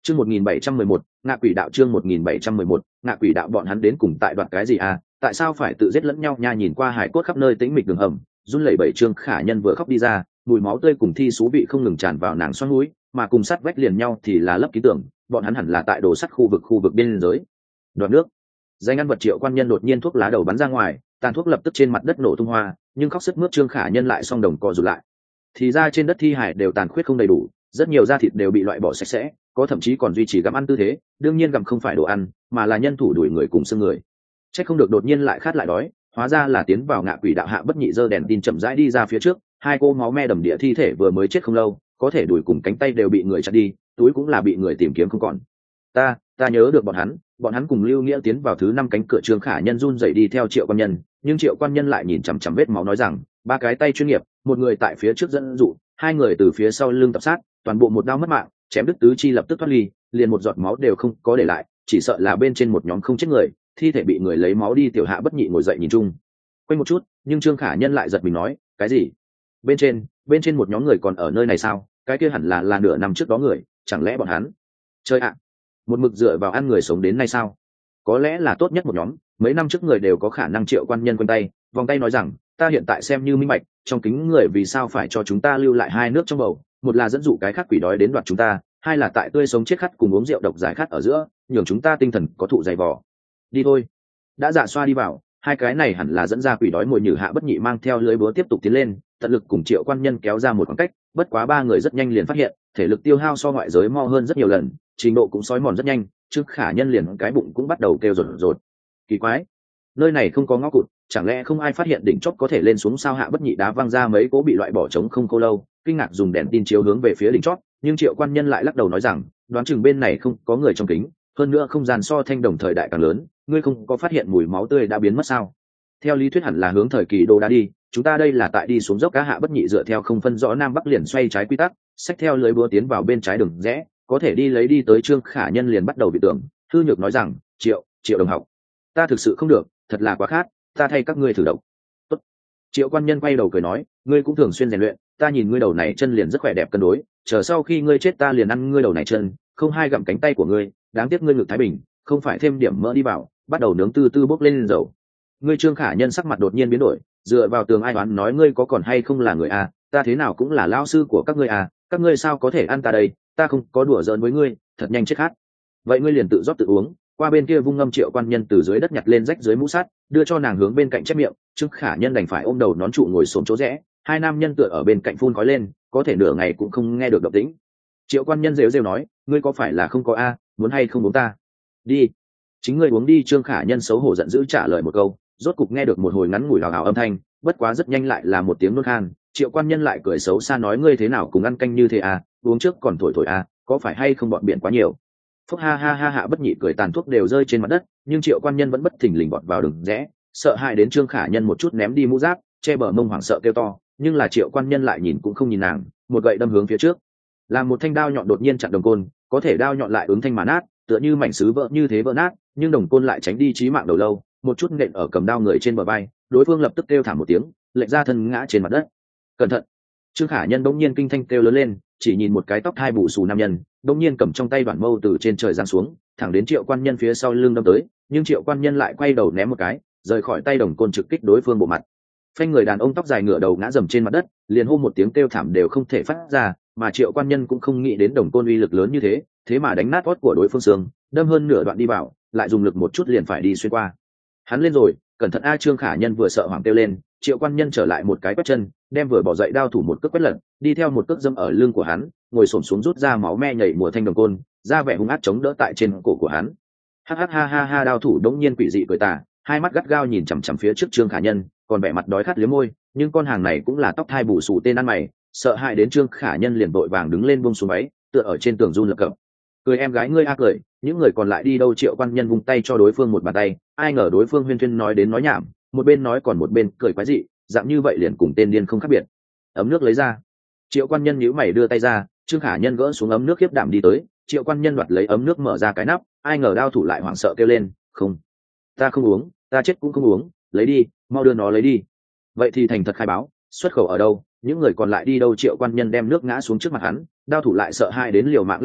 Chương 1711, ngạ quỷ đạo. Chương 1711, ngạ quỷ đạo. Bọn hắn đến cùng tại đoạt cái gì à? Tại sao phải tự giết lẫn nhau nha? Nhìn qua hải cốt khắp nơi tĩnh mịch đường hầm, run lẩy bẩy Trương Khả Nhân vừa khóc đi ra, mùi máu tươi cùng thi xú vị không ngừng tràn vào nàng xoắn mũi, mà cùng sát vách liền nhau thì là lấp ký tưởng, bọn hắn hẳn là tại đồ sắt khu vực biên giới. Đoạt nước. Danh ăn vật Triệu Quan Nhân đột nhiên thuốc lá đầu bắn ra ngoài, tàn thuốc lập tức trên mặt đất nổ tung hoa, nhưng khóc sức mướt Trương Khả Nhân lại song đồng co rụt lại. Thì ra trên đất thi hải đều tàn khuyết không đầy đủ, rất nhiều da thịt đều bị loại bỏ sạch sẽ, có thậm chí còn duy trì gặm ăn tư thế, đương nhiên gặm không phải đồ ăn mà là nhân thủ đuổi người cùng xương người. Chắc không được đột nhiên lại khát lại đói, hóa ra là tiến vào ngạ quỷ đạo. Hạ Bất Nhị giơ đèn tin chậm rãi đi ra phía trước, hai cô máu me đầm địa thi thể vừa mới chết không lâu, có thể đuổi cùng cánh tay đều bị người chặt đi, túi cũng là bị người tìm kiếm không còn. Ta nhớ được bọn hắn cùng Lưu Nghĩa tiến vào thứ 5 cánh cửa. Trương Khả Nhân run rẩy đi theo Triệu Quan Nhân, nhưng Triệu Quan Nhân lại nhìn chằm chằm vết máu nói rằng, 3 cái tay chuyên nghiệp, một người tại phía trước dẫn dụ, 2 người từ phía sau lưng tập sát, toàn bộ một đao mất mạng, chém đứt tứ chi lập tức thoát ly, liền một giọt máu đều không có để lại, chỉ sợ là bên trên một nhóm không chết người, thi thể bị người lấy máu đi. Tiểu Hạ Bất Nhị ngồi dậy nhìn chung quanh một chút, nhưng Trương Khả Nhân lại giật mình nói, cái gì? Bên trên một nhóm người còn ở nơi này sao? Cái kia hẳn là nửa năm trước đó người, chẳng lẽ bọn hắn? Chơi ạ, một mực dựa vào ăn người sống đến nay sao? Có lẽ là tốt nhất một nhóm, mấy năm trước người đều có khả năng. Triệu Quan Nhân quanh tay vòng tay nói rằng, ta hiện tại xem như minh bạch, trong kính người vì sao phải cho chúng ta lưu lại 2 nước trong bầu, một là dẫn dụ cái khác quỷ đói đến đoạt chúng ta, 2 là tại tươi sống chết khát cùng uống rượu độc giải khát ở giữa, nhường chúng ta tinh thần có thụ dày vò. Đi thôi. Đã dạ xoa đi vào, 2 cái này hẳn là dẫn ra quỷ đói mồi nhử. Hạ Bất Nhị mang theo lưới búa tiếp tục tiến lên, tận lực cùng Triệu Quan Nhân kéo ra một khoảng cách, bất quá 3 người rất nhanh liền phát hiện, thể lực tiêu hao so ngoại giới mo hơn rất nhiều lần, trình độ cũng sói mòn rất nhanh. Trương Khả Nhân liền cái bụng cũng bắt đầu kêu rột rột. Kỳ quái, nơi này không có ngõ cụt, chẳng lẽ không ai phát hiện đỉnh chót có thể lên xuống sao? Hạ Bất Nhị đá văng ra mấy cố bị loại bỏ trống không khô lâu, kinh ngạc dùng đèn tin chiếu hướng về phía đỉnh chót, nhưng Triệu Quan Nhân lại lắc đầu nói rằng, đoán chừng bên này không có người trong kính, hơn nữa không gian so Thanh Đồng thời đại càng lớn, ngươi không có phát hiện mùi máu tươi đã biến mất sao? Theo lý thuyết hẳn là hướng thời kỳ Đô đã đi, chúng ta đây là tại đi xuống dốc cá. Hạ Bất Nhị dựa theo không phân rõ nam bắc liền xoay trái quy tắc, xách theo lưới búa tiến vào bên trái đường rẽ, có thể đi lấy đi tới. Trương Khả Nhân liền bắt đầu bị tưởng, hư nhược nói rằng, Triệu đồng học, ta thực sự không được, thật là quá khát, ta thay các ngươi thử độc. Tốt. Triệu Quan Nhân quay đầu cười nói, ngươi cũng thường xuyên rèn luyện, ta nhìn ngươi đầu này chân liền rất khỏe đẹp cân đối, chờ sau khi ngươi chết ta liền ăn ngươi đầu này chân, không hai gặm cánh tay của ngươi, đáng tiếc ngươi ngực thái bình, không phải thêm điểm mỡ đi vào, bắt đầu nướng từ từ bốc lên dầu. Ngươi. Trương Khả Nhân sắc mặt đột nhiên biến đổi, dựa vào tường ai đoán nói, ngươi có còn hay không là người à? Ta thế nào cũng là lão sư của các ngươi à, các ngươi sao có thể ăn ta đây? Ta không có đùa giỡn với ngươi, thật nhanh chết khát. Vậy ngươi liền tự rót tự uống. Qua bên kia vung ngâm. Triệu Quan Nhân từ dưới đất nhặt lên rách dưới mũ sắt, đưa cho nàng hướng bên cạnh chép miệng. Trương Khả Nhân đành phải ôm đầu nón trụ ngồi xổm chỗ rẽ, 2 nam nhân tựa ở bên cạnh phun khói lên, có thể nửa ngày cũng không nghe được động tĩnh. Triệu Quan Nhân rêu rêu nói, ngươi có phải là không có a, muốn hay không uống ta? Đi, chính ngươi uống đi. Trương Khả Nhân xấu hổ giận dữ trả lời một câu, rốt cục nghe được một hồi ngắn ngủi hào hào âm thanh, bất quá rất nhanh lại là một tiếng nôn khan. Triệu Quan Nhân lại cười xấu xa nói, ngươi thế nào cùng ăn canh như thế à, uống trước còn thổi thổi à, có phải hay không bọn biển quá nhiều? Phúc ha ha ha. Hạ Bất Nhị cười, tàn thuốc đều rơi trên mặt đất, nhưng Triệu Quan Nhân vẫn bất thình lình bọt vào đường rẽ, sợ hãi đến Trương Khả Nhân một chút ném đi mũ giáp, che bờ mông hoảng sợ kêu to, nhưng là Triệu Quan Nhân lại nhìn cũng không nhìn nàng, một gậy đâm hướng phía trước, làm một thanh đao nhọn đột nhiên chặn đồng côn, có thể đao nhọn lại ứng thanh mà nát, tựa như mảnh sứ vỡ như thế vỡ nát, nhưng đồng côn lại tránh đi chí mạng đầu lâu, một chút nện ở cầm đao người trên bờ vai, đối phương lập tức kêu thảm một tiếng, lệch ra thân ngã trên mặt đất. Cẩn thận! Trương Khả Nhân bỗng nhiên kinh thanh kêu lớn lên, chỉ nhìn một cái tóc hai bù xù nam nhân bỗng nhiên cầm trong tay đoạn mâu từ trên trời giáng xuống, thẳng đến Triệu Quan Nhân phía sau lưng đâm tới, nhưng Triệu Quan Nhân lại quay đầu ném một cái, rời khỏi tay đồng côn trực kích đối phương bộ mặt. Phanh. Người đàn ông tóc dài ngửa đầu ngã dầm trên mặt đất, liền hô một tiếng kêu thảm đều không thể phát ra, mà Triệu Quan Nhân cũng không nghĩ đến đồng côn uy lực lớn như thế, thế mà đánh nát ót của đối phương xương, đâm hơn nửa đoạn đi vào, lại dùng lực một chút liền phải đi xuyên qua. Hắn lên rồi, cẩn thận a. Trương Khả Nhân vừa sợ hoảng kêu lên, Triệu Quan Nhân trở lại một cái quét chân, đem vừa bỏ dậy đao thủ một cước quét lật, đi theo một cước dâm ở lưng của hắn, ngồi xổm xuống rút ra máu me nhảy mùa thanh đồng côn, ra vẻ hung ác chống đỡ tại trên cổ của hắn. Hắc hắc ha ha ha. Đao thủ đống nhiên quỷ dị cười tà, hai mắt gắt gao nhìn chằm chằm phía trước Trương Khả Nhân, còn vẻ mặt đói khát liếm môi, nhưng con hàng này cũng là tóc thai bù xù tên ăn mày, sợ hãi đến Trương Khả Nhân liền vội vàng đứng lên buông xuống váy, tựa ở trên tường run lập cập. Cười em gái ngươi a cười, những người còn lại đi đâu? Triệu Quan Nhân vung tay cho đối phương một bàn tay, ai ngờ đối phương huyên thuyên nói đến nói nhảm, một bên nói còn một bên cười quái dị, dạng như vậy liền cùng tên điên không khác biệt. Ấm nước lấy ra. Triệu Quan Nhân nhíu mày đưa tay ra, Trương Khả Nhân gỡ xuống ấm nước khiếp đảm đi tới, Triệu Quan Nhân đoạt lấy ấm nước mở ra cái nắp, ai ngờ đao thủ lại hoảng sợ kêu lên, không, ta không uống, ta chết cũng không uống, lấy đi, mau đưa nó lấy đi. Vậy thì thành thật khai báo, xuất khẩu ở đâu? Những người còn lại đi đâu? Triệu Quan Nhân đem nước ngã xuống trước mặt hắn, đao thủ lại sợ hãi đến liều mạng lắc đầu,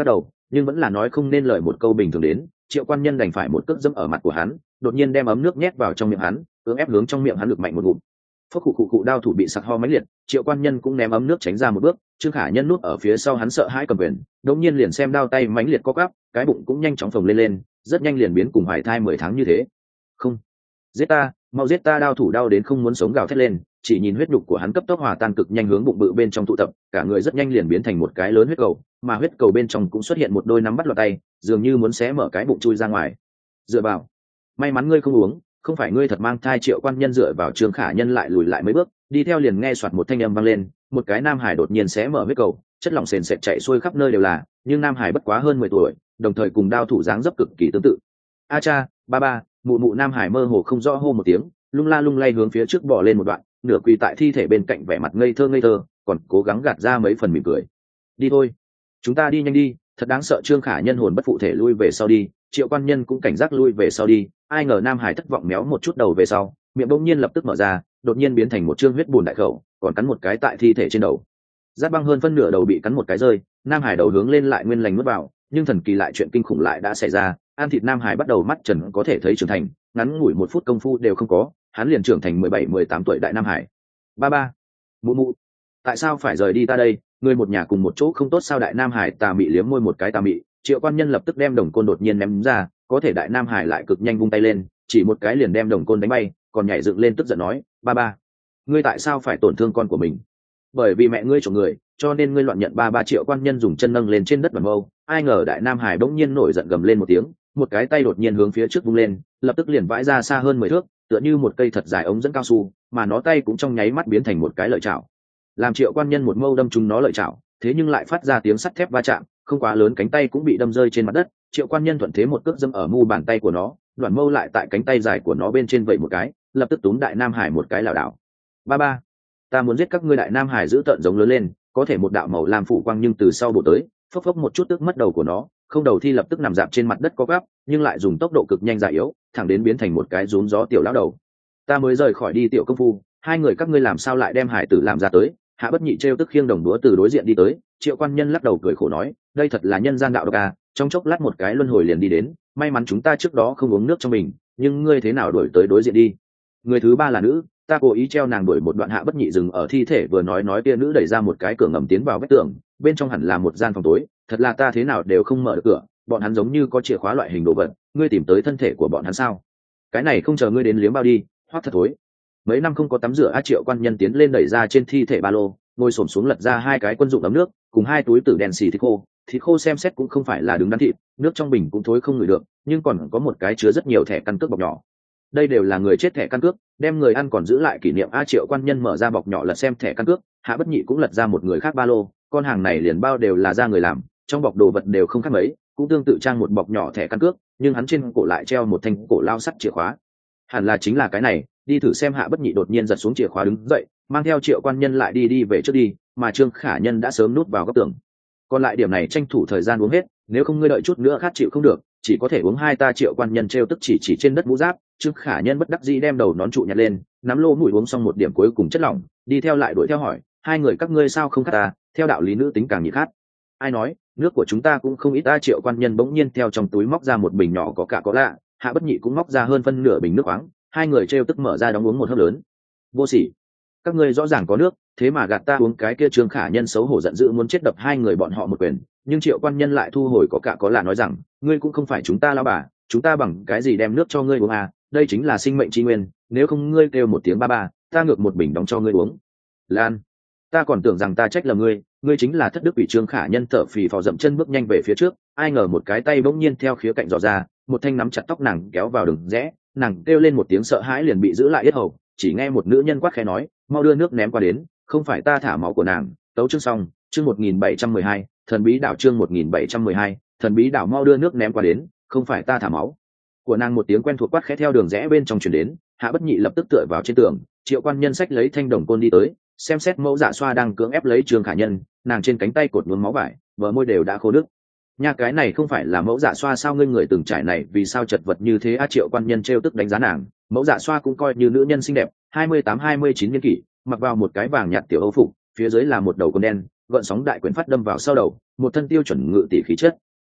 nhưng vẫn là nói không nên lời một câu bình thường đến. Triệu Quan Nhân đành phải một cước dẫm ở mặt của hắn, đột nhiên đem ấm nước nhét vào trong miệng hắn, cưỡng ép hướng trong miệng hắn lực mạnh một ngụm. Phốc khụ khụ khụ, đao thủ bị sặc ho mãnh liệt, Triệu Quan Nhân cũng ném ấm nước tránh ra một bước, Trương Khả Nhân núp ở phía sau hắn sợ hãi cầm quyền, đột nhiên liền xem đao tay mãnh liệt co quắp, cái bụng cũng nhanh chóng phồng lên lên, rất nhanh liền biến cùng hoài thai 10 tháng như thế. Không, giết ta, mau giết ta! Đao thủ đau đến không muốn sống gào thét lên, chỉ nhìn huyết nhục của hắn cấp tốc hòa tan cực nhanh hướng bụng bự bên trong tụ tập, cả người rất nhanh liền biến thành một cái lớn huyết cầu, mà huyết cầu bên trong cũng xuất hiện một đôi nắm bắt loạt tay, dường như muốn xé mở cái bụng chui ra ngoài. Dựa vào, may mắn ngươi không uống, không phải ngươi thật mang thai. Triệu Quan Nhân dựa vào Trương Khả Nhân lại lùi lại mấy bước, đi theo liền nghe soạt một thanh âm vang lên, một cái nam hải đột nhiên xé mở huyết cầu, chất lỏng sền sệt chảy xuôi khắp nơi đều là, nhưng nam hải bất quá hơn 10 tuổi, đồng thời cùng đao thủ dáng dấp cực kỳ tương tự. A cha, ba ba! Mụ mụ nam hải mơ hồ không rõ hô một tiếng, lung la lung lay hướng phía trước bỏ lên một đoạn, nửa quỳ tại thi thể bên cạnh, vẻ mặt ngây thơ, còn cố gắng gạt ra mấy phần mỉm cười. Đi thôi, chúng ta đi nhanh đi, thật đáng sợ! Trương Khả Nhân hồn bất phụ thể lui về sau đi, Triệu Quan Nhân cũng cảnh giác lui về sau đi. Ai ngờ nam hải thất vọng méo một chút đầu về sau, miệng bỗng nhiên lập tức mở ra, đột nhiên biến thành một trương huyết bùn đại khẩu, còn cắn một cái tại thi thể trên đầu. Giáp băng hơn phân nửa đầu bị cắn một cái rơi, nam hải đầu hướng lên lại nguyên lành nuốt vào, nhưng thần kỳ lại chuyện kinh khủng lại đã xảy ra. Ăn thịt nam hải bắt đầu mắt trần có thể thấy trưởng thành, ngắn ngủi 1 phút công phu đều không có, hắn liền trưởng thành 17-18 tuổi đại nam hải. Ba ba, mụ mụ, tại sao phải rời đi ta đây? Người một nhà cùng một chỗ không tốt sao? Đại nam hải tà mị liếm môi một cái tà mị. Triệu Quan Nhân lập tức đem đồng côn đột nhiên ném ra, có thể đại nam hải lại cực nhanh vung tay lên, chỉ một cái liền đem đồng côn đánh bay, còn nhảy dựng lên tức giận nói: ba ba, ngươi tại sao phải tổn thương con của mình? Bởi vì mẹ ngươi trộm người, cho nên ngươi loạn nhận. Ba ba! Triệu Quan Nhân dùng chân nâng lên trên đất đoàn mâu, ai ngờ đại nam hải bỗng nhiên nổi giận gầm lên một tiếng, một cái tay đột nhiên hướng phía trước vung lên, lập tức liền vãi ra xa hơn 10 thước, tựa như một cây thật dài ống dẫn cao su, mà nó tay cũng trong nháy mắt biến thành một cái lợi chảo, làm Triệu Quan Nhân một mâu đâm trúng nó lợi chảo, thế nhưng lại phát ra tiếng sắt thép va chạm, không quá lớn, cánh tay cũng bị đâm rơi trên mặt đất. Triệu Quan Nhân thuận thế một cước dâm ở mu bàn tay của nó, đoạn mâu lại tại cánh tay dài của nó bên trên vậy một cái, lập tức túm đại nam hải một cái lảo đảo. Ba ba, ta muốn giết các ngươi! Đại nam hải giữ tợn giống lớn lên, có thể một đạo màu lam phủ quang nhưng từ sau bổ tới, phốc phốc một chút tức mất đầu của nó, không đầu thi lập tức nằm dạp trên mặt đất co gắp, nhưng lại dùng tốc độ cực nhanh già yếu, thẳng đến biến thành một cái rún gió tiểu lão đầu. Ta mới rời khỏi đi tiểu công phu, hai người các ngươi làm sao lại đem hải tử làm ra tới? Hạ Bất Nhị trêu tức khiêng đồng đũa từ đối diện đi tới. Triệu Quan Nhân lắc đầu cười khổ nói: đây thật là nhân gian đạo độc à, trong chốc lát một cái luân hồi liền đi đến, may mắn chúng ta trước đó không uống nước trong mình, nhưng ngươi thế nào đuổi tới đối diện đi? Người thứ ba là nữ, ta cố ý treo nàng đuổi một đoạn. Hạ Bất Nhị dừng ở thi thể vừa nói kia nữ đẩy ra một cái cửa ngầm tiến vào vách tường, bên trong hẳn là một gian phòng tối, thật là ta thế nào đều không mở được cửa, bọn hắn giống như có chìa khóa loại hình đồ vật, ngươi tìm tới thân thể của bọn hắn sao? Cái này không chờ ngươi đến liếm bao đi, hoắc thật thối. Mấy năm không có tắm rửa. Triệu Quan Nhân tiến lên đẩy ra trên thi thể ba lô, ngồi xổm xuống lật ra 2 cái quân dụng ấm nước cùng 2 túi tử đèn xì thịt khô xem xét cũng không phải là đứng đắn thịt, nước trong bình cũng thối không ngửi được, nhưng còn có một cái chứa rất nhiều thẻ căn cước bọc nhỏ. Đây đều là người chết thẻ căn cước, đem người ăn còn giữ lại kỷ niệm. Triệu Quan Nhân mở ra bọc nhỏ lật xem thẻ căn cước, Hạ Bất Nhị cũng lật ra một người khác ba lô, con hàng này liền bao đều là da người làm, trong bọc đồ vật đều không khác mấy, cũng tương tự trang một bọc nhỏ thẻ căn cước, nhưng hắn trên cổ lại treo một thanh cổ lao sắt chìa khóa, hẳn là chính là cái này, đi thử xem. Hạ Bất Nhị đột nhiên giật xuống chìa khóa đứng dậy, mang theo Triệu Quan Nhân lại đi về trước đi, mà Trương Khả Nhân đã sớm núp vào góc tường. Còn lại điểm này tranh thủ thời gian uống hết, nếu không ngươi đợi chút nữa khát chịu không được, chỉ có thể uống 2 ta. Triệu Quan Nhân trêu tức chỉ trên đất mũ giáp. Trương Khả Nhân bất đắc dĩ đem đầu nón trụ nhặt lên, nắm lô mũi uống xong một điểm cuối cùng chất lỏng, đi theo lại đuổi theo hỏi: hai người các ngươi sao không khát ta? Theo đạo lý nữ tính càng nhịn khát. Ai nói, nước của chúng ta cũng không ít ta. Triệu Quan Nhân bỗng nhiên theo trong túi móc ra một bình nhỏ có cả có lạ, Hạ Bất Nhị cũng móc ra hơn phân nửa bình nước khoáng, hai người trêu tức mở ra đóng uống một hớp lớn. Vô sỉ, các ngươi rõ ràng có nước, thế mà gạt ta uống. Cái kia Trương Khả Nhân xấu hổ giận dữ muốn chết đập hai người bọn họ một quyền, nhưng Triệu Quan Nhân lại thu hồi có cả có lạ, nói rằng: ngươi cũng không phải chúng ta lao bà, chúng ta bằng cái gì đem nước cho ngươi uống à? Đây chính là sinh mệnh tri nguyên, nếu không ngươi kêu một tiếng ba ba, ta ngược một bình đóng cho ngươi uống. Lan, ta còn tưởng rằng ta trách là ngươi chính là thất đức ủy. Trương Khả Nhân thở phì phò dậm chân bước nhanh về phía trước, ai ngờ một cái tay bỗng nhiên theo khía cạnh dò ra, một thanh nắm chặt tóc nàng kéo vào đường rẽ, nàng kêu lên một tiếng sợ hãi liền bị giữ lại yết hầu. Chỉ nghe một nữ nhân quát khẽ nói: mau đưa nước ném qua đến, không phải ta thả máu của nàng. Tấu chương xong. Chương 1712, thần bí đảo. Chương 1712, thần bí đảo. Mau đưa nước ném qua đến, không phải ta thả máu của nàng. Một tiếng quen thuộc quát khẽ theo đường rẽ bên trong truyền đến. Hạ Bất Nhị lập tức tựa vào trên tường. Triệu Quan Nhân xách lấy thanh đồng côn đi tới, xem xét mẫu dạ xoa đang cưỡng ép lấy Trương Khả Nhân, nàng trên cánh tay cột nhuốm máu vải, bờ môi đều đã khô đứt. Nha, cái này không phải là mẫu dạ xoa sao? Ngươi người từng trải này vì sao chật vật như thế a? Triệu Quan Nhân trêu tức đánh giá nàng. Mẫu dạ xoa cũng coi như nữ nhân xinh đẹp, 28-29 niên kỷ, mặc vào một cái vàng nhạt tiểu âu phục, phía dưới là một đầu con đen, gợn sóng đại quyển phát đâm vào sau đầu, một thân tiêu chuẩn ngự tỷ khí chất.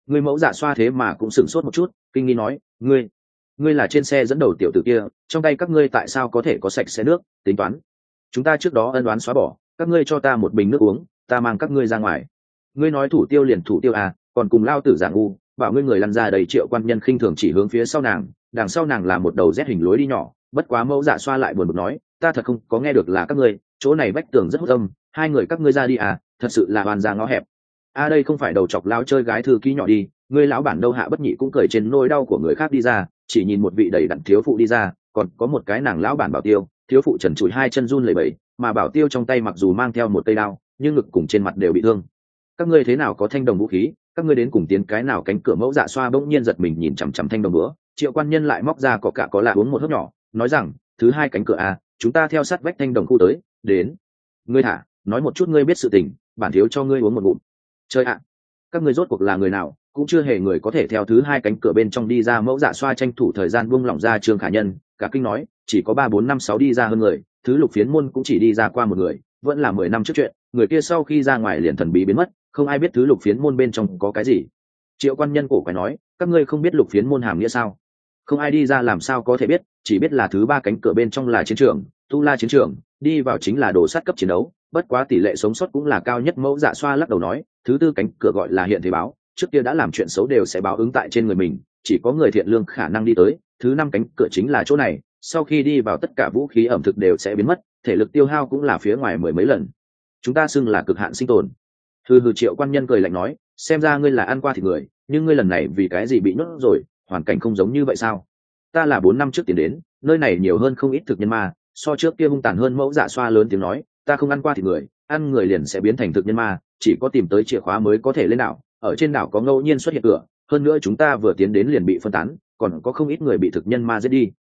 Người mẫu dạ xoa thế mà cũng sửng sốt một chút, kinh nghi nói, ngươi là trên xe dẫn đầu tiểu tử kia, trong tay các ngươi tại sao có thể có sạch sẽ nước? Tính toán chúng ta trước đó ân đoán xóa bỏ, các ngươi cho ta một bình nước uống, ta mang các ngươi ra ngoài. Ngươi nói thủ tiêu liền thủ tiêu à, còn cùng lao tử giả ngu, bảo ngươi người lăn ra đầy. Triệu Quan Nhân khinh thường chỉ hướng phía sau nàng, đằng sau nàng là một đầu rét hình lối đi nhỏ. Bất quá mẫu dạ xoa lại buồn bực nói, ta thật không có nghe được là các ngươi, chỗ này vách tường rất hút âm, hai người các ngươi ra đi à, thật sự là hoàn ra ngõ hẹp. Đây không phải đầu chọc lao chơi gái thư ký nhỏ đi. Ngươi lão bản đâu? Hạ Bất Nhị cũng cười trên nỗi đau của người khác đi ra, chỉ nhìn một vị đầy đặn thiếu phụ đi ra, còn có một cái nàng lão bản Bảo Tiêu. Thiếu phụ trần trụi hai chân run lẩy bẩy, mà Bảo Tiêu trong tay mặc dù mang theo một cây đao, nhưng ngực cùng trên mặt đều bị thương. Các ngươi thế nào có thanh đồng vũ khí? Các ngươi đến cùng tiến cái nào cánh cửa? Mẫu dạ xoa bỗng nhiên giật mình nhìn chằm chằm thanh đồng bữa. Triệu Quan Nhân lại móc ra có lạ uống một hớp nhỏ, nói rằng, thứ hai cánh cửa à, chúng ta theo sát vách thanh đồng khu tới. Đến, ngươi thả, nói một chút ngươi biết sự tình, bản thiếu cho ngươi uống một ngụm. Chơi ạ, các ngươi rốt cuộc là người nào? Cũng chưa hề người có thể theo thứ hai cánh cửa bên trong đi ra. Mẫu dạ xoa tranh thủ thời gian buông lỏng ra. Trương Khả Nhân cả kinh nói, chỉ có 3, 4, 5, 6 đi ra hơn người, thứ Lục Phiến môn cũng chỉ đi ra qua một người, vẫn là 10 năm trước chuyện. Người kia sau khi ra ngoài liền thần bí biến mất, không ai biết thứ Lục Phiến môn bên trong có cái gì. Triệu Quan Nhân cổ quái nói, các ngươi không biết Lục Phiến môn hàm nghĩa sao? Không ai đi ra làm sao có thể biết, chỉ biết là thứ 3 cánh cửa bên trong là chiến trường, Tu La chiến trường, đi vào chính là đồ sát cấp chiến đấu, bất quá tỷ lệ sống sót cũng là cao nhất. Mẫu dạ xoa lắc đầu nói, thứ 4 cánh cửa gọi là hiện thế báo, trước kia đã làm chuyện xấu đều sẽ báo ứng tại trên người mình, chỉ có người thiện lương khả năng đi tới. Thứ 5 cánh cửa chính là chỗ này, sau khi đi vào tất cả vũ khí ẩm thực đều sẽ biến mất, thể lực tiêu hao cũng là phía ngoài 10 mấy lần. Chúng ta xưng là cực hạn sinh tồn. Hừ. Triệu Quan Nhân cười lạnh nói, xem ra ngươi là ăn qua thịt người, nhưng ngươi lần này vì cái gì bị nhốt rồi? Hoàn cảnh không giống như vậy sao? Ta là 4 năm trước tiến đến, nơi này nhiều hơn không ít thực nhân ma, so trước kia hung tàn hơn. Mẫu dạ xoa lớn tiếng nói, ta không ăn qua thịt người, ăn người liền sẽ biến thành thực nhân ma, chỉ có tìm tới chìa khóa mới có thể lên đảo. Ở trên đảo có ngẫu nhiên xuất hiện cửa, hơn nữa chúng ta vừa tiến đến liền bị phân tán, còn có không ít người bị thực nhân ma giết đi.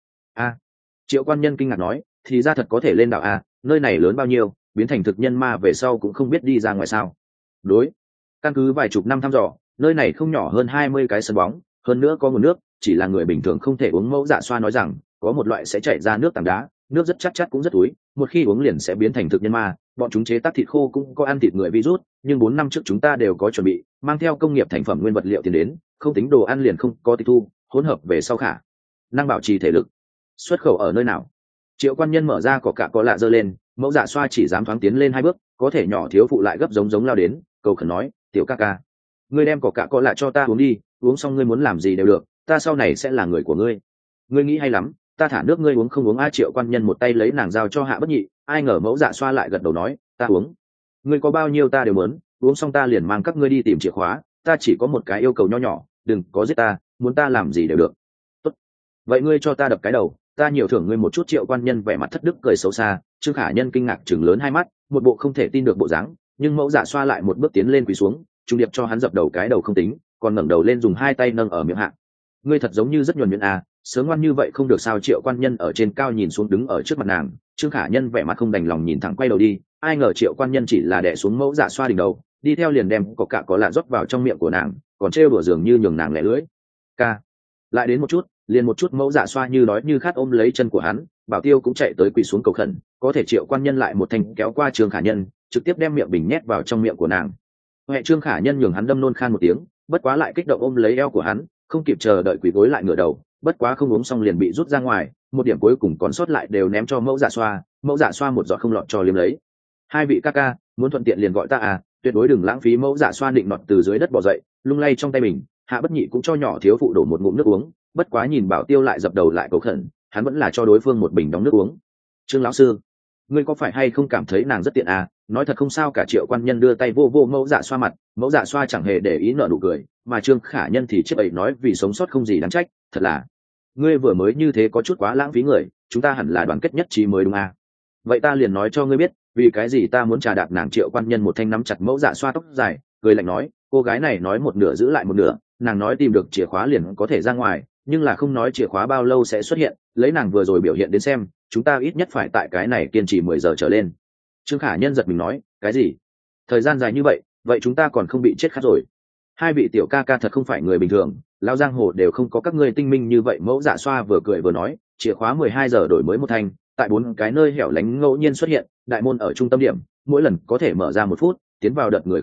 Triệu Quan Nhân kinh ngạc nói, thì ra thật có thể lên đảo à, nơi này lớn bao nhiêu, biến thành thực nhân ma về sau cũng không biết đi ra ngoài sao? Đối, căn cứ vài chục năm thăm dò, nơi này không nhỏ hơn 20 cái sân bóng, hơn nữa có nguồn nước, chỉ là người bình thường không thể uống. Mẫu dạ xoa nói rằng, có một loại sẽ chảy ra nước tảng đá, nước rất chắc cũng rất túi, một khi uống liền sẽ biến thành thực nhân ma. Bọn chúng chế tác thịt khô cũng có ăn thịt người virus, nhưng 4 năm trước chúng ta đều có chuẩn bị, mang theo công nghiệp thành phẩm nguyên vật liệu tiến đến, không tính đồ ăn liền không có tịch thu, hỗn hợp về sau khả năng bảo trì thể lực. Xuất khẩu ở nơi nào? Triệu Quan Nhân mở ra có lạ giơ lên. Mẫu dạ xoa chỉ dám thoáng tiến lên 2 bước, có thể nhỏ thiếu phụ lại gấp giống lao đến, cầu khẩn nói, tiểu ca ca, ngươi đem có lạ cho ta uống đi, uống xong ngươi muốn làm gì đều được, ta sau này sẽ là người của ngươi. Ngươi nghĩ hay lắm, ta thả nước ngươi uống không uống? Triệu Quan Nhân một tay lấy nàng giao cho Hạ Bất Nhị, ai ngờ mẫu dạ xoa lại gật đầu nói, ta uống, ngươi có bao nhiêu ta đều muốn, uống xong ta liền mang các ngươi đi tìm chìa khóa, ta chỉ có một cái yêu cầu nho nhỏ, đừng có giết ta, muốn ta làm gì đều được. Tốt, vậy ngươi cho ta đập cái đầu, ta nhiều thưởng ngươi một chút. Triệu Quan Nhân vẻ mặt thất đức cười xấu xa. Trương Khả Nhân kinh ngạc chừng lớn hai mắt, một bộ không thể tin được bộ dáng, nhưng mẫu dạ xoa lại một bước tiến lên quỳ xuống, trung điệp cho hắn dập đầu. Cái đầu không tính, còn ngẩng đầu lên dùng 2 tay nâng ở miệng hạ. Ngươi thật giống như rất nhuần nhuyễn à, sớm ngoan như vậy không được sao? Triệu Quan Nhân ở trên cao nhìn xuống đứng ở trước mặt nàng. Trương Khả Nhân vẻ mặt không đành lòng nhìn thẳng quay đầu đi, ai ngờ Triệu Quan Nhân chỉ là đè xuống mẫu dạ xoa đỉnh đầu, đi theo liền đem có lạ rót vào trong miệng của nàng, còn trêu đùa dường như nhường nàng lẻ lưỡi. Ca, lại đến một chút, liền một chút. Mẫu dạ xoa như đói như khát ôm lấy chân của hắn. Bảo Tiêu cũng chạy tới quỳ xuống cầu khẩn, có thể Triệu Quan Nhân lại một thanh kéo qua Trương Khả Nhân, trực tiếp đem miệng bình nhét vào trong miệng của nàng. Huệ Trương Khả Nhân nhường hắn đâm nôn khan một tiếng, bất quá lại kích động ôm lấy eo của hắn, không kịp chờ đợi quỳ gối lại ngửa đầu, bất quá không uống xong liền bị rút ra ngoài, một điểm cuối cùng còn sót lại đều ném cho mẫu dạ xoa. Mẫu dạ xoa một giọt không lọt cho liếm lấy. Hai vị ca ca, muốn thuận tiện liền gọi ta à, tuyệt đối đừng lãng phí. Mẫu dạ xoa định nọt từ dưới đất bò dậy, lung lay trong tay mình. Hạ Bất Nhị cũng cho nhỏ thiếu phụ đổ một ngụm nước uống, bất quá nhìn Bảo Tiêu lại dập đầu lại cầu khẩn, hắn vẫn là cho đối phương một bình đóng nước uống. Trương lão sư, ngươi có phải hay không cảm thấy nàng rất tiện à? Nói thật không sao cả. Triệu Quan Nhân đưa tay vô mẫu dạ xoa mặt, mẫu dạ xoa chẳng hề để ý nở nụ cười, mà Trương Khả Nhân thì chiếc ấy nói vì sống sót không gì đáng trách, thật là ngươi vừa mới như thế có chút quá lãng phí người, chúng ta hẳn là đoàn kết nhất trí mới đúng à? Vậy ta liền nói cho ngươi biết, vì cái gì ta muốn trà đạp nàng. Triệu Quan Nhân một thanh nắm chặt mẫu dạ xoa tóc dài, cười lạnh nói, cô gái này nói một nửa giữ lại một nửa, nàng nói tìm được chìa khóa liền có thể ra ngoài, nhưng là không nói chìa khóa bao lâu sẽ xuất hiện. Lấy nàng vừa rồi biểu hiện đến xem, chúng ta ít nhất phải tại cái này kiên trì 10 giờ trở lên. Trương Khả Nhân giật mình nói, cái gì? Thời gian dài như vậy, vậy chúng ta còn không bị chết khát rồi? Hai vị tiểu ca ca thật không phải người bình thường, lao giang hồ đều không có các ngươi tinh minh như vậy. Mẫu dạ xoa vừa cười vừa nói, chìa khóa 12 giờ đổi mới một thanh, tại 4 cái nơi hẻo lánh ngẫu nhiên xuất hiện, đại môn ở trung tâm điểm, mỗi lần có thể mở ra 1 phút, tiến vào đợt người không hạn,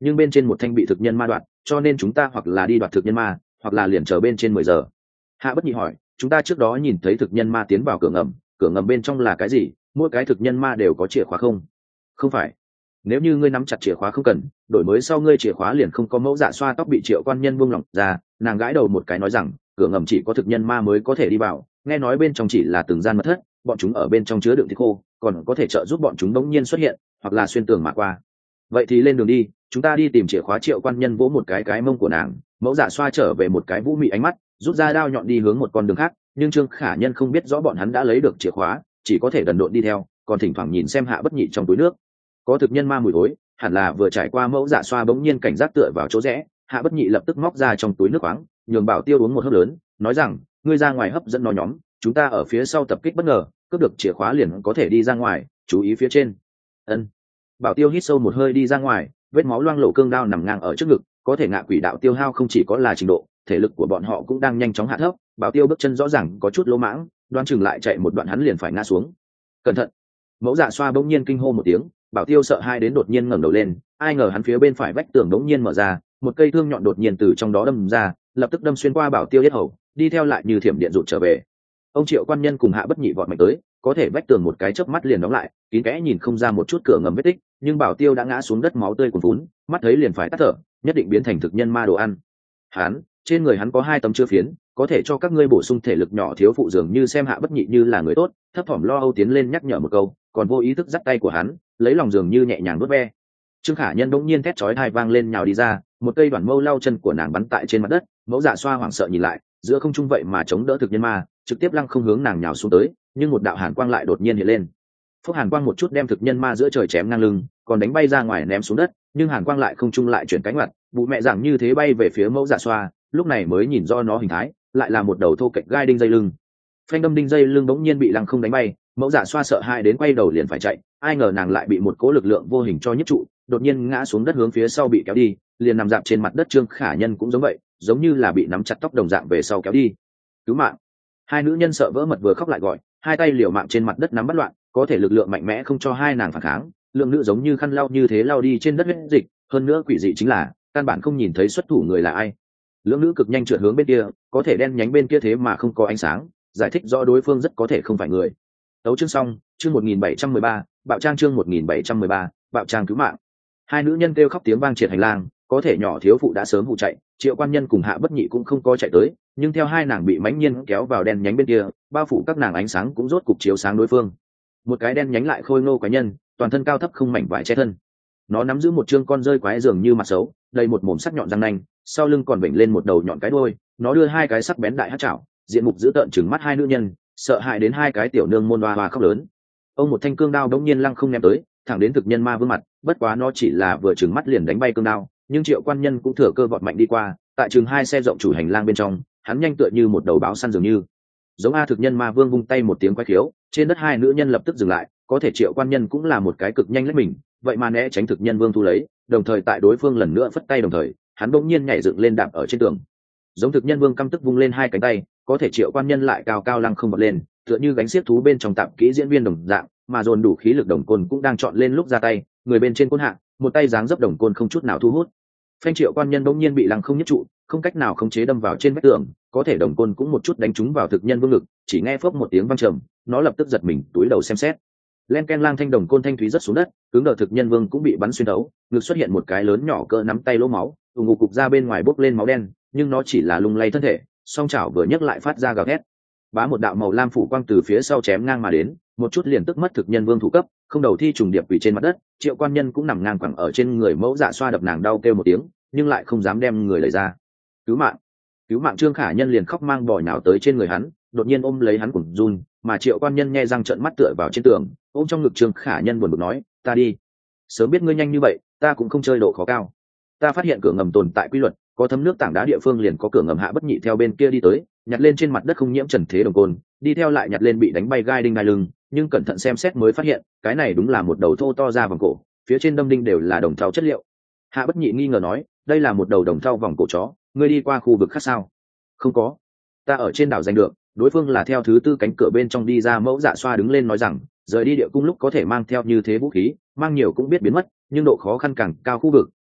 nhưng bên trên một thanh bị thực nhân ma đoạt, cho nên chúng ta hoặc là đi đoạt thực nhân ma, hoặc là liền chờ bên trên 10 giờ. Hạ Bất Nhị hỏi, chúng ta trước đó nhìn thấy thực nhân ma tiến vào cửa ngầm bên trong là cái gì? Mỗi cái thực nhân ma đều có chìa khóa không? Không phải. Nếu như ngươi nắm chặt chìa khóa không cần, đổi mới sau ngươi chìa khóa liền không có. Mẫu Dạ xoa tóc bị Triệu Quan Nhân buông lỏng ra, nàng gãi đầu một cái nói rằng, cửa ngầm chỉ có thực nhân ma mới có thể đi vào, nghe nói bên trong chỉ là từng gian mật thất, bọn chúng ở bên trong chứa đựng thịt khô, còn có thể trợ giúp bọn chúng đống nhiên xuất hiện, hoặc là xuyên tường mà qua. Vậy thì lên đường đi, chúng ta đi tìm chìa khóa. Triệu Quan Nhân vỗ một cái mông của nàng, Mẫu Dạ xoa trở về một cái vũ mị ánh mắt, rút ra đao nhọn đi hướng một con đường khác, nhưng Trương Khả Nhân không biết rõ bọn hắn đã lấy được chìa khóa, chỉ có thể đần độn đi theo, còn thỉnh thoảng nhìn xem Hạ Bất Nhị trong túi nước có thực nhân ma mùi thối, hẳn là vừa trải qua. Mẫu Dạ xoa bỗng nhiên cảnh giác tựa vào chỗ rẽ, Hạ Bất Nhị lập tức móc ra trong túi nước khoáng, nhường Bảo Tiêu uống một hớp lớn, nói rằng, ngươi ra ngoài hấp dẫn nó nhóm, chúng ta ở phía sau tập kích bất ngờ, cướp được chìa khóa liền có thể đi ra ngoài, chú ý phía trên. Ân. Bảo Tiêu hít sâu một hơi đi ra ngoài, vết máu loang lổ cương đao nằm ngang ở trước ngực, có thể Ngạ Quỷ đạo tiêu hao không chỉ có là trình độ, thể lực của bọn họ cũng đang nhanh chóng hạ thấp. Bảo Tiêu bước chân rõ ràng có chút lỗ mãng, đoán chừng lại chạy một đoạn hắn liền phải ngã xuống. Cẩn thận. Mẫu Dạ xoa bỗng nhiên kinh hô một tiếng, Bảo Tiêu sợ hai đến đột nhiên ngẩng đầu lên, ai ngờ hắn phía bên phải vách tường đống nhiên mở ra, một cây thương nhọn đột nhiên từ trong đó đâm ra, lập tức đâm xuyên qua Bảo Tiêu yết hầu, đi theo lại như thiểm điện rụt trở về. Ông Triệu Quan Nhân cùng Hạ Bất Nhị vọt mạnh tới, có thể vách tường một cái chớp mắt liền đóng lại, kín kẽ nhìn không ra một chút cửa ngầm vết tích, nhưng Bảo Tiêu đã ngã xuống đất máu tươi cuồn phún, mắt thấy liền phải tắt thở, nhất định biến thành thực nhân ma đồ ăn. Trên người hắn có 2 tấm chứa phiến, có thể cho các ngươi bổ sung thể lực. Nhỏ thiếu phụ dường như xem Hạ Bất Nhị như là người tốt, thấp thỏm lo âu tiến lên nhắc nhở một câu, còn vô ý thức dắt tay của hắn, lấy lòng dường như nhẹ nhàng vuốt ve. Trương Khả Nhân bỗng nhiên thét chói tai vang lên nhào đi ra, một cây đoạn mâu lau chân của nàng bắn tại trên mặt đất. Mẫu Dạ xoa hoảng sợ nhìn lại, giữa không trung vậy mà chống đỡ thực nhân ma, trực tiếp lăng không hướng nàng nhào xuống tới, nhưng một đạo hàn quang lại đột nhiên hiện lên. Phốc hàn quang một chút đem thực nhân ma giữa trời chém ngang lưng, còn đánh bay ra ngoài ném xuống đất, nhưng hàn quang lại không trung lại chuyển cánh mặt, vụ mẹ rằng như thế bay về phía Mẫu Dạ xoa, lúc này mới nhìn do nó hình thái, lại là một đầu thô kệch gai đinh dây lưng. Phanh đâm đinh dây lưng bỗng nhiên bị lăng không đánh bay, Mẫu Dạ xoa sợ hãi đến quay đầu liền phải chạy, ai ngờ nàng lại bị một cỗ lực lượng vô hình cho nhất trụ, đột nhiên ngã xuống đất hướng phía sau bị kéo đi, liền nằm dạp trên mặt đất. Trương Khả Nhân cũng giống vậy, giống như là bị nắm chặt tóc đồng dạng về sau kéo đi. Cứu mạng! Hai nữ nhân sợ vỡ mật vừa khóc lại gọi, hai tay liều mạng trên mặt đất nắm bắt loạn, có thể lực lượng mạnh mẽ không cho hai nàng phản kháng, lượng nữ giống như khăn lau như thế lau đi trên đất huyết dịch. Hơn nữa quỷ dị chính là căn bản không nhìn thấy xuất thủ người là ai. Lượng nữ cực nhanh trượt hướng bên kia, có thể đen nhánh bên kia thế mà không có ánh sáng, giải thích rõ đối phương rất có thể không phải người. Đấu chương xong, chương 1713, bạo trang. Chương 1713, bạo trang cứu mạng. Hai nữ nhân kêu khóc tiếng vang triệt hành lang, có thể nhỏ thiếu phụ đã sớm hụ chạy, Triệu Quan Nhân cùng Hạ Bất Nhị cũng không có chạy tới, nhưng theo hai nàng bị mãnh nhiên kéo vào đen nhánh bên kia, bao phủ các nàng ánh sáng cũng rốt cục chiếu sáng đối phương. Một cái đen nhánh lại khôi ngô quái nhân, toàn thân cao thấp không mảnh vải che thân. Nó nắm giữ một trương con rơi quái dường như mặt xấu, đầy một mồm sắc nhọn răng nanh, sau lưng còn vểnh lên một đầu nhọn cái đuôi, nó đưa hai cái sắc bén đại hắc chảo, diện mục dữ tợn trừng mắt hai nữ nhân, sợ hãi đến hai cái tiểu nương môn hoa khóc lớn. Ông một thanh cương đao đống nhiên lăng không ném tới, thẳng đến thực nhân ma vương mặt, bất quá nó chỉ là vừa trừng mắt liền đánh bay cương đao, nhưng Triệu Quan Nhân cũng thừa cơ vọt mạnh đi qua, tại chừng 2 xe rộng chủ hành lang bên trong, hắn nhanh tựa như một đầu báo săn dường như. Giống a thực nhân ma vương vung tay một tiếng quái khiếu, trên đất hai nữ nhân lập tức dừng lại, có thể Triệu Quan Nhân cũng là một cái cực nhanh lách mình, vậy mà né tránh thực nhân vương thu lấy, đồng thời tại đối phương lần nữa phất tay đồng thời, hắn bỗng nhiên nhảy dựng lên đạp ở trên tường. Giống thực nhân vương căm tức vung lên hai cánh tay, có thể Triệu Quan Nhân lại cao cao lăng không bật lên, tựa như gánh xiếc thú bên trong tạm kỹ diễn viên đồng dạng, mà dồn đủ khí lực đồng côn cũng đang chọn lên lúc ra tay, người bên trên côn hạ, một tay giáng dấp đồng côn không chút nào thu hút. Phanh Triệu Quan Nhân bỗng nhiên bị lăng không nhất trụ, không cách nào khống chế đâm vào trên vách tường, có thể đồng côn cũng một chút đánh trúng vào thực nhân vương ngực, chỉ nghe phốc một tiếng vang trầm, nó lập tức giật mình túi đầu xem xét. Len ken lang thanh đồng côn thanh thúy rất xuống đất, cứng đờ thực nhân vương cũng bị bắn xuyên thấu, ngực xuất hiện một cái lớn nhỏ cỡ nắm tay lỗ máu, ù ngục cục ra bên ngoài bốc lên máu đen, nhưng nó chỉ là lung lay thân thể, song chảo vừa nhấc lại phát ra gào thét. Bá một đạo màu lam phủ quang từ phía sau chém ngang mà đến, một chút liền tức mất thực nhân vương thủ cấp, không đầu thi trùng điệp quỳ trên mặt đất. Triệu Quan Nhân cũng nằm ngang quẳng ở trên người Mẫu Dạ xoa đập nàng đau kêu một tiếng, nhưng lại không dám đem người lấy ra. Cứu mạng! Cứu mạng! Trương Khả Nhân liền khóc mang bò nhào tới trên người hắn, đột nhiên ôm lấy hắn cùng run, mà Triệu Quan Nhân nhe răng trợn mắt tựa vào trên tường, ôm trong ngực Trương Khả Nhân buồn bực nói, ta đi. Sớm biết ngươi nhanh như vậy, ta cũng không chơi độ khó cao. Ta phát hiện cửa ngầm tồn tại quy luật, có thấm nước tảng đá địa phương liền có cửa ngầm. Hạ Bất Nhị theo bên kia đi tới, nhặt lên trên mặt đất không nhiễm trần thế đồng côn, đi theo lại nhặt lên bị đánh bay gai đinh gai lưng, nhưng cẩn thận xem xét mới phát hiện, cái này đúng là một đầu thô to ra vòng cổ, phía trên đâm đinh đều là đồng thau chất liệu. Hạ Bất Nhị nghi ngờ nói, đây là một đầu đồng thau vòng cổ chó, ngươi đi qua khu vực khác sao? Không có, ta ở trên đảo giành được. Đối phương là theo thứ tư cánh cửa bên trong đi ra. Mẫu Dạ xoa đứng lên nói rằng, rời đi địa cung lúc có thể mang theo như thế vũ khí, mang nhiều cũng biết biến mất, nhưng độ khó khăn càng cao khu vực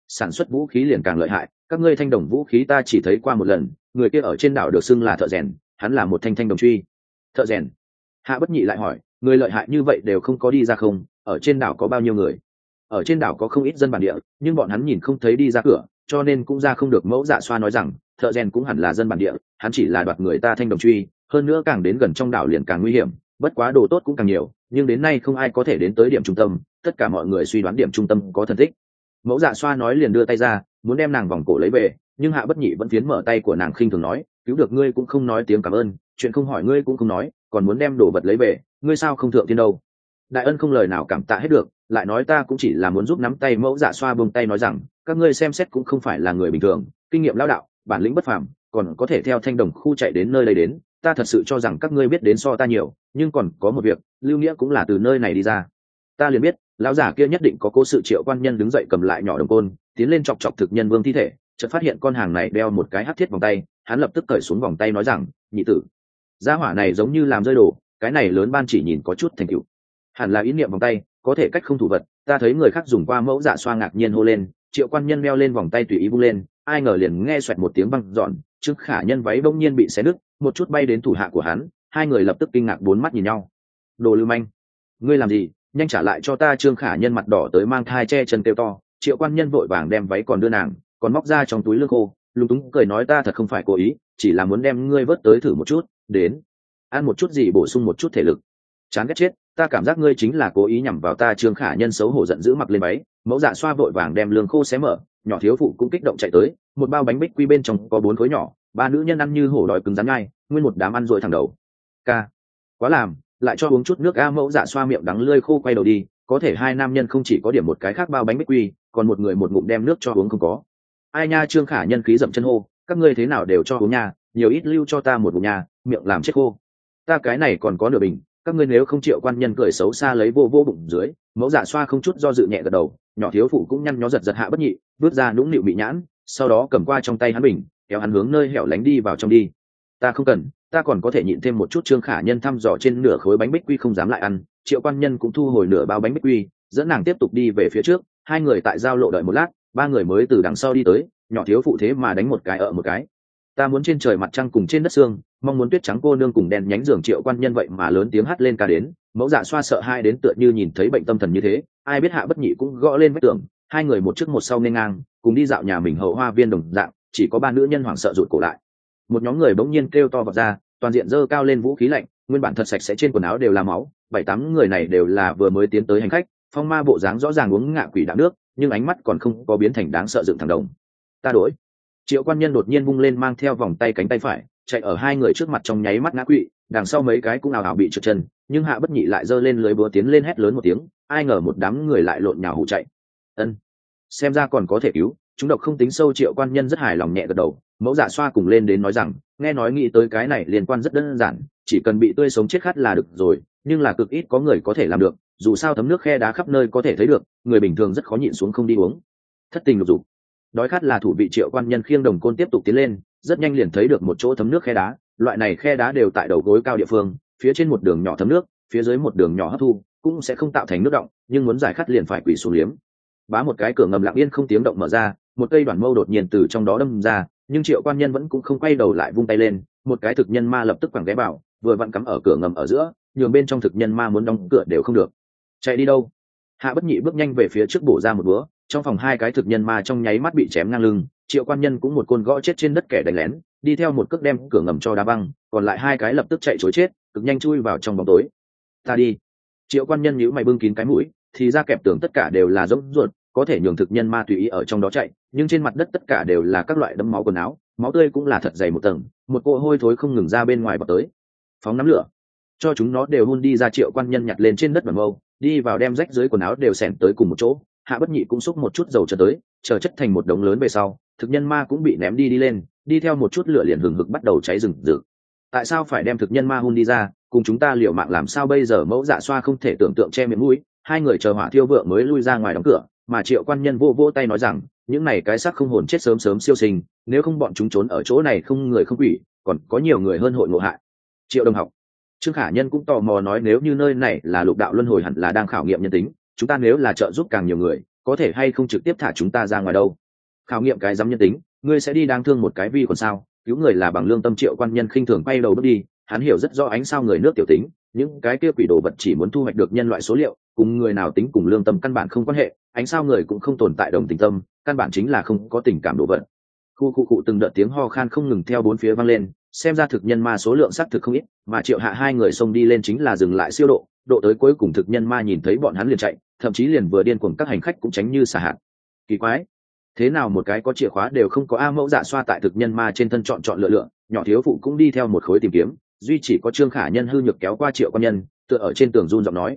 sản xuất vũ khí liền càng lợi hại. Các ngươi thanh đồng vũ khí ta chỉ thấy qua một lần, người kia ở trên đảo được xưng là thợ rèn, hắn là một thanh đồng truy. Thợ rèn? Hạ Bất Nhị lại hỏi, người lợi hại như vậy đều không có đi ra không? Ở trên đảo có bao nhiêu người? Ở trên đảo có không ít dân bản địa, nhưng bọn hắn nhìn không thấy đi ra cửa, cho nên cũng ra không được. Mẫu Dạ Xoa nói rằng, thợ rèn cũng hẳn là dân bản địa, hắn chỉ là đoạt người ta thanh đồng truy, hơn nữa càng đến gần trong đảo liền càng nguy hiểm, bất quá đồ tốt cũng càng nhiều, nhưng đến nay không ai có thể đến tới điểm trung tâm, tất cả mọi người suy đoán điểm trung tâm có thần tích. Mẫu Dạ Xoa nói liền đưa tay ra, muốn đem nàng vòng cổ lấy về, nhưng Hạ Bất Nhị vẫn phiến mở tay của nàng khinh thường nói, cứu được ngươi cũng không nói tiếng cảm ơn, chuyện không hỏi ngươi cũng không nói, còn muốn đem đồ vật lấy về, ngươi sao không thượng thiên đâu? Đại ân không lời nào cảm tạ hết được, lại nói ta cũng chỉ là muốn giúp nắm tay. Mẫu Dạ Xoa buông tay nói rằng, các ngươi xem xét cũng không phải là người bình thường, kinh nghiệm lão đạo, bản lĩnh bất phàm, còn có thể theo thanh đồng khu chạy đến nơi đây đến, ta thật sự cho rằng các ngươi biết đến so ta nhiều, nhưng còn có một việc, Lưu Nghĩa cũng là từ nơi này đi ra. Ta liền biết, lão giả kia nhất định có cố sự. Triệu Quan Nhân đứng dậy cầm lại nhỏ đồng côn, tiến lên chọc chọc Thực Nhân Vương thi thể, chợt phát hiện con hàng này đeo một cái hắc thiết vòng tay, hắn lập tức cởi xuống vòng tay nói rằng, nhị tử, gia hỏa này giống như làm rơi đồ, cái này lớn ban chỉ nhìn có chút thành tựu, hẳn là ý niệm vòng tay, có thể cách không thủ vật. Ta thấy người khác dùng qua. Mẫu Dạ Xoa ngạc nhiên hô lên. Triệu Quan Nhân đeo lên vòng tay tùy ý vung lên, ai ngờ liền nghe xoẹt một tiếng vang dọn, Trương Khả Nhân váy bỗng nhiên bị xé nứt, một chút bay đến thủ hạ của hắn, hai người lập tức kinh ngạc bốn mắt nhìn nhau. Đồ lưu manh, ngươi làm gì? Nhanh trả lại cho ta! Trương Khả Nhân mặt đỏ tới mang thai che chân kêu to. Triệu Quan Nhân vội vàng đem váy còn đưa nàng, còn móc ra trong túi lương khô, lúng túng cười nói, ta thật không phải cố ý, chỉ là muốn đem ngươi vớt tới thử một chút, đến ăn một chút gì bổ sung một chút thể lực. Chán ghét chết, ta cảm giác ngươi chính là cố ý nhằm vào ta. Trương Khả Nhân xấu hổ giận dữ mặc lên váy. Mẫu Dạ Xoa vội vàng đem lương khô xé mở, nhỏ thiếu phụ cũng kích động chạy tới, một bao bánh bích quy bên trong có 4 khối nhỏ, ba nữ nhân ăn như hổ đói cứng rắn ngay, nguyên một đám ăn rồi thẳng đầu. Ca, quá làm, lại cho uống chút nước a. Mẫu Dạ Xoa miệng đắng lưỡi khô quay đầu đi, có thể hai nam nhân không chỉ có điểm một cái khác bao bánh bích quy, còn một người một ngụm đem nước cho uống không có. Ai nha! Trương Khả Nhân khí dậm chân hô, các ngươi thế nào đều cho uống nha, nhiều ít lưu cho ta một ngụm nha, miệng làm chết khô. Ta cái này còn có nửa bình, các ngươi nếu không. Triệu Quan Nhân cười xấu xa lấy vô bụng dưới. Mẫu Dạ Xoa không chút do dự nhẹ gật đầu, nhỏ thiếu phụ cũng nhăn nhó giật Hạ Bất Nhị, bước ra nũng nịu bị nhãn, sau đó cầm qua trong tay hắn bình, kéo hắn hướng nơi hẻo lánh đi vào trong đi. Ta không cần, ta còn có thể nhịn thêm một chút. Trương Khả Nhân thăm dò trên nửa khối bánh bích quy không dám lại ăn. Triệu Quan Nhân cũng thu hồi nửa bao bánh bích quy, dẫn nàng tiếp tục đi về phía trước. Hai người tại giao lộ đợi một lát, ba người mới từ đằng sau đi tới. Nhỏ thiếu phụ thế mà đánh một cái ở một cái. Ta muốn trên trời mặt trăng cùng trên đất sương, mong muốn tuyết trắng cô nương cùng đèn nhánh giường. Triệu Quan Nhân vậy mà lớn tiếng hát lên ca đến. Mẫu Dạ Xoa sợ hai đến tựa như nhìn thấy bệnh tâm thần như thế, ai biết Hạ Bất Nhị cũng gõ lên vách tường, hai người một trước một sau nên ngang cùng đi dạo nhà mình hậu hoa viên đồng dạng, chỉ có ba nữ nhân hoảng sợ rụt cổ lại. Một nhóm người bỗng nhiên kêu to vọt ra, toàn diện giơ cao lên vũ khí lạnh, nguyên bản thật sạch sẽ trên quần áo đều là máu. 7-8 người này đều là vừa mới tiến tới hành khách, phong ma bộ dáng rõ ràng uống ngạ quỷ đạo nước, nhưng ánh mắt còn không có biến thành đáng sợ dựng thẳng đồng. Ta đổi. Triệu Quan Nhân đột nhiên vung lên mang theo vòng tay cánh tay phải, chạy ở hai người trước mặt trong nháy mắt ngã quỵ, đằng sau mấy cái cũng ào ào bị trượt chân, nhưng Hạ Bất Nhị lại giơ lên lưới búa tiến lên hét lớn một tiếng, ai ngờ một đám người lại lộn nhào hụ chạy. Ân, xem ra còn có thể cứu, chúng độc không tính sâu. Triệu Quan Nhân rất hài lòng nhẹ gật đầu. Mẫu Dạ Xoa cùng lên đến nói rằng, nghe nói nghĩ tới cái này liên quan rất đơn giản, chỉ cần bị tươi sống chết khát là được rồi, nhưng là cực ít có người có thể làm được, dù sao thấm nước khe đá khắp nơi có thể thấy được, người bình thường rất khó nhịn xuống không đi uống. Thất tình lục dục, đói khát là thủ vị. Triệu Quan Nhân khiêng đồng côn tiếp tục tiến lên, rất nhanh liền thấy được một chỗ thấm nước khe đá, loại này khe đá đều tại đầu gối cao địa phương, phía trên một đường nhỏ thấm nước, phía dưới một đường nhỏ hấp thu, cũng sẽ không tạo thành nước động, nhưng muốn giải khát liền phải quỳ xuống liếm. Bá một cái cửa ngầm lặng yên không tiếng động mở ra, một cây đoàn mâu đột nhiên từ trong đó đâm ra, nhưng Triệu Quan Nhân vẫn cũng không quay đầu lại, vung tay lên, một cái thực nhân ma lập tức quẳng ghé vào, vừa vặn cắm ở cửa ngầm ở giữa, nhường bên trong thực nhân ma muốn đóng cửa đều không được. Chạy đi đâu? Hạ Bất Nhị bước nhanh về phía trước bổ ra một búa, trong phòng hai cái thực nhân ma trong nháy mắt bị chém ngang lưng. Triệu Quan Nhân cũng một côn gõ chết trên đất kẻ đánh lén, đi theo một cước đem cửa ngầm cho đá văng, còn lại hai cái lập tức chạy trối chết, cực nhanh chui vào trong bóng tối. Ta đi. Triệu Quan Nhân nhíu mày bưng kín cái mũi, thì ra kẹp tưởng tất cả đều là giống ruột, có thể nhường thực nhân ma tùy ý ở trong đó chạy, nhưng trên mặt đất tất cả đều là các loại đẫm máu quần áo, máu tươi cũng là thật dày một tầng, một cỗ hôi thối không ngừng ra bên ngoài bật tới. Phóng nắm lửa, cho chúng nó đều hun đi ra. Triệu Quan Nhân nhặt lên trên đất bẩn mâu, đi vào đem rách dưới quần áo đều xẻn tới cùng một chỗ. Hạ Bất Nhị cũng xúc một chút dầu cho tới, chờ chất thành một đống lớn về sau, thực nhân ma cũng bị ném đi lên, đi theo một chút lửa liền hừng hực bắt đầu cháy rừng rực. Tại sao phải đem thực nhân ma hun đi ra, cùng chúng ta liều mạng làm sao bây giờ? Mẫu Dạ Xoa không thể tưởng tượng che miệng mũi, hai người chờ hỏa thiêu vượng mới lui ra ngoài đóng cửa, mà Triệu Quan Nhân vỗ tay nói rằng, những này cái xác không hồn chết sớm sớm siêu sinh, nếu không bọn chúng trốn ở chỗ này không người không quỷ, còn có nhiều người hơn hội ngộ hại. Triệu đồng học. Trương Khả Nhân cũng tò mò nói, nếu như nơi này là lục đạo luân hồi hẳn là đang khảo nghiệm nhân tính, chúng ta nếu là trợ giúp càng nhiều người, có thể hay không trực tiếp thả chúng ta ra ngoài đâu. Khảo nghiệm cái dám nhân tính, ngươi sẽ đi đáng thương một cái vi còn sao? Cứu người là bằng lương tâm. Triệu quan nhân khinh thường quay đầu bước đi, hắn hiểu rất rõ ánh sao người nước tiểu tính, những cái kia quỷ đồ vật chỉ muốn thu hoạch được nhân loại số liệu, cùng người nào tính cùng lương tâm căn bản không quan hệ, ánh sao người cũng không tồn tại đồng tình tâm, căn bản chính là không có tình cảm đồ vật. Khu từng đợt tiếng ho khan không ngừng theo bốn phía vang lên, xem ra thực nhân ma số lượng xác thực không ít, mà Triệu Hạ hai người xông đi lên chính là dừng lại siêu độ tới cuối cùng thực nhân ma nhìn thấy bọn hắn liền chạy, thậm chí liền vừa điên cuồng các hành khách cũng tránh như xả hạt. Kỳ quái, thế nào một cái có chìa khóa đều không có a? Mẫu Dạ xoa tại thực nhân ma trên thân chọn lựa, nhỏ thiếu phụ cũng đi theo một khối tìm kiếm, duy chỉ có Trương Khả Nhân hư nhược kéo qua Triệu quan nhân, tựa ở trên tường run giọng nói,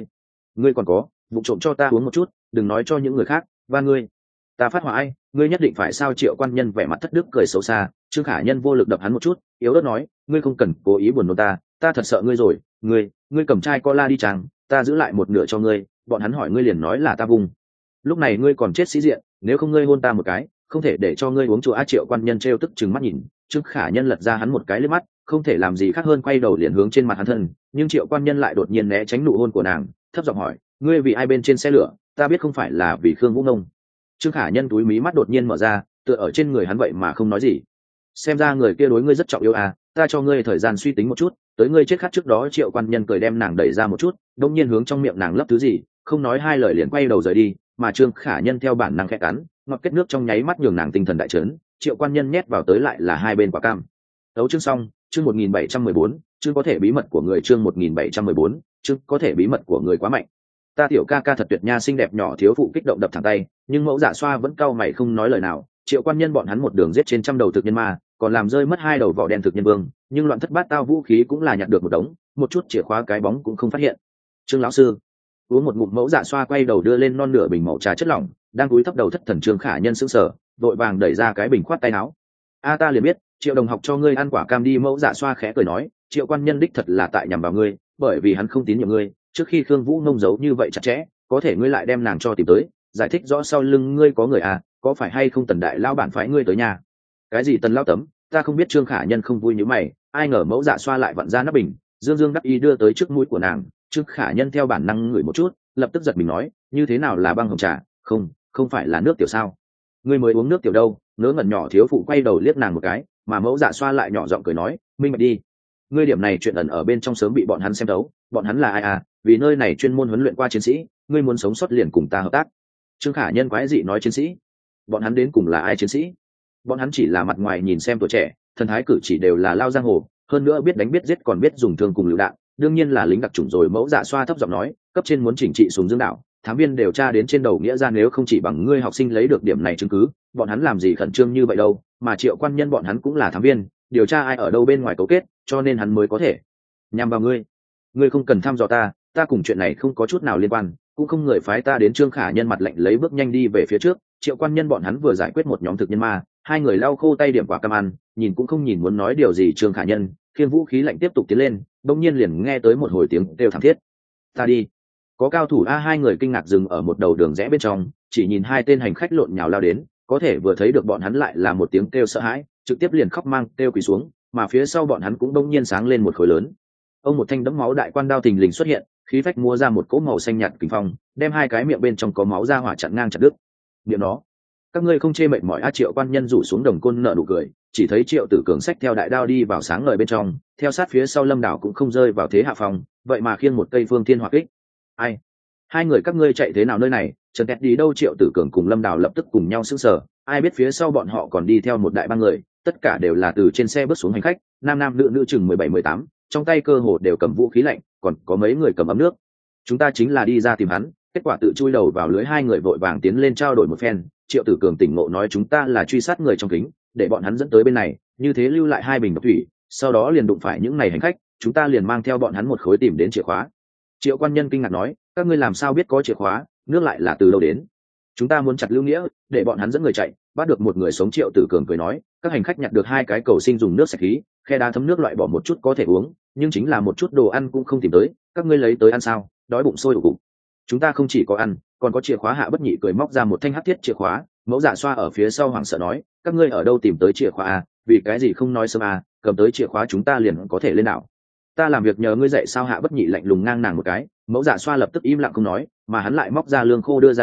ngươi còn có vụ trộm cho ta uống một chút, đừng nói cho những người khác, và ngươi ta phát hỏa ai, ngươi nhất định phải sao? Triệu quan nhân vẻ mặt thất đức cười xấu xa. Trương Khả Nhân vô lực đập hắn một chút, yếu ớt nói, ngươi không cần cố ý buồn nôn ta thật sợ ngươi rồi. Ngươi cầm chai cola đi chàng, ta giữ lại một nửa cho ngươi, bọn hắn hỏi ngươi liền nói là ta vùng. Lúc này ngươi còn chết sĩ diện, nếu không ngươi hôn ta một cái, không thể để cho ngươi uống chùa. Triệu quan nhân trêu tức chừng mắt nhìn Trương Khả Nhân, lật ra hắn một cái liếc mắt, không thể làm gì khác hơn quay đầu liền hướng trên mặt hắn thân, nhưng Triệu quan nhân lại đột nhiên né tránh nụ hôn của nàng, thấp giọng hỏi, ngươi vì ai bên trên xe lửa? Ta biết không phải là vì Khương Vũ Nông. Trương Khả Nhân túi mí mắt đột nhiên mở ra, tựa ở trên người hắn vậy mà không nói gì. Xem ra người kia đối ngươi rất trọng yếu à, ta cho ngươi thời gian suy tính một chút, tới ngươi chết khát trước đó. Triệu quan nhân cười đem nàng đẩy ra một chút, đột nhiên hướng trong miệng nàng lấp thứ gì, không nói hai lời liền quay đầu rời đi, mà Trương Khả Nhân theo bản năng khẽ cắn, ngọt kết nước trong nháy mắt nhường nàng tinh thần đại chấn. Triệu quan nhân nhét vào tới lại là hai bên quả cam. Đấu chương xong, chương 1714, chương có thể bí mật của người, chương 1714, chương có thể bí mật của người quá mạnh. Ta tiểu ca ca thật tuyệt nha. Xinh đẹp nhỏ thiếu phụ kích động đập thẳng tay, nhưng mẫu Dạ xoa vẫn cau mày không nói lời nào. Triệu quan nhân bọn hắn một đường giết trên trăm đầu thực nhân ma, còn làm rơi mất 2 đầu vỏ đen thực nhân vương, nhưng loạn thất bát tao vũ khí cũng là nhặt được một đống, một chút chìa khóa cái bóng cũng không phát hiện. Trương lão sư uống một ngụm. Mẫu Dạ xoa quay đầu đưa lên non nửa bình màu trà chất lỏng, đang cúi thấp đầu thất thần. Trương Khả Nhân sững sờ, vội vàng đẩy ra cái bình khoát tay áo. A ta liền biết, Triệu đồng học cho ngươi ăn quả cam đi. Mẫu Dạ xoa khẽ cười nói, Triệu quan nhân đích thật là tại nhằm vào ngươi, bởi vì hắn không tín nhiệm ngươi. Trước khi Khương Vũ Nông giấu như vậy chặt chẽ, có thể ngươi lại đem nàng cho tìm tới, giải thích rõ sau lưng ngươi có người à, có phải hay không Tần đại lao bản phái ngươi tới nhà? Cái gì Tần lao tấm, ta không biết. Trương Khả Nhân không vui như mày, ai ngờ mẫu Dạ xoa lại vặn ra nắp bình, dương dương đắc ý đưa tới trước mũi của nàng. Trương Khả Nhân theo bản năng ngửi một chút, lập tức giật mình nói, như thế nào là băng hồng trà? Không phải là nước tiểu sao? Ngươi mới uống nước tiểu đâu? Ngớ ngẩn nhỏ thiếu phụ quay đầu liếc nàng một cái, mà mẫu Dạ xoa lại nhỏ giọng cười nói, minh bạch đi. Ngươi điểm này chuyện ẩn ở bên trong sớm bị bọn hắn xem thấu. Bọn hắn là ai à? Vì nơi này chuyên môn huấn luyện qua chiến sĩ, ngươi muốn sống sót liền cùng ta hợp tác. Trương Khả Nhân quái dị nói, chiến sĩ? Bọn hắn đến cùng là ai chiến sĩ? Bọn hắn chỉ là mặt ngoài nhìn xem tuổi trẻ, thần thái cử chỉ đều là lao giang hồ, hơn nữa biết đánh biết giết còn biết dùng thương cùng lựu đạn, đương nhiên là lính đặc chủng rồi. Mẫu Dạ xoa thấp giọng nói, cấp trên muốn chỉnh trị xuống dương đảo, thám viên điều tra đến trên đầu nghĩa ra, nếu không chỉ bằng ngươi học sinh lấy được điểm này chứng cứ, bọn hắn làm gì khẩn trương như vậy đâu. Mà Triệu quan nhân bọn hắn cũng là thám viên, điều tra ai ở đâu bên ngoài cấu kết, cho nên hắn mới có thể nhằm vào ngươi. Ngươi không cần thăm dò ta cùng chuyện này không có chút nào liên quan, cũng không người phái ta đến. Trương Khả Nhân mặt lạnh lấy bước nhanh đi về phía trước. Triệu quan nhân bọn hắn vừa giải quyết một nhóm thực nhân ma, hai người lau khô tay điểm quả cam ăn, nhìn cũng không nhìn muốn nói điều gì. Trương Khả Nhân khiêng vũ khí lạnh tiếp tục tiến lên, đông nhiên liền nghe tới một hồi tiếng kêu thảm thiết. Ta đi, có cao thủ a! Hai người kinh ngạc dừng ở một đầu đường rẽ bên trong, chỉ nhìn hai tên hành khách lộn nhào lao đến, có thể vừa thấy được bọn hắn lại là một tiếng kêu sợ hãi, trực tiếp liền khóc mang kêu quỳ xuống, mà phía sau bọn hắn cũng đông nhiên sáng lên một khối lớn. Ông một thanh đẫm máu đại quan đao thình lình xuất hiện, khí phách mua ra một cỗ màu xanh nhạt kình phong, đem hai cái miệng bên trong có máu ra hỏa chặn ngang chặt đứt. Miệng nó, các ngươi không chê mệt mỏi a? Triệu quan nhân rủ xuống đồng côn nợ nụ cười, chỉ thấy Triệu Tử Cường xách theo đại đao đi vào sáng ngời bên trong, theo sát phía sau Lâm Đảo cũng không rơi vào thế hạ phòng, vậy mà khiêng một cây phương thiên hỏa kích. Ai? Hai người các ngươi chạy thế nào nơi này? Trần Kẹt đi đâu? Triệu Tử Cường cùng Lâm Đảo lập tức cùng nhau sững sờ, ai biết phía sau bọn họ còn đi theo một đại bang người, tất cả đều là từ trên xe bước xuống hành khách, nam nam nữ nữ chừng 17-18, trong tay cơ hồ đều cầm vũ khí lạnh, còn có mấy người cầm ấm nước. Chúng ta chính là đi ra tìm hắn, kết quả tự chui đầu vào lưới. Hai người vội vàng tiến lên trao đổi một phen. Triệu Tử Cường tỉnh ngộ nói, chúng ta là truy sát người trong kính, để bọn hắn dẫn tới bên này, như thế lưu lại 2 bình độc thủy, sau đó liền đụng phải những này hành khách, chúng ta liền mang theo bọn hắn một khối tìm đến chìa khóa. Triệu quan nhân kinh ngạc nói, các ngươi làm sao biết có chìa khóa, nước lại là từ đâu đến? Chúng ta muốn chặt Lưu Nghĩa, để bọn hắn dẫn người chạy, bắt được một người sống. Triệu Tử Cường cười nói, các hành khách nhặt được 2 cái cầu sinh dùng nước sạch khí, khe đá thấm nước loại bỏ một chút có thể uống, nhưng chính là một chút đồ ăn cũng không tìm tới, các ngươi lấy tới ăn sao? Đói bụng sôi ủ cục. Chúng ta không chỉ có ăn, còn có chìa khóa. Hạ Bất Nhị cười móc ra một thanh hắc thiết chìa khóa. Mẫu Dạ xoa ở phía sau hoảng sợ nói, các ngươi ở đâu tìm tới chìa khóa à? Vì cái gì không nói sớm à? Cầm tới chìa khóa chúng ta liền có thể lên đảo. Ta làm việc nhờ ngươi dạy sao? Hạ Bất Nhị lạnh lùng ngang nàng một cái. Mẫu Dạ xoa lập tức im lặng không nói, mà hắn lại móc ra lương khô đưa ra đi,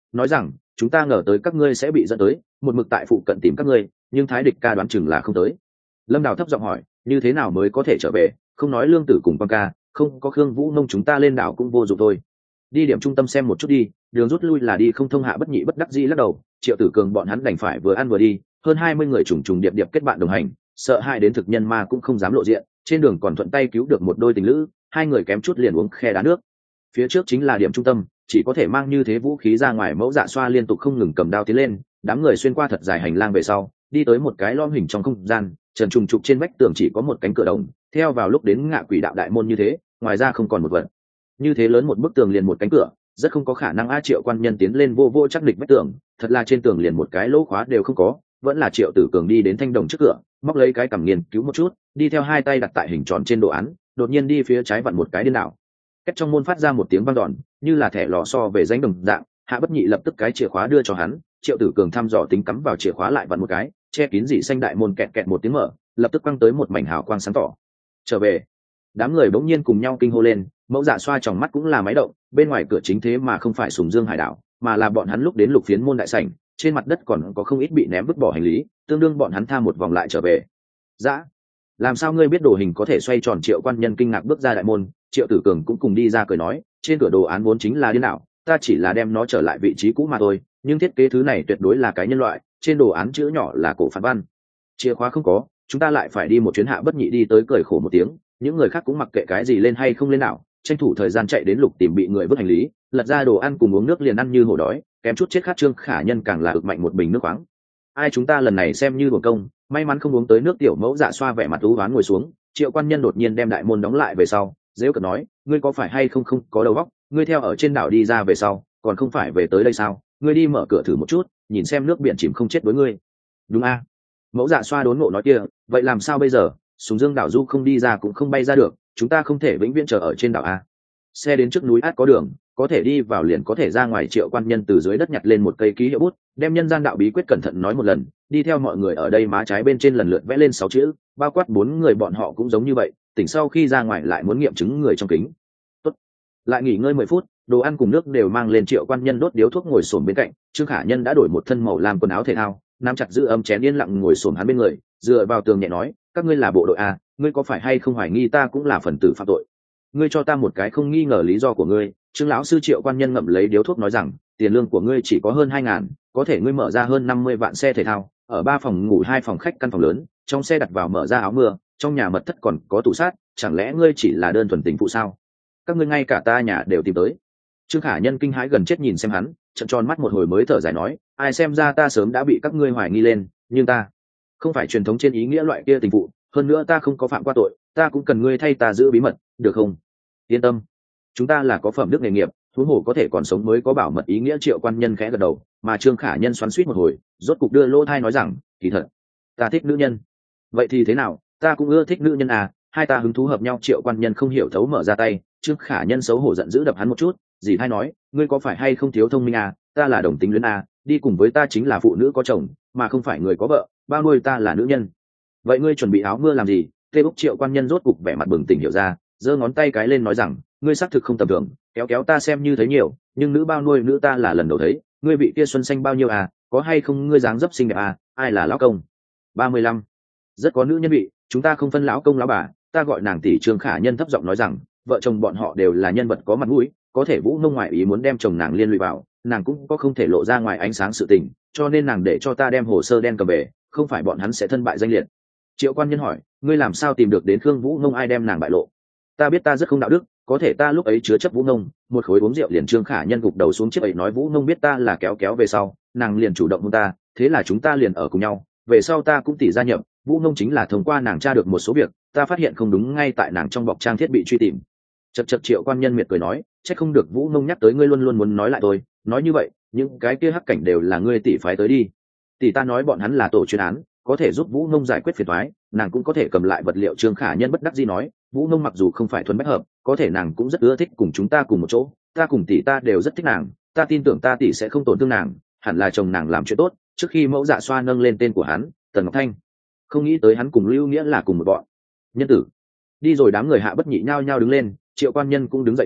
nói rằng chúng ta ngờ tới các ngươi sẽ bị dẫn tới, một mực tại phụ cận tìm các ngươi, nhưng thái địch ca đoán chừng là không tới. Lâm Đào thấp giọng hỏi, như thế nào mới có thể trở về? Không nói Lương Tử cùng Quan ca, không có Khương Vũ Nông chúng ta lên đảo cũng vô dụng thôi. Đi điểm trung tâm xem một chút đi, đường rút lui là đi không thông. Hạ Bất Nhị bất đắc dĩ lắc đầu. Triệu Tử Cường bọn hắn đành phải vừa ăn vừa đi, hơn 20 người trùng trùng điệp điệp kết bạn đồng hành, sợ hai đến thực nhân ma cũng không dám lộ diện. Trên đường còn thuận tay cứu được một đôi tình lữ, hai người kém chút liền uống khe đá nước. Phía trước chính là điểm trung tâm, chỉ có thể mang như thế vũ khí ra ngoài. Mẫu Dạ Xoa liên tục không ngừng cầm đao tiến lên, đám người xuyên qua thật dài hành lang về sau, đi tới một cái lõm hình trong không gian, trần trùng trục trên vách tường chỉ có một cánh cửa đồng, theo vào lúc đến Ngạ Quỷ Đạo đại môn như thế, ngoài ra không còn một vật. Như thế lớn một bức tường liền một cánh cửa, rất không có khả năng. Triệu Quan Nhân tiến lên vô vô chắc địch vách tường, thật là trên tường liền một cái lỗ khóa đều không có. Vẫn là Triệu Tử Cường đi đến thanh đồng trước cửa, móc lấy cái cằm nghiền cứu một chút, đi theo hai tay đặt tại hình tròn trên đồ án, đột nhiên đi phía trái vặn một cái điên đảo. Cách trong môn phát ra một tiếng vang dọn, như là thẻ lò xo về danh đồng dạng. Hạ Bất Nhị lập tức cái chìa khóa đưa cho hắn, Triệu Tử Cường thăm dò tính cắm vào chìa khóa lại vặn một cái, che kín dị xanh đại môn kẹt kẹt một tiếng mở, lập tức quăng tới một mảnh hào quang sáng tỏ. Trở về. Đám người bỗng nhiên cùng nhau kinh hô lên. Mẫu Dạ Xoa trong mắt cũng là máy động, bên ngoài cửa chính thế mà không phải Sùng Dương Hải đảo, mà là bọn hắn lúc đến Lục Phiến môn đại sảnh, trên mặt đất còn có không ít bị ném vứt bỏ hành lý, tương đương bọn hắn tha một vòng lại trở về. Dạ, làm sao ngươi biết đồ hình có thể xoay tròn? Triệu Quan Nhân kinh ngạc bước ra đại môn, Triệu Tử Cường cũng cùng đi ra cười nói, trên cửa đồ án vốn chính là điên đảo, ta chỉ là đem nó trở lại vị trí cũ mà thôi, nhưng thiết kế thứ này tuyệt đối là cái nhân loại, trên đồ án chữ nhỏ là cổ phản văn. Chìa khóa không có, chúng ta lại phải đi một chuyến. Hạ Bất Nhị đi tới cười khổ một tiếng, những người khác cũng mặc kệ cái gì lên hay không lên nào, tranh thủ thời gian chạy đến Lục tìm bị người vứt hành lý, lật ra đồ ăn cùng uống nước liền ăn như hổ đói, kém chút chết khát. Trương Khả Nhân càng là ực mạnh một bình nước khoáng. Ai chúng ta lần này xem như đuổi công, may mắn không uống tới nước. Tiểu Mẫu Dạ Xoa vẻ mặt u uất ngồi xuống. Triệu Quan Nhân đột nhiên đem đại môn đóng lại về sau, dễ cợt nói, ngươi có phải hay không không có đầu óc, ngươi theo ở trên đảo đi ra về sau, còn không phải về tới đây sao? Ngươi đi mở cửa thử một chút, nhìn xem nước biển chìm không chết với ngươi. Đúng a? Mẫu Dạ Xoa đốn ngộ nói kia, vậy làm sao bây giờ? Sùng Dương đảo du không đi ra cũng không bay ra được, chúng ta không thể vĩnh viễn chờ ở trên đảo a. Xe đến trước núi át có đường, có thể đi vào liền có thể ra ngoài. Triệu Quan Nhân từ dưới đất nhặt lên một cây ký hiệu bút, đem nhân gian đạo bí quyết cẩn thận nói một lần, đi theo mọi người ở đây má trái bên trên lần lượt vẽ lên 6 chữ, bao quát 4 người bọn họ cũng giống như vậy. Tỉnh sau khi ra ngoài lại muốn nghiệm chứng người trong kính. Tốt. Lại nghỉ ngơi 10 phút, đồ ăn cùng nước đều mang lên. Triệu Quan Nhân đốt điếu thuốc ngồi xổm bên cạnh, Trương Khả Nhân đã đổi một thân màu làm quần áo thể thao, nắm chặt giữ ấm chén yên lặng ngồi xổm hắn bên người, dựa vào tường nhẹ nói, các ngươi là bộ đội a, ngươi có phải hay không hoài nghi ta cũng là phần tử phạm tội? Ngươi cho ta một cái không nghi ngờ lý do của ngươi. Trương lão sư Triệu Quan Nhân ngậm lấy điếu thuốc nói rằng, tiền lương của ngươi chỉ có hơn 2.000, có thể ngươi mở ra hơn 50 vạn xe thể thao, ở 3 phòng ngủ 2 phòng khách căn phòng lớn, trong xe đặt vào mở ra áo mưa, trong nhà mật thất còn có tủ sát, chẳng lẽ ngươi chỉ là đơn thuần tình phụ sao? Các ngươi ngay cả ta nhà đều tìm tới. Trương Khả Nhân kinh hãi gần chết nhìn xem hắn, trợn tròn mắt một hồi mới thở dài nói, ai xem ra ta sớm đã bị các ngươi hoài nghi lên, nhưng ta không phải truyền thống trên ý nghĩa loại kia tình phụ, hơn nữa ta không có phạm qua tội, ta cũng cần ngươi thay ta giữ bí mật, được không? Yên tâm, chúng ta là có phẩm đức nghề nghiệp, huống hồ có thể còn sống mới có bảo mật ý nghĩa. Triệu Quan Nhân khẽ gật đầu, mà Trương Khả Nhân xoắn xuýt một hồi, rốt cục đưa lỗ thai nói rằng, kỳ thật ta thích nữ nhân. Vậy thì thế nào, ta cũng ưa thích nữ nhân à, hai ta hứng thú hợp nhau. Triệu Quan Nhân không hiểu thấu mở ra tay, Trương Khả Nhân xấu hổ giận dữ đập hắn một chút, dì thay nói, ngươi có phải hay không thiếu thông minh à, ta là đồng tính luyến à, đi cùng với ta chính là phụ nữ có chồng, mà không phải người có vợ, bao nuôi ta là nữ nhân. Vậy ngươi chuẩn bị áo mưa làm gì? Tê Búc. Triệu Quan Nhân rốt cục vẻ mặt bừng tỉnh hiểu ra, giơ ngón tay cái lên nói rằng, ngươi xác thực không tầm thường, kéo kéo ta xem như thấy nhiều, nhưng nữ bao nuôi nữ ta là lần đầu thấy. Ngươi vị kia xuân xanh bao nhiêu à, có hay không ngươi dáng dấp xinh đẹp à, ai là lão công? 35. Rất có nữ nhân vị, chúng ta không phân lão công lão bà, ta gọi nàng tỷ. Trương Khả Nhân thấp giọng nói rằng, vợ chồng bọn họ đều là nhân vật có mặt mũi, có thể Vũ Nông ngoại ý muốn đem chồng nàng liên lụy vào, nàng cũng có không thể lộ ra ngoài ánh sáng sự tình, cho nên nàng để cho ta đem hồ sơ đen cầm về, không phải bọn hắn sẽ thân bại danh liệt. Triệu Quan Nhân hỏi, ngươi làm sao tìm được đến Khương Vũ Nông, ai đem nàng bại lộ? Ta biết ta rất không đạo đức, có thể ta lúc ấy chứa chấp Vũ Nông, một khối uống rượu liền. Trương Khả Nhân gục đầu xuống chiếc ấy nói, Vũ Nông biết ta là kéo kéo về sau, nàng liền chủ động hôn ta, thế là chúng ta liền ở cùng nhau, về sau ta cũng tỉ gia nhập. Vũ Nông chính là thông qua nàng tra được một số việc, ta phát hiện không đúng ngay tại nàng trong bọc trang thiết bị truy tìm. Chật chật. Triệu Quan Nhân miệt cười nói, chắc không được Vũ Nông nhắc tới ngươi luôn luôn muốn nói lại tôi, nói như vậy những cái kia hắc cảnh đều là ngươi tỷ phái tới đi? Tỷ ta nói bọn hắn là tổ chuyên án, có thể giúp Vũ Nông giải quyết phiền toái, nàng cũng có thể cầm lại vật liệu. Trương Khả Nhân bất đắc dĩ nói, Vũ Nông mặc dù không phải thuần bách hợp, có thể nàng cũng rất ưa thích cùng chúng ta cùng một chỗ, ta cùng tỷ ta đều rất thích nàng, ta tin tưởng ta tỷ sẽ không tổn thương nàng, hẳn là chồng nàng làm chuyện tốt. Trước khi Mẫu Dạ Xoa nâng lên tên của hắn, Tần Ngọc Thanh, không nghĩ tới hắn cùng Lưu Nghĩa là cùng một bọn nhân tử. Đi rồi. Đám người Hạ Bất Nhị nhao nhao đứng lên, Triệu Quan Nhân cũng đứng dậy hỏi,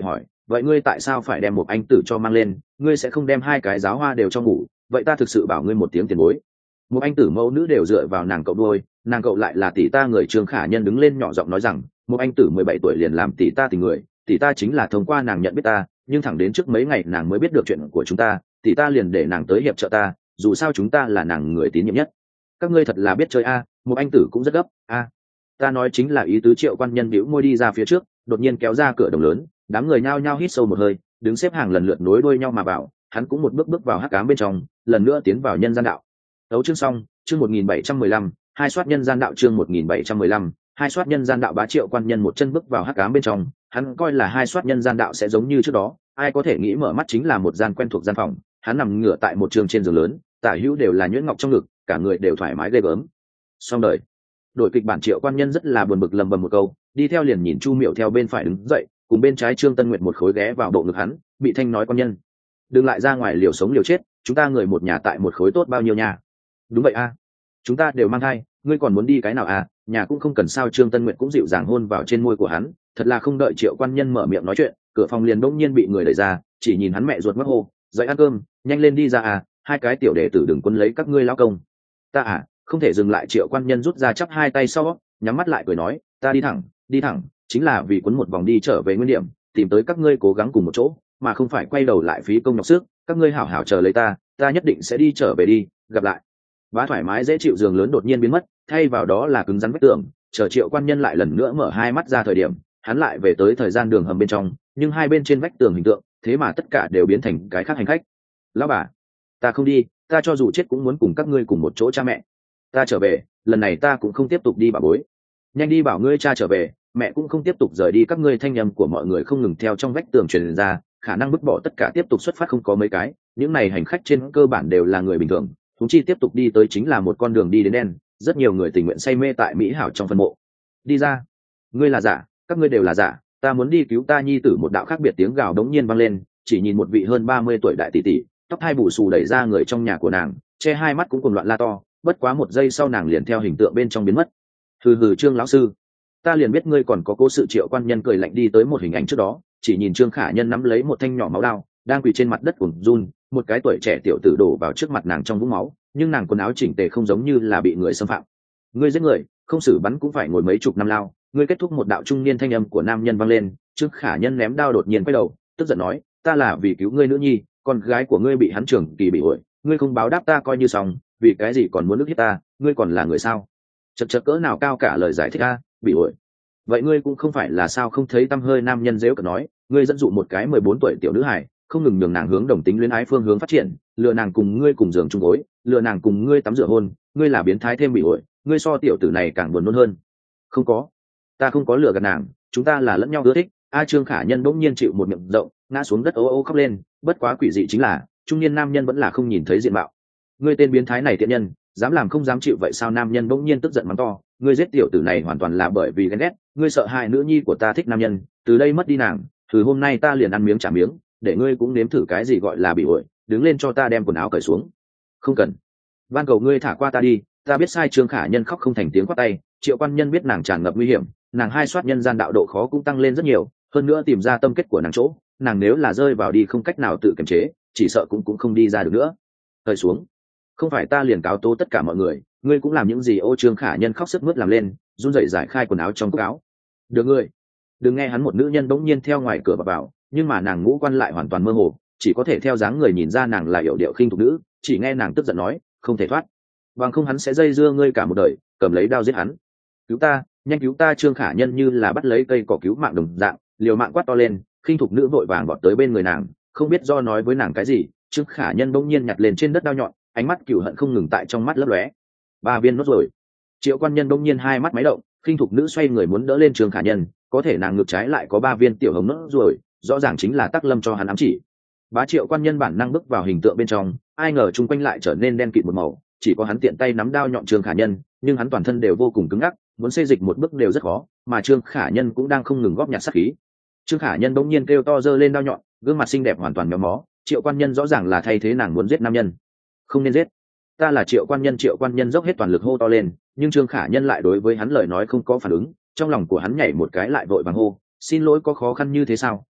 vậy ngươi tại sao phải đem một anh tử cho mang lên, ngươi sẽ không đem hai cái giáo hoa đều cho ngủ, vậy ta thực sự bảo ngươi một tiếng tiền bối. Một anh tử mẫu nữ đều dựa vào nàng cậu đôi, nàng cậu lại là tỷ ta người. Trương Khả Nhân đứng lên nhỏ giọng nói rằng, một anh tử 17 tuổi liền làm tỷ ta tình người, tỷ ta chính là thông qua nàng nhận biết ta, nhưng thẳng đến trước mấy ngày nàng mới biết được chuyện của chúng ta, tỷ ta liền để nàng tới hiệp trợ ta, dù sao chúng ta là nàng người tín nhiệm nhất. Các ngươi thật là biết chơi a. Một anh tử cũng rất gấp a. Ta nói chính là ý tứ. Triệu Quan Nhân bĩu môi đi ra phía trước, đột nhiên kéo ra cửa đồng lớn, đám người nhao nhao hít sâu một hơi, đứng xếp hàng lần lượt nối đuôi nhau mà vào, hắn cũng một bước bước vào hắc ám bên trong, lần nữa tiến vào nhân gian đạo. Đấu chương xong, chương 1715, hai soát nhân gian đạo. Chương 1715, hai soát nhân gian đạo. Bá Triệu Quan Nhân một chân bước vào hắc ám bên trong, hắn coi là hai soát nhân gian đạo sẽ giống như trước đó, ai có thể nghĩ mở mắt chính là một gian quen thuộc gian phòng. Hắn nằm ngửa tại một trường trên giường lớn, tả hữu đều là nhuyễn ngọc trong ngực, cả người đều thoải mái ghê gớm. Xong đời. Đổi kịch bản. Triệu Quan Nhân rất là buồn bực lầm bầm một câu, đi theo liền nhìn Chu Miểu theo bên phải đứng dậy, cùng bên trái Trương Tân Nguyệt một khối ghé vào bộ ngực hắn, bị thanh nói: Quan Nhân, đừng lại ra ngoài liều sống liều chết, chúng ta người một nhà tại một khối tốt bao nhiêu nhà. Đúng vậy a, chúng ta đều mang thai, ngươi còn muốn đi cái nào à, nhà cũng không cần sao. Trương Tân Nguyệt cũng dịu dàng hôn vào trên môi của hắn, thật là không đợi Triệu Quan Nhân mở miệng nói chuyện, cửa phòng liền bỗng nhiên bị người đẩy ra, chỉ nhìn hắn mẹ ruột mất hô: dậy ăn cơm, nhanh lên đi ra à, hai cái tiểu đệ tử đừng quấn lấy các ngươi lao công. Ta à, không thể dừng lại. Triệu Quan Nhân rút ra chắp hai tay sau, nhắm mắt lại cười nói: ta đi thẳng, chính là vì quấn một vòng đi trở về nguyên điểm, tìm tới các ngươi cố gắng cùng một chỗ, mà không phải quay đầu lại phí công nhọc sức. Các ngươi hảo hảo chờ lấy ta nhất định sẽ đi trở về đi, gặp lại. Bá thoải mái dễ chịu giường lớn đột nhiên biến mất, thay vào đó là cứng rắn vách tường. Chờ Triệu Quan Nhân lại lần nữa mở hai mắt ra thời điểm, hắn lại về tới thời gian đường hầm bên trong, nhưng hai bên trên vách tường hình tượng thế mà tất cả đều biến thành cái khác hành khách. Lão bà, ta không đi, ta cho dù chết cũng muốn cùng các ngươi cùng một chỗ. Cha mẹ, ta trở về, lần này ta cũng không tiếp tục đi. Bà bối, nhanh đi bảo ngươi cha trở về, mẹ cũng không tiếp tục rời đi. Các ngươi. Thanh âm của mọi người không ngừng theo trong vách tường truyền ra, khả năng vứt bỏ tất cả tiếp tục xuất phát không có mấy cái. Những này hành khách trên cơ bản đều là người bình thường, chúng chi tiếp tục đi tới chính là một con đường đi đến đen. Rất nhiều người tình nguyện say mê tại mỹ hảo trong phân mộ. Đi ra, ngươi là giả, các ngươi đều là giả, ta muốn đi cứu ta nhi tử. Một đạo khác biệt tiếng gào đống nhiên vang lên, chỉ nhìn một vị hơn 30 tuổi đại tỷ tỷ, tóc hai bù xù đẩy ra người trong nhà của nàng, che hai mắt cũng cùng loạn la to. Bất quá một giây sau nàng liền theo hình tượng bên trong biến mất. Hừ, Trương lão sư, ta liền biết ngươi còn có cố sự. Triệu Quan Nhân cười lạnh đi tới một hình ảnh trước đó, chỉ nhìn Trương Khả Nhân nắm lấy một thanh nhỏ máu đao, đang quỳ trên mặt đất cuồng run. Một cái tuổi trẻ tiểu tử đổ vào trước mặt nàng trong vũng máu, nhưng nàng quần áo chỉnh tề không giống như là bị người xâm phạm. Ngươi giết người, không xử bắn cũng phải ngồi mấy chục năm lao. Ngươi kết thúc. Một đạo trung niên thanh âm của nam nhân vang lên. Trương Khả Nhân ném đao đột nhiên quay đầu, tức giận nói: ta là vì cứu ngươi nữ nhi, con gái của ngươi bị hắn trưởng kỳ bị ổi, ngươi không báo đáp ta coi như xong, vì cái gì còn muốn ức hiếp ta, ngươi còn là người sao? Chật cỡ nào cao cả lời giải thích a, bị ổi. Vậy ngươi cũng không phải là sao? Không thấy tăm hơi. Nam nhân dễu cợt nói: ngươi dẫn dụ một cái 14 tuổi tiểu nữ hài, không ngừng nhường nàng hướng đồng tính luyến ái phương hướng phát triển, lừa nàng cùng ngươi cùng giường chung gối, lừa nàng cùng ngươi tắm rửa hôn, ngươi là biến thái thêm bị ổi, ngươi so tiểu tử này càng buồn nôn hơn. Không có, ta không có lừa gạt nàng, chúng ta là lẫn nhau ưa thích. Trương Khả Nhân bỗng nhiên chịu một miệng rộng, ngã xuống đất ố ô khóc lên. Bất quá quỷ dị chính là trung niên nam nhân vẫn là không nhìn thấy diện mạo. Ngươi tên biến thái này tiện nhân, dám làm không dám chịu vậy sao? Nam nhân bỗng nhiên tức giận mắng to: ngươi giết tiểu tử này hoàn toàn là bởi vì ghen ghét, ngươi sợ hại nữ nhi của ta thích nam nhân, từ đây mất đi nàng, từ hôm nay ta liền ăn miếng trả miếng, để ngươi cũng nếm thử cái gì gọi là bị ổi. Đứng lên cho ta đem quần áo cởi xuống. Không cần, van cầu ngươi thả qua ta đi, ta biết sai. Trương Khả Nhân khóc không thành tiếng, quát tay. Triệu Quan Nhân biết nàng tràn ngập nguy hiểm, nàng hai soát nhân gian đạo độ khó cũng tăng lên rất nhiều, hơn nữa tìm ra tâm kết của nàng chỗ, nàng nếu là rơi vào đi không cách nào tự kiềm chế, chỉ sợ cũng không đi ra được nữa. Thời xuống, không phải ta liền cáo tố tất cả mọi người, ngươi cũng làm những gì? Ô Trương Khả Nhân khóc sức mướt làm lên, run rẩy giải khai quần áo trong cúc áo. Được ngươi, đừng nghe hắn. Một nữ nhân bỗng nhiên theo ngoài cửa vào, nhưng mà nàng ngũ quan lại hoàn toàn mơ hồ, chỉ có thể theo dáng người nhìn ra nàng là yểu điệu khinh thục nữ. Chỉ nghe nàng tức giận nói: không thể thoát, bằng không hắn sẽ dây dưa ngươi cả một đời, cầm lấy đao giết hắn. Cứu ta, nhanh cứu ta! Trương Khả Nhân như là bắt lấy cây cỏ cứu mạng đồng dạng, liều mạng quát to lên. Khinh thục nữ vội vàng vọt tới bên người nàng, không biết do nói với nàng cái gì. Trương Khả Nhân bỗng nhiên nhặt lên trên đất đao nhọn, ánh mắt cừu hận không ngừng tại trong mắt lấp lóe. 3 viên nốt rồi. Triệu Quan Nhân bỗng nhiên hai mắt máy động, khinh thục nữ xoay người muốn đỡ lên Trương Khả Nhân, có thể nàng ngược trái lại có 3 viên tiểu hồng nốt rồi, rõ ràng chính là Tắc Lâm cho hắn ám chỉ. Bá Triệu Quan Nhân bản năng bước vào hình tượng bên trong, ai ngờ chung quanh lại trở nên đen kịt một màu, chỉ có hắn tiện tay nắm đao nhọn Trương Khả Nhân, nhưng hắn toàn thân đều vô cùng cứng ngắc, muốn xê dịch một bước đều rất khó, mà Trương Khả Nhân cũng đang không ngừng góp nhặt sát khí. Trương Khả Nhân bỗng nhiên kêu to giơ lên đao nhọn, gương mặt xinh đẹp hoàn toàn méo mó. Triệu Quan Nhân rõ ràng là thay thế nàng muốn giết nam nhân. Không nên giết, ta là Triệu Quan Nhân. Triệu Quan Nhân dốc hết toàn lực hô to lên, nhưng Trương Khả Nhân lại đối với hắn lời nói không có phản ứng. Trong lòng của hắn nhảy một cái, lại vội vàng hô: xin lỗi, có khó khăn như thế sao?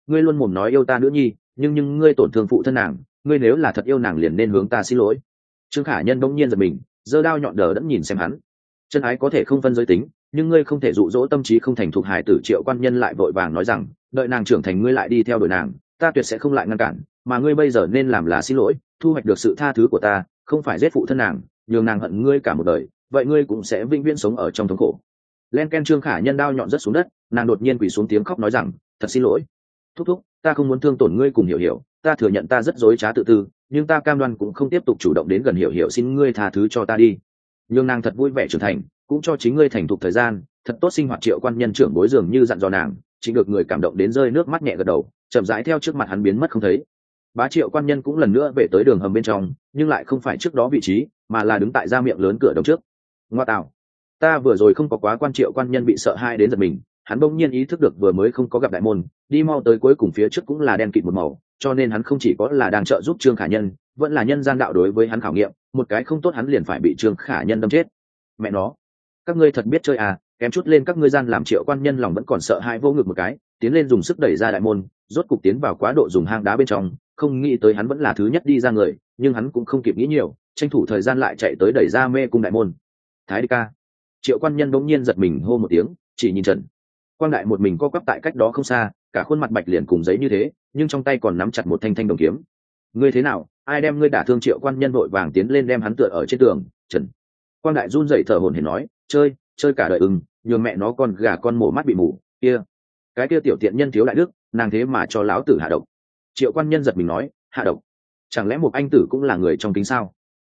ngươi luôn mồm nói yêu ta nữ nhi, nhưng ngươi tổn thương phụ thân nàng, ngươi nếu là thật yêu nàng liền nên hướng ta xin lỗi. Trương Khả Nhân bỗng nhiên giật mình, giơ đao nhọn đờ đẫn nhìn xem hắn. Chân ái có thể không phân giới tính, nhưng ngươi không thể dụ dỗ tâm trí không thành thục hài tử. Triệu Quan Nhân lại vội vàng nói rằng, đợi nàng trưởng thành ngươi lại đi theo đuổi nàng, ta tuyệt sẽ không lại ngăn cản, mà ngươi bây giờ nên làm là xin lỗi, thu hoạch được sự tha thứ của ta, không phải giết phụ thân nàng, nhường nàng hận ngươi cả một đời, vậy ngươi cũng sẽ vĩnh viễn sống ở trong thống khổ. Len ken. Trương Khả Nhân đao nhọn rớt xuống đất, nàng đột nhiên quỳ xuống tiếng khóc nói rằng, thật xin lỗi, thúc thúc, ta không muốn thương tổn ngươi cùng Hiểu Hiểu, ta thừa nhận ta rất dối trá tự tư, nhưng ta cam đoan cũng không tiếp tục chủ động đến gần Hiểu Hiểu, xin ngươi tha thứ cho ta đi. Nhưng nàng thật vui vẻ trưởng thành, cũng cho chính ngươi thành thục thời gian, thật tốt sinh hoạt. Triệu Quan Nhân trưởng bối dường như dặn dò nàng, chính được người cảm động đến rơi nước mắt, nhẹ gật đầu, chậm rãi theo trước mặt hắn biến mất không thấy. Bá Triệu Quan Nhân cũng lần nữa về tới đường hầm bên trong, nhưng lại không phải trước đó vị trí, mà là đứng tại ra miệng lớn cửa đồng trước. Ngoa tạo, ta vừa rồi không có quá quan. Triệu Quan Nhân bị sợ hai đến giật mình, hắn bỗng nhiên ý thức được vừa mới không có gặp đại môn, đi mau tới cuối cùng phía trước cũng là đen kịt một màu, cho nên hắn không chỉ có là đang trợ giúp Trương Khả Nhân, vẫn là nhân gian đạo đối với hắn khảo nghiệm, một cái không tốt hắn liền phải bị Trương Khả Nhân đâm chết. Mẹ nó, các ngươi thật biết chơi à, kém chút lên các ngươi gian làm. Triệu Quan Nhân lòng vẫn còn sợ hãi, vô ngực một cái, tiến lên dùng sức đẩy ra đại môn, rốt cục tiến vào quá độ dùng hang đá bên trong, không nghĩ tới hắn vẫn là thứ nhất đi ra người, nhưng hắn cũng không kịp nghĩ nhiều, tranh thủ thời gian lại chạy tới đẩy ra mê cung đại môn. Thái Địch ca. Triệu Quan Nhân bỗng nhiên giật mình hô một tiếng, chỉ nhìn Trần Quang Đại một mình co quắp tại cách đó không xa, cả khuôn mặt bạch liền cùng giấy như thế, nhưng trong tay còn nắm chặt một thanh thanh đồng kiếm. Ngươi thế nào, ai đem ngươi đả thương? Triệu Quan Nhân vội vàng tiến lên đem hắn tựa ở trên tường. Trần Quang Đại run rẩy thở hổn hển nói, chơi cả đời nhường mẹ nó con gà con mổ mắt bị mù kia, cái kia tiểu tiện nhân thiếu đại đức, nàng thế mà cho lão tử hạ độc. Triệu Quan Nhân giật mình nói, hạ độc? Chẳng lẽ một anh tử cũng là người trong kính sao?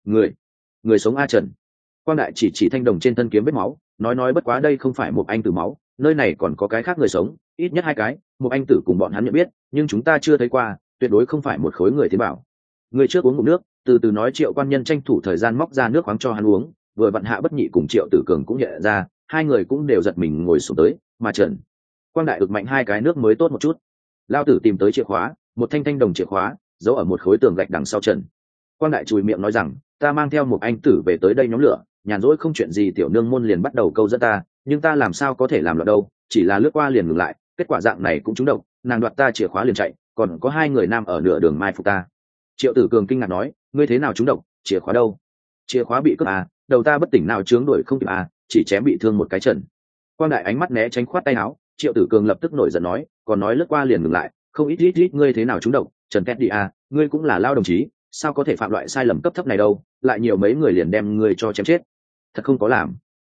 Người sống a. Trần Quang Đại chỉ thanh đồng trên thân kiếm vết máu, nói bất quá đây không phải một anh tử máu, nơi này còn có cái khác người sống, ít nhất 2 cái, một anh tử cùng bọn hắn nhận biết, nhưng chúng ta chưa thấy qua, tuyệt đối không phải một khối người tiến bảo. Người trước uống ngụm nước, từ từ nói. Triệu Quan Nhân tranh thủ thời gian móc ra nước khoáng cho hắn uống, vừa vặn Hạ Bất Nhị cùng Triệu Tử Cường cũng nhận ra, hai người cũng đều giật mình ngồi xuống tới, mà Trần Quang Đại ực mạnh 2 cái nước mới tốt một chút. Lao tử tìm tới chìa khóa, một thanh thanh đồng chìa khóa, giấu ở một khối tường gạch đằng sau Trần Quang Đại chùi miệng nói rằng, ta mang theo một anh tử về tới đây nhóm lửa, nhàn rỗi không chuyện gì, tiểu nương môn liền bắt đầu câu dẫn ta, nhưng ta làm sao có thể làm loạn đâu, chỉ là lướt qua liền ngừng lại, kết quả dạng này cũng trúng độc, nàng đoạt ta chìa khóa liền chạy, còn có 2 người nam ở nửa đường mai phục ta. Triệu Tử Cường kinh ngạc nói, ngươi thế nào trúng độc, chìa khóa đâu? Chìa khóa bị cướp à? Đầu ta bất tỉnh nào chướng đuổi không kịp à, chỉ chém bị thương một cái. Trần Quang Đại ánh mắt né tránh khoát tay áo. Triệu Tử Cường lập tức nổi giận nói, còn nói lướt qua liền ngừng lại, không ít ngươi thế nào trúng độc? Trần Két đi à, ngươi cũng là lao đồng chí, sao có thể phạm loại sai lầm cấp thấp này đâu, lại nhiều mấy người liền đem ngươi cho chém chết. Thật không có làm.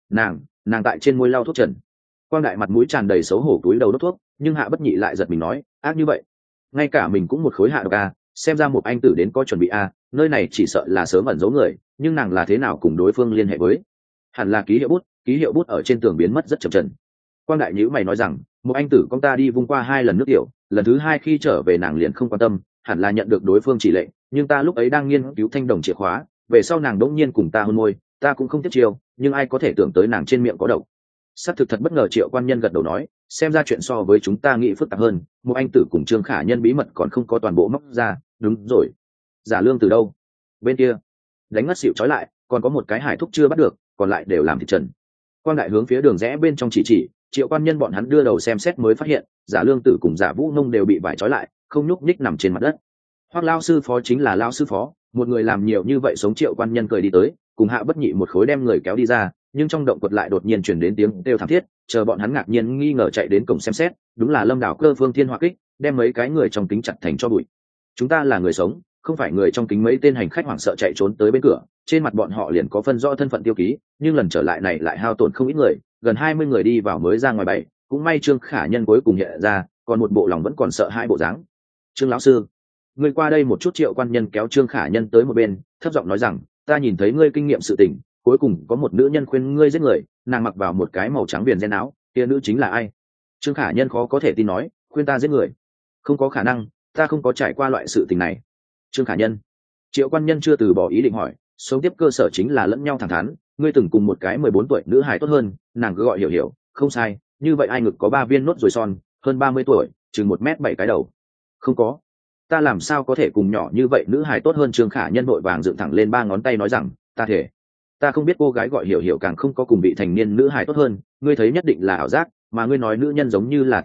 Nàng tại trên môi lau thuốc. Trần Quang Đại mặt mũi tràn đầy xấu hổ túi đầu đốt thuốc, nhưng Hạ Bất Nhị lại giật mình nói, ác như vậy, ngay cả mình cũng một khối hạ độc a, xem ra một anh tử đến có chuẩn bị a, nơi này chỉ sợ là sớm ẩn giấu người, nhưng nàng là thế nào cùng đối phương liên hệ với? Hẳn là ký hiệu bút ở trên tường biến mất rất chậm. Trần Quang Đại nhíu mày nói rằng, một anh tử con ta đi vung qua 2 lần nước tiểu, lần thứ 2 khi trở về nàng liền không quan tâm, hẳn là nhận được đối phương chỉ lệnh, nhưng ta lúc ấy đang nghiên cứu thanh đồng chìa khóa, về sau nàng đỗng nhiên cùng ta hôn môi, ta cũng không tiếp chiêu, nhưng ai có thể tưởng tới nàng trên miệng có độc. Xác thực thật bất ngờ. Triệu Quan Nhân gật đầu nói, xem ra chuyện so với chúng ta nghĩ phức tạp hơn, một anh tử cùng Trương Khả Nhân bí mật còn không có toàn bộ móc ra. Đúng rồi, Giả Lương từ đâu? Bên kia đánh ngất xỉu trói lại, còn có một cái hải thúc chưa bắt được, còn lại đều làm thịt. Trần Quang Đại hướng phía đường rẽ bên trong chỉ. Triệu Quan Nhân bọn hắn đưa đầu xem xét mới phát hiện, Giả Lương Tử cùng Giả Vũ Nông đều bị vải trói lại, không nhúc nhích nằm trên mặt đất. Hoắc lao sư phó chính là lao sư phó, một người làm nhiều như vậy sống. Triệu Quan Nhân cười đi tới, cùng Hạ Bất Nhị một khối đem người kéo đi ra, nhưng trong động quật lại đột nhiên truyền đến tiếng kêu thảm thiết, chờ bọn hắn ngạc nhiên nghi ngờ chạy đến cổng xem xét, đúng là Lâm Đảo Cơ Phương Thiên Hỏa kích, đem mấy cái người trong kính chặt thành tro bụi. Chúng ta là người sống, không phải người trong kính. Mấy tên hành khách hoảng sợ chạy trốn tới bên cửa, trên mặt bọn họ liền có phân rõ thân phận tiêu ký, nhưng lần trở lại này lại hao tổn không ít người, gần 20 người đi vào mới ra ngoài 7, cũng may Trương Khả Nhân cuối cùng hiện ra, còn một bộ lòng vẫn còn sợ 2 bộ dáng. Trương lão sư, ngươi qua đây một chút. Triệu Quan Nhân kéo Trương Khả Nhân tới một bên, thấp giọng nói rằng, ta nhìn thấy ngươi kinh nghiệm sự tình, cuối cùng có một nữ nhân khuyên ngươi giết người, nàng mặc vào một cái màu trắng viền ren áo, kia nữ chính là ai? Trương Khả Nhân khó có thể tin nói, khuyên ta giết người? Không có khả năng, ta không có trải qua loại sự tình này. Trương Khả Nhân. Triệu Quan Nhân chưa từ bỏ ý định hỏi, sống tiếp cơ sở chính là lẫn nhau thẳng thắn, ngươi từng cùng một cái 14 tuổi nữ hài tốt hơn, nàng cứ gọi Hiểu, không sai, như vậy ai ngực có 3 viên nốt ruồi son, hơn 30 tuổi, chừng 1m7 cái đầu. Không có, ta làm sao có thể cùng nhỏ như vậy nữ hài tốt hơn? Trương Khả Nhân vội vàng dựng thẳng lên 3 ngón tay nói rằng, ta thể, ta không biết cô gái gọi Hiểu càng không có cùng vị thành niên nữ hài tốt hơn, ngươi thấy nhất định là ảo giác, mà ngươi nói nữ nhân giống như là tỷ ta,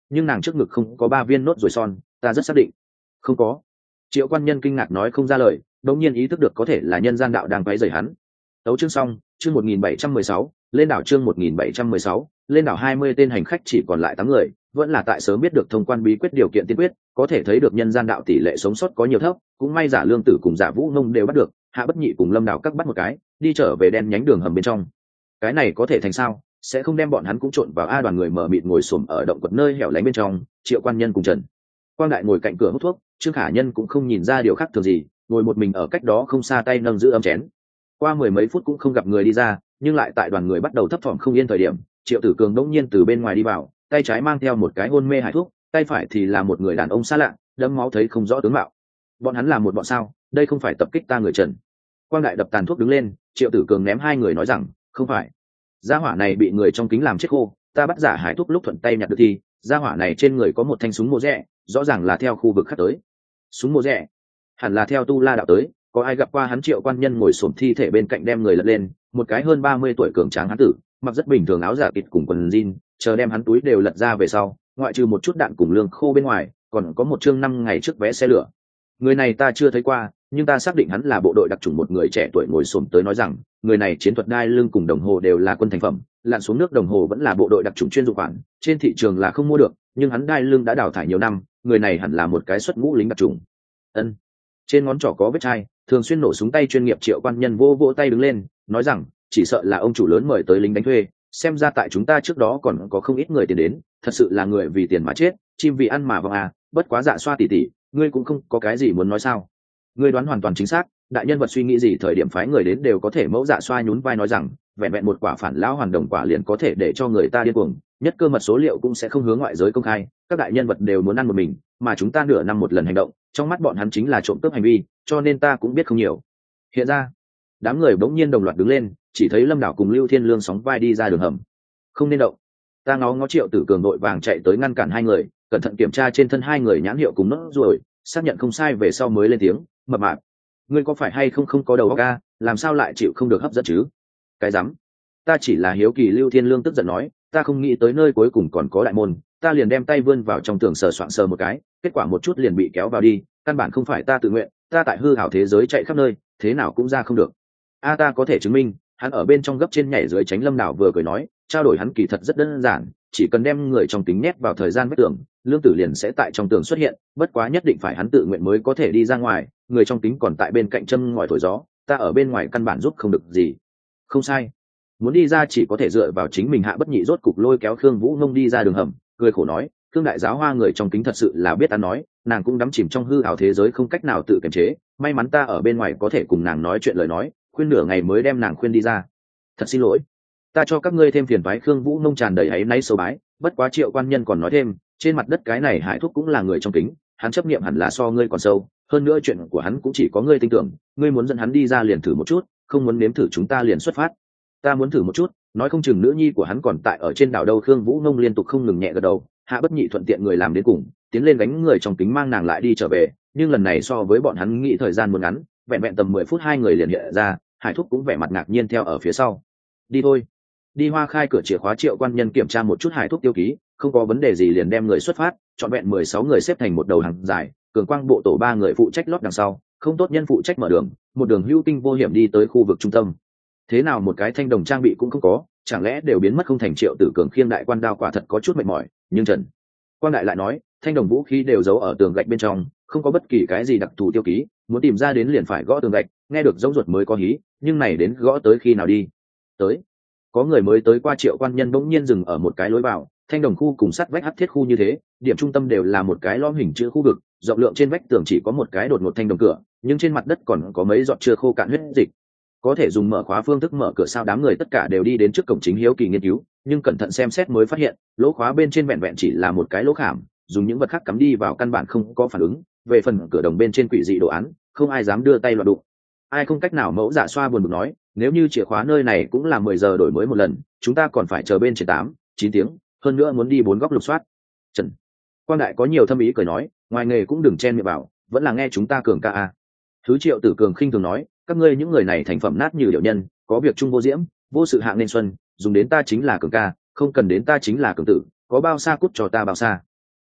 nhưng nàng trước ngực không có 3 viên nốt ruồi son, ta rất xác định. Không có. Triệu Quan Nhân kinh ngạc nói không ra lời, đột nhiên ý thức được có thể là nhân gian đạo đang quấy rầy hắn. Tấu chương xong, chương 1716, lên đảo chương 1716, lên đảo 20 tên hành khách chỉ còn lại 8 người, vẫn là tại sớm biết được thông quan bí quyết điều kiện tiên quyết, có thể thấy được nhân gian đạo tỷ lệ sống sót có nhiều thấp, cũng may Giả Lương Tử cùng Giả Vũ Nông đều bắt được, Hạ Bất Nhị cùng Lâm Đảo các bắt một cái, đi trở về đen nhánh đường hầm bên trong. Cái này có thể thành sao? Sẽ không đem bọn hắn cũng trộn vào a? Đoàn người mở mịt ngồi xổm ở động quật nơi hẻo lánh bên trong, Triệu Quan Nhân cùng Trần Quang Đại ngồi cạnh cửa hút thuốc, Trương Khả Nhân cũng không nhìn ra điều khác thường gì, ngồi một mình ở cách đó không xa tay nâng giữ ấm chén. Qua 10 mấy phút cũng không gặp người đi ra, nhưng lại tại đoàn người bắt đầu thấp thỏm không yên thời điểm, Triệu Tử Cường đột nhiên từ bên ngoài đi vào, tay trái mang theo một cái hôn mê hải thuốc, tay phải thì là một người đàn ông xa lạ, đẫm máu thấy không rõ tướng mạo. Bọn hắn là một bọn sao? Đây không phải tập kích ta người Trần. Quang Đại đập tàn thuốc đứng lên, Triệu Tử Cường ném hai người nói rằng, không phải. Gia hỏa này bị người trong kính làm chết khô, ta bắt giả hải thuốc lúc thuận tay nhặt được thì, gia hỏa này trên người có một thanh súng mô rẽ, rõ ràng là theo khu vực khác tới. Súng mô rẽ, hẳn là theo Tu La đạo tới. Có ai gặp qua hắn? Triệu Quan Nhân ngồi xổm thi thể bên cạnh đem người lật lên, một cái hơn 30 tuổi cường tráng hắn tử, mặc rất bình thường áo giả kịt cùng quần jean, chờ đem hắn túi đều lật ra về sau, ngoại trừ một chút đạn cùng lương khô bên ngoài, còn có một chương 5 ngày trước vé xe lửa. Người này ta chưa thấy qua, nhưng ta xác định hắn là bộ đội đặc chủng. Một người trẻ tuổi ngồi xổm tới nói rằng, người này chiến thuật đai lưng cùng đồng hồ đều là quân thành phẩm, lặn xuống nước đồng hồ vẫn là bộ đội đặc chủng chuyên dụng khoản, trên thị trường là không mua được, nhưng hắn đai lưng đã đào thải nhiều năm, người này hẳn là một cái xuất ngũ lính đặc chủng. Ân. Trên ngón trỏ có vết chai, thường xuyên nổ súng tay chuyên nghiệp. Triệu Quan Nhân vô vỗ tay đứng lên, nói rằng, chỉ sợ là ông chủ lớn mời tới lính đánh thuê, xem ra tại chúng ta trước đó còn có không ít người tiền đến, thật sự là người vì tiền mà chết, chim vì ăn mà vâng à. Bất quá Dạ Xoa tỷ tỷ, ngươi cũng không có cái gì muốn nói sao? Ngươi đoán hoàn toàn chính xác, đại nhân vật suy nghĩ gì thời điểm phái người đến đều có thể. Mẫu Dạ Xoa nhún vai nói rằng, vẹn vẹn một quả phản lão hoàn đồng quả liền có thể để cho người ta điên cuồng, nhất cơ mật số liệu cũng sẽ không hướng ngoại giới công khai, các đại nhân vật đều muốn ăn một mình, mà chúng ta nửa năm một lần hành động, trong mắt bọn hắn chính là trộm cướp hành vi, cho nên ta cũng biết không nhiều. Hiện ra, đám người bỗng nhiên đồng loạt đứng lên, chỉ thấy Lâm Đảo cùng Lưu Thiên Lương sóng vai đi ra đường hầm. Không nên động. Ta ngó Triệu Tử Cường đội vàng chạy tới ngăn cản hai người, cẩn thận kiểm tra trên thân hai người nhãn hiệu cùng nốt ruồi, xác nhận không sai về sau mới lên tiếng, mập mạp, ngươi có phải hay không có đầu óc a, làm sao lại chịu không được hấp dẫn chứ? Cái rắm, ta chỉ là hiếu kỳ. Lưu Thiên Lương tức giận nói, ta không nghĩ tới nơi cuối cùng còn có đại môn, ta liền đem tay vươn vào trong tường sờ soạng sờ một cái, kết quả một chút liền bị kéo vào đi, căn bản không phải ta tự nguyện, ta tại hư ảo thế giới chạy khắp nơi, thế nào cũng ra không được. A ta có thể chứng minh. Hắn ở bên trong gấp trên nhảy dưới tránh. Lâm Đảo vừa cười nói, trao đổi hắn kỳ thật rất đơn giản, chỉ cần đem người trong kính nhét vào thời gian vách tường, Lương Tử liền sẽ tại trong tường xuất hiện, bất quá nhất định phải hắn tự nguyện mới có thể đi ra ngoài, người trong kính còn tại bên cạnh châm ngòi thổi gió, ta ở bên ngoài căn bản giúp không được gì. Không sai, muốn đi ra chỉ có thể dựa vào chính mình. Hạ Bất Nhị rốt cục lôi kéo Khương Vũ Nông đi ra đường hầm, cười khổ nói, Khương đại giáo hoa người trong kính thật sự là biết ăn nói, nàng cũng đắm chìm trong hư ảo thế giới không cách nào tự kiềm chế, may mắn ta ở bên ngoài có thể cùng nàng nói chuyện lời nói, khuyên nửa ngày mới đem nàng khuyên đi ra. Thật xin lỗi, ta cho các ngươi thêm phiền toái. Khương Vũ Nông tràn đầy áy náy sâu bái, bất quá Triệu Quan Nhân còn nói thêm, trên mặt đất cái này Hải Thúc cũng là người trong kính, hắn chấp niệm hẳn là so ngươi còn sâu, hơn nữa chuyện của hắn cũng chỉ có ngươi tin tưởng, ngươi muốn dẫn hắn đi ra liền thử một chút, không muốn nếm thử chúng ta liền xuất phát. Ta muốn thử một chút, nói không chừng nữ nhi của hắn còn tại ở trên đảo đâu. Khương Vũ Nông liên tục không ngừng nhẹ gật đầu. Hạ Bất Nhị thuận tiện người làm đến cùng, tiến lên gánh người trong kính mang nàng lại đi trở về, nhưng lần này so với bọn hắn nghĩ thời gian muốn ngắn, vẹn vẹn tầm 10 phút hai người liền hiện ra. Hải Thúc cũng vẻ mặt ngạc nhiên theo ở phía sau. Đi thôi. Đi Hoa khai cửa chìa khóa. Triệu Quan Nhân kiểm tra một chút Hải Thúc tiêu ký, không có vấn đề gì liền đem người xuất phát, trọn vẹn 16 người xếp thành một đầu hàng dài, Cường Quang bộ tổ 3 người phụ trách lót đằng sau, không tốt nhân phụ trách mở đường, một đường hữu kinh vô hiểm đi tới khu vực trung tâm. Thế nào một cái thanh đồng trang bị cũng không có, chẳng lẽ đều biến mất không thành? Triệu Tử Cường khiêng đại quan đao quả thật có chút mệt mỏi, nhưng Trần Quang Đại lại nói, thanh đồng vũ khí đều giấu ở tường gạch bên trong, không có bất kỳ cái gì đặc thù tiêu ký, muốn tìm ra đến liền phải gõ tường gạch, nghe được giống ruột mới có hí, nhưng này đến gõ tới khi nào đi? Tới. Có người mới tới qua. Triệu Quan Nhân bỗng nhiên dừng ở một cái lối vào, thanh đồng khu cùng sắt vách hắc thiết khu như thế, điểm trung tâm đều là một cái lõm hình chữ khu vực, rộng lượng trên vách tường chỉ có một cái đột ngột thanh đồng cửa, nhưng trên mặt đất còn có mấy giọt chưa khô cạn huyết dịch. Có thể dùng mở khóa phương thức mở cửa sao? Đám người tất cả đều đi đến trước cổng chính hiếu kỳ nghiên cứu, nhưng cẩn thận xem xét mới phát hiện, lỗ khóa bên trên vẹn vẹn chỉ là một cái lỗ khảm, dùng những vật khác cắm đi vào căn bản không có phản ứng. Về phần cửa đồng bên trên quỷ dị đồ án, không ai dám đưa tay loạn đụng. Ai không cách nào. Mẫu Dạ Xoa buồn bực nói, nếu như chìa khóa nơi này cũng là 10 giờ đổi mới một lần, chúng ta còn phải chờ bên trên 8-9 tiếng, hơn nữa muốn đi 4 góc lục soát. Trần Quang Đại có nhiều thâm ý cười nói, ngoài nghề cũng đừng chen miệng vào, vẫn là nghe chúng ta Cường ca a. Thứ Triệu Tử Cường khinh thường nói, các ngươi những người này thành phẩm nát như điệu nhân, có việc chung vô diễm, vô sự hạng nên xuân, dùng đến ta chính là Cường ca, không cần đến ta chính là Cường tử, có bao xa cút cho ta bao xa.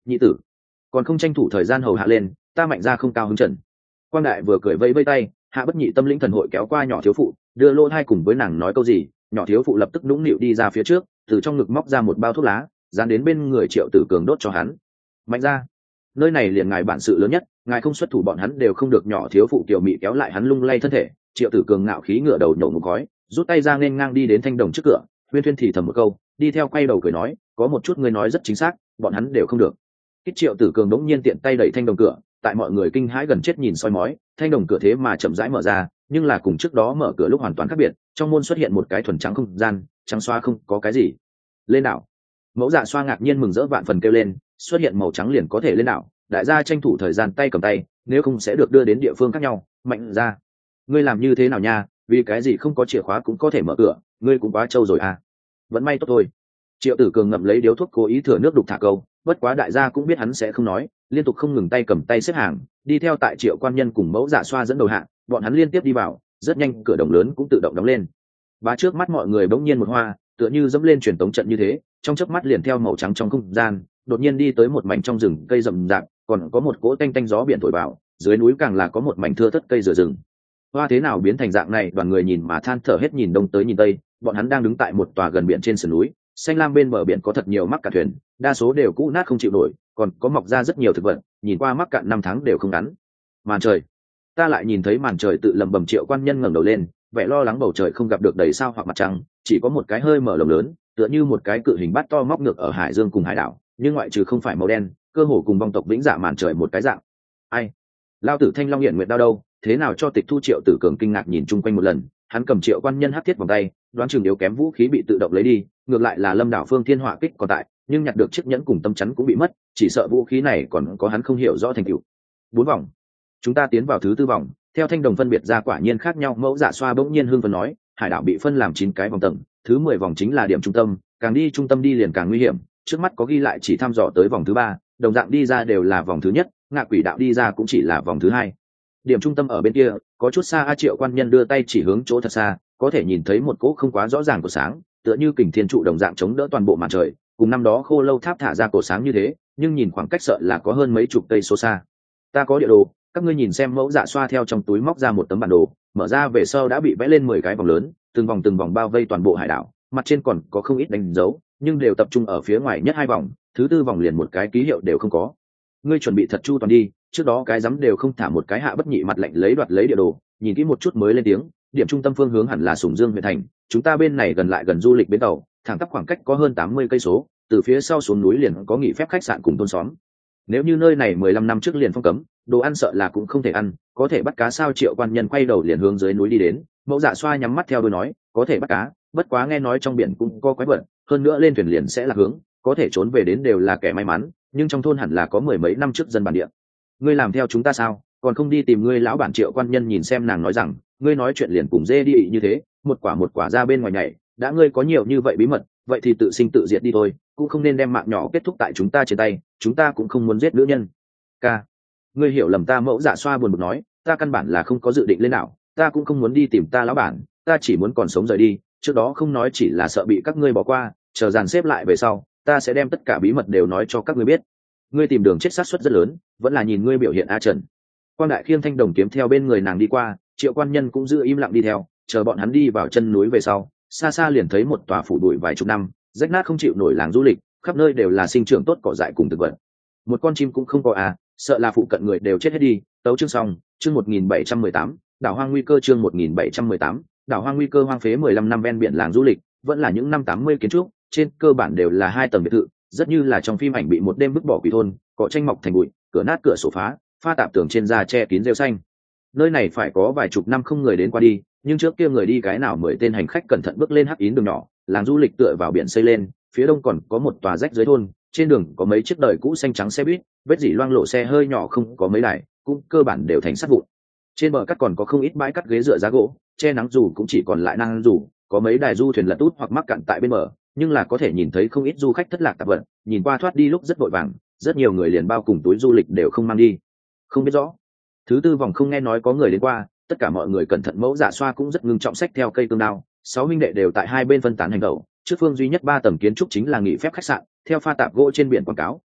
nhị tử còn không tranh thủ thời gian hầu hạ lên, ta Mạnh gia không cao hứng trần. Quang đại vừa cười vây vây tay, Hạ Bất Nhị tâm lĩnh thần hội kéo qua nhỏ thiếu phụ, đưa lỗ hai cùng với nàng nói câu gì, nhỏ thiếu phụ lập tức nũng nịu đi ra phía trước, từ trong ngực móc ra một bao thuốc lá, dán đến bên người Triệu Tử Cường đốt cho hắn. Mạnh gia, nơi này liền ngài bản sự lớn nhất, ngài không xuất thủ bọn hắn đều không được. Nhỏ thiếu phụ tiểu mị kéo lại hắn lung lay thân thể. Triệu Tử Cường ngạo khí ngửa đầu nhổ một khói, rút tay ra nên ngang đi đến thanh đồng trước cửa. Huyên Thuyên thì thầm một câu, đi theo quay đầu cười nói, có một chút ngươi nói rất chính xác, bọn hắn đều không được. Kích Triệu Tử Cường đống nhiên tiện tay đẩy thanh đồng cửa, tại mọi người kinh hãi gần chết nhìn soi mói, thanh đồng cửa thế mà chậm rãi mở ra, nhưng là cùng trước đó mở cửa lúc hoàn toàn khác biệt. Trong môn xuất hiện một cái thuần trắng không gian, trắng xoa không có cái gì. Lên đảo. Mẫu Dạ Xoa ngạc nhiên mừng rỡ vạn phần kêu lên, xuất hiện màu trắng liền có thể lên đảo. Đại gia tranh thủ thời gian tay cầm tay, nếu không sẽ được đưa đến địa phương khác nhau. Mạnh ra, ngươi làm như thế nào nha? Vì cái gì không có chìa khóa cũng có thể mở cửa? Ngươi cũng quá trâu rồi à? Vẫn may tốt thôi. Triệu Tử Cường ngậm lấy điếu thuốc cố ý thừa nước đục thả câu, bất quá đại gia cũng biết hắn sẽ không nói, liên tục không ngừng tay cầm tay xếp hàng, đi theo tại Triệu Quan Nhân cùng Mẫu Dạ Xoa dẫn đầu hạng, bọn hắn liên tiếp đi vào, rất nhanh cửa đồng lớn cũng tự động đóng lên. Và trước mắt mọi người bỗng nhiên một hoa, tựa như dẫm lên truyền tống trận như thế, trong chớp mắt liền theo màu trắng trong không gian, đột nhiên đi tới một mảnh trong rừng cây rậm rạp, còn có một cỗ tanh tanh gió biển thổi vào, dưới núi càng là có một mảnh thưa thớt cây dừa rừng. Hoa thế nào biến thành dạng này? Đoàn người nhìn mà than thở hết, nhìn đông tới nhìn tây, bọn hắn đang đứng tại một tòa gần biển trên sườn núi, xanh lam bên bờ biển có thật nhiều mắc cạn thuyền, đa số đều cũ nát không chịu nổi, còn có mọc ra rất nhiều thực vật, nhìn qua mắc cạn 5 tháng đều không ngắn. Màn trời, ta lại nhìn thấy màn trời tự lầm bầm. Triệu Quan Nhân ngẩng đầu lên, vẻ lo lắng bầu trời không gặp được đầy sao hoặc mặt trăng, chỉ có một cái hơi mở lồng lớn, tựa như một cái cự hình bát to móc ngược ở hải dương cùng hải đảo, nhưng ngoại trừ không phải màu đen, cơ hồ cùng vong tộc vĩnh dạ màn trời một cái dạng. Ai? Lao tử Thanh Long Hiển Nguyệt đao đâu? Thế nào cho Tịch Thu? Triệu Tử Cường kinh ngạc nhìn chung quanh một lần, hắn cầm Triệu Quan Nhân hắc thiết vòng tay, đoán chừng yếu kém vũ khí bị tự động lấy đi, ngược lại là Lâm Đảo Phương Thiên Họa kích còn tại, nhưng nhặt được chiếc nhẫn cùng tâm chắn cũng bị mất, chỉ sợ vũ khí này còn có hắn không hiểu rõ thành tựu. 4 vòng, chúng ta tiến vào thứ 4 vòng, theo thanh đồng phân biệt ra quả nhiên khác nhau. Mẫu Dạ Xoa bỗng nhiên hưng phấn nói, hải đảo bị phân làm 9 cái vòng tầng, thứ 10 vòng chính là điểm trung tâm, càng đi trung tâm đi liền càng nguy hiểm. Trước mắt có ghi lại chỉ thăm dò tới vòng thứ 3, đồng dạng đi ra đều là vòng thứ nhất, Ngạ Quỷ Đạo đi ra cũng chỉ là vòng thứ 2. Điểm trung tâm ở bên kia, có chút xa. Triệu Quan Nhân đưa tay chỉ hướng chỗ thật xa, có thể nhìn thấy một cỗ không quá rõ ràng của sáng, tựa như kình thiên trụ đồng dạng chống đỡ toàn bộ màn trời, cùng năm đó Khô Lâu Tháp thả ra cổ sáng như thế, nhưng nhìn khoảng cách sợ là có hơn mấy chục cây số xa. Ta có địa đồ, các ngươi nhìn xem. Mẫu Dạ Xoa theo trong túi móc ra một tấm bản đồ, mở ra về sau đã bị vẽ lên 10 cái vòng lớn, từng vòng bao vây toàn bộ hải đảo, mặt trên còn có không ít đánh dấu, nhưng đều tập trung ở phía ngoài nhất 2 vòng, thứ 4 vòng liền một cái ký hiệu đều không có. Ngươi chuẩn bị thật chu toàn đi, trước đó cái dám đều không thả một cái. Hạ Bất Nhị mặt lạnh lấy đoạt lấy địa đồ, nhìn kỹ một chút mới lên tiếng, điểm trung tâm phương hướng hẳn là Sùng Dương huyện thành, chúng ta bên này gần lại gần du lịch bến tàu, thẳng tắp khoảng cách có hơn 80 cây số, từ phía sau xuống núi liền có nghỉ phép khách sạn cùng thôn xóm. Nếu như nơi này 15 năm trước liền phong cấm, đồ ăn sợ là cũng không thể ăn, có thể bắt cá sao? Triệu Quan Nhân quay đầu liền hướng dưới núi đi đến. Mẫu Dạ Xoa nhắm mắt theo đuôi nói, có thể bắt cá, bất quá nghe nói trong biển cũng có quái vật, hơn nữa lên thuyền liền sẽ là hướng, có thể trốn về đến đều là kẻ may mắn, nhưng trong thôn hẳn là có 10 mấy năm trước dân bản địa. Ngươi làm theo chúng ta sao? Còn không đi tìm ngươi lão bản? Triệu Quan Nhân nhìn xem nàng nói rằng, ngươi nói chuyện liền cùng dê đi ị như thế, một quả ra bên ngoài nhảy, đã ngươi có nhiều như vậy bí mật, vậy thì tự sinh tự diệt đi thôi, cũng không nên đem mạng nhỏ kết thúc tại chúng ta trên tay, chúng ta cũng không muốn giết nữ nhân. Ca, ngươi hiểu lầm ta. Mẫu Dạ Xoa buồn bực nói, ta căn bản là không có dự định lên đảo, ta cũng không muốn đi tìm ta lão bản, ta chỉ muốn còn sống rời đi, trước đó không nói chỉ là sợ bị các ngươi bỏ qua, chờ dàn xếp lại về sau, ta sẽ đem tất cả bí mật đều nói cho các ngươi biết. Ngươi tìm đường chết sát suất rất lớn, vẫn là nhìn ngươi biểu hiện. A Trần. Quang Đại khiêng thanh đồng kiếm theo bên người nàng đi qua, Triệu Quan Nhân cũng giữ im lặng đi theo, chờ bọn hắn đi vào chân núi về sau, xa xa liền thấy một tòa phủ đuổi vài chục năm, rách nát không chịu nổi làng du lịch, khắp nơi đều là sinh trưởng tốt cỏ dại cùng thực vật, một con chim cũng không có à, sợ là phụ cận người đều chết hết đi. Tấu chương xong, chương 1718, đảo hoang nguy cơ. Chương 1718, đảo hoang nguy cơ. Hoang phế 15 năm ven biển làng du lịch, vẫn là những năm 80 kiến trúc, trên cơ bản đều là 2 tầng biệt thự, rất như là trong phim ảnh bị một đêm vứt bỏ quỷ thôn, cỏ tranh mọc thành bụi, cửa nát cửa sổ phá, pha tạp tường trên da che kín rêu xanh. Nơi này phải có vài chục năm không người đến qua đi, nhưng trước kia người đi cái nào 10 tên hành khách cẩn thận bước lên hắc yến đường nhỏ, làng du lịch tựa vào biển xây lên, phía đông còn có một tòa rách dưới thôn, trên đường có mấy chiếc đời cũ xanh trắng xe buýt, vết dỉ loang lộ xe hơi nhỏ không có mấy đài, cũng cơ bản đều thành sắt vụn. Trên bờ cát còn có không ít bãi cát ghế dựa giá gỗ, che nắng dù cũng chỉ còn lại năng dù, có mấy đài du thuyền lật út hoặc mắc cạn tại bên bờ, nhưng là có thể nhìn thấy không ít du khách thất lạc tạp vật, nhìn qua thoát đi lúc rất vội vàng, rất nhiều người liền bao cùng túi du lịch đều không mang đi. Không biết rõ. Thứ 4 vòng không nghe nói có người đến qua, tất cả mọi người cẩn thận. Mẫu Dạ Xoa cũng rất ngưng trọng sách theo cây cương đao, 6 huynh đệ đều tại hai bên phân tán hành động, trước phương duy nhất 3 tầng kiến trúc chính là nghỉ phép khách sạn, theo pha tạp gỗ trên biển quảng cáo,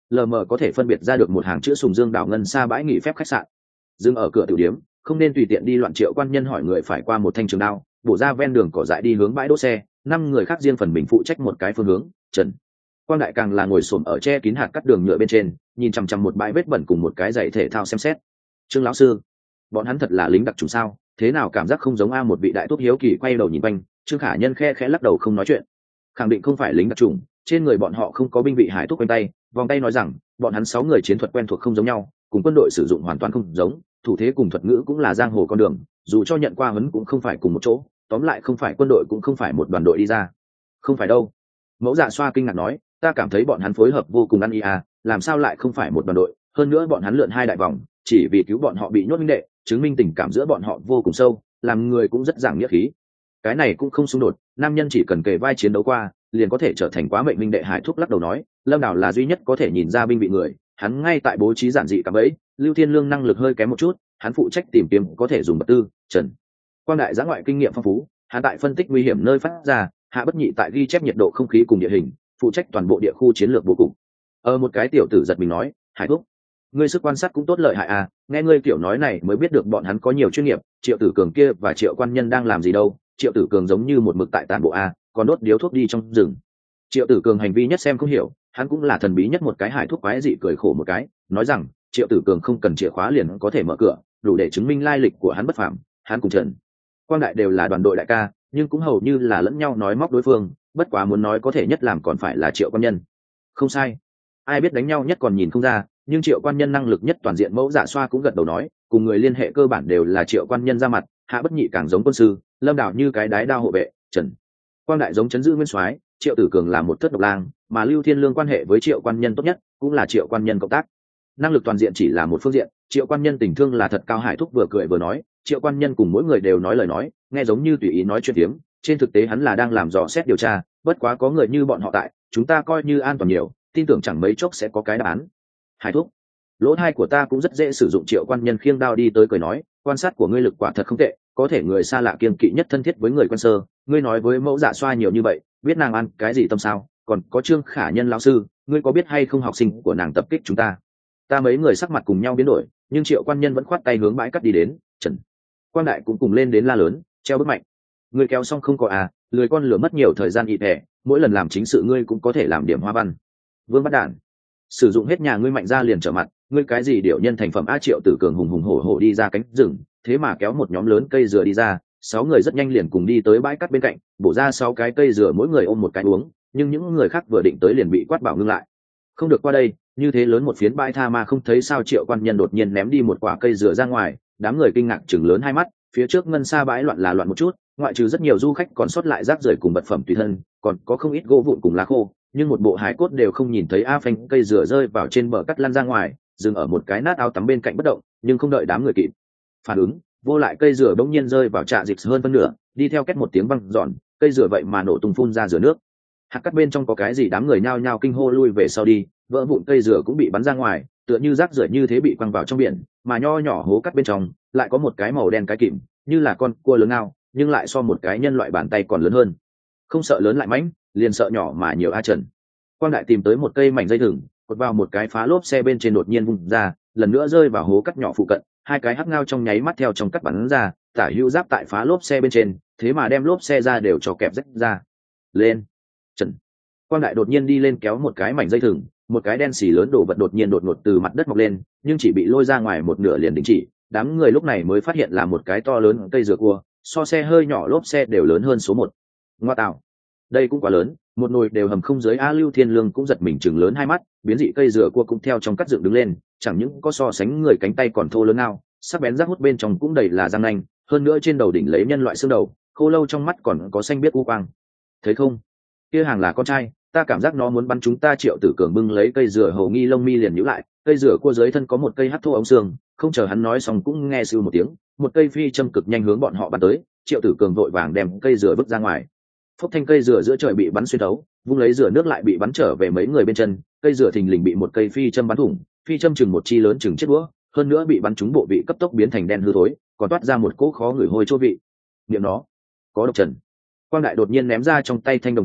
lờ mờ có thể phân biệt ra được một hàng chữ Sùng Dương Đảo Ngân Sa bãi nghỉ phép khách sạn. Dừng ở cửa tiểu điếm, không nên tùy tiện đi loạn. Triệu Quan Nhân hỏi người phải qua một thanh trường đao, bổ ra ven đường cỏ dại đi hướng bãi đỗ xe. 5 người khác riêng phần mình phụ trách một cái phương hướng. Trần Quang Đại càng là ngồi xổm ở che kín hạt cắt đường nhựa bên trên, nhìn chằm chằm một bãi vết bẩn cùng một cái giày thể thao xem xét. Trương lão sư, bọn hắn thật là lính đặc trùng sao? Thế nào cảm giác không giống a? Một vị đại thúc hiếu kỳ quay đầu nhìn quanh. Trương Khả Nhân khẽ lắc đầu không nói chuyện. Khẳng định không phải lính đặc trùng, trên người bọn họ không có binh vị hải thúc quanh tay. Vòng tay nói rằng bọn hắn 6 người chiến thuật quen thuộc không giống nhau, cùng quân đội sử dụng hoàn toàn không giống, thủ thế cùng thuật ngữ cũng là giang hồ con đường, dù cho nhận qua huấn cũng không phải cùng một chỗ, tóm lại không phải quân đội cũng không phải một đoàn đội đi ra. Không phải đâu. Mẫu Dạ Xoa kinh ngạc nói, ta cảm thấy bọn hắn phối hợp vô cùng ăn ý à, làm sao lại không phải một đoàn đội? Hơn nữa bọn hắn lượn 2 đại vòng, chỉ vì cứu bọn họ bị nhốt minh đệ, chứng minh tình cảm giữa bọn họ vô cùng sâu, làm người cũng rất giảng nghĩa khí. Cái này cũng không xung đột, nam nhân chỉ cần kề vai chiến đấu qua, liền có thể trở thành quá mệnh minh đệ. Hải thúc lắc đầu nói, Lâm Đào là duy nhất có thể nhìn ra binh bị người, hắn ngay tại bố trí giản dị cả bẫy. Lưu Thiên Lương năng lực hơi kém một chút, hắn phụ trách tìm kiếm có thể dùng vật tư. Trần Quang Đại giã ngoại kinh nghiệm phong phú, hắn tại phân tích nguy hiểm nơi phát ra, Hạ Bất Nhị tại ghi chép nhiệt độ không khí cùng địa hình, phụ trách toàn bộ địa khu chiến lược bố cục. Một cái tiểu tử giật mình nói, Hải thúc, ngươi sức quan sát cũng tốt lợi hại à, nghe ngươi kiểu nói này mới biết được bọn hắn có nhiều chuyên nghiệp. Triệu Tử Cường kia và Triệu Quan Nhân đang làm gì đâu? Triệu Tử Cường giống như một mực tại tản bộ a, còn đốt điếu thuốc đi trong rừng. Triệu Tử Cường hành vi nhất xem không hiểu, hắn cũng là thần bí nhất một cái. Hải thúc quái dị cười khổ một cái, nói rằng Triệu Tử Cường không cần chìa khóa liền có thể mở cửa, đủ để chứng minh lai lịch của hắn bất phàm. Hắn cùng Trần Quang Đại đều là đoàn đội đại ca, nhưng cũng hầu như là lẫn nhau nói móc đối phương, bất quá muốn nói có thể nhất làm còn phải là Triệu Quan Nhân. Không sai, ai biết đánh nhau nhất còn nhìn không ra, nhưng Triệu Quan Nhân năng lực nhất toàn diện. Mẫu Dạ Xoa cũng gật đầu nói, cùng người liên hệ cơ bản đều là Triệu Quan Nhân ra mặt. Hạ Bất Nhị càng giống quân sư, Lâm Đào như cái đái đao hộ vệ, Trần Quang Đại giống trấn giữ nguyên soái, Triệu Tử Cường là một thất độc lang, mà Lưu Thiên Lương quan hệ với Triệu Quan Nhân tốt nhất, cũng là Triệu Quan Nhân cộng tác. Năng lực toàn diện chỉ là một phương diện, Triệu Quan Nhân tình thương là thật cao. Hải thúc vừa cười vừa nói, Triệu Quan Nhân cùng mỗi người đều nói lời nói, nghe giống như tùy ý nói chuyện tiếng, trên thực tế hắn là đang làm dò xét điều tra. Bất quá có người như bọn họ tại, chúng ta coi như an toàn nhiều, tin tưởng chẳng mấy chốc sẽ có cái đáp án. Hải thúc, lỗ tai của ta cũng rất dễ sử dụng. Triệu Quan Nhân khiêng đao đi tới cười nói, quan sát của ngươi lực quả thật không tệ, có thể người xa lạ kiêng kỵ nhất thân thiết với người quen sơ. Ngươi nói với Mẫu Dạ Xoa nhiều như vậy, biết nàng ăn cái gì tâm sao? Còn có Trương Khả Nhân lão sư, ngươi có biết hay không học sinh của nàng tập kích chúng ta? Mấy người sắc mặt cùng nhau biến đổi, nhưng Triệu Quan Nhân vẫn khoát tay hướng bãi cắt đi đến. Trần Quang Đại cũng cùng lên đến la lớn, treo bước mạnh. Ngươi kéo xong không có à? Lười con lửa mất nhiều thời gian ị thẻ, mỗi lần làm chính sự ngươi cũng có thể làm điểm hoa văn. Vương Bắt Đản, sử dụng hết nhà ngươi mạnh ra liền trở mặt, ngươi cái gì điệu nhân thành phẩm a? Triệu Tử Cường hùng hùng hổ hổ đi ra cánh rừng, thế mà kéo một nhóm lớn cây dừa đi ra. 6 người rất nhanh liền cùng đi tới bãi cắt bên cạnh, bổ ra 6 cái cây dừa, mỗi người ôm một cái uống. Nhưng những người khác vừa định tới liền bị quát bảo ngưng lại, không được qua đây. Như thế lớn một phiến bãi tha ma không thấy sao? Triệu Quan Nhân đột nhiên ném đi một quả cây dừa ra ngoài, đám người kinh ngạc chừng lớn hai mắt. Phía trước ngân xa bãi loạn là loạn một chút, ngoại trừ rất nhiều du khách còn sót lại rác rưởi cùng vật phẩm tùy thân, còn có không ít gỗ vụn cùng lá khô, nhưng một bộ hài cốt đều không nhìn thấy. Phanh, cây dừa rơi vào trên bờ cắt lăn ra ngoài, dừng ở một cái nát áo tắm bên cạnh bất động. Nhưng không đợi đám người kịp phản ứng, vô lại cây dừa bỗng nhiên rơi vào trạ dịch hơn phân nửa, đi theo két một tiếng văng giòn, cây dừa vậy mà nổ tung phun ra dừa nước. Hạt cắt bên trong có cái gì? Đám người nhao nhao kinh hô lui về sau đi, vỡ vụn cây dừa cũng bị bắn ra ngoài, tựa như rác rưởi như thế bị quăng vào trong biển. Mà nho nhỏ hố cắt bên trong lại có một cái màu đen cái kìm, như là con cua lớn ngao, nhưng lại so một cái nhân loại bàn tay còn lớn hơn. Không sợ lớn lại mãnh, liền sợ nhỏ mà nhiều a. Trần Quang Đại tìm tới một cây mảnh dây thừng, cột vào một cái phá lốp xe bên trên, đột nhiên vung ra, lần nữa rơi vào hố cắt nhỏ phụ cận. 2 cái hắc ngao trong nháy mắt theo trong cắt bắn ra, tả hữu giáp tại phá lốp xe bên trên, thế mà đem lốp xe ra đều cho kẹp rách ra. Lên! Trần Quang Đại đột nhiên đi lên kéo một cái mảnh dây thừng, một cái đen xì lớn đổ vật đột nhiên đột ngột từ mặt đất mọc lên, nhưng chỉ bị lôi ra ngoài một nửa liền đình chỉ. Đám người lúc này mới phát hiện là một cái to lớn cây dừa cua, so xe hơi nhỏ lốp xe đều lớn hơn số 1. Ngoa tạo, đây cũng quá lớn, một nồi đều hầm không dưới a. Lưu Thiên Lương cũng giật mình chừng lớn hai mắt, biến dị cây dừa cua cũng theo trong cắt dựng đứng lên, chẳng những có so sánh người cánh tay còn thô lớn nào, sắc bén rác hút bên trong cũng đầy là răng nanh, hơn nữa trên đầu đỉnh lấy nhân loại xương đầu, khô lâu trong mắt còn có xanh biết u quang. Thấy không, kia hàng là con trai, ta cảm giác nó muốn bắn chúng ta. Triệu Tử Cường bưng lấy cây dừa hầu nghi lông mi liền nhíu lại, cây dừa cua dưới thân có một cây hắc thô ống xương, không chờ hắn nói xong cũng nghe sưu một tiếng, một cây phi châm cực nhanh hướng bọn họ bắn tới. Triệu Tử Cường vội vàng đem cây dừa vứt ra ngoài, phốc thanh cây dừa giữa trời bị bắn xuyên thấu, vung lấy dừa nước lại bị bắn trở về mấy người bên chân. Cây dừa thình lình bị một cây phi châm bắn thủng, phi châm chừng một chi lớn chừng chiếc đũa, hơn nữa bị bắn trúng bộ vị cấp tốc biến thành đen hư thối, còn toát ra một cỗ khó ngửi hôi chua vị. Miệng nó có độc. Trần Quang Đại đột nhiên ném ra trong tay thanh đồng kiếm,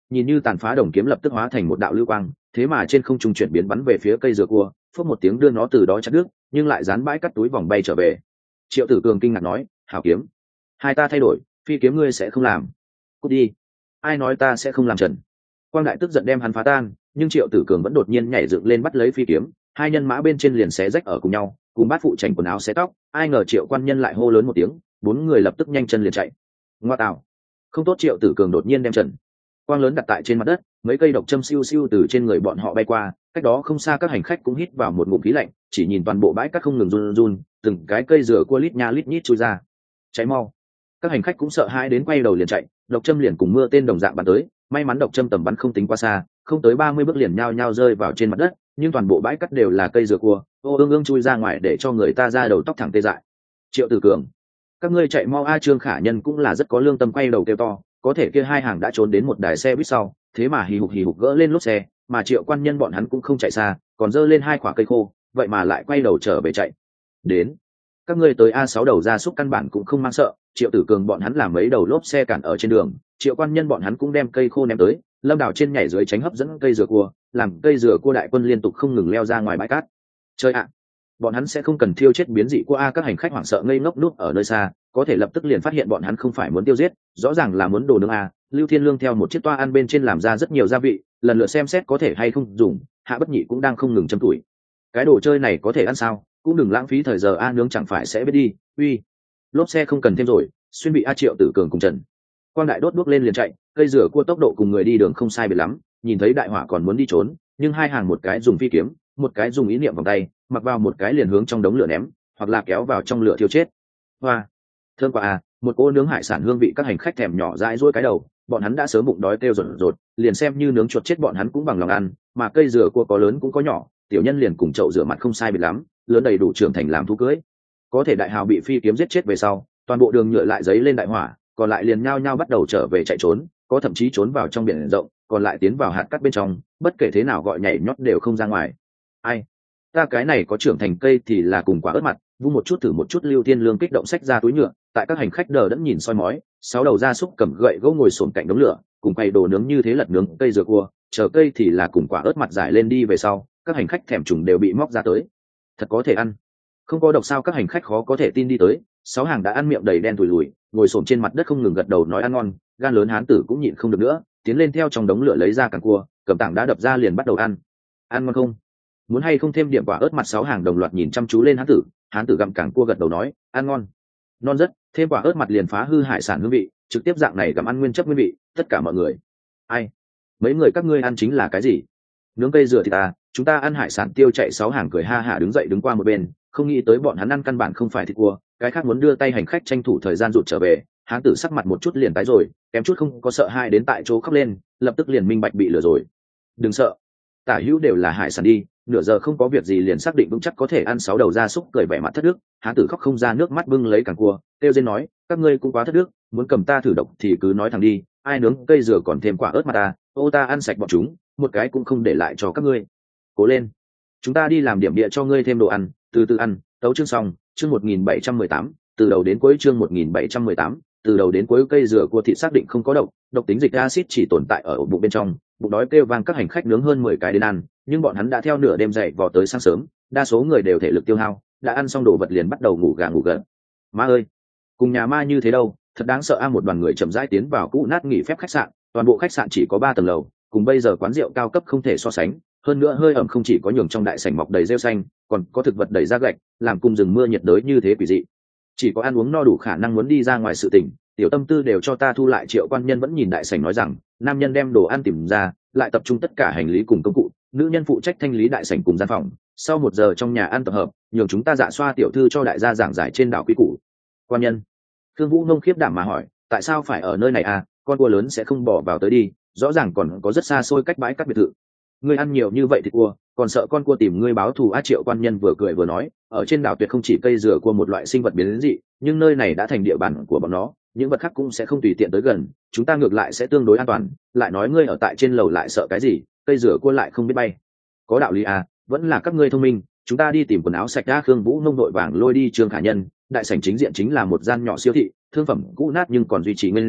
nhìn như tàn phá đồng kiếm lập tức hóa thành một đạo lưu quang, thế mà trên không trung chuyển biến bắn về phía cây dừa cua, phốc một tiếng đưa nó từ đó chặt đứt, nhưng lại dán bãi cắt túi vòng bay trở về. Triệu Tử Cường kinh ngạc nói, hảo kiếm, hai ta thay đổi, phi kiếm ngươi sẽ không làm. Cút đi. Ai nói ta sẽ không làm trần. Quang Đại tức giận đem hắn phá tan, nhưng Triệu Tử Cường vẫn đột nhiên nhảy dựng lên bắt lấy phi kiếm, hai nhân mã bên trên liền xé rách ở cùng nhau, cùng bát phụ chảnh quần áo xé tóc. Ai ngờ Triệu Quan Nhân lại hô lớn một tiếng, bốn người lập tức nhanh chân liền chạy. Ngoa tạo, không tốt! Triệu Tử Cường đột nhiên đem trần quang lớn đặt tại trên mặt đất, mấy cây độc châm siêu siêu từ trên người bọn họ bay qua, cách đó không xa các hành khách cũng hít vào một ngụm khí lạnh, chỉ nhìn toàn bộ bãi cát không ngừng run run, từng cái cây dừa cua lít nha lít nhít chui ra. Cháy mau! Các hành khách cũng sợ hãi đến quay đầu liền chạy, độc châm liền cùng mưa tên đồng dạng bắn tới, may mắn độc châm tầm bắn không tính quá xa, không tới 30 bước liền nhao nhao rơi vào trên mặt đất, nhưng toàn bộ bãi cát đều là cây dừa cua, ương ương chui ra ngoài để cho người ta ra đầu tóc thẳng tê dại. Triệu Tử Cường, các ngươi chạy mau a! Trương Khả Nhân cũng là rất có lương tâm, quay đầu kêu to, có thể kia hai hàng đã trốn đến một đài xe buýt sau, thế mà hì hục gỡ lên lốp xe, mà Triệu Quan Nhân bọn hắn cũng không chạy xa, còn giơ lên hai quả cây khô, vậy mà lại quay đầu trở về chạy. Đến, các ngươi tới A6 đầu ra súc căn bản cũng không mang sợ. Triệu Tử Cường bọn hắn làm mấy đầu lốp xe cản ở trên đường, Triệu Quan Nhân bọn hắn cũng đem cây khô ném tới, Lâm Đào trên nhảy dưới tránh hấp dẫn cây dừa cua, làm cây dừa cua đại quân liên tục không ngừng leo ra ngoài bãi cát. Chơi ạ, bọn hắn sẽ không cần thiêu chết biến dị của a! Các hành khách hoảng sợ ngây ngốc núp ở nơi xa, có thể lập tức liền phát hiện bọn hắn không phải muốn tiêu giết, rõ ràng là muốn đồ nướng a! Lưu Thiên Lương theo một chiếc toa ăn bên trên làm ra rất nhiều gia vị, lần lượt xem xét có thể hay không dùng. Hạ Bất Nhị cũng đang không ngừng châm tuổi. Cái đồ chơi này có thể ăn sao? Cũng đừng lãng phí thời giờ a! Nướng chẳng phải sẽ biết đi. Uy, lốp xe không cần thêm rồi, xuyên bị a! Triệu Tử Cường cùng Trần Quang Đại đốt đuốc lên liền chạy, cây rửa cua tốc độ cùng người đi đường không sai biệt lắm, nhìn thấy đại hỏa còn muốn đi trốn, nhưng hai hàng một cái dùng phi kiếm, một cái dùng ý niệm vòng tay, mặc vào một cái liền hướng trong đống lửa ném, hoặc là kéo vào trong lửa thiêu chết. Hoa, thơm quá à! Một cô nướng hải sản hương vị, các hành khách thèm nhỏ dãi duỗi cái đầu, bọn hắn đã sớm bụng đói kêu rột rột, liền xem như nướng chuột chết bọn hắn cũng bằng lòng ăn, mà cây dừa cua có lớn cũng có nhỏ, tiểu nhân liền cùng chậu rửa mặt không sai biệt lắm, lớn đầy đủ trưởng thành làm thú cưới. Có thể đại hào bị phi kiếm giết chết về sau, toàn bộ đường nhựa lại giấy lên đại hỏa, còn lại liền nhao nhao bắt đầu trở về chạy trốn, có thậm chí trốn vào trong biển rộng, còn lại tiến vào hạt cát bên trong, bất kể thế nào gọi nhảy nhót đều không ra ngoài. Ai, ta cái này có trưởng thành cây thì là cùng quả ớt mặt, vung một chút thử một chút. Lưu Thiên Lương kích động xách ra túi nhựa, tại các hành khách đờ đẫn nhìn soi mói, sáu đầu gia súc cầm gậy gỗ ngồi xổm cạnh đống lửa, cùng quay đồ nướng như thế lật nướng cây dừa cua, chờ cây thì là cùng quả ớt mặt giải lên đi về sau, các hành khách thèm trùng đều bị móc ra tới. Thật có thể ăn, không có độc sao? Các hành khách khó có thể tin đi tới, sáu hàng đã ăn miệng đầy đen tủi lùi, ngồi xổm trên mặt đất không ngừng gật đầu nói ăn ngon. Gan lớn hán tử cũng nhịn không được nữa, tiến lên theo trong đống lửa lấy ra càng cua, cầm tảng đá đập ra liền bắt đầu ăn. Ăn ngon không? Muốn hay không thêm điểm quả ớt mặt? Sáu hàng đồng loạt nhìn chăm chú lên hán tử gặm càng cua gật đầu nói ăn ngon, non rất, thêm quả ớt mặt liền phá hư hải sản hương vị, trực tiếp dạng này gặm ăn nguyên chất nguyên vị. Tất cả mọi người, ai, mấy người các ngươi ăn chính là cái gì? Nướng cây dừa thì chúng ta ăn hải sản tiêu chạy. Sáu hàng cười ha hả đứng dậy đứng qua một bên, không nghĩ tới bọn hắn ăn căn bản không phải thịt cua, cái khác muốn đưa tay hành khách tranh thủ thời gian rụt trở về. Hán tử sắc mặt một chút liền tái rồi, kém chút không có sợ hai đến tại chỗ khóc lên, lập tức liền minh bạch bị lừa rồi. Đừng sợ, tả hữu đều là hải sản đi, nửa giờ không có việc gì liền xác định vững chắc có thể ăn. Sáu đầu gia súc cười vẻ mặt thất đức, hán tử khóc không ra nước mắt, bưng lấy càng cua kêu dên nói các ngươi cũng quá thất đức, muốn cầm ta thử độc thì cứ nói thẳng đi, ai nướng cây dừa còn thêm quả ớt mà ta ăn sạch bọn chúng, một cái cũng không để lại cho các ngươi. Cố lên, chúng ta đi làm điểm địa cho ngươi thêm đồ ăn, từ từ ăn. Tấu chương xong. Chương 1718, từ đầu đến cuối. Chương 1718, từ đầu đến cuối. Cây dừa cua thịt xác định không có độc tính dịch acid chỉ tồn tại ở ổ bụng bên trong, bụng đói kêu vang. Các hành khách nướng hơn 10 cái đến ăn, nhưng bọn hắn đã theo nửa đêm dậy vò tới sáng sớm, đa số người đều thể lực tiêu hao, đã ăn xong đồ vật liền bắt đầu ngủ gà ngủ gật. Ma ơi, cùng nhà ma như thế đâu, thật đáng sợ a! Một đoàn người chậm rãi tiến vào cũ nát nghỉ phép khách sạn, toàn bộ khách sạn chỉ có 3 tầng lầu, cùng bây giờ quán rượu cao cấp không thể so sánh, hơn nữa hơi ẩm không chỉ có nhường trong đại sảnh mọc đầy rêu xanh, còn có thực vật đầy da gạch, làm cùng rừng mưa nhiệt đới như thế quỷ dị. Chỉ có ăn uống no đủ khả năng muốn đi ra ngoài sự tình, tiểu tâm tư đều cho ta thu lại. Triệu Quan Nhân vẫn nhìn đại sảnh nói rằng, nam nhân đem đồ ăn tìm ra, lại tập trung tất cả hành lý cùng công cụ, nữ nhân phụ trách thanh lý đại sảnh cùng gian phòng. Sau 1 giờ trong nhà ăn tập hợp, nhường chúng ta dạ xoa tiểu thư cho đại gia giảng giải trên đảo quý củ. Quan Nhân, Thương Vũ Nông khiếp đảm mà hỏi, tại sao phải ở nơi này à? Con cua lớn sẽ không bỏ vào tới đi, rõ ràng còn có rất xa xôi cách bãi cát biệt thự. Ngươi ăn nhiều như vậy thì cua, còn sợ con cua tìm ngươi báo thù á? Triệu Quan Nhân vừa cười vừa nói, ở trên đảo tuyệt không chỉ cây dừa cua một loại sinh vật biến dị, nhưng nơi này đã thành địa bàn của bọn nó, những vật khác cũng sẽ không tùy tiện tới gần, chúng ta ngược lại sẽ tương đối an toàn. Lại nói ngươi ở tại trên lầu lại sợ cái gì, cây dừa cua lại không biết bay. Có đạo lý à, vẫn là các ngươi thông minh, chúng ta đi tìm quần áo sạch đã. Khương Vũ Nông đội vàng lôi đi Trương Khả Nhân. Đại sảnh chính diện chính là một gian nhỏ siêu thị, thương phẩm cũ nát nhưng còn duy trì nguyên dạng,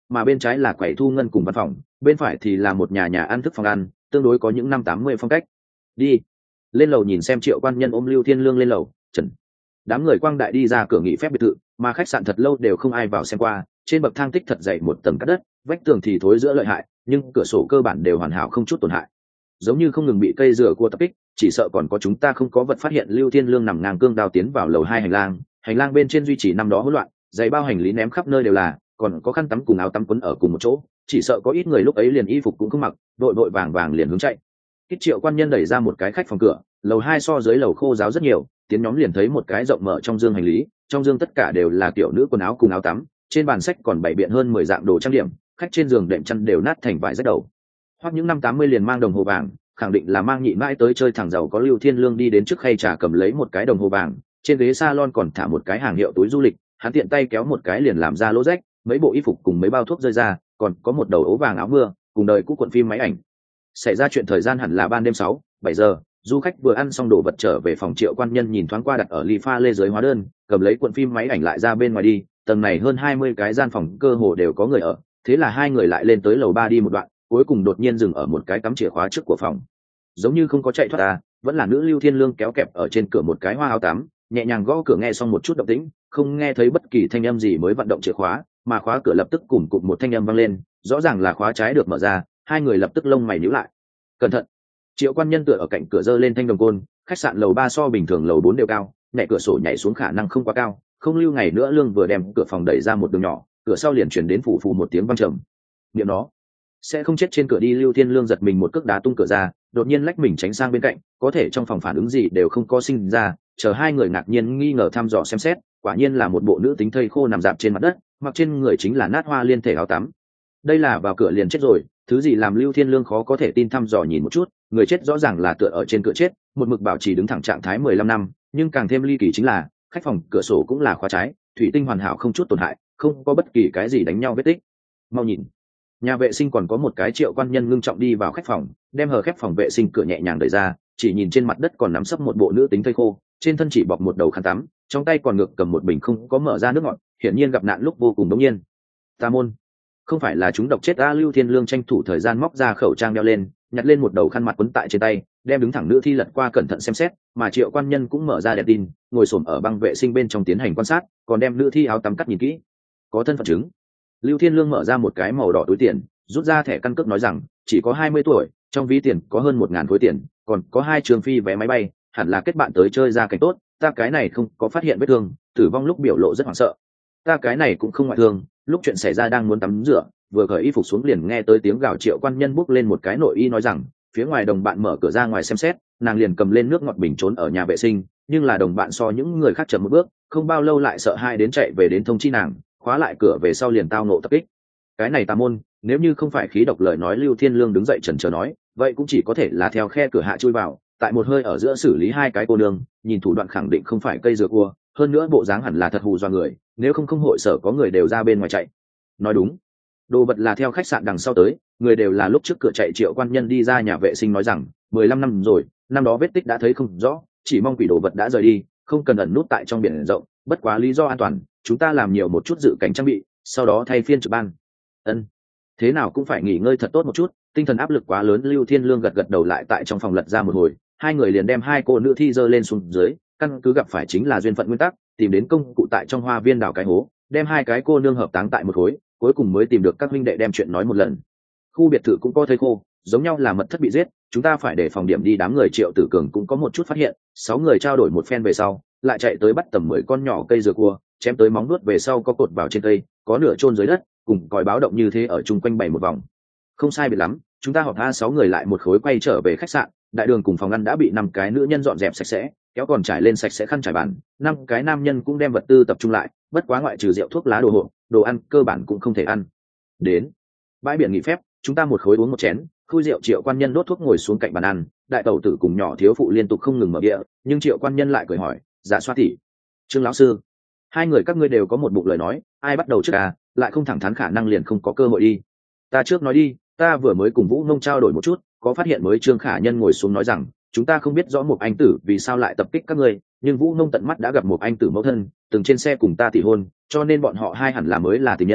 mà bên trái là quầy thu ngân cùng văn phòng, bên phải thì là một nhà nhà ăn thức phòng ăn, tương đối có những năm 80 phong cách. Đi lên lầu nhìn xem. Triệu Quan Nhân ôm Lưu Thiên Lương lên lầu. Trần đám người quang đại đi ra cửa nghỉ phép biệt thự, mà khách sạn thật lâu đều không ai vào xem qua. Trên bậc thang tích thật dày một tầng cát đất, vách tường thì thối giữa lợi hại, nhưng cửa sổ cơ bản đều hoàn hảo không chút tổn hại, giống như không ngừng bị cây dừa cua tập kích. Chỉ sợ còn có chúng ta không có vật phát hiện. Lưu Thiên Lương nằm ngang cương đao tiến vào lầu 2 hành lang bên trên duy trì năm đó hỗn loạn, giày bao hành lý ném khắp nơi đều là, còn có khăn tắm cùng áo tắm quấn ở cùng một chỗ. Chỉ sợ có ít người lúc ấy liền y phục cũng không mặc, đội vội vàng vàng liền hướng chạy. Kích Triệu Quan Nhân đẩy ra một cái khách phòng cửa, lầu 2 so dưới lầu khô ráo rất nhiều, tiến nhóm liền thấy một cái rộng mở trong dương hành lý, trong dương tất cả đều là kiểu nữ quần áo cùng áo tắm, trên bàn sách còn bày biện hơn 10 dạng đồ trang điểm, khách trên giường đệm chăn đều nát thành vải rách đầu. Hoặc những năm 80 liền mang đồng hồ vàng, khẳng định là mang nhị mãi tới chơi thằng giàu có. Lưu Thiên Lương đi đến trước khay trà cầm lấy một cái đồng hồ vàng, trên ghế salon còn thả một cái hàng hiệu túi du lịch, hắn tiện tay kéo một cái liền làm ra lỗ rách, mấy bộ y phục cùng mấy bao thuốc rơi ra, còn có một đầu ố vàng áo mưa, cùng đời cũ cuộn phim máy ảnh. Xảy ra chuyện thời gian hẳn là ban đêm 6-7 giờ, du khách vừa ăn xong đồ vật trở về phòng. Triệu Quan Nhân nhìn thoáng qua đặt ở ly pha lê dưới hóa đơn, cầm lấy cuộn phim máy ảnh lại ra bên ngoài đi. Tầng này hơn 20 cái gian phòng cơ hồ đều có người ở, thế là hai người lại lên tới lầu 3 đi một đoạn, cuối cùng đột nhiên dừng ở một cái cắm chìa khóa trước của phòng, giống như không có chạy thoát ta. Vẫn là nữ Lưu Thiên Lương kéo kẹp ở trên cửa một cái hoa áo tắm, nhẹ nhàng gõ cửa, nghe xong một chút động tĩnh, không nghe thấy bất kỳ thanh âm gì mới vận động chìa khóa, mà khóa cửa lập tức cùng cụm một thanh âm vang lên, rõ ràng là khóa trái được mở ra. Hai người lập tức lông mày nhíu lại. Cẩn thận! Triệu Quan Nhân tựa ở cạnh cửa giơ lên thanh đồng côn. Khách sạn lầu 3 so bình thường lầu 4 đều cao, nhảy cửa sổ nhảy xuống khả năng không quá cao. Không lưu ngày nữa Lương vừa đem cửa phòng đẩy ra một đường nhỏ, cửa sau liền chuyển đến phủ một tiếng vang trầm. Niệm nó sẽ không chết trên cửa đi. Lưu Thiên Lương giật mình một cước đá tung cửa ra, đột nhiên lách mình tránh sang bên cạnh, có thể trong phòng phản ứng gì đều không có sinh ra. Chờ hai người ngạc nhiên nghi ngờ thăm dò xem xét, quả nhiên là một bộ nữ tính thây khô nằm dạp trên mặt đất, mặc trên người chính là nát hoa liên thể áo tắm. Đây là vào cửa liền chết rồi, thứ gì làm Lưu Thiên Lương khó có thể tin. Thăm dò nhìn một chút, người chết rõ ràng là tựa ở trên cửa chết, một mực bảo trì đứng thẳng trạng thái 15 năm, nhưng càng thêm ly kỳ chính là khách phòng cửa sổ cũng là khóa trái, thủy tinh hoàn hảo không chút tổn hại, không có bất kỳ cái gì đánh nhau vết tích. Mau nhìn, nhà vệ sinh còn có một cái. Triệu Quan Nhân ngưng trọng đi vào khách phòng, đem hờ khép phòng vệ sinh cửa nhẹ nhàng đẩy ra, chỉ nhìn trên mặt đất còn nắm sấp một bộ nữ tính thây khô, trên thân chỉ bọc một đầu khăn tắm, trong tay còn ngược cầm một bình không có mở ra nước ngọt, hiển nhiên gặp nạn lúc vô cùng đống nhiên. Tà môn, không phải là chúng độc chết a? Lưu Thiên Lương tranh thủ thời gian móc ra khẩu trang đeo lên, nhặt lên một đầu khăn mặt quấn tại trên tay, đem đứng thẳng nữ thi lật qua cẩn thận xem xét, mà Triệu Quan Nhân cũng mở ra đèn tin, ngồi xổm ở băng vệ sinh bên trong tiến hành quan sát, còn đem nữ thi áo tắm cắt nhìn kỹ. Có thân phận chứng. Lưu Thiên Lương mở ra một cái màu đỏ túi tiền, rút ra thẻ căn cước nói rằng chỉ có 20 tuổi, trong ví tiền có hơn 1.000 khối tiền, còn có 2 trường phi vé máy bay, hẳn là kết bạn tới chơi ra cảnh tốt. Ta cái này không có phát hiện vết thương, tử vong lúc biểu lộ rất hoảng sợ. Ta cái này cũng không ngoại thương, lúc chuyện xảy ra đang muốn tắm rửa, vừa cởi y phục xuống liền nghe tới tiếng gào. Triệu Quan Nhân bước lên một cái nội y nói rằng phía ngoài đồng bạn mở cửa ra ngoài xem xét, nàng liền cầm lên nước ngọt bình trốn ở nhà vệ sinh, nhưng là đồng bạn so những người khác chậm một bước, không bao lâu lại sợ hai đến chạy về đến thông chi nàng, khóa lại cửa về sau liền tao nộ tập kích. Cái này tà môn, nếu như không phải khí độc lời nói. Lưu Thiên Lương đứng dậy chần chờ nói, vậy cũng chỉ có thể là theo khe cửa hạ chui vào, tại một hơi ở giữa xử lý 2 cái cô nương, nhìn thủ đoạn khẳng định không phải cây dừa cua, hơn nữa bộ dáng hẳn là thật hù dọa người, nếu không không hội sở có người đều ra bên ngoài chạy. Nói đúng, đồ vật là theo khách sạn đằng sau tới, người đều là lúc trước cửa chạy. Triệu Quan Nhân đi ra nhà vệ sinh nói rằng 15 năm rồi, năm đó vết tích đã thấy không rõ, chỉ mong quỷ đồ vật đã rời đi, không cần ẩn nút tại trong biển rộng, bất quá lý do an toàn, chúng ta làm nhiều một chút dự cảnh trang bị, sau đó thay phiên trực ban. Ân, thế nào cũng phải nghỉ ngơi thật tốt một chút, tinh thần áp lực quá lớn. Lưu Thiên Lương gật gật đầu, lại tại trong phòng lật ra một hồi, hai người liền đem 2 cô nữ thi dơ lên xuống dưới, căn cứ gặp phải chính là duyên phận nguyên tắc, tìm đến công cụ tại trong hoa viên đào cái hố, đem 2 cái cô nương hợp táng tại một khối, cuối cùng mới tìm được các huynh đệ đem chuyện nói một lần. Khu biệt thự cũng có thây khô, giống nhau là mật thất bị giết, chúng ta phải để phòng điểm đi. Đám người Triệu Tử Cường cũng có một chút phát hiện, 6 người trao đổi một phen về sau, lại chạy tới bắt tầm 10 con nhỏ cây dừa cua, chém tới móng nuốt về sau có cột vào trên cây, có nửa chôn dưới đất, cùng còi báo động như thế ở chung quanh 7 một vòng. Không sai biệt lắm, chúng ta họp tha 6 người lại một khối quay trở về khách sạn. Đại đường cùng phòng ăn đã bị 5 cái nữ nhân dọn dẹp sạch sẽ, kéo còn trải lên sạch sẽ khăn trải bàn, 5 cái nam nhân cũng đem vật tư tập trung lại, bất quá ngoại trừ rượu thuốc lá đồ hộp, đồ ăn cơ bản cũng không thể ăn. Đến bãi biển nghỉ phép, chúng ta một khối uống một chén. Khui rượu. Triệu Quan Nhân đốt thuốc ngồi xuống cạnh bàn ăn, đại tẩu tử cùng nhỏ thiếu phụ liên tục không ngừng mở bia, nhưng Triệu Quan Nhân lại cười hỏi, dạ xoa tỷ, Trương lão sư, 2 người các ngươi đều có một bụng lời nói, ai bắt đầu trước à, lại không thẳng thắn khả năng liền không có cơ hội đi. Ta trước nói đi, ta vừa mới cùng Vũ Nông trao đổi một chút, có phát hiện mới. Trương Khả Nhân ngồi xuống nói rằng, chúng ta không biết rõ một anh tử vì sao lại tập kích các ngươi, nhưng Vũ Nông tận mắt đã gặp một anh tử mẫu thân, từng trên xe cùng ta tỉ hôn, cho nên bọn họ 2 hẳn là mới là tình nhân.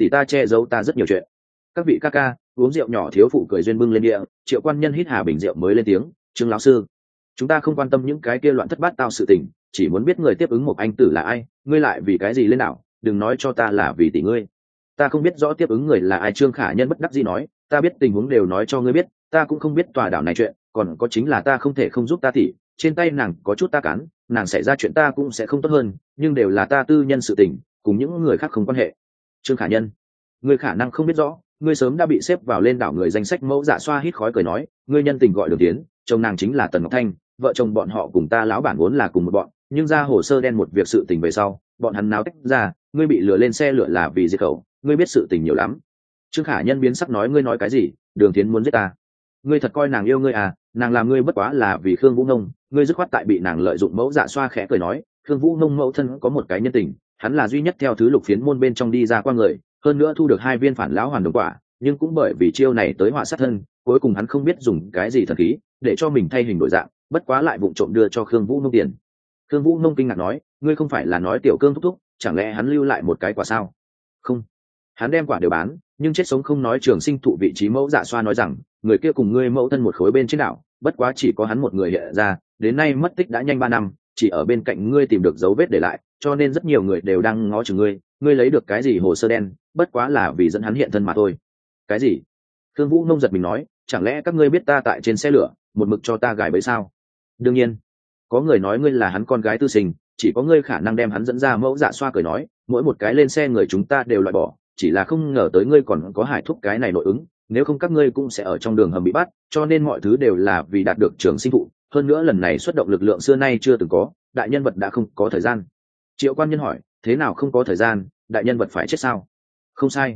thì ta che giấu ta rất nhiều chuyện. Các vị ca ca, uống rượu nhỏ thiếu phụ cười duyên bưng lên địa. Triệu quan nhân hít hà bình rượu mới lên tiếng, Trương lão sư, chúng ta không quan tâm những cái kia loạn thất bát tao sự tình, chỉ muốn biết người tiếp ứng một anh tử là ai, ngươi lại vì cái gì lên đảo, đừng nói cho ta là vì tỷ ngươi. Ta không biết rõ tiếp ứng người là ai. Trương Khả Nhân bất đắc dĩ nói, ta biết tình huống đều nói cho ngươi biết, ta cũng không biết tòa đảo này chuyện, còn có chính là ta không thể không giúp ta tỷ, trên tay nàng có chút ta cắn, nàng xảy ra chuyện ta cũng sẽ không tốt hơn, nhưng đều là ta tư nhân sự tình, cùng những người khác không quan hệ. Trương Khả Nhân, ngươi khả năng không biết rõ, ngươi sớm đã bị xếp vào lên đảo người danh sách. Mẫu Dạ Xoa hít khói cười nói, ngươi nhân tình gọi Đường Tiến, chồng nàng chính là Tần Ngọc Thanh, vợ chồng bọn họ cùng ta lão bản vốn là cùng một bọn, nhưng ra hồ sơ đen một việc sự tình về sau, bọn hắn náo tách ra, ngươi bị lừa lên xe lửa là vì diệt khẩu, ngươi biết sự tình nhiều lắm. Trương Khả Nhân biến sắc nói, ngươi nói cái gì? Đường Tiến muốn giết ta? Ngươi thật coi nàng yêu ngươi à? Nàng làm ngươi bất quá là vì Khương Vũ Nông, ngươi dứt khoát tại bị nàng lợi dụng. Mẫu Dạ Xoa khẽ cười nói, Khương Vũ Nông mẫu thân có một cái nhân tình, hắn là duy nhất theo thứ lục phiến môn bên trong đi ra qua người, hơn nữa thu được 2 viên phản lão hoàn đồng quả, nhưng cũng bởi vì chiêu này tới họa sát thân, cuối cùng hắn không biết dùng cái gì thần khí để cho mình thay hình đổi dạng, bất quá lại vụng trộm đưa cho Khương Vũ Nông tiền. Khương Vũ Nông kinh ngạc nói, ngươi không phải là nói Tiểu Cương thúc thúc, chẳng lẽ hắn lưu lại một cái quả sao? Không, hắn đem quả đều bán, nhưng chết sống không nói. Trường sinh thụ vị trí. Mẫu Dạ Xoa nói rằng, người kia cùng ngươi mẫu thân một khối bên trên đảo, bất quá chỉ có hắn một người hiện ra, đến nay mất tích đã nhanh 3 năm, chỉ ở bên cạnh ngươi tìm được dấu vết để lại, cho nên rất nhiều người đều đang ngó chừng ngươi. Ngươi lấy được cái gì hồ sơ đen, bất quá là vì dẫn hắn hiện thân mà thôi. Cái gì? Khương Vũ Nông giật mình nói, chẳng lẽ các ngươi biết ta tại trên xe lửa một mực cho ta gài bẫy sao? Đương nhiên, có người nói ngươi là hắn con gái tư sinh, chỉ có ngươi khả năng đem hắn dẫn ra. Mẫu Dạ Xoa cười nói, mỗi một cái lên xe người chúng ta đều loại bỏ, chỉ là không ngờ tới ngươi còn có Hải Thúc cái này nội ứng, nếu không các ngươi cũng sẽ ở trong đường hầm bị bắt, cho nên mọi thứ đều là vì đạt được trường sinh thụ. Hơn nữa lần này xuất động lực lượng xưa nay chưa từng có, đại nhân vật đã không có thời gian. Triệu quan nhân hỏi, thế nào không có thời gian, đại nhân vật phải chết sao? Không sai,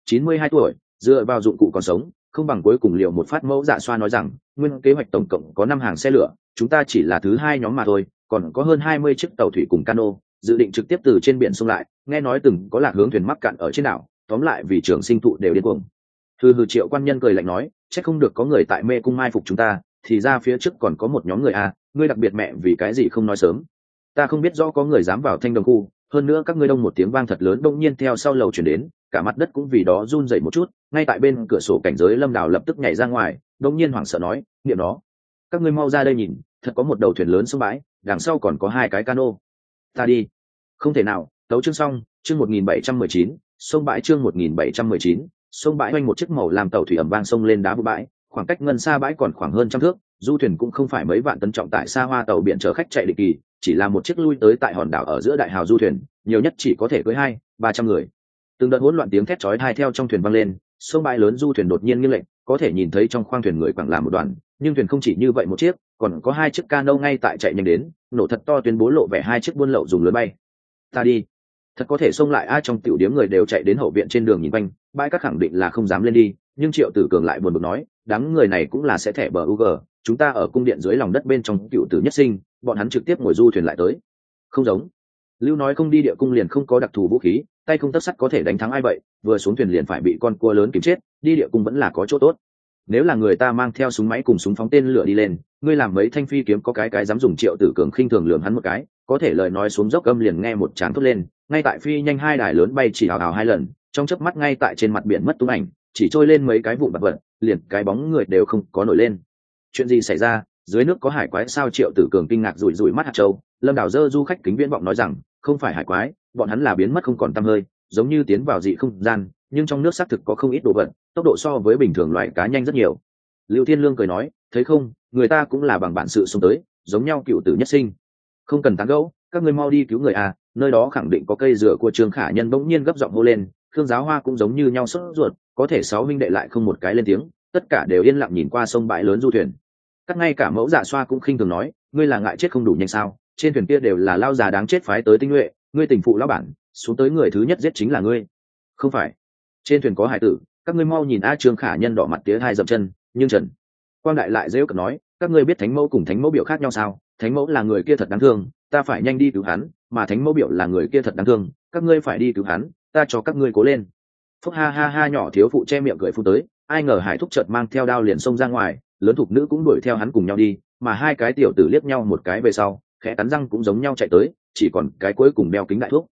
92 tuổi, dựa vào dụng cụ còn sống, không bằng cuối cùng liệu một phát. Mẫu Dạ Xoa nói rằng, nguyên kế hoạch tổng cộng có 5 hàng xe lửa, chúng ta chỉ là thứ 2 nhóm mà thôi, còn có hơn 20 chiếc tàu thủy cùng cano, dự định trực tiếp từ trên biển xông lại, nghe nói từng có lạc hướng thuyền mắc cạn ở trên đảo, tóm lại vì trường sinh thụ đều điên cuồng. Hừ, Triệu quan nhân cười lạnh nói, chắc không được có người tại mê cung mai phục chúng ta, thì ra phía trước còn có một nhóm người à, ngươi đặc biệt mẹ vì cái gì không nói sớm? Ta không biết rõ có người dám vào Thanh Đồng khu, hơn nữa các ngươi đông một tiếng vang thật lớn đông nhiên theo sau lầu chuyển đến, cả mặt đất cũng vì đó run dậy một chút. Ngay tại bên cửa sổ cảnh giới Lâm Đào lập tức nhảy ra ngoài, đông nhiên hoảng sợ nói, niệm nó, các ngươi mau ra đây nhìn, thật có một đầu thuyền lớn sông bãi, đằng sau còn có 2 cái cano. Ta đi. Không thể nào. Tấu chương xong. Chương 1719, sông bãi. Chương 1719, sông bãi. Oanh, một chiếc màu làm tàu thủy ẩm vang sông lên đá vụ bãi, khoảng cách ngân xa bãi còn khoảng hơn 100 thước. Du thuyền cũng không phải mấy vạn tấn trọng tải xa hoa tàu biển chở khách chạy định kỳ, chỉ là một chiếc lui tới tại hòn đảo ở giữa đại hào du thuyền, nhiều nhất chỉ có thể cưới 200-300 người. Từng đợt hỗn loạn tiếng thét chói tai theo trong thuyền vang lên, sông bãi lớn du thuyền đột nhiên nghiêng lệch, có thể nhìn thấy trong khoang thuyền người quẳng làm một đoàn, nhưng thuyền không chỉ như vậy một chiếc, còn có 2 chiếc cano ngay tại chạy nhanh đến, nổ thật to tuyên bố lộ vẻ 2 chiếc buôn lậu dùng lớn bay. Ta đi, thật có thể xông lại a. Trong tiểu điếm người đều chạy đến hậu viện trên đường nhìn quanh, bãi các khẳng định là không dám lên đi, nhưng Triệu Tử Cường lại buồn bực nói, đám người này cũng là sẽ thẻ bờ UG, chúng ta ở cung điện dưới lòng đất bên trong Cựu Tử Nhất Sinh, bọn hắn trực tiếp ngồi du thuyền lại tới. Không giống. Lưu nói không đi địa cung liền không có đặc thù vũ khí, tay không tấc sắt có thể đánh thắng ai vậy, vừa xuống thuyền liền phải bị con cua lớn kiếm chết, đi địa cung vẫn là có chỗ tốt. Nếu là người ta mang theo súng máy cùng súng phóng tên lửa đi lên, ngươi làm mấy thanh phi kiếm có cái dám dùng. Triệu Tử Cường khinh thường lườm hắn một cái, có thể lời nói xuống dốc âm liền nghe một tràng thốt lên, ngay tại phi nhanh 2 đài lớn bay chỉ ào ào 2 lần, trong chớp mắt ngay tại trên mặt biển mất tung ảnh, chỉ trôi lên mấy cái vụn bạc vật, liền cái bóng người đều không có nổi lên. Chuyện gì xảy ra? Dưới nước có hải quái sao? Triệu Tử Cường kinh ngạc rủi rủi mắt hạt châu. Lâm Đào dơ du khách kính viễn vọng nói rằng, không phải hải quái, bọn hắn là biến mất không còn tăm hơi, giống như tiến vào dị không gian, nhưng trong nước xác thực có không ít đồ vật, tốc độ so với bình thường loại cá nhanh rất nhiều. Lưu Thiên Lương cười nói, thấy không, người ta cũng là bằng bản sự xuống tới, giống nhau Cựu Tử Nhất Sinh. Không cần tán gẫu, các ngươi mau đi cứu người à, nơi đó khẳng định có cây dừa của Trương Khả Nhân bỗng nhiên gấp giọng hô lên. Khương Giáo Hoa cũng giống như nhau sốt ruột, có thể 6 huynh đệ lại không một cái lên tiếng, tất cả đều yên lặng nhìn qua sông bãi lớn du thuyền. Các ngay cả Mẫu Dạ Xoa cũng khinh thường nói, ngươi là ngại chết không đủ nhanh sao? Trên thuyền kia đều là lao già đáng chết phái tới tinh nhuệ, ngươi tình phụ lão bản, xuống tới người thứ nhất giết chính là ngươi. Không phải, trên thuyền có hải tử, các ngươi mau nhìn a. Trương Khả Nhân đỏ mặt tía hai dậm chân, nhưng Trần Quang Đại lại dễ cợt nói, các ngươi biết Thánh Mẫu cùng Thánh Mẫu biểu khác nhau sao? Thánh Mẫu là người kia thật đáng thương, ta phải nhanh đi cứu hắn, mà Thánh Mẫu biểu là người kia thật đáng thương, các ngươi phải đi cứu hắn, ta cho các ngươi cố lên. Phúc ha ha ha. Nhỏ thiếu phụ che miệng cười phun tới, ai ngờ Hải Thúc chợt mang theo đao liền xông ra ngoài, lớn thục nữ cũng đuổi theo hắn cùng nhau đi, mà 2 cái tiểu tử liếc nhau một cái về sau, khẽ cắn răng cũng giống nhau chạy tới, chỉ còn cái cuối cùng đeo kính đại thúc.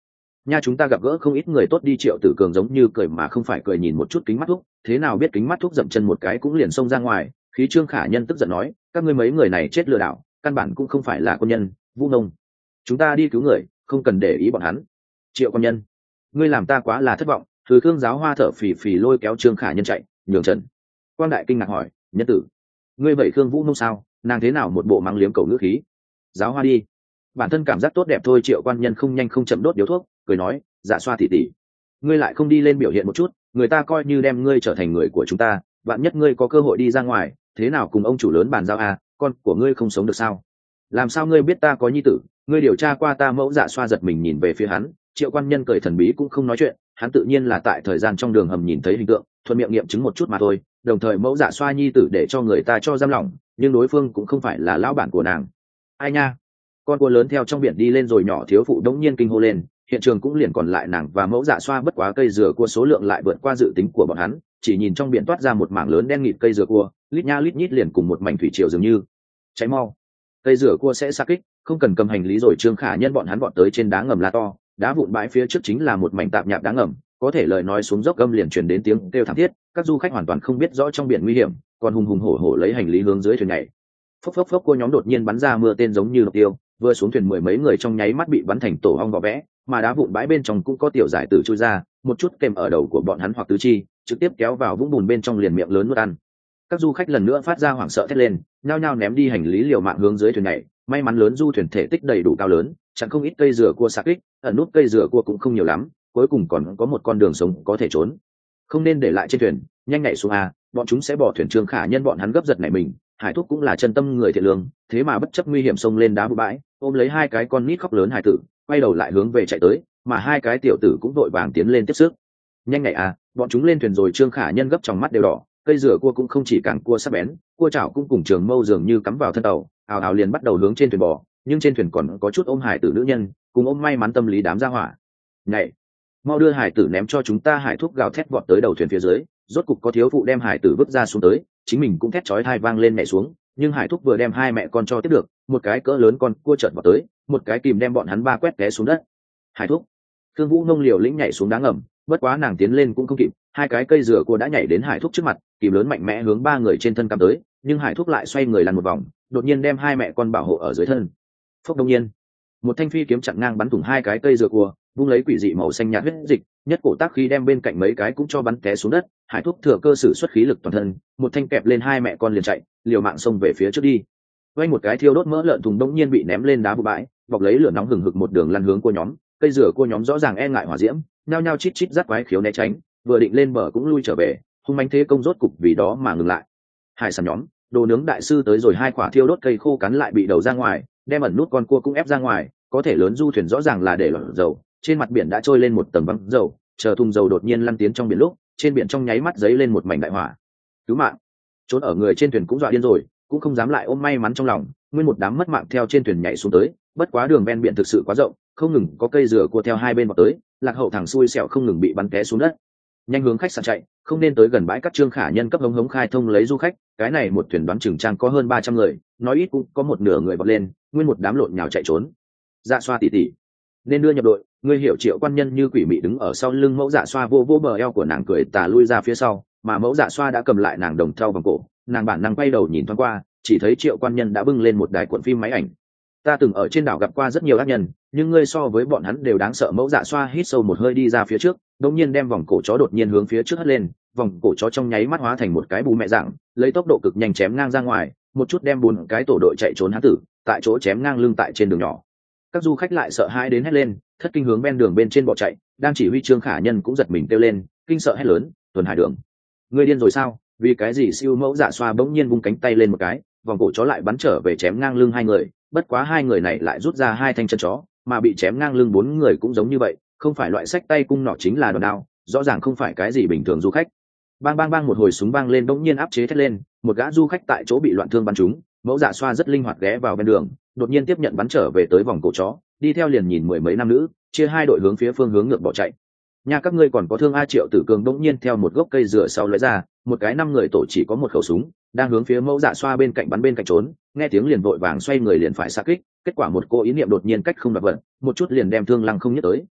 nha, chúng ta gặp gỡ không ít người tốt đi. Triệu Tử Cường giống như cười mà không phải cười nhìn một chút Kính Mắt Thúc, thế nào biết Kính Mắt Thúc dậm chân một cái cũng liền xông ra ngoài. Khí Trương Khả Nhân tức giận nói, các ngươi mấy người này chết lừa đảo, căn bản cũng không phải là quân nhân. Vũ Nông, chúng ta đi cứu người, không cần để ý bọn hắn. Triệu Quan Nhân, ngươi làm ta quá là thất vọng. Từ Thương Giáo Hoa thở phì phì lôi kéo Trương Khả Nhân chạy. Nhường Trần Quang Đại kinh ngạc hỏi, Nhân tử, ngươi vậy Khương Vũ Nông sao? Nàng thế nào một bộ mắng liếm cầu ngữ khí? Giáo Hoa đi, bản thân cảm giác tốt đẹp thôi. Triệu Quan Nhân không nhanh không chậm đốt điếu thuốc, cười nói, Dạ Xoa tỷ tỷ, ngươi lại không đi lên biểu hiện một chút, người ta coi như đem ngươi trở thành người của chúng ta, vạn nhất ngươi có cơ hội đi ra ngoài, thế nào cùng ông chủ lớn bàn giao à? Con của ngươi không sống được sao? Làm sao ngươi biết ta có nhi tử? Ngươi điều tra qua ta mẫu? Dạ Xoa giật mình nhìn về phía hắn. Triệu Quan Nhân cười thần bí cũng không nói chuyện, hắn tự nhiên là tại thời gian trong đường hầm nhìn thấy hình tượng, thuận miệng nghiệm chứng một chút mà thôi. Đồng thời mẫu Dạ Xoa nhi tử để cho người ta cho giam lỏng, nhưng đối phương cũng không phải là lão bản của nàng. Ai nha, con cua lớn theo trong biển đi lên rồi. Nhỏ thiếu phụ đống nhiên kinh hô lên. Hiện trường cũng liền còn lại nàng và mẫu Dạ Xoa, bất quá cây dừa cua số lượng lại vượt qua dự tính của bọn hắn. Chỉ nhìn trong biển toát ra một mảng lớn đen nghịt cây dừa cua, lít nha lít nhít liền cùng một mảnh thủy triều dường như. Cháy mau, cây dừa cua sẽ xa kích, không cần cầm hành lý rồi. Trương Khả Nhân bọn hắn bọn tới trên đá ngầm la to, đá vụn bãi phía trước chính là một mảnh tạp nhạp đá ngầm, có thể lời nói xuống dốc gầm liền truyền đến tiếng kêu thảm thiết. Các du khách hoàn toàn không biết rõ trong biển nguy hiểm, còn hùng hùng hổ hổ lấy hành lý hướng dưới thuyền nhảy. Phốc phốc phốc, cua nhóm đột nhiên bắn ra mưa tên giống như độc tiêu, vừa xuống thuyền mười mấy người trong nháy mắt bị bắn thành tổ ong vỏ vẽ, mà đá vụn bãi bên trong cũng có tiểu giải tử chui ra, một chút kèm ở đầu của bọn hắn hoặc tứ chi, trực tiếp kéo vào vũng bùn bên trong liền miệng lớn nuốt ăn. Các du khách lần nữa phát ra hoảng sợ thét lên, nhao nhao ném đi hành lý liều mạng hướng dưới thuyền nhảy. May mắn lớn du thuyền thể tích đầy đủ cao lớn, chẳng không ít cây dừa cua xạ kích, ẩn nút cây dừa cua cũng không nhiều lắm, cuối cùng còn có một con đường sống có thể trốn. Không nên để lại trên thuyền, nhanh nhảy xuống a, bọn chúng sẽ bỏ thuyền. Trương Khả Nhân bọn hắn gấp giật nảy mình. Hải Thúc cũng là chân tâm người thiện lương, thế mà bất chấp nguy hiểm xông lên đá vụ bãi, ôm lấy hai cái con nít khóc lớn hải tử, quay đầu lại hướng về chạy tới, mà hai cái tiểu tử cũng vội vàng tiến lên tiếp sức. Nhanh nhảy à, bọn chúng lên thuyền rồi. Trương Khả Nhân gấp trong mắt đều đỏ, cây dừa cua cũng không chỉ càng cua sắc bén, cua chảo cũng cùng trường mâu dường như cắm vào thân tàu, ào ào liền bắt đầu hướng trên thuyền bò. Nhưng trên thuyền còn có chút ôm hải tử nữ nhân, cùng ôm may mắn tâm lý đám gia hỏa. Nhảy, mau đưa hải tử ném cho chúng ta. Hải Thúc gào thét vọt tới đầu thuyền phía dưới, rốt cục có thiếu phụ đem hải tử vứt ra xuống tới, chính mình cũng thét chói tai vang lên nhảy xuống. Nhưng Hải Thúc vừa đem hai mẹ con cho tiếp được, một cái cỡ lớn con cua chợt vào tới, một cái kìm đem bọn hắn ba quét té xuống đất. Hải Thúc, Thương Vũ Nông liều lĩnh nhảy xuống đá ngầm, bất quá nàng tiến lên cũng không kịp, hai cái cây dừa cua đã nhảy đến Hải Thúc trước mặt, kìm lớn mạnh mẽ hướng ba người trên thân cắm tới, nhưng Hải Thúc lại xoay người lăn một vòng, đột nhiên đem hai mẹ con bảo hộ ở dưới thân. Phốc, đông nhiên, một thanh phi kiếm chặn ngang bắn thủng hai cái cây dừa cua, vung lấy quỷ dị màu xanh nhạt huyết dịch, nhất cổ tác khí đem bên cạnh mấy cái cũng cho bắn té xuống đất. Hải Thúc thừa cơ sử xuất khí lực toàn thân, một thanh kẹp lên hai mẹ con liền chạy, liều mạng xông về phía trước đi. Quay một cái thiêu đốt mỡ lợn thùng đông nhiên bị ném lên đá vụ bãi, bọc lấy lửa nóng hừng hực một đường lăn hướng cua nhóm. Cây dừa cua nhóm rõ ràng e ngại hỏa diễm, nhao nhao chít chít rát quái khiếu né tránh, vừa định lên bờ cũng lui trở về, hung manh thế công rốt cục vì đó mà ngừng lại. Hải sản nhóm, đồ nướng đại sư tới rồi. Hai quả thiêu đốt cây khô cắn lại bị đầu ra ngoài, đem ẩn nút con cua cũng ép ra ngoài. Có thể lớn du thuyền rõ ràng là để lọt dầu, trên mặt biển đã trôi lên một tầng băng dầu, chờ thùng dầu đột nhiên lăn tiến trong biển lúc, trên biển trong nháy mắt giấy lên một mảnh đại hỏa. Cứu mạng! Trốn ở người trên thuyền cũng dọa điên rồi, cũng không dám lại ôm may mắn trong lòng, nguyên một đám mất mạng theo trên thuyền nhảy xuống tới. Bất quá đường ven biển thực sự quá rộng, không ngừng có cây dừa cua theo hai bên vào tới, lạc hậu thằng xui xẻo không ngừng bị bắn té xuống đất. Nhanh hướng khách sạn chạy, không nên tới gần bãi cát. Trương Khả Nhân cấp hống hống khai thông lấy du khách, cái này một thuyền đoán chừng trang có hơn 300 người, nói ít cũng có một nửa người vọt lên, nguyên một đám lộn nhào chạy trốn. Dạ Xoa tỷ tỷ, nên đưa nhập đội. Ngươi hiểu. Triệu Quan Nhân như quỷ mị đứng ở sau lưng mẫu Dạ Xoa, vô vô bờ eo của nàng cười tà lui ra phía sau, mà mẫu Dạ Xoa đã cầm lại nàng đồng theo vòng cổ. Nàng bản năng quay đầu nhìn thoáng qua, chỉ thấy Triệu Quan Nhân đã bưng lên một đài cuộn phim máy ảnh. Ta từng ở trên đảo gặp qua rất nhiều ác nhân, nhưng ngươi so với bọn hắn đều đáng sợ. Mẫu Dạ Xoa hít sâu một hơi đi ra phía trước, đột nhiên đem vòng cổ chó đột nhiên hướng phía trước hất lên, vòng cổ chó trong nháy mắt hóa thành một cái bù mẹ dạng, lấy tốc độ cực nhanh chém ngang ra ngoài, một chút đem 4 cái tổ đội chạy trốn hán tử tại chỗ chém ngang lưng tại trên đường nhỏ. Các du khách lại sợ hãi đến hét lên, thất kinh hướng ven đường bên trên bỏ chạy. Đang chỉ huy Trương Khả Nhân cũng giật mình kêu lên, kinh sợ hét lớn, Tuần Hải Đường, ngươi điên rồi sao? Vì cái gì? Siêu mẫu Dạ Xoa bỗng nhiên vung cánh tay lên một cái, vòng cổ chó lại bắn trở về chém ngang lưng hai người. Bất quá hai người này lại rút ra hai thanh chân chó, mà bị chém ngang lưng 4 người cũng giống như vậy, không phải loại sách tay cung nỏ chính là đòn đao, rõ ràng không phải cái gì bình thường du khách. Bang bang bang, một hồi súng vang lên, bỗng nhiên áp chế thét lên, một gã du khách tại chỗ bị loạn thương bắn trúng. Mẫu Dạ Xoa rất linh hoạt ghé vào bên đường, đột nhiên tiếp nhận bắn trở về tới vòng cổ chó, đi theo liền nhìn mười mấy nam nữ chia hai đội hướng phía phương hướng ngược bỏ chạy. Nha, các ngươi còn có thương a? Triệu Tử Cường đống nhiên theo một gốc cây dừa sau lóe ra, một cái 5 người tổ chỉ có một khẩu súng, đang hướng phía mẫu Dạ Xoa bên cạnh bắn bên cạnh trốn. Nghe tiếng liền vội vàng xoay người liền phải xạ kích, kết quả một cô ý niệm đột nhiên cách không đặt vận, một chút liền đem thương lăng không nhất tới.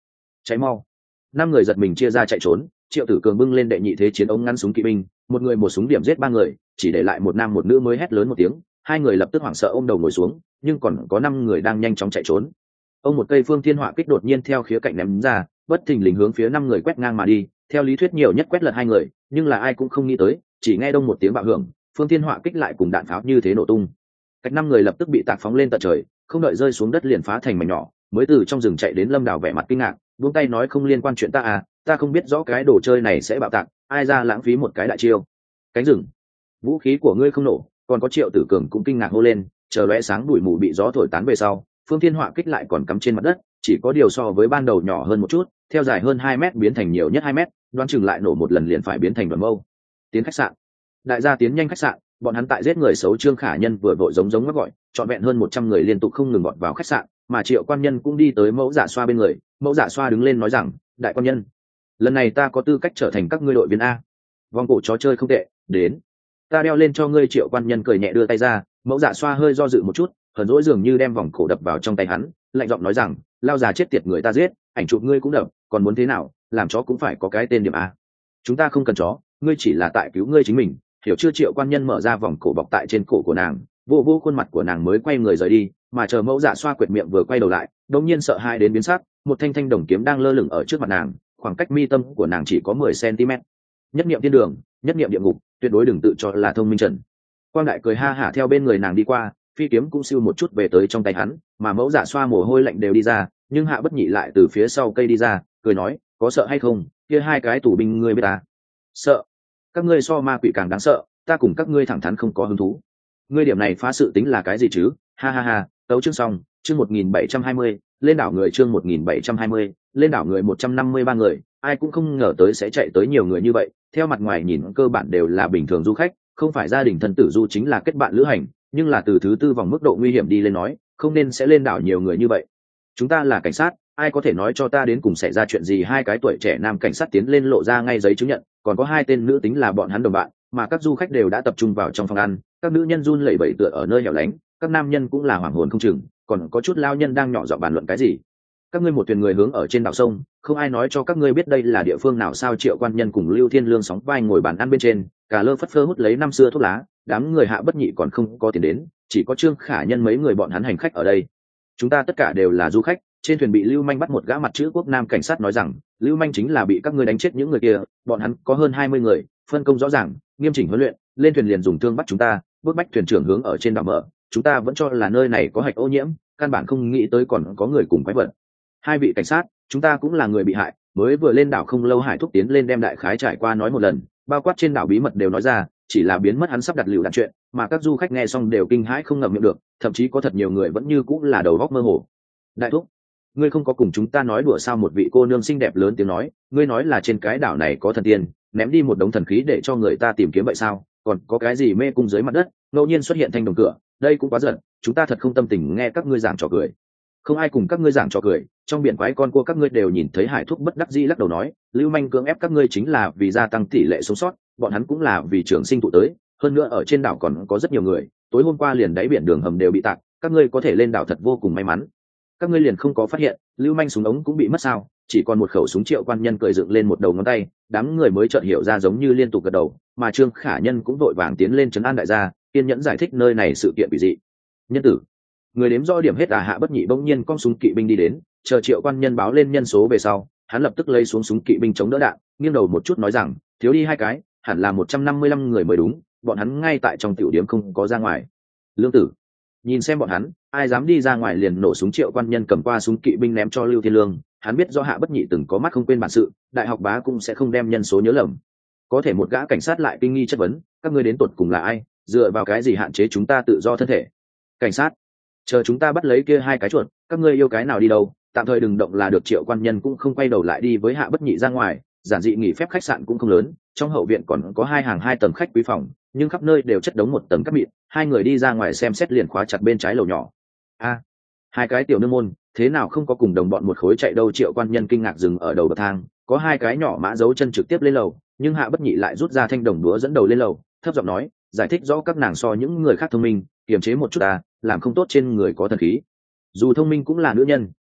cháy mau. Năm người giật mình chia ra chạy trốn. Triệu Tử Cường bưng lên đệ nhị thế chiến ống ngắn súng kỵ binh, một người một súng điểm giết ba người, chỉ để lại một nam một nữ mới hét lớn một tiếng. Hai người lập tức hoảng sợ ôm đầu ngồi xuống, nhưng còn có năm người đang nhanh chóng chạy trốn. Ông một cây phương thiên họa kích đột nhiên theo khía cạnh ném ra, bất thình lình hướng phía năm người quét ngang mà đi. Theo lý thuyết nhiều nhất quét lật hai người, nhưng là ai cũng không nghĩ tới, chỉ nghe đông một tiếng bạo hưởng, phương thiên họa kích lại cùng đạn pháo như thế nổ tung. Cách năm người lập tức bị tạc phóng lên tận trời, không đợi rơi xuống đất liền phá thành mảnh nhỏ. Mới từ trong rừng chạy đến Lâm Đào vẻ mặt kinh ngạc, buông tay nói không liên quan chuyện ta à, ta không biết rõ cái đồ chơi này sẽ bạo tạc, ai ra lãng phí một cái đại chiêu. Cánh rừng, vũ khí của ngươi không nổ. Còn có Triệu Tử Cường cũng kinh ngạc hô lên, chờ lóe sáng đuổi mù bị gió thổi tán về sau, phương thiên họa kích lại còn cắm trên mặt đất, chỉ có điều so với ban đầu nhỏ hơn một chút, theo dài hơn 2 mét biến thành nhiều nhất 2 mét, đoán chừng lại nổ một lần liền phải biến thành đoàn mâu. Tiến khách sạn. Đại gia tiến nhanh khách sạn, bọn hắn tại giết người xấu Trương Khả Nhân vừa vội giống ngắc gọi, trọn vẹn hơn 100 người liên tục không ngừng gọt vào khách sạn, mà Triệu Quan Nhân cũng đi tới Mẫu Dạ Xoa bên người. Mẫu Dạ Xoa đứng lên nói rằng, đại quan nhân, lần này ta có tư cách trở thành các ngươi đội viên a. Vòng cổ chó chơi không tệ, đến, ta đeo lên cho ngươi. Triệu Quan Nhân cười nhẹ đưa tay ra. Mẫu Dạ Xoa hơi do dự một chút, hờn dỗi dường như đem vòng cổ đập vào trong tay hắn, lạnh giọng nói rằng, lao già chết tiệt người ta giết, ảnh chụp ngươi cũng đập, còn muốn thế nào, làm chó cũng phải có cái tên điểm a. Chúng ta không cần chó, ngươi chỉ là tại cứu ngươi chính mình, hiểu chưa? Triệu Quan Nhân mở ra vòng cổ bọc tại trên cổ của nàng, vô vô khuôn mặt của nàng mới quay người rời đi. Mà chờ Mẫu Dạ Xoa quệt miệng vừa quay đầu lại, đột nhiên sợ hãi đến biến sắc, một thanh thanh đồng kiếm đang lơ lửng ở trước mặt nàng, khoảng cách mi tâm của nàng chỉ có 10 cm. Nhất niệm thiên đường, nhất niệm địa ngục, tuyệt đối đừng tự cho là thông minh trần. Quang Đại cười ha hả theo bên người nàng đi qua, phi kiếm cũng siêu một chút về tới trong tay hắn, mà Mẫu Dạ Xoa mồ hôi lạnh đều đi ra, nhưng Hạ Bất Nhị lại từ phía sau cây đi ra, cười nói, có sợ hay không, kia hai cái tù binh ngươi biết ta. Sợ? Các ngươi so ma quỷ càng đáng sợ, ta cùng các ngươi thẳng thắn không có hứng thú. Ngươi điểm này phá sự tính là cái gì chứ? Ha ha ha. Tấu chương xong, chương 1720, lên đảo người chương 1720, lên đảo người 153 người, ai cũng không ngờ tới sẽ chạy tới nhiều người như vậy. Theo mặt ngoài nhìn cơ bản đều là bình thường du khách, không phải gia đình thân tử du chính là kết bạn lữ hành, nhưng là từ thứ tư vòng mức độ nguy hiểm đi lên nói, không nên sẽ lên đảo nhiều người như vậy. Chúng ta là cảnh sát, ai có thể nói cho ta đến cùng xảy ra chuyện gì? Hai cái tuổi trẻ nam cảnh sát tiến lên lộ ra ngay giấy chứng nhận, còn có hai tên nữ tính là bọn hắn đồng bạn, mà các du khách đều đã tập trung vào trong phòng ăn. Các nữ nhân run lẩy bẩy tựa ở nơi hẻo lánh, các nam nhân cũng là hoảng hồn không chừng, còn có chút lao nhân đang nhỏ giọng bàn luận cái gì. Các ngươi một thuyền người hướng ở trên đảo sông, không ai nói cho các ngươi biết đây là địa phương nào sao? Triệu Quan Nhân cùng Lưu Thiên Lương sóng vai ngồi bàn ăn bên trên, cả lơ phất phơ hút lấy năm xưa thuốc lá. Đám người Hạ Bất Nhị còn không có tiền đến, chỉ có Trương Khả Nhân mấy người bọn hắn hành khách ở đây. Chúng ta tất cả đều là du khách. Trên thuyền bị Lưu Manh bắt một gã mặt chữ quốc nam cảnh sát nói rằng, Lưu Manh chính là bị các ngươi đánh chết những người kia, bọn hắn có hơn 20 người, phân công rõ ràng, nghiêm chỉnh huấn luyện, lên thuyền liền dùng thương bắt chúng ta, bức bách thuyền trưởng hướng ở trên đảo mở. Chúng ta vẫn cho là nơi này có hạch ô nhiễm, căn bản không nghĩ tới còn có người cùng quái vật. Hai vị cảnh sát, chúng ta cũng là người bị hại, mới vừa lên đảo không lâu Hải Thúc tiến lên đem đại khái trải qua nói một lần, bao quát trên đảo bí mật đều nói ra, chỉ là biến mất hắn sắp đặt lựu đạn chuyện, mà các du khách nghe xong đều kinh hãi không ngậm miệng được, thậm chí có thật nhiều người vẫn như cũng là đầu óc mơ hồ. Đại thúc, ngươi không có cùng chúng ta nói đùa sao? Một vị cô nương xinh đẹp lớn tiếng nói, ngươi nói là trên cái đảo này có thần tiên, ném đi một đống thần khí để cho người ta tìm kiếm vậy sao? Còn có cái gì mê cung dưới mặt đất, ngẫu nhiên xuất hiện thanh đồng cửa, đây cũng quá giận, chúng ta thật không tâm tình nghe các ngươi giảng trò cười. Không ai cùng các ngươi giảng trò cười, trong biển quái con cua các ngươi đều nhìn thấy. Hải Thúc bất đắc dĩ lắc đầu nói, Lưu Manh cưỡng ép các ngươi chính là vì gia tăng tỷ lệ sống sót, bọn hắn cũng là vì trường sinh tụ tới, hơn nữa ở trên đảo còn có rất nhiều người, tối hôm qua liền đáy biển đường hầm đều bị tạc, các ngươi có thể lên đảo thật vô cùng may mắn. Các ngươi liền không có phát hiện Lưu Manh súng ống cũng bị mất sao? Chỉ còn một khẩu súng. Triệu Quan Nhân cười dựng lên một đầu ngón tay, đám người mới chợt hiểu ra, giống như liên tục gật đầu, mà Trương Khả Nhân cũng vội vàng tiến lên trấn an đại gia, kiên nhẫn giải thích nơi này sự kiện bị dị. Nhân tử, người đếm rõ điểm hết à? Hạ Bất Nhị bỗng nhiên con súng kỵ binh đi đến, chờ Triệu Quan Nhân báo lên nhân số về sau, hắn lập tức lấy xuống súng kỵ binh chống đỡ đạn, nghiêng đầu một chút nói rằng, thiếu đi hai cái, hẳn là 155 người mới đúng, bọn hắn ngay tại trong tiểu điếm không có ra ngoài. Lương Tử, nhìn xem bọn hắn, ai dám đi ra ngoài liền nổ súng. Triệu Quan Nhân cầm qua súng kỵ binh ném cho Lưu Thiên Lương, hắn biết do Hạ Bất Nhị từng có mắt không quên bản sự, đại học bá cũng sẽ không đem nhân số nhớ lầm. Có thể một gã cảnh sát lại kinh nghi chất vấn, các ngươi đến tột cùng là ai, dựa vào cái gì hạn chế chúng ta tự do thân thể? Cảnh sát, chờ chúng ta bắt lấy kia hai cái chuột, các ngươi yêu cái nào đi đâu, tạm thời đừng động là được. Triệu Quan Nhân cũng không quay đầu lại đi với Hạ Bất Nhị ra ngoài. Giản dị nghỉ phép khách sạn cũng không lớn, trong hậu viện còn có hai hàng 2 tầng khách quý phòng, nhưng khắp nơi đều chất đống một tầng cát mịn. Hai người đi ra ngoài xem xét liền khóa chặt bên trái lầu nhỏ. Hai cái tiểu nương môn thế nào không có cùng đồng bọn một khối chạy đâu? Triệu Quan Nhân kinh ngạc dừng ở đầu bậc thang, có hai cái nhỏ mã giấu chân trực tiếp lên lầu, nhưng Hạ Bất Nhị lại rút ra thanh đồng đũa dẫn đầu lên lầu, thấp giọng nói, giải thích rõ các nàng so những người khác thông minh, kiềm chế một chút làm không tốt trên người có thần khí. Dù thông minh cũng là nữ nhân,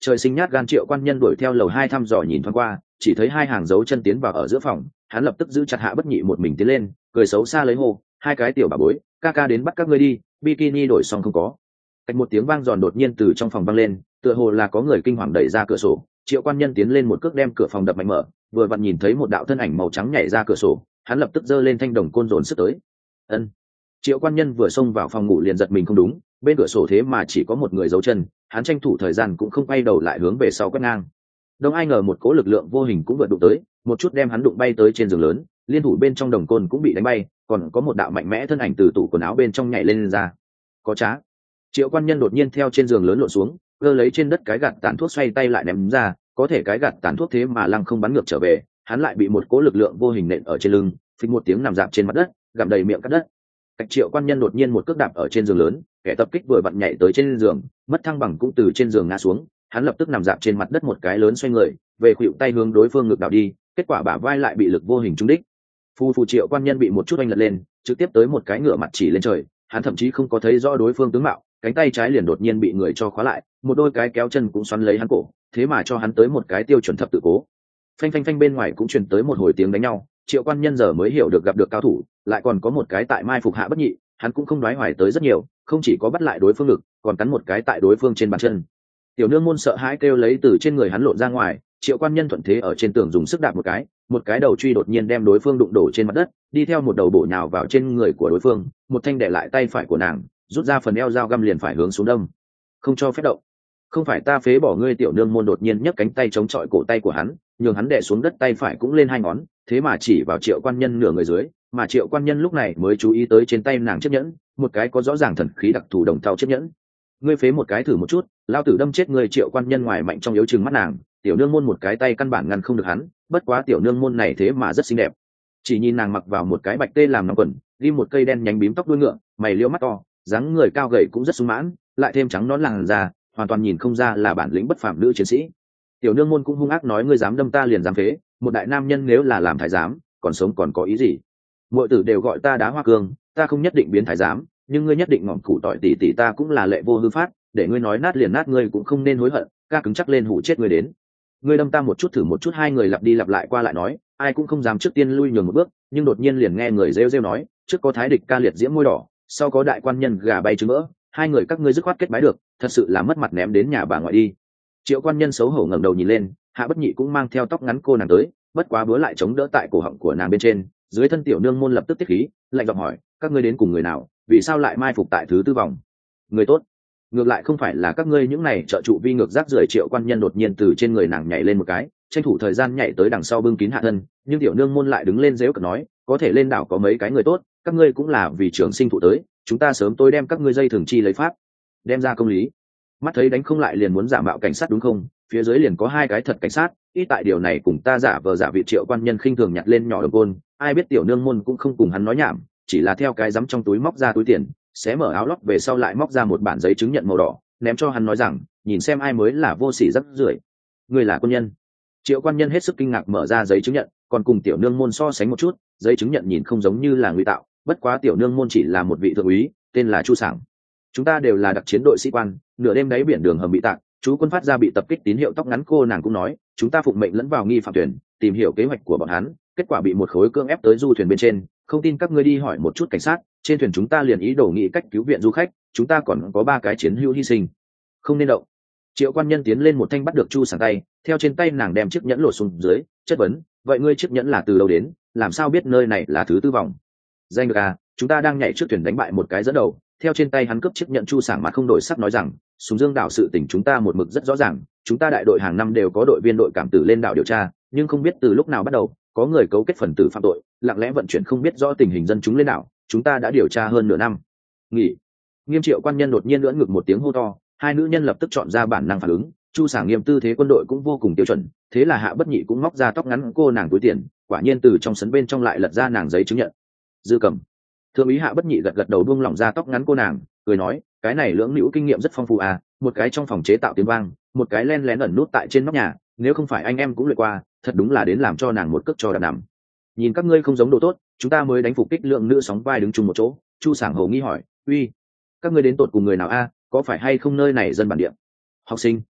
trời sinh nhát gan Triệu Quan Nhân đuổi theo lầu 2 thăm dò nhìn thoáng qua, chỉ thấy hai hàng dấu chân tiến vào ở giữa phòng, hắn lập tức giữ chặt Hạ Bất Nhị một mình tiến lên, cười xấu xa lấy hô, hai cái tiểu bà bối, ca ca đến bắt các ngươi đi, bikini đổi xong không có. Cách một tiếng vang giòn đột nhiên từ trong phòng vang lên, tựa hồ là có người kinh hoàng đẩy ra cửa sổ. Triệu Quan Nhân tiến lên một cước đem cửa phòng đập mạnh mở, vừa vặn nhìn thấy một đạo thân ảnh màu trắng nhảy ra cửa sổ, hắn lập tức giơ lên thanh đồng côn dồn sức tới. Ân. Triệu Quan Nhân vừa xông vào phòng ngủ liền giật mình không đúng, bên cửa sổ thế mà chỉ có một người giấu chân, hắn tranh thủ thời gian cũng không quay đầu lại hướng về sau quét ngang. Đông ai ngờ một cỗ lực lượng vô hình cũng vượt đụng tới, một chút đem hắn đụng bay tới trên giường lớn, liên thủ bên trong đồng côn cũng bị đánh bay, còn có một đạo mạnh mẽ thân ảnh từ tủ quần áo bên trong nhảy lên ra. Có trá. Triệu Quan Nhân đột nhiên theo trên giường lớn lộn xuống, cơ lấy trên đất cái gạt tàn thuốc xoay tay lại ném ra, có thể cái gạt tàn thuốc thế mà lăng không bắn ngược trở về, hắn lại bị một cỗ lực lượng vô hình nện ở trên lưng, phịch một tiếng nằm dạp trên mặt đất, gặm đầy miệng cắt đất. Cách Triệu Quan Nhân đột nhiên một cước đạp ở trên giường lớn, kẻ tập kích vừa vặn nhảy tới trên giường, mất thăng bằng cũng từ trên giường ngã xuống, hắn lập tức nằm dạp trên mặt đất một cái lớn xoay người, về khuỵu tay hướng đối phương ngược đảo đi, kết quả bả vai lại bị lực vô hình trúng đích. Phù Triệu Quan Nhân bị một chút oanh lật lên, trực tiếp tới một cái ngửa mặt chỉ lên trời, hắn thậm chí không có thấy rõ đối phương tướng mạo, cánh tay trái liền đột nhiên bị người cho khóa lại, một đôi cái kéo chân cũng xoắn lấy hắn cổ, thế mà cho hắn tới một cái tiêu chuẩn thập tự cố. Phanh phanh phanh bên ngoài cũng truyền tới một hồi tiếng đánh nhau, Triệu Quan Nhân giờ mới hiểu được gặp được cao thủ, lại còn có một cái tại mai phục Hạ Bất Nhị, hắn cũng không đoái hoài tới rất nhiều, không chỉ có bắt lại đối phương ngực, còn cắn một cái tại đối phương trên bàn chân. Tiểu nương môn sợ hãi kêu lấy từ trên người hắn lộn ra ngoài, Triệu Quan Nhân thuận thế ở trên tường dùng sức đạp một cái đầu truy đột nhiên đem đối phương đụng đổ trên mặt đất, đi theo một đầu bổ nhào vào trên người của đối phương, một thanh để lại tay phải của nàng, rút ra phần eo dao găm liền phải hướng xuống đâm. Không cho phép động. Không phải ta phế bỏ ngươi. Tiểu nương môn đột nhiên nhấc cánh tay chống chọi cổ tay của hắn, nhường hắn đè xuống đất, tay phải cũng lên hai ngón, thế mà chỉ vào Triệu Quan Nhân nửa người dưới, mà Triệu Quan Nhân lúc này mới chú ý tới trên tay nàng chiếc nhẫn, một cái có rõ ràng thần khí đặc thù đồng thau chiếc nhẫn. Ngươi phế một cái thử một chút, lao tử đâm chết ngươi. Triệu Quan Nhân ngoài mạnh trong yếu trừng mắt nàng, tiểu nương môn một cái tay căn bản ngăn không được hắn, bất quá tiểu nương môn này thế mà rất xinh đẹp, chỉ nhìn nàng mặc vào một cái bạch tê làm nòng quần, đi một cây đen nhánh bím tóc đuôi ngựa, mày liễu mắt to, dáng người cao gầy cũng rất sung mãn, lại thêm trắng nón làn da, hoàn toàn nhìn không ra là bản lĩnh bất phàm nữ chiến sĩ. Tiểu nương môn cũng hung ác nói, ngươi dám đâm ta liền dám phế, một đại nam nhân nếu là làm thái giám, còn sống còn có ý gì? Mọi tử đều gọi ta Đá Hoa Cương, ta không nhất định biến thái giám, nhưng ngươi nhất định ngọn củ tỏi tỉ tỉ ta cũng là lệ vô hư phát, để ngươi nói nát liền nát, ngươi cũng không nên hối hận, ca cứng chắc lên hủ chết ngươi đến. Ngươi đâm ta một chút thử một chút. Hai người lặp đi lặp lại qua lại nói, ai cũng không dám trước tiên lui nhường một bước, nhưng đột nhiên liền nghe người rêu rêu nói, trước có thái địch ca liệt diễm môi đỏ, sau có đại quan nhân gà bay trứng mỡ, hai người các ngươi dứt khoát kết bái được, thật sự là mất mặt ném đến nhà bà ngoại đi. Triệu Quan Nhân xấu hổ ngẩng đầu nhìn lên, Hạ Bất Nhị cũng mang theo tóc ngắn cô nàng tới, bất quá búa lại chống đỡ tại cổ họng của nàng bên trên, dưới thân tiểu nương môn lập tức tiết khí, lạnh giọng hỏi, các ngươi đến cùng người nào, vì sao lại mai phục tại thứ tư vòng? Người tốt. Ngược lại không phải là các ngươi những này trợ trụ vi ngược rác rưởi. Triệu Quan Nhân đột nhiên từ trên người nàng nhảy lên một cái, tranh thủ thời gian nhảy tới đằng sau bưng kín hạ thân, nhưng tiểu nương môn lại đứng lên dễu cợt nói, có thể lên đảo có mấy cái người tốt, các ngươi cũng là vì trường sinh thụ tới, chúng ta sớm tôi đem các ngươi dây thường chi lấy pháp, đem ra công lý. Mắt thấy đánh không lại liền muốn giả mạo cảnh sát đúng không? Phía dưới liền có hai cái thật cảnh sát, ít tại điều này cùng ta giả vờ giả vị. Triệu Quan Nhân khinh thường nhặt lên nhỏ đồng côn, ai biết tiểu nương môn cũng không cùng hắn nói nhảm, chỉ là theo cái giấm trong túi móc ra túi tiền, xé mở áo lót về sau lại móc ra một bản giấy chứng nhận màu đỏ, ném cho hắn nói rằng, nhìn xem ai mới là vô sỉ rắc rưởi. Ngươi là quân nhân. Triệu Quan Nhân hết sức kinh ngạc mở ra giấy chứng nhận, còn cùng tiểu nương môn so sánh một chút, giấy chứng nhận nhìn không giống như là ngụy tạo, bất quá tiểu nương môn chỉ là một vị thượng úy, tên là Chu Sảng. Chúng ta đều là đặc chiến đội sĩ quan, nửa đêm đáy biển đường hầm bị tạc, chú quân phát ra bị tập kích tín hiệu. Tóc ngắn cô nàng cũng nói, chúng ta phụng mệnh lẫn vào nghi phạm thuyền, tìm hiểu kế hoạch của bọn hắn, kết quả bị một khối cưỡng ép tới du thuyền bên trên, không tin các ngươi đi hỏi một chút cảnh sát, trên thuyền chúng ta liền ý đồ nghĩ cách cứu viện du khách, chúng ta còn có 3 cái chiến hữu hy sinh. Không nên động. Triệu Quan Nhân tiến lên một thanh bắt được Chu Sảng tay, theo trên tay nàng đem chiếc nhẫn lột xuống dưới, chất vấn, vậy ngươi chiếc nhẫn là từ đâu đến, làm sao biết nơi này là thứ tư vòng? Danh được à, chúng ta đang nhảy trước thuyền đánh bại một cái dẫn đầu. Theo trên tay hắn cướp chiếc nhẫn. Chu Sảng mặt không đổi sắc nói rằng, Sùng Dương đảo sự tình chúng ta một mực rất rõ ràng, chúng ta đại đội hàng năm đều có đội viên đội cảm tử lên đảo điều tra, nhưng không biết từ lúc nào bắt đầu có người cấu kết phần tử phạm tội, lặng lẽ vận chuyển không biết rõ tình hình dân chúng lên đảo, chúng ta đã điều tra hơn nửa năm. Nghỉ. Nghiêm. Triệu Quan Nhân đột nhiên lưỡn ngực một tiếng hô to, hai nữ nhân lập tức chọn ra bản năng phản ứng. Chu Sảng nghiêm tư thế quân đội cũng vô cùng tiêu chuẩn, thế là Hạ Bất Nhị cũng móc ra tóc ngắn cô nàng túi tiền, quả nhiên từ trong sấn bên trong lại lật ra nàng giấy chứng nhận. Dư Cầm. Thượng úy Hạ Bất Nhị gật gật đầu buông lỏng ra tóc ngắn cô nàng, cười nói, cái này lưỡng nữ kinh nghiệm rất phong phú à, một cái trong phòng chế tạo tiếng vang, một cái len lén ẩn nút tại trên nóc nhà, nếu không phải anh em cũng luyện qua, thật đúng là đến làm cho nàng một cước cho đạp nằm. Nhìn các ngươi không giống đồ tốt, chúng ta mới đánh phục kích lượng nữ sóng vai đứng chung một chỗ. Chu Sảng hầu nghi hỏi, uy, các ngươi đến tột cùng người nào a, có phải hay không nơi này dân bản địa? Học sinh.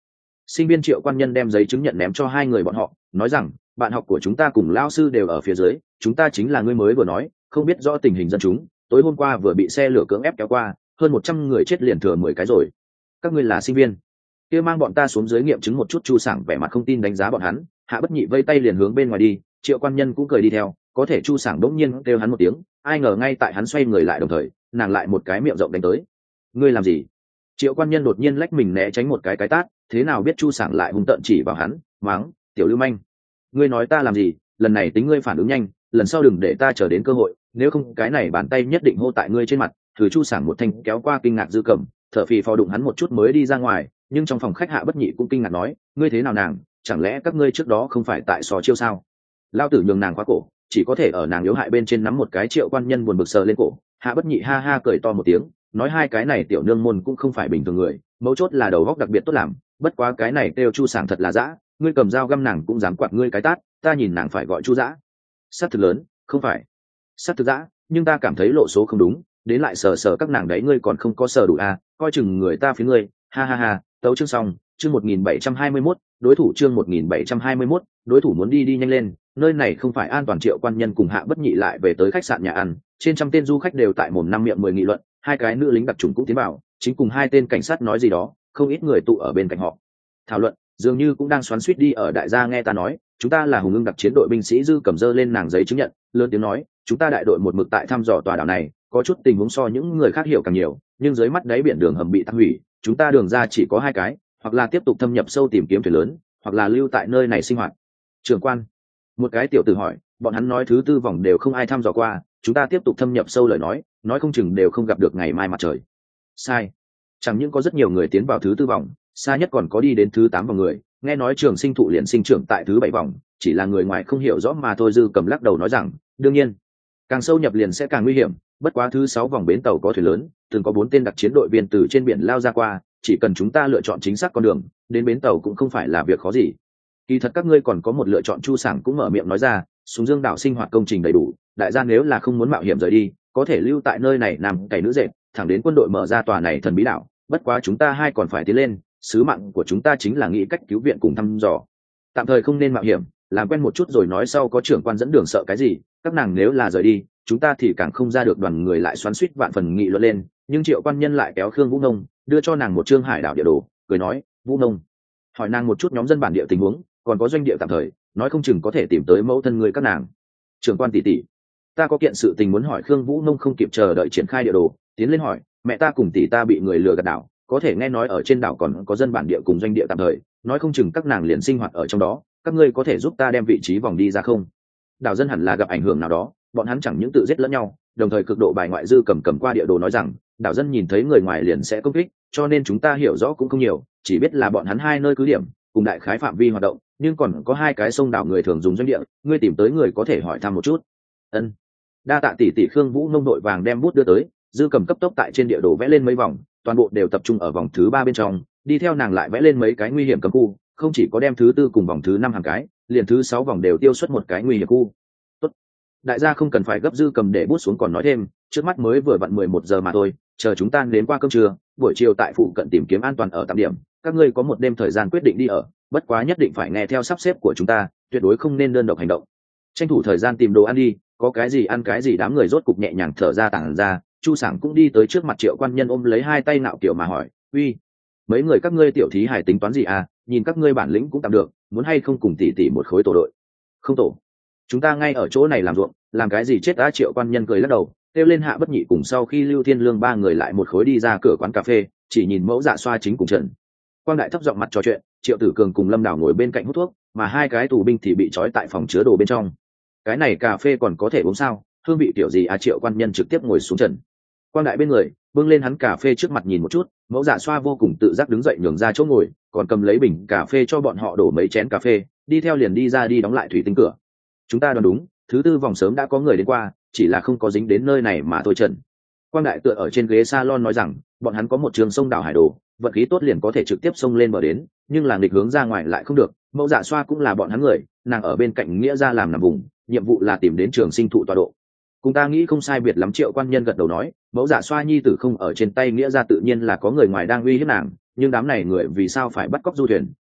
Sinh viên Triệu quan nhân đem giấy chứng nhận ném cho hai người bọn họ, nói rằng bạn học của chúng ta cùng lao sư đều ở phía dưới, chúng ta chính là ngươi mới vừa nói không biết rõ tình hình dân chúng, tối hôm qua vừa bị xe lửa cưỡng ép kéo qua, hơn 100 người chết liền thừa 10 cái rồi. Các ngươi là sinh viên, kia mang bọn ta xuống dưới nghiệm chứng một chút. Chu Sảng vẻ mặt không tin đánh giá bọn hắn. Hạ Bất Nhị vây tay liền hướng bên ngoài đi, Triệu quan nhân cũng cười đi theo, có thể Chu Sảng đỗng nhiên kêu hắn một tiếng, ai ngờ ngay tại hắn xoay người lại đồng thời, nàng lại một cái miệng rộng đánh tới. Ngươi làm gì? Triệu quan nhân đột nhiên lách mình né tránh một cái tát, thế nào biết Chu Sảng lại hung tợn chỉ vào hắn, mắng, tiểu lưu manh, ngươi nói ta làm gì? Lần này tính ngươi phản ứng nhanh, lần sau đừng để ta chờ đến cơ hội, nếu không cái này bàn tay nhất định hô tại ngươi trên mặt. Thử Chu Sảng một thanh kéo qua kinh ngạc Dư Cẩm, thở phì phò đụng hắn một chút mới đi ra ngoài, nhưng trong phòng khách Hạ Bất Nhị cũng kinh ngạc nói, ngươi thế nào nàng, chẳng lẽ các ngươi trước đó không phải tại sò chiêu sao? Lao tử nhường nàng khóa cổ, chỉ có thể ở nàng yếu hại bên trên nắm một cái. Triệu quan nhân buồn bực sờ lên cổ. Hạ Bất Nhị ha ha cười to một tiếng, nói hai cái này tiểu nương môn cũng không phải bình thường người, mấu chốt là đầu góc đặc biệt tốt làm, bất quá cái này kêu Chu Sảng thật là dã, ngươi cầm dao găm nàng cũng dám quạt ngươi cái tát, ta nhìn nàng phải gọi Chu dã. Sát thực lớn, không phải sát thực dã, nhưng ta cảm thấy lộ số không đúng, đến lại sờ sờ các nàng đấy ngươi còn không có sờ đủ à, coi chừng người ta phía ngươi, ha ha ha. Tấu chương xong, chương 1721, đối thủ chương 1721, đối thủ muốn đi đi nhanh lên, nơi này không phải an toàn. Triệu quan nhân cùng Hạ Bất Nhị lại về tới khách sạn nhà ăn, trên trăm tên du khách đều tại mồm năm miệng mười nghị luận, hai cái nữ lính đặc trùng cũng tiến vào, chính cùng hai tên cảnh sát nói gì đó, không ít người tụ ở bên cạnh họ thảo luận, dường như cũng đang xoắn xuýt đi. Ở đại gia nghe ta nói, chúng ta là hùng ưng đặc chiến đội binh sĩ. Dư Cẩm dơ lên nàng giấy chứng nhận, lớn tiếng nói, chúng ta đại đội một mực tại thăm dò tòa đảo này, có chút tình huống so những người khác hiểu càng nhiều, nhưng dưới mắt đáy biển đường hầm bị tắc hủy, chúng ta đường ra chỉ có hai cái, hoặc là tiếp tục thâm nhập sâu tìm kiếm thuyền lớn, hoặc là lưu tại nơi này sinh hoạt. Trưởng quan, một cái tiểu tử hỏi, bọn hắn nói thứ tư vòng đều không ai thăm dò qua, chúng ta tiếp tục thâm nhập sâu lời nói không chừng đều không gặp được ngày mai mặt trời. Sai, chẳng những có rất nhiều người tiến vào thứ tư vòng, xa nhất còn có đi đến thứ 8 vòng người, nghe nói Trường Sinh Thụ liền sinh trưởng tại thứ 7 vòng, chỉ là người ngoài không hiểu rõ mà thôi. Dư Cầm lắc đầu nói rằng, đương nhiên càng sâu nhập liền sẽ càng nguy hiểm, bất quá thứ 6 vòng bến tàu có thuyền lớn, từng có 4 tên đặc chiến đội viên từ trên biển lao ra qua, chỉ cần chúng ta lựa chọn chính xác con đường, đến bến tàu cũng không phải là việc khó gì. Kỳ thật các ngươi còn có một lựa chọn. Chu Sảng cũng mở miệng nói ra, xuống Dương đảo sinh hoạt công trình đầy đủ, đại gia nếu là không muốn mạo hiểm rời đi, có thể lưu tại nơi này làm cày nữ dệt, thẳng đến quân đội mở ra tòa này thần bí đảo, bất quá chúng ta hai còn phải tiến lên, sứ mạng của chúng ta chính là nghĩ cách cứu viện cùng thăm dò, tạm thời không nên mạo hiểm, làm quen một chút rồi nói sau. Có trưởng quan dẫn đường sợ cái gì, các nàng nếu là rời đi, chúng ta thì càng không ra được. Đoàn người lại xoắn xuýt vạn phần nghị luận lên, nhưng Triệu quan nhân lại kéo Khương Vũ Nông, đưa cho nàng một chương hải đảo địa đồ, cười nói, Vũ Nông, hỏi nàng một chút nhóm dân bản địa tình huống, còn có doanh địa tạm thời, nói không chừng có thể tìm tới mẫu thân người các nàng. Trưởng quan tỷ tỷ, ta có kiện sự tình muốn hỏi. Khương Vũ Nông không kịp chờ đợi triển khai địa đồ, tiến lên hỏi, mẹ ta cùng tỷ ta bị người lừa gạt đảo, có thể nghe nói ở trên đảo còn có dân bản địa cùng doanh địa tạm thời, nói không chừng các nàng liền sinh hoạt ở trong đó, các ngươi có thể giúp ta đem vị trí vòng đi ra không? Đảo dân hẳn là gặp ảnh hưởng nào đó, bọn hắn chẳng những tự giết lẫn nhau, đồng thời cực độ bài ngoại. Dư cầm qua địa đồ nói rằng, đảo dân nhìn thấy người ngoài liền sẽ công kích, cho nên chúng ta hiểu rõ cũng không nhiều, chỉ biết là bọn hắn hai nơi cứ điểm cùng đại khái phạm vi hoạt động, nhưng còn có hai cái sông đảo người thường dùng doanh địa, ngươi tìm tới người có thể hỏi thăm một chút. Ân, đa tạ tỷ tỷ. Khương Vũ Nông đội vàng đem bút đưa tới, Dư cầm cấp tốc tại trên địa đồ vẽ lên mấy vòng, toàn bộ đều tập trung ở vòng thứ 3 bên trong, đi theo nàng lại vẽ lên mấy cái nguy hiểm cấm khu, không chỉ có đem thứ 4 cùng vòng thứ 5 hàng cái, liền thứ 6 vòng đều tiêu xuất một cái nguy hiểm khu. Tốt, đại gia không cần phải gấp. Dư cầm để bút xuống còn nói thêm, trước mắt mới vừa vặn 11 giờ mà thôi, chờ chúng ta đến qua cơm trưa, buổi chiều tại phụ cận tìm kiếm an toàn ở tạm điểm, các ngươi có một đêm thời gian quyết định đi ở, bất quá nhất định phải nghe theo sắp xếp của chúng ta, tuyệt đối không nên đơn độc hành động, tranh thủ thời gian tìm đồ ăn đi, có cái gì ăn cái gì. Đám người rốt cục nhẹ nhàng thở ra tản ra. Chu Sảng cũng đi tới trước mặt Triệu quan nhân, ôm lấy hai tay nạo kiểu mà hỏi, uy, mấy người các ngươi tiểu thí hải tính toán gì à, nhìn các ngươi bản lĩnh cũng tạm được, muốn hay không cùng tỷ tỷ một khối tổ đội? Không tổ, chúng ta ngay ở chỗ này làm ruộng, làm cái gì chết đã. Triệu quan nhân cười lắc đầu, kêu lên Hạ Bất Nhị cùng sau khi Lưu Thiên Lương ba người lại một khối đi ra cửa quán cà phê, chỉ nhìn Mẫu Dạ Xoa chính cùng Trần Quang Đại thấp giọng mặt trò chuyện. Triệu Tử Cường cùng Lâm Đào ngồi bên cạnh hút thuốc, mà hai cái tù binh thì bị trói tại phòng chứa đồ bên trong. Cái này cà phê còn có thể uống sao, hương vị kiểu gì à? Triệu quan nhân trực tiếp ngồi xuống Trần Quang Đại bên người, bưng lên hắn cà phê trước mặt nhìn một chút. Mẫu Dạ Xoa vô cùng tự giác đứng dậy nhường ra chỗ ngồi, còn cầm lấy bình cà phê cho bọn họ đổ mấy chén cà phê, đi theo liền đi ra đi đóng lại thủy tinh cửa. Chúng ta đoán đúng, thứ 4 vòng sớm đã có người đến qua, chỉ là không có dính đến nơi này mà thôi. Trần Quang Đại tựa ở trên ghế salon nói rằng, bọn hắn có một trường sông đảo hải đồ, vận khí tốt liền có thể trực tiếp xông lên bờ đến, nhưng là nghịch hướng ra ngoài lại không được. Mẫu Dạ Xoa cũng là bọn hắn người, nàng ở bên cạnh Nghĩa ra làm nằm vùng, nhiệm vụ là tìm đến Trường Sinh Thụ tọa độ. Cùng ta nghĩ không sai biệt lắm. Triệu quan nhân gật đầu nói, Mẫu Dạ Xoa nhi tử không ở trên tay Nghĩa ra, tự nhiên là có người ngoài đang uy hiếp nàng, nhưng đám này người vì sao phải bắt cóc du thuyền,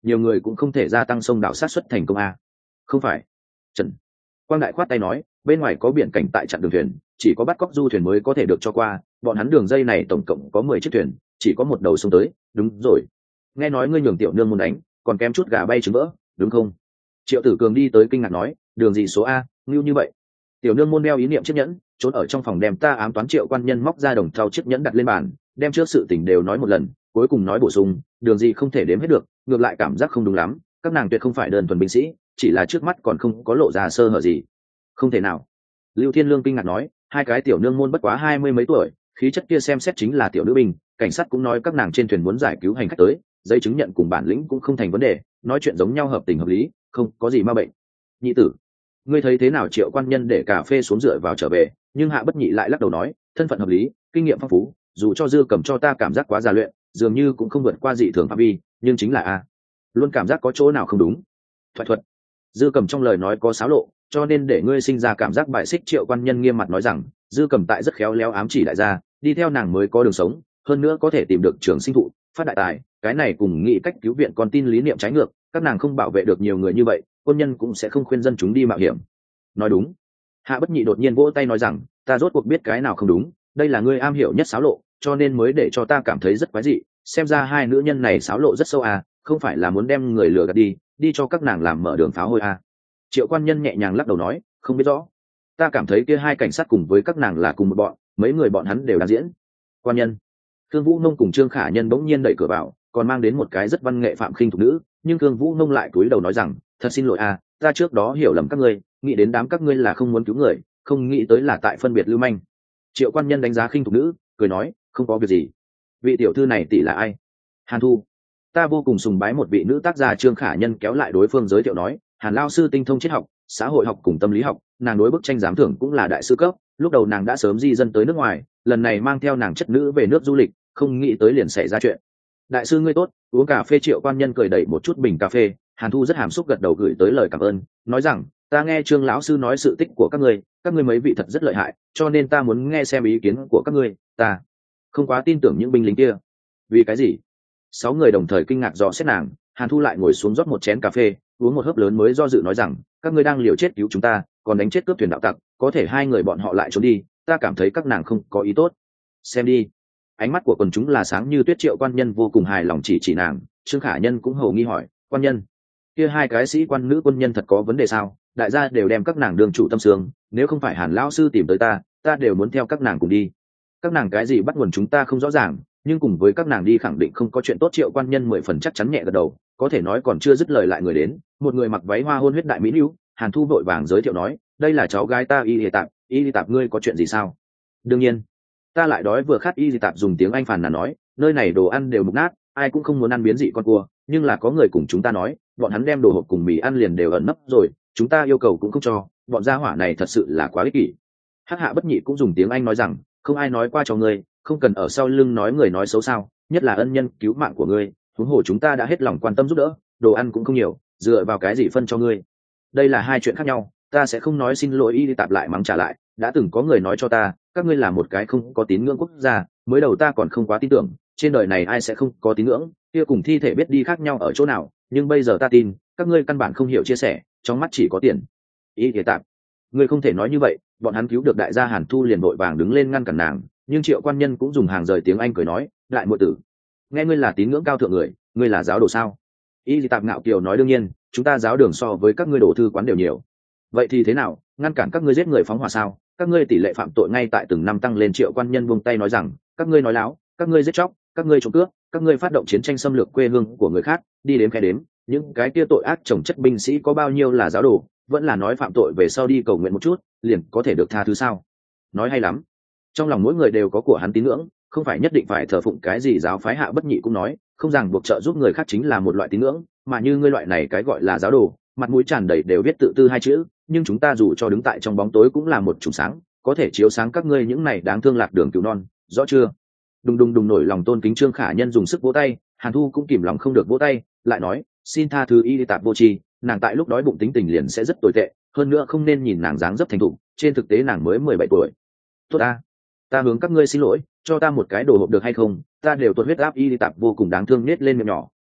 nhiều người cũng không thể gia tăng sông đảo sát xuất thành công a. Không phải. Trần Quang Đại khoát tay nói, bên ngoài có biển cảnh tại chặn đường thuyền, chỉ có bắt cóc du thuyền mới có thể được cho qua, bọn hắn đường dây này tổng cộng có 10 chiếc thuyền, chỉ có một đầu sông tới. Đúng rồi, nghe nói ngươi nhường tiểu nương môn đánh, còn kém chút gà bay trứng vỡ, đúng không? Triệu Tử Cường đi tới kinh ngạc nói, đường gì số a, ngưu như vậy. Tiểu nương môn đeo ý niệm chiếc nhẫn, trốn ở trong phòng đem ta ám toán Triệu quan nhân móc ra đồng thau chiếc nhẫn đặt lên bàn, đem trước sự tình đều nói một lần, cuối cùng nói bổ sung, đường gì không thể đếm hết được, ngược lại cảm giác không đúng lắm, các nàng tuyệt không phải đơn thuần binh sĩ, chỉ là trước mắt còn không có lộ ra sơ hở gì. Không thể nào. Lưu Thiên Lương kinh ngạc nói, hai cái tiểu nương môn bất quá 20 mấy tuổi, khí chất kia xem xét chính là tiểu nữ binh, cảnh sát cũng nói các nàng trên thuyền muốn giải cứu hành khách tới, giấy chứng nhận cùng bản lĩnh cũng không thành vấn đề, nói chuyện giống nhau hợp tình hợp lý, không có gì ma bệnh. Nhị tử, ngươi thấy thế nào? Triệu quan nhân để cà phê xuống dựa vào trở về, nhưng Hạ Bất Nhị lại lắc đầu nói, thân phận hợp lý, kinh nghiệm phong phú, dù cho Dư Cầm cho ta cảm giác quá già luyện, dường như cũng không vượt qua dị thường phạm vi, nhưng chính là a, luôn cảm giác có chỗ nào không đúng. Thoại thuật. Dư Cầm trong lời nói có xáo lộ, cho nên để ngươi sinh ra cảm giác bại xích. Triệu quan nhân nghiêm mặt nói rằng, Dư Cầm tại rất khéo léo ám chỉ đại gia, đi theo nàng mới có đường sống, hơn nữa có thể tìm được trường sinh thụ, phát đại tài, cái này cùng nghĩ cách cứu viện con tin lý niệm trái ngược, các nàng không bảo vệ được nhiều người như vậy, quân nhân cũng sẽ không khuyên dân chúng đi mạo hiểm. Nói đúng. Hạ Bất Nhị đột nhiên vỗ tay nói rằng, ta rốt cuộc biết cái nào không đúng, đây là ngươi am hiểu nhất xáo lộ, cho nên mới để cho ta cảm thấy rất quái dị, xem ra hai nữ nhân này xáo lộ rất sâu à, không phải là muốn đem người lừa gạt đi cho các nàng làm mở đường pháo hôi à. Triệu quan nhân nhẹ nhàng lắc đầu nói, không biết rõ, ta cảm thấy kia hai cảnh sát cùng với các nàng là cùng một bọn, mấy người bọn hắn đều đang diễn. Quan nhân. Thương Vũ Nông cùng Trương Khả Nhân bỗng nhiên đẩy cửa vào, còn mang đến một cái rất văn nghệ phạm khinh thục nữ, nhưng Thương Vũ Nông lại cúi đầu nói rằng, thật xin lỗi à, ta trước đó hiểu lầm các ngươi, nghĩ đến đám các ngươi là không muốn cứu người, không nghĩ tới là tại phân biệt lưu manh. Triệu quan nhân đánh giá khinh thục nữ, cười nói, không có việc gì. Vị tiểu thư này tỷ là ai? Hàn Thu. Ta vô cùng sùng bái một vị nữ tác gia. Trương Khả Nhân kéo lại đối phương giới thiệu nói, Hàn lao sư tinh thông triết học, xã hội học cùng tâm lý học, nàng đối bức tranh giám thưởng cũng là đại sư cấp, lúc đầu nàng đã sớm di dân tới nước ngoài, lần này mang theo nàng chất nữ về nước du lịch, không nghĩ tới liền xảy ra chuyện. Đại sư ngươi tốt, uống cà phê. Triệu quan nhân cười đẩy một chút bình cà phê, Hàn Thu rất hàm xúc gật đầu gửi tới lời cảm ơn, nói rằng, ta nghe Trương lão sư nói sự tích của các ngươi mấy vị thật rất lợi hại, cho nên ta muốn nghe xem ý kiến của các ngươi, ta không quá tin tưởng những binh lính kia. Vì cái gì? 6 người đồng thời kinh ngạc dò xét nàng. Hàn Thu lại ngồi xuống rót một chén cà phê, uống một hớp lớn mới do dự nói rằng, các ngươi đang liều chết cứu chúng ta, còn đánh chết cướp thuyền đạo tặc, có thể hai người bọn họ lại trốn đi, ta cảm thấy các nàng không có ý tốt. Xem đi. Ánh mắt của quần chúng là sáng như tuyết. Triệu quan nhân vô cùng hài lòng chỉ nàng. Trương Khả Nhân cũng hầu nghi hỏi, quan nhân, kia hai cái sĩ quan nữ quân nhân thật có vấn đề sao? Đại gia đều đem các nàng đương chủ tâm sương, nếu không phải Hàn lão sư tìm tới ta đều muốn theo các nàng cùng đi. Các nàng cái gì bắt nguồn chúng ta không rõ ràng, nhưng cùng với các nàng đi khẳng định không có chuyện tốt. Triệu quan nhân 10 phần chắc chắn nhẹ gật đầu, có thể nói còn chưa dứt lời lại người đến, một người mặc váy hoa hôn huyết đại mỹ nữ. Hàn Thu vội vàng giới thiệu nói, đây là cháu gái ta Y Lì Tạp, ngươi có chuyện gì sao? Đương nhiên, ta lại đói vừa khát. Y Lì Tạp dùng tiếng Anh phàn nàn nói, nơi này đồ ăn đều mục nát, ai cũng không muốn ăn biến dị con cua, nhưng là có người cùng chúng ta nói, bọn hắn đem đồ hộp cùng mì ăn liền đều ẩn nấp rồi, chúng ta yêu cầu cũng không cho, bọn gia hỏa này thật sự là quá ích kỷ. Hắc Hạ Bất Nhị cũng dùng tiếng Anh nói rằng, không ai nói qua cho ngươi, không cần ở sau lưng nói người nói xấu sao, nhất là ân nhân cứu mạng của ngươi, huống hồ chúng ta đã hết lòng quan tâm giúp đỡ, đồ ăn cũng không nhiều, dựa vào cái gì phân cho ngươi? Đây là hai chuyện khác nhau, ta sẽ không nói xin lỗi. Y Tạp lại mắng trả lại, đã từng có người nói cho ta, các ngươi là một cái không có tín ngưỡng quốc gia, mới đầu ta còn không quá tin tưởng, trên đời này ai sẽ không có tín ngưỡng, kia cùng thi thể biết đi khác nhau ở chỗ nào, nhưng bây giờ ta tin, các ngươi căn bản không hiểu chia sẻ, trong mắt chỉ có tiền. Y Tạp, ngươi không thể nói như vậy. Bọn hắn cứu được đại gia. Hàn Thu liền vội vàng đứng lên ngăn cản nàng, nhưng Triệu quan nhân cũng dùng hàng rời tiếng Anh cười nói, lại muội tử, nghe ngươi là tín ngưỡng cao thượng người, ngươi là giáo đồ sao? Y Tạp ngạo kiều nói, đương nhiên, chúng ta giáo đường so với các ngươi đồ thư quán đều nhiều. Vậy thì thế nào, ngăn cản các ngươi giết người phóng hỏa sao? Các ngươi tỷ lệ phạm tội ngay tại từng năm tăng lên. Triệu quan nhân buông tay nói rằng, các ngươi nói láo, các ngươi giết chóc, các ngươi trộm cướp, các ngươi phát động chiến tranh xâm lược quê hương của người khác, đi đếm khe đếm, những cái kia tội ác chồng chất binh sĩ có bao nhiêu là giáo đồ, vẫn là nói phạm tội về sau đi cầu nguyện một chút liền có thể được tha thứ sao? Nói hay lắm. Trong lòng mỗi người đều có của hắn tín ngưỡng, không phải nhất định phải thờ phụng cái gì giáo phái. Hạ Bất Nhị cũng nói, không ràng buộc trợ giúp người khác chính là một loại tín ngưỡng, mà như ngươi loại này cái gọi là giáo đồ, mặt mũi tràn đầy đều viết tự tư hai chữ, nhưng chúng ta dù cho đứng tại trong bóng tối cũng là một chùm sáng, có thể chiếu sáng các ngươi những này đáng thương lạc đường cứu non, rõ chưa? Đùng đùng đùng nổi lòng tôn kính. Trương Khả Nhân dùng sức vỗ tay, Hàn Thu cũng kìm lòng không được vỗ tay, lại nói, xin tha thứ Y Tạp vô tri, nàng tại lúc đói bụng tính tình liền sẽ rất tồi tệ, hơn nữa không nên nhìn nàng dáng dấp thành thục, trên thực tế nàng mới 17 tuổi. Tốt ta hướng các ngươi xin lỗi, cho ta một cái đồ hộp được hay không? Ta đều tuột huyết áp. Y Tạp vô cùng đáng thương nết lên miệng nhỏ,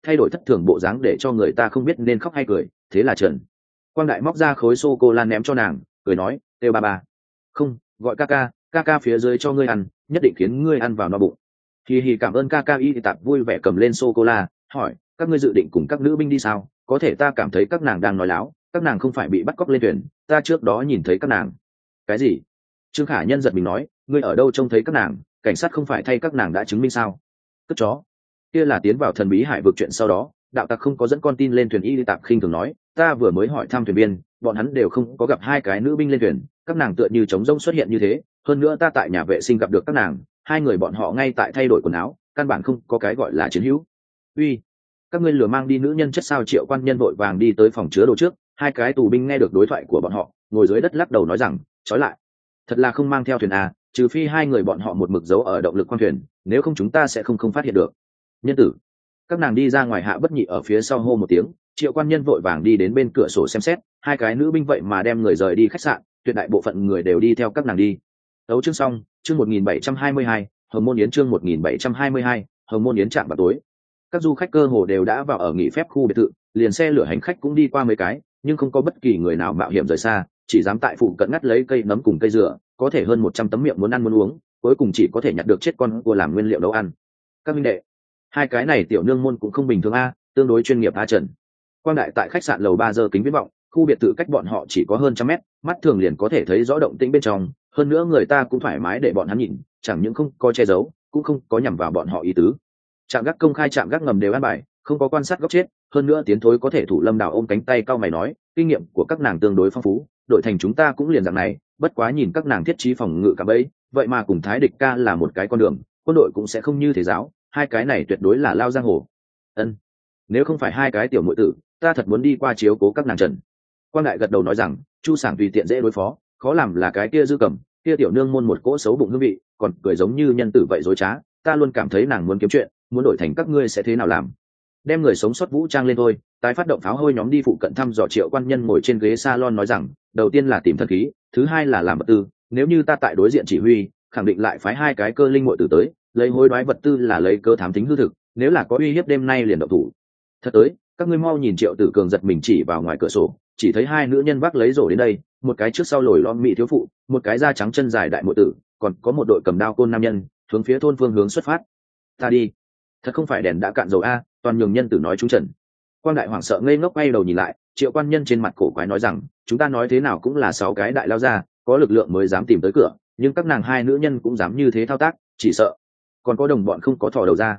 thay đổi thất thường bộ dáng để cho người ta không biết nên khóc hay cười. Thế là Trần Quang Đại móc ra khối sô cô la ném cho nàng, cười nói, têu ba ba. Không, gọi ca ca phía dưới cho ngươi ăn, nhất định khiến ngươi ăn vào no bụng. Hì cảm ơn ca ca. Y Tạp vui vẻ cầm lên sô cô la, hỏi, các ngươi dự định cùng các nữ binh đi sao? Có thể ta cảm thấy các nàng đang nói láo, các nàng không phải bị bắt cóc lên thuyền, ta trước đó nhìn thấy các nàng. Cái gì? Trương Khả Nhân giật mình nói, ngươi ở đâu trông thấy các nàng? Cảnh sát không phải thay các nàng đã chứng minh sao? Cất chó. Kia là tiến vào thần bí hải vực chuyện sau đó, đạo tặc không có dẫn con tin lên thuyền. Y Tạp khinh thường nói, ta vừa mới hỏi thăm thuyền viên, bọn hắn đều không có gặp hai cái nữ binh lên thuyền, các nàng tựa như trống rỗng xuất hiện như thế. Hơn nữa ta tại nhà vệ sinh gặp được các nàng, hai người bọn họ ngay tại thay đổi quần áo, căn bản không có cái gọi là chiến hữu. Uy, các ngươi lừa mang đi nữ nhân chất sao? Triệu Quan Nhân vội vàng đi tới phòng chứa đồ trước, hai cái tù binh nghe được đối thoại của bọn họ, ngồi dưới đất lắc đầu nói rằng, trói lại. Thật là không mang theo thuyền à, trừ phi hai người bọn họ một mực giấu ở động lực khoang thuyền, nếu không chúng ta sẽ không phát hiện được. Nhân tử, các nàng đi ra ngoài. Hạ Bất Nhị ở phía sau hô một tiếng. Triệu Quan Nhân vội vàng đi đến bên cửa sổ xem xét, hai cái nữ binh vậy mà đem người rời đi khách sạn, tuyệt đại bộ phận người đều đi theo các nàng đi. Đấu chương xong, chương 1722, Hồng Môn Yến. Chương 1722, Hồng Môn Yến. Chạm vào tối, các du khách cơ hồ đều đã vào ở nghỉ phép khu biệt thự, liền xe lửa hành khách cũng đi qua mấy cái, nhưng không có bất kỳ người nào mạo hiểm rời xa, chỉ dám tại phụ cận ngắt lấy cây nấm cùng cây dừa, có thể hơn 100 tấm miệng muốn ăn muốn uống, cuối cùng chỉ có thể nhặt được chết con cua làm nguyên liệu nấu ăn. Các minh đệ, hai cái này tiểu nương môn cũng không bình thường a, tương đối chuyên nghiệp a. Trần Quang Đại tại khách sạn lầu 3 giờ kính viễn vọng, khu biệt thự cách bọn họ chỉ có hơn 100 mét, mắt thường liền có thể thấy rõ động tĩnh bên trong, hơn nữa người ta cũng thoải mái để bọn hắn nhìn, chẳng những không có che giấu, cũng không có nhằm vào bọn họ ý tứ. Trạm gác công khai, trạm gác ngầm đều an bài, không có quan sát góc chết. Hơn nữa tiến thối có thể thủ. Lâm Đào ôm cánh tay cau mày nói, kinh nghiệm của các nàng tương đối phong phú, đội thành chúng ta cũng liền dạng này. Bất quá nhìn các nàng thiết trí phòng ngự cả bấy, vậy mà cùng Thái Địch ca là một cái con đường, quân đội cũng sẽ không như thế giáo. Hai cái này tuyệt đối là lao giang hồ. Ân, nếu không phải hai cái tiểu muội tử, ta thật muốn đi qua chiếu cố các nàng. Trần Quang Đại gật đầu nói rằng, Chu Sảng tùy tiện dễ đối phó, khó làm là cái kia Dư Cầm, kia tiểu nương môn một cỗ xấu bụng hương vị, còn cười giống như nhân tử vậy dối trá. Ta luôn cảm thấy nàng muốn kiếm chuyện, muốn đổi thành các ngươi sẽ thế nào làm? Đem người sống sót vũ trang lên thôi. Tái phát động pháo hôi nhóm đi phụ cận thăm dò. Triệu Quan Nhân ngồi trên ghế salon nói rằng, đầu tiên là tìm thần khí, thứ hai là làm vật tư. Nếu như ta tại đối diện chỉ huy, khẳng định lại phái hai cái cơ linh muội tử tới, lấy hối đoái vật tư là lấy cơ thám tính hư thực, nếu là có uy hiếp đêm nay liền động thủ. Thật tới, các ngươi mau nhìn. Triệu Tử Cường giật mình chỉ vào ngoài cửa sổ, chỉ thấy hai nữ nhân vác lấy rổ đến đây, một cái trước sau lồi lom mỹ thiếu phụ, một cái da trắng chân dài đại muội tử, còn có một đội cầm đao côn nam nhân, hướng phía thôn phương hướng xuất phát. Ta đi, thật không phải đèn đã cạn dầu a. Toàn nhường nhân tử nói trúng Trần Quang Đại hoảng sợ ngây ngốc quay đầu nhìn lại. Triệu Quan Nhân trên mặt cổ quái nói rằng, chúng ta nói thế nào cũng là 6 cái đại lao ra, có lực lượng mới dám tìm tới cửa, nhưng các nàng hai nữ nhân cũng dám như thế thao tác, chỉ sợ còn có đồng bọn không có thò đầu ra.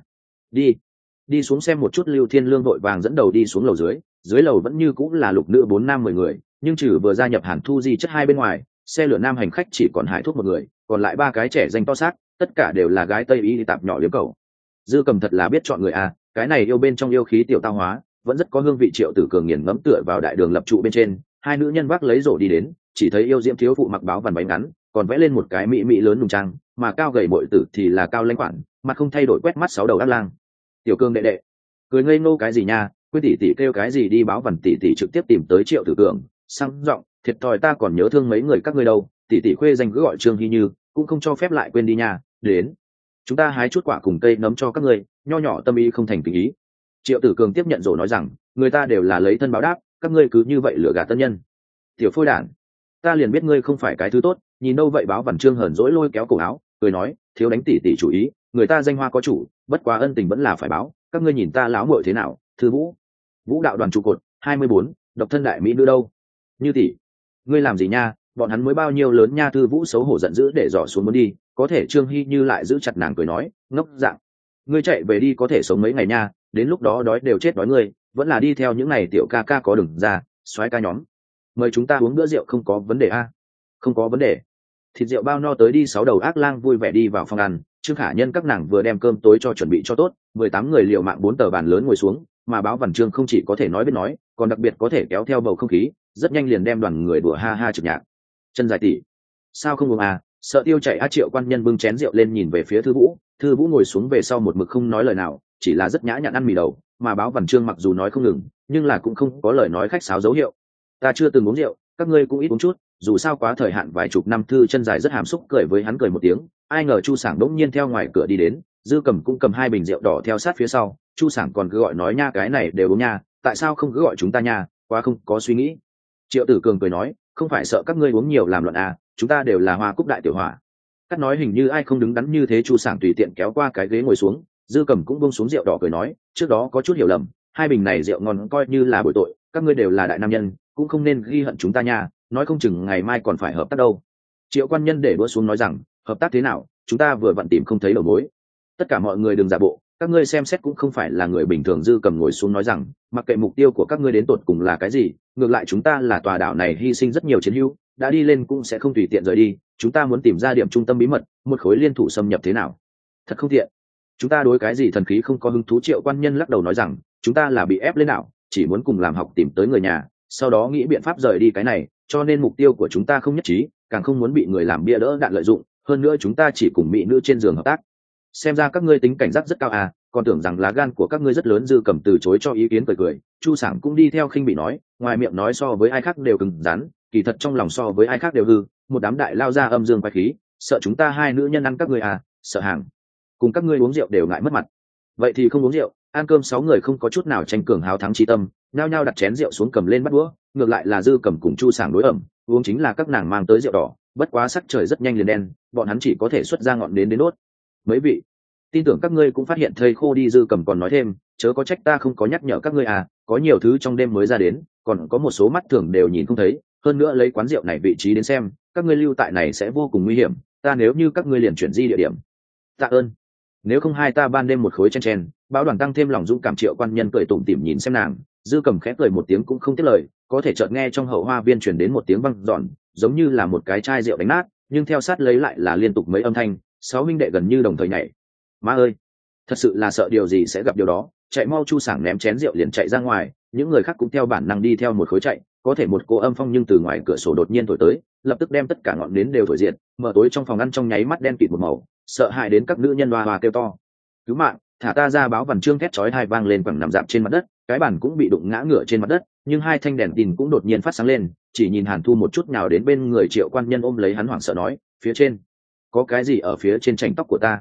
Đi xuống xem một chút. Lưu Thiên Lương vội vàng dẫn đầu đi xuống lầu dưới lầu vẫn như cũng là lục nữ 4 nam 10 người, nhưng trừ vừa gia nhập Hàn Thu Di chất hai bên ngoài, xe lửa nam hành khách chỉ còn Hải Thuốc một người, còn lại 3 cái trẻ danh to xác, tất cả đều là gái Tây Y tạp nhỏ liếm cầu. Dư Cầm thật là biết chọn người a, cái này yêu bên trong yêu khí tiểu tao hóa, vẫn rất có hương vị. Triệu Tử Cường nghiền ngẫm tựa vào đại đường lập trụ bên trên, hai nữ nhân vác lấy rổ đi đến, chỉ thấy yêu diễm thiếu phụ mặc báo vằn váy ngắn, còn vẽ lên một cái mỹ mỹ lớn nùng trang, mà cao gầy muội tử thì là cao lãnh quản, mặt không thay đổi quét mắt 6 đầu ác lang. Tiểu Cường đệ đệ, cười ngây ngô cái gì nha, quên tỷ tỷ kêu cái gì đi. Báo vằn tỷ tỷ trực tiếp tìm tới Triệu Tử Cường, sang giọng, thiệt thòi ta còn nhớ thương mấy người các ngươi đâu, tỷ tỷ khuê danh cứ gọi Trương Hy Như, cũng không cho phép lại quên đi nha. Đến, chúng ta hái chút quả cùng cây nấm cho các ngươi, nho nhỏ tâm ý không thành tình ý. Triệu Tử Cường tiếp nhận rồi nói rằng, người ta đều là lấy thân báo đáp, các ngươi cứ như vậy lừa gạt tân nhân. Tiểu phôi đản, ta liền biết ngươi không phải cái thứ tốt. Nhìn đâu vậy. Báo vằn Trương hờn dỗi lôi kéo cổ áo, cười nói, thiếu đánh tỷ tỷ chủ ý, người ta danh hoa có chủ, bất quá ân tình vẫn là phải báo. Các ngươi nhìn ta láo muội thế nào? Thư Vũ đạo đoàn trụ cột 24, độc thân đại mỹ nữ đâu? Như tỷ, ngươi làm gì nha? Bọn hắn mới bao nhiêu lớn nha? Thư Vũ xấu hổ giận dữ để dò xuống muốn đi, có thể Trương Hy Như lại giữ chặt nàng cười nói, ngốc dạng, ngươi chạy về đi có thể sống mấy ngày nha, đến lúc đó đói đều chết đói ngươi, vẫn là đi theo những này tiểu ca ca có đừng ra. Soái ca nhóm, mời chúng ta uống bữa rượu không có vấn đề a. Không có vấn đề. Thịt rượu bao no tới đi. 6 đầu ác lang vui vẻ đi vào phòng ăn. Trương Khả Nhân các nàng vừa đem cơm tối cho chuẩn bị cho tốt, 18 người liều mạng 4 tờ bàn lớn ngồi xuống, mà Báo Vằn Trương không chỉ có thể nói biết nói, còn đặc biệt có thể kéo theo bầu không khí, rất nhanh liền đem đoàn người đùa ha ha trực nhạc. Chân dài tỷ, sao không uống à? Sợ tiêu chảy á. Triệu Quan Nhân bưng chén rượu lên nhìn về phía Thư Vũ ngồi xuống về sau một mực không nói lời nào, chỉ là rất nhã nhặn ăn mì đầu, mà Báo Vằn Trương mặc dù nói không ngừng, nhưng là cũng không có lời nói khách sáo dấu hiệu. Ta chưa từng uống rượu, các ngươi cũng ít uống chút, dù sao quá thời hạn vài chục năm. Thư Chân dài rất hàm xúc cười với hắn cười một tiếng. Ai ngờ Chu Sảng đỗng nhiên theo ngoài cửa đi đến, Dư Cầm cũng cầm 2 bình rượu đỏ theo sát phía sau, chu sảng còn cứ gọi nói nha, cái này đều uống nha, tại sao không cứ gọi chúng ta nha, quá không có suy nghĩ. Triệu Tử Cường cười nói, không phải sợ các ngươi uống nhiều làm loạn à, chúng ta đều là Hoa Cúc đại tiểu hỏa. Cắt nói hình như ai không đứng đắn như thế, chu sảng tùy tiện kéo qua cái ghế ngồi xuống. Dư Cầm cũng buông xuống rượu đỏ cười nói, trước đó có chút hiểu lầm, hai bình này rượu ngon coi như là bồi tội, các ngươi đều là đại nam nhân, cũng không nên ghi hận chúng ta nha, nói không chừng ngày mai còn phải hợp tác đâu. Triệu Quan Nhân để đũa xuống nói rằng, hợp tác thế nào, chúng ta vừa vặn tìm không thấy đầu mối. Tất cả mọi người đừng giả bộ, các ngươi xem xét cũng không phải là người bình thường. Dư Cầm ngồi xuống nói rằng, mặc kệ mục tiêu của các ngươi đến tột cùng là cái gì, ngược lại chúng ta là tòa đảo này hy sinh rất nhiều chiến hữu, đã đi lên cũng sẽ không tùy tiện rời đi, chúng ta muốn tìm ra điểm trung tâm bí mật, một khối liên thủ xâm nhập thế nào. Thật không tiện, chúng ta đối cái gì thần khí không có hứng thú. Triệu Quan Nhân lắc đầu nói rằng, chúng ta là bị ép lên đảo, chỉ muốn cùng làm học tìm tới người nhà, sau đó nghĩ biện pháp rời đi cái này, cho nên mục tiêu của chúng ta không nhất trí, càng không muốn bị người làm bia đỡ đạn lợi dụng, hơn nữa chúng ta chỉ cùng mỹ nữ trên giường hợp tác. Xem ra các ngươi tính cảnh giác rất cao à, còn tưởng rằng lá gan của các ngươi rất lớn. Dư Cầm từ chối cho ý kiến cười cười. Chu Sảng cũng đi theo khinh bị nói, ngoài miệng nói so với ai khác đều cứng rắn, kỳ thật trong lòng so với ai khác đều hư, một đám đại lao ra âm dương quái khí, sợ chúng ta hai nữ nhân ăn các ngươi à, sợ hàng cùng các ngươi uống rượu đều ngại mất mặt. Vậy thì không uống rượu, ăn cơm. 6 người không có chút nào tranh cường hào thắng chi tâm, nhao nhao đặt chén rượu xuống cầm lên bắt đũa. Ngược lại là Dư Cầm cùng Chu Sảng đối ẩm, uống chính là các nàng mang tới rượu đỏ, bất quá sắc trời rất nhanh liền đen, bọn hắn chỉ có thể xuất ra ngọn nến đến đốt. Mấy vị, tin tưởng các ngươi cũng phát hiện thây khô đi. Dư Cầm còn nói thêm, chớ có trách ta không có nhắc nhở các ngươi à, có nhiều thứ trong đêm mới ra đến, còn có một số mắt thường đều nhìn không thấy, hơn nữa lấy quán rượu này vị trí đến xem, các ngươi lưu tại này sẽ vô cùng nguy hiểm, ta nếu như các ngươi liền chuyển di địa điểm. Tạ ơn, nếu không hai ta ban đêm một khối chen chen. Báo Đoàn tăng thêm lòng dũng cảm. Triệu Quan Nhân cười tủm tỉm nhìn xem nàng. Dư Cầm khẽ cười một tiếng cũng không tiếc lời, có thể chợt nghe trong hậu hoa viên truyền đến một tiếng vang dọn, giống như là một cái chai rượu đánh nát, nhưng theo sát lấy lại là liên tục mấy âm thanh. 6 huynh đệ gần như đồng thời nhảy. Má ơi, thật sự là sợ điều gì sẽ gặp điều đó, chạy mau. Chu Sảng ném chén rượu liền chạy ra ngoài, những người khác cũng theo bản năng đi theo một khối chạy. Có thể một cô âm phong nhưng từ ngoài cửa sổ đột nhiên thổi tới, lập tức đem tất cả ngọn nến đều thổi diệt, mở tối trong phòng ăn trong nháy mắt đen kịt một màu, sợ hãi đến các nữ nhân hoa hoa kêu to, cứu mạng, thả ta ra. Báo Văn Chương thét chói tai vang lên quẳng nằm dạp trên mặt đất, cái bàn cũng bị đụng ngã ngửa trên mặt đất, nhưng hai thanh đèn tin cũng đột nhiên phát sáng lên. Chỉ nhìn Hàn Thu một chút nào đến bên người Triệu Quan Nhân ôm lấy hắn hoảng sợ nói, phía trên có cái gì ở phía trên chảnh tóc của ta.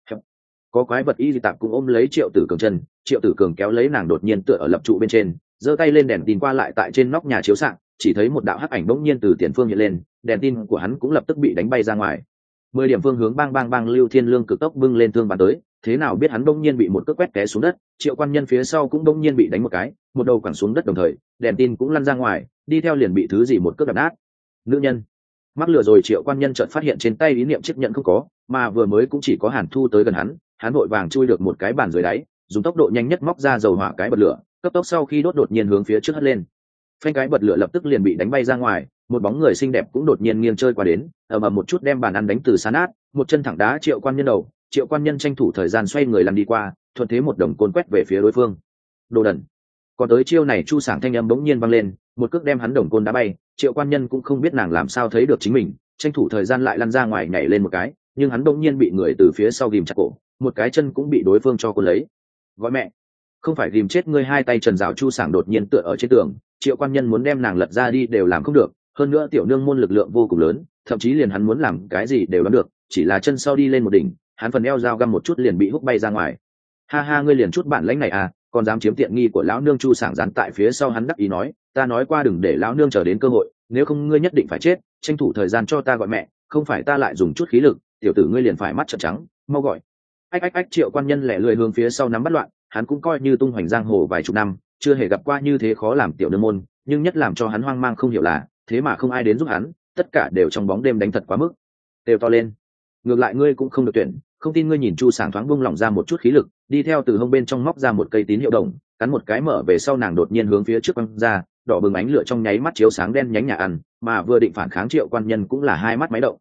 Có quái vật. Y Tạp cũng ôm lấy Triệu Tử Cường chân, Triệu Tử Cường kéo lấy nàng đột nhiên tựa ở lập trụ bên trên, giơ tay lên đèn tin qua lại tại trên nóc nhà chiếu xạ, chỉ thấy một đạo hắc ảnh bỗng nhiên từ tiền phương hiện lên, đèn tin của hắn cũng lập tức bị đánh bay ra ngoài. 10 điểm phương hướng bang bang bang. Lưu Thiên Lương cực tốc bưng lên thương bắn tới, thế nào biết hắn bỗng nhiên bị một cước quét té xuống đất. Triệu Quan Nhân phía sau cũng bỗng nhiên bị đánh một cái, một đầu quẳng xuống đất, đồng thời đèn tin cũng lăn ra ngoài, đi theo liền bị thứ gì một cước đập nát. Nữ nhân mắc lừa rồi. Triệu Quan Nhân chợt phát hiện trên tay ý niệm chiếc nhẫn không có, mà vừa mới cũng chỉ có Hàn Thu tới gần hắn vội vàng chui được một cái bàn dưới đáy, dùng tốc độ nhanh nhất móc ra dầu hỏa cái bật lửa, cấp tốc sau khi đốt đột nhiên hướng phía trước hất lên. Phanh, cái bật lửa lập tức liền bị đánh bay ra ngoài, một bóng người xinh đẹp cũng đột nhiên nghiêng chơi qua đến, ầm ầm một chút đem bàn ăn đánh từ xa nát, một chân thẳng đá Triệu Quan Nhân đầu. Triệu Quan Nhân tranh thủ thời gian xoay người lăn đi qua, thuận thế một đồng côn quét về phía đối phương. Đồ đần, còn tới chiêu này. Chu Sảng thanh âm bỗng nhiên vang lên, một cước đem hắn đồng côn đá bay. Triệu Quan Nhân cũng không biết nàng làm sao thấy được chính mình, tranh thủ thời gian lại lăn ra ngoài nhảy lên một cái, nhưng hắn bỗng nhiên bị người từ phía sau ghìm chặt cổ, một cái chân cũng bị đối phương cho cô lấy. Gọi mẹ, không phải ghìm chết ngươi. Hai tay trần rào. Chu Sảng đột nhiên tựa ở trên tường, Triệu Quan Nhân muốn đem nàng lật ra đi đều làm không được, hơn nữa tiểu nương môn lực lượng vô cùng lớn, thậm chí liền hắn muốn làm cái gì đều làm được, chỉ là chân sau đi lên một đỉnh, hắn phần eo dao găm một chút liền bị húc bay ra ngoài. Ha ha, ngươi liền chút bản lãnh này à, còn dám chiếm tiện nghi của lão nương. Chu Sảng dán tại phía sau hắn đắc ý nói, ta nói qua đừng để lão nương chờ đến cơ hội, nếu không ngươi nhất định phải chết, tranh thủ thời gian cho ta gọi mẹ, không phải ta lại dùng chút khí lực, tiểu tử ngươi liền phải mắt trợn trắng, mau gọi. Ách ách ách. Triệu Quan Nhân lẻ lười hướng phía sau nắm bắt loạn, hắn cũng coi như tung hoành giang hồ vài chục năm, chưa hề gặp qua như thế khó làm tiểu nương môn, nhưng nhất làm cho hắn hoang mang không hiểu là, thế mà không ai đến giúp hắn, tất cả đều trong bóng đêm đánh thật quá mức. Đều to lên, ngược lại ngươi cũng không được tuyển, không tin ngươi nhìn. Chu Sảng thoáng buông lỏng ra một chút khí lực, đi theo từ hông bên trong móc ra một cây tín hiệu đồng, cắn một cái mở về sau, nàng đột nhiên hướng phía trước quăng ra, đỏ bừng ánh lửa trong nháy mắt chiếu sáng đen nhánh nhà ăn, mà vừa định phản kháng Triệu Quan Nhân cũng là hai mắt máy động.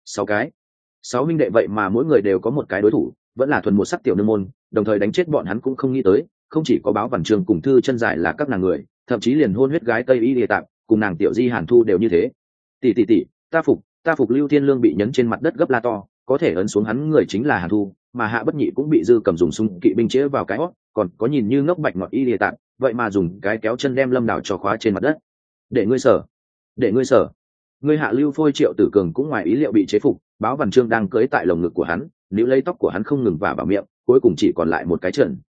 6 huynh đệ vậy mà mỗi người đều có một cái đối thủ, vẫn là thuần một sắc tiểu nương môn, đồng thời đánh chết bọn hắn cũng không nghĩ tới, không chỉ có Báo Văn Chương cùng Thư Chân Dài là các nàng người, thậm chí liền hôn huyết gái Tây Y Lìa Tạm cùng nàng tiểu di Hàn Thu đều như thế. Tỷ, ta phục. Lưu Thiên Lương bị nhấn trên mặt đất gấp la to, có thể ấn xuống hắn người chính là Hàn Thu, mà Hạ Bất Nhị cũng bị Dư Cầm dùng súng kỵ binh chĩa vào cái hót, còn có nhìn như ngốc bạch ngọt Y Lìa Tạm, vậy mà dùng cái kéo chân đem Lâm Đào cho khóa trên mặt đất. Để ngươi sở, ngươi Hạ Lưu Phôi. Triệu Tử Cường cũng ngoài ý liệu bị chế phục, Báo Văn Chương đang cưỡi tại lồng ngực của hắn, níu lấy tóc của hắn không ngừng vả vào miệng, cuối cùng chỉ còn lại một cái trần.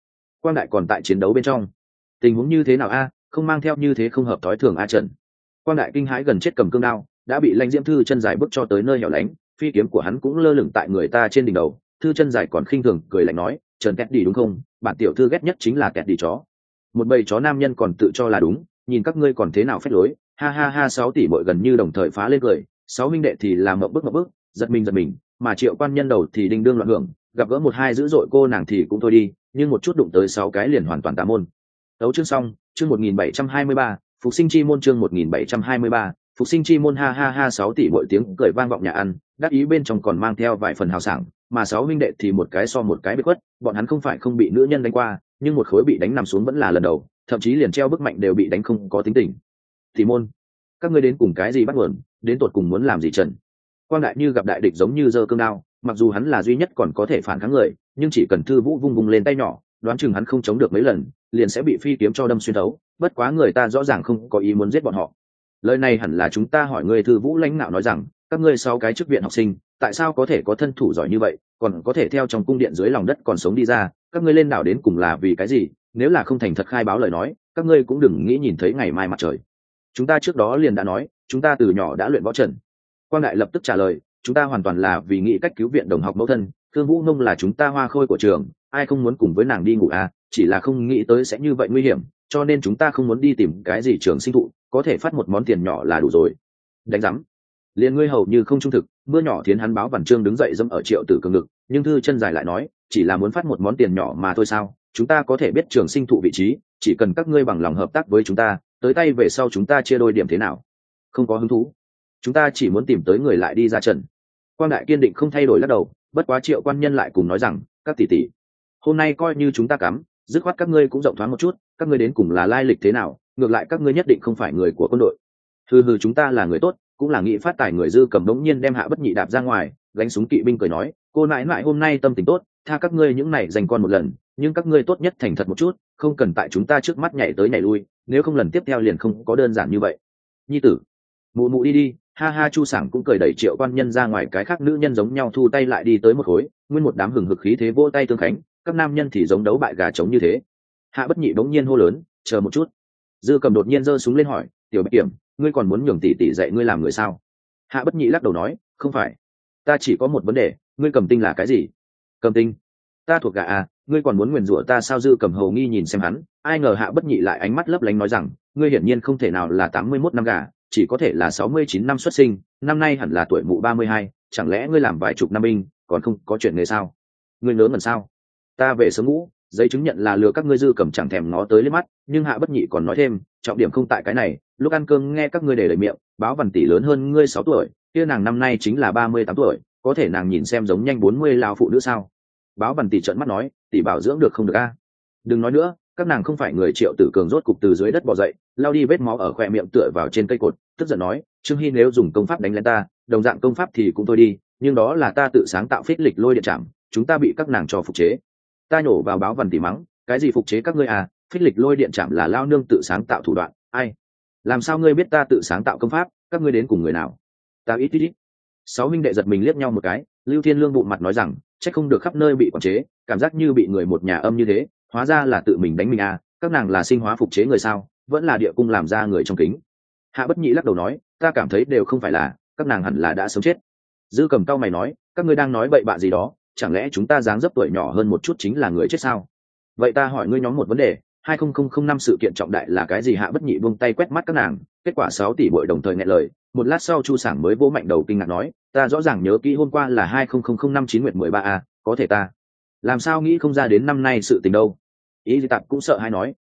Quang đại còn tại chiến đấu bên trong. Tình huống như thế nào a? Không mang theo như thế không hợp thói thường a Trần. Quang đại kinh hãi gần chết, cầm cương đao đã bị Lãnh Diễm Thư chân dài bước cho tới nơi hẻo lánh, phi kiếm của hắn cũng lơ lửng tại người ta trên đỉnh đầu. Thư chân dài còn khinh thường cười lạnh nói, Trần Kẹt đi đúng không? Bản tiểu thư ghét nhất chính là kẹt đi chó. Một bầy chó nam nhân còn tự cho là đúng, nhìn các ngươi còn thế nào phép lối. Ha ha ha, 6 tỷ bội gần như đồng thời phá lên cười, 6 huynh đệ thì làm ngậm bức, giật mình, mà Triệu quan nhân đầu thì đinh đương loạn hưởng, gặp gỡ một hai dữ dội cô nàng thì cũng thôi đi, nhưng một chút đụng tới 6 cái liền hoàn toàn tà môn. Đấu chương xong, chương 1723, phục sinh chi môn, chương 1723, phục sinh chi môn. Ha ha ha, 6 tỷ bội tiếng cười vang vọng nhà ăn, đắc ý bên trong còn mang theo vài phần hào sảng, mà 6 huynh đệ thì một cái so một cái bị quất, bọn hắn không phải không bị nữ nhân đánh qua, nhưng một khối bị đánh nằm xuống vẫn là lần đầu, thậm chí liền treo bức mạnh đều bị đánh không có tính tình. Tỷ môn, các ngươi đến cùng cái gì bắt nguồn, đến tột cùng muốn làm gì Trần? Quang đại như gặp đại địch giống như giơ cương đao, mặc dù hắn là duy nhất còn có thể phản kháng người, nhưng chỉ cần Thư Vũ vung lên tay nhỏ, đoán chừng hắn không chống được mấy lần, liền sẽ bị phi kiếm cho đâm xuyên thấu. Bất quá người ta rõ ràng không có ý muốn giết bọn họ. Lời này hẳn là chúng ta hỏi người. Thư Vũ lãnh nạo nói rằng, các ngươi 6 cái chức viện học sinh, tại sao có thể có thân thủ giỏi như vậy, còn có thể theo trong cung điện dưới lòng đất còn sống đi ra? Các ngươi lên đảo đến cùng là vì cái gì? Nếu là không thành thật khai báo lời nói, các ngươi cũng đừng nghĩ nhìn thấy ngày mai mặt trời. Chúng ta trước đó liền đã nói, chúng ta từ nhỏ đã luyện võ trần. Quang đại lập tức trả lời, chúng ta hoàn toàn là vì nghĩ cách cứu viện đồng học mẫu thân. Thương Vũ Nông là chúng ta hoa khôi của trường, ai không muốn cùng với nàng đi ngủ à? Chỉ là không nghĩ tới sẽ như vậy nguy hiểm, cho nên chúng ta không muốn đi tìm cái gì trường sinh thụ, có thể phát một món tiền nhỏ là đủ rồi. Đánh rắm, liền ngươi hầu như không trung thực. Mưa nhỏ thiến hắn báo Văn Trương đứng dậy dẫm ở Triệu Tử Cường ngực, nhưng Thư chân dài lại nói, chỉ là muốn phát một món tiền nhỏ mà thôi sao? Chúng ta có thể biết trường sinh thụ vị trí, chỉ cần các ngươi bằng lòng hợp tác với chúng ta, tới tay về sau chúng ta chia đôi điểm thế nào? Không có hứng thú, chúng ta chỉ muốn tìm tới người lại đi ra trận. Quang đại kiên định không thay đổi lắc đầu. Bất quá Triệu quan nhân lại cùng nói rằng, các tỷ tỷ, hôm nay coi như chúng ta cắm, dứt khoát các ngươi cũng rộng thoáng một chút, các ngươi đến cùng là lai lịch thế nào? Ngược lại các ngươi nhất định không phải người của quân đội. Hừ, chúng ta là người tốt, cũng là nghĩ phát tài người. Dư Cầm đống nhiên đem Hạ Bất Nhị đạp ra ngoài, gánh súng kỵ binh cười nói, cô nãi nãi hôm nay tâm tình tốt, tha các ngươi những này dành con một lần, nhưng các ngươi tốt nhất thành thật một chút, không cần tại chúng ta trước mắt nhảy tới nhảy lui, nếu không lần tiếp theo liền không có đơn giản như vậy. Nhi tử, mụ đi. Ha ha, Chu Sảng cũng cười đẩy Triệu quan nhân ra ngoài, cái khác nữ nhân giống nhau thu tay lại đi tới một khối, nguyên một đám hừng hực khí thế vỗ tay tương khánh, các nam nhân thì giống đấu bại gà trống như thế. Hạ Bất Nhị bỗng nhiên hô lớn, chờ một chút. Dư Cầm đột nhiên giơ súng lên hỏi, tiểu Bạch Kiểm, ngươi còn muốn nhường tỷ tỷ dạy ngươi làm người sao? Hạ Bất Nhị lắc đầu nói, không phải, ta chỉ có một vấn đề, ngươi cầm tinh là cái gì? Cầm tinh? Ta thuộc gà à? Ngươi còn muốn nguyền rủa ta sao? Dư Cầm hầu nghi nhìn xem hắn, ai ngờ Hạ Bất Nhị lại ánh mắt lấp lánh nói rằng, ngươi hiển nhiên không thể nào là 81 năm gà, chỉ có thể là 69 năm xuất sinh, năm nay hẳn là tuổi mụ 32, chẳng lẽ ngươi làm vài chục năm binh, còn không có chuyện nghề sao? Ngươi lớn lần sao? Ta về sớm ngũ, giấy chứng nhận là lừa các ngươi. Dư Cầm chẳng thèm ngó tới liếc mắt, nhưng Hạ Bất Nhị còn nói thêm, trọng điểm không tại cái này, lúc ăn cơm nghe các ngươi để lời miệng, báo Văn tỷ lớn hơn ngươi 6 tuổi, kia nàng năm nay chính là 38 tuổi, có thể nàng nhìn xem giống nhanh 40 lao phụ nữ sao? Báo Văn tỷ trợn mắt nói, tỷ bảo dưỡng được không được a? Đừng nói nữa, các nàng không phải người. Triệu Tử Cường rốt cục từ dưới đất bò dậy, lao đi vết máu ở khóe miệng, tựa vào trên cây cột, tức giận nói, Trương Hy nếu dùng công pháp đánh lên ta, đồng dạng công pháp thì cũng thôi đi, nhưng đó là ta tự sáng tạo phích lịch lôi điện trảm, chúng ta bị các nàng cho phục chế. Ta nhổ vào Báo Văn tỷ mắng, cái gì phục chế các ngươi à? Phích lịch lôi điện trảm là lao nương tự sáng tạo thủ đoạn, ai? Làm sao ngươi biết ta tự sáng tạo công pháp? Các ngươi đến cùng người nào? Ta ít. 6 huynh đệ giật mình liếc nhau một cái. Lưu Thiên Lương bụng mặt nói rằng, trách không được khắp nơi bị quản chế, cảm giác như bị người một nhà âm như thế, hóa ra là tự mình đánh mình à? Các nàng là sinh hóa phục chế người sao? Vẫn là địa cung làm ra người trong kính? Hạ Bất Nhị lắc đầu nói, ta cảm thấy đều không phải là, các nàng hẳn là đã sống chết. Dư Cầm cau mày nói, các ngươi đang nói bậy bạ gì đó? Chẳng lẽ chúng ta dáng dấp tuổi nhỏ hơn một chút chính là người chết sao? Vậy ta hỏi ngươi nhóm một vấn đề, 2005 sự kiện trọng đại là cái gì? Hạ Bất Nhị buông tay quét mắt các nàng, kết quả 6 tỷ bội đồng thời nghẹn lời. Một lát sau Chu Sảng mới vỗ mạnh đầu kinh ngạc nói, ta rõ ràng nhớ kỹ hôm qua là 2005 9 nguyệt 13 a, có thể ta làm sao nghĩ không ra đến năm nay sự tình đâu. Ý Di Tạp cũng sợ hay nói,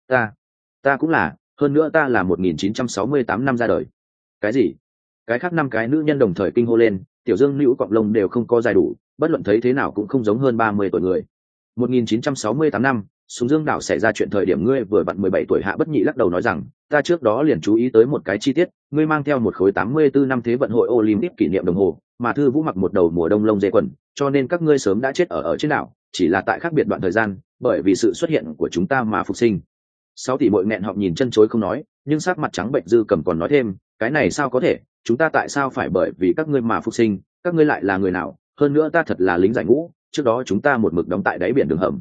ta cũng là, hơn nữa ta là 1968 năm ra đời. Cái gì? Cái khác 5 cái nữ nhân đồng thời kinh hô lên, tiểu dương nữ cọng lông đều không có dài đủ, bất luận thấy thế nào cũng không giống hơn 30 tuổi người. 1968 năm, Súng Dương đảo xảy ra chuyện thời điểm ngươi vừa vặn 17 tuổi. Hạ Bất Nhị lắc đầu nói rằng, ta trước đó liền chú ý tới một cái chi tiết, ngươi mang theo một khối 84 năm thế vận hội Olympic kỷ niệm đồng hồ, mà Thư Vũ mặc một đầu mùa đông lông dê quần, cho nên các ngươi sớm đã chết ở trên đảo, chỉ là tại khác biệt đoạn thời gian, bởi vì sự xuất hiện của chúng ta mà phục sinh. 6 tỷ muội nghẹn họng nhìn chân chối không nói, nhưng sắc mặt trắng bệnh. Dư Cầm còn nói thêm, cái này sao có thể, chúng ta tại sao phải bởi vì các ngươi mà phục sinh? Các ngươi lại là người nào? Hơn nữa ta thật là lính giải ngũ, trước đó chúng ta một mực đóng tại đáy biển đường hầm.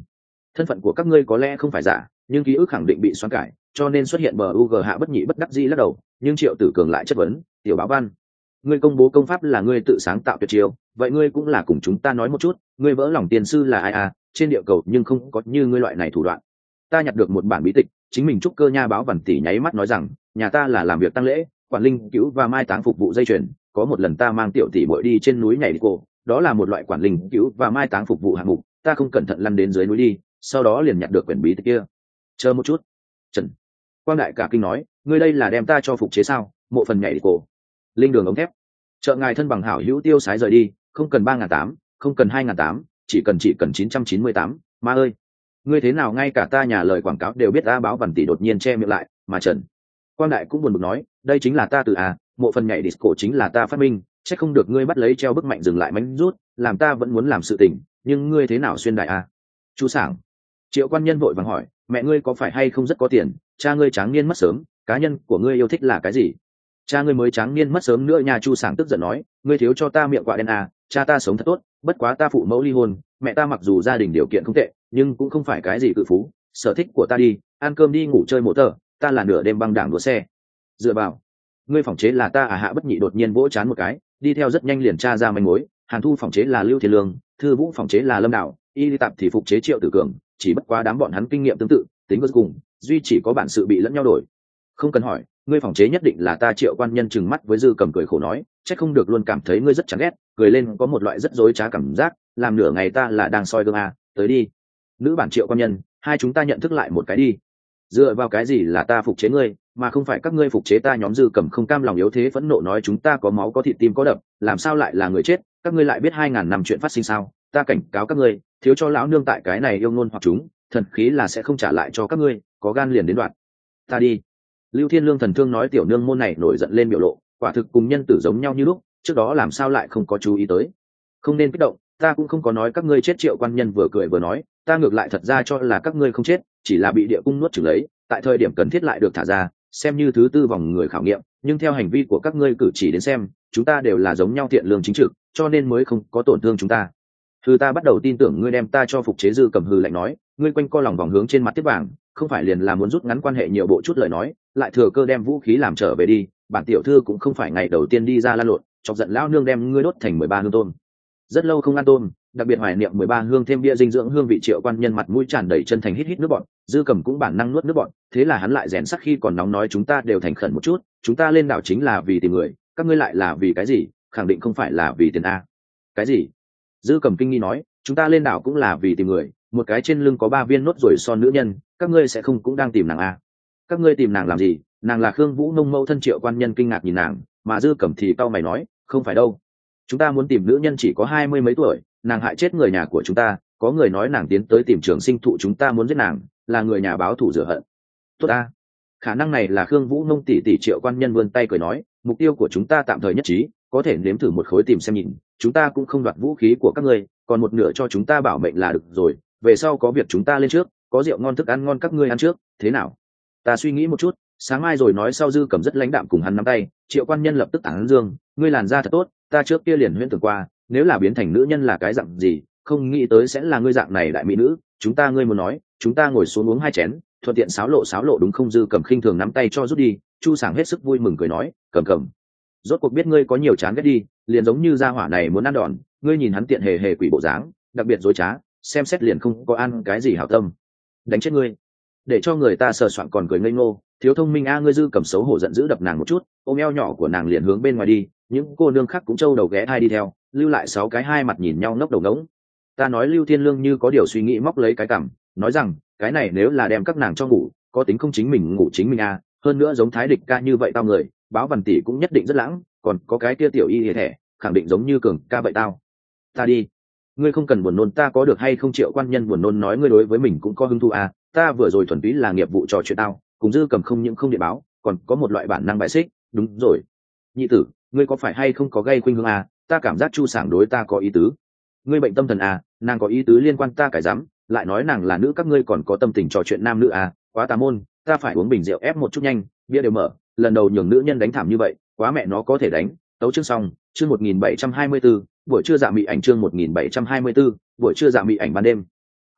thân phận của các ngươi có lẽ không phải giả, nhưng ký ức khẳng định bị xoắn cải, cho nên xuất hiện bờ UG Hạ Bất Nhị bất đắc dĩ lắc đầu. Nhưng Triệu Tử Cường lại chất vấn, tiểu báo văn, ngươi công bố công pháp là ngươi tự sáng tạo tuyệt chiêu, vậy ngươi cũng là cùng chúng ta nói một chút, ngươi vỡ lòng tiền sư là ai à? Trên địa cầu nhưng không có như ngươi loại này thủ đoạn. Ta nhặt được một bản bí tịch, chính mình trúc cơ nha. Báo Văn tỷ nháy mắt nói rằng, nhà ta là làm việc tăng lễ, quản linh cứu và mai táng phục vụ dây chuyền. Có một lần ta mang tiểu tỷ muội đi trên núi nhảy đi cô, đó là một loại quản linh cứu và mai táng phục vụ hạng mục, ta không cẩn thận lăn đến dưới núi đi, sau đó liền nhặt được quyển bí tịch kia. Chờ một chút, Trần Quang Đại cả kinh nói, ngươi đây là đem ta cho phục chế sao? Mộ phần nhảy đi cổ, linh đường ống thép. Trợ ngài thân bằng hảo hữu tiêu sái rời đi, không cần 3.800, không cần 2.800, chỉ cần 998. Ma ơi, ngươi thế nào ngay cả ta nhà lời quảng cáo đều biết. A Báo Văn tỷ đột nhiên che miệng lại, mà Trần Quang Đại cũng buồn bực nói, đây chính là ta từ mộ phần nhảy disco chính là ta phát minh, chắc không được ngươi bắt lấy treo bức mạnh dừng lại mánh rút, làm ta vẫn muốn làm sự tình, nhưng ngươi thế nào xuyên đại Chu Sảng. Triệu Quan Nhân vội vàng hỏi, mẹ ngươi có phải hay không rất có tiền, cha ngươi tráng niên mất sớm, cá nhân của ngươi yêu thích là cái gì? Cha ngươi mới tráng niên mất sớm nữa nha. Chu Sảng tức giận nói, ngươi thiếu cho ta miệng quạ đen cha ta sống thật tốt, bất quá ta phụ mẫu ly hôn, mẹ ta mặc dù gia đình điều kiện không tệ, nhưng cũng không phải cái gì cự phú, sở thích của ta đi ăn cơm đi ngủ chơi mộ tờ, ta là nửa đêm băng đảng đua xe. Dựa vào, ngươi phỏng chế là ta Hạ Bất Nhị đột nhiên vỗ chán một cái, đi theo rất nhanh liền tra ra manh mối. Hàn Thu phỏng chế là Lưu Thiên Lương, Thư Vũ phỏng chế là Lâm Đạo, Y Tạp thì phục chế Triệu Tử Cường, chỉ bất quá đám bọn hắn kinh nghiệm tương tự, tính vô cùng, duy chỉ có bản sự bị lẫn nhau đổi. Không cần hỏi, ngươi phỏng chế nhất định là ta. Triệu Quan Nhân trừng mắt với Dư Cầm cười khổ nói, chắc không được luôn cảm thấy ngươi rất chán ghét, cười lên có một loại rất dối trá cảm giác, làm nửa ngày ta là đang soi gương tới đi. Nữ bản Triệu Quan Nhân, hai chúng ta nhận thức lại một cái đi. Dựa vào cái gì là ta phục chế ngươi, mà không phải các ngươi phục chế ta? Nhóm Dư Cầm không cam lòng yếu thế phẫn nộ nói, chúng ta có máu có thịt tim có đập, làm sao lại là người chết? Các ngươi lại biết 2000 năm chuyện phát sinh sao? Ta cảnh cáo các ngươi, thiếu cho lão nương tại cái này yêu ngôn hoặc chúng, thần khí là sẽ không trả lại cho các ngươi, có gan liền đến đoạn. Ta đi. Lưu Thiên Lương thần thương nói, tiểu nương môn này nổi giận lên biểu lộ, quả thực cùng nhân tử giống nhau như lúc, trước đó làm sao lại không có chú ý tới. Không nên kích động, ta cũng không có nói các ngươi chết. Triệu Quan Nhân vừa cười vừa nói, ta ngược lại thật ra cho là các ngươi không chết, chỉ là bị địa cung nuốt chửng lấy, tại thời điểm cần thiết lại được thả ra, xem như thứ tư vòng người khảo nghiệm, nhưng theo hành vi của các ngươi cử chỉ đến xem, chúng ta đều là giống nhau thiện lương chính trực, cho nên mới không có tổn thương chúng ta. Ta bắt đầu tin tưởng ngươi đem ta cho phục chế. Dư Cầm hừ lạnh nói, ngươi quanh co lòng vòng hướng trên mặt tiếp vàng, không phải liền là muốn rút ngắn quan hệ nhiều bộ chút lời nói, lại thừa cơ đem vũ khí làm trở về đi. Bản tiểu thư cũng không phải ngày đầu tiên đi ra lan lộn, chọc giận lão nương đem ngươi đốt thành 13 hương tôm. Rất lâu không ăn tôm, đặc biệt hoài niệm 13 hương thêm bia dinh dưỡng hương vị. Triệu Quan Nhân mặt mũi tràn đầy chân thành hít hít nước bọt. Dư Cầm cũng bản năng nuốt nước bọt, thế là hắn lại rèn sắc khi còn nóng nói, chúng ta đều thành khẩn một chút, chúng ta lên đảo chính là vì tìm người, các ngươi lại là vì cái gì? Khẳng định không phải là vì tiền Cái gì? Dư Cầm kinh nghi nói, chúng ta lên đảo cũng là vì tìm người, một cái trên lưng có 3 viên nốt ruồi son nữ nhân, các ngươi sẽ không cũng đang tìm nàng Các ngươi tìm nàng làm gì? Nàng là Khương Vũ Nông mẫu thân. Triệu Quan Nhân kinh ngạc nhìn nàng, mà Dư Cầm thì cau mày nói, không phải đâu, chúng ta muốn tìm nữ nhân chỉ có 20 mấy tuổi, nàng hại chết người nhà của chúng ta, có người nói nàng tiến tới tìm Trường Sinh Thụ, chúng ta muốn giết nàng, là người nhà báo thù rửa hận. Tốt khả năng này là Khương Vũ Nông tỷ tỷ. Triệu Quan Nhân vươn tay cười nói, mục tiêu của chúng ta tạm thời nhất trí, có thể nếm thử một khối tìm xem nhìn, chúng ta cũng không đoạt vũ khí của các ngươi, còn một nửa cho chúng ta bảo mệnh là được rồi, về sau có việc chúng ta lên trước, có rượu ngon thức ăn ngon các ngươi ăn trước, thế nào? Ta suy nghĩ một chút, sáng mai rồi nói sau. Dư Cầm rất lãnh đạm cùng hắn nắm tay. Triệu Quan Nhân lập tức tán dương, ngươi làn da thật tốt, ta trước kia liền huyễn tưởng qua, nếu là biến thành nữ nhân là cái dạng gì, không nghĩ tới sẽ là ngươi dạng này đại mỹ nữ. Chúng ta, ngươi muốn nói, chúng ta ngồi xuống uống 2 chén, thuận tiện sáo lộ đúng không? Dư Cầm khinh thường nắm tay cho rút đi. Chu Sảng hết sức vui mừng cười nói, Cầm, rốt cuộc biết ngươi có nhiều chán ghét đi, liền giống như gia hỏa này muốn ăn đòn, ngươi nhìn hắn tiện hề quỷ bộ dáng, đặc biệt dối trá, xem xét liền không có ăn cái gì hảo tâm, đánh chết ngươi. Để cho người ta sờ soạn còn cười ngây ngô, thiếu thông minh ngươi. Dư Cầm xấu hổ giận dữ đập nàng một chút, ôm eo nhỏ của nàng liền hướng bên ngoài đi. Những cô nương khác cũng trâu đầu ghé thai đi theo, lưu lại 6 cái hai mặt nhìn nhau ngốc đầu ngỗng. Ta nói Lưu Thiên Lương như có điều suy nghĩ móc lấy cái cằm, nói rằng, cái này nếu là đem các nàng cho ngủ, có tính không chính mình ngủ chính mình hơn nữa giống Thái Địch ca như vậy tao người, Báo Văn tỷ cũng nhất định rất lãng, còn có cái kia tiểu y hề thẻ, khẳng định giống như Cường ca vậy tao. Ta đi, ngươi không cần buồn nôn, ta có được hay không? Triệu Quan Nhân buồn nôn nói, ngươi đối với mình cũng có hứng thú ta vừa rồi thuần túy là nghiệp vụ trò chuyện tao, cùng Dư Cầm không những không điện báo, còn có một loại bản năng bại xích. Đúng rồi, nhị tử, ngươi có phải hay không có gây khuynh hướng ta cảm giác Chu Sảng đối ta có ý tứ. Ngươi bệnh tâm thần nàng có ý tứ liên quan ta cái dám, lại nói nàng là nữ, các ngươi còn có tâm tình trò chuyện nam nữ quá tà môn, ta phải uống bình rượu ép một chút nhanh, bia đều mở, lần đầu nhường nữ nhân đánh thảm như vậy, quá mẹ nó có thể đánh. Tấu chương xong, chương 1724, buổi trưa dạ mị ảnh. Chương 1724, buổi trưa dạ mị ảnh ban đêm.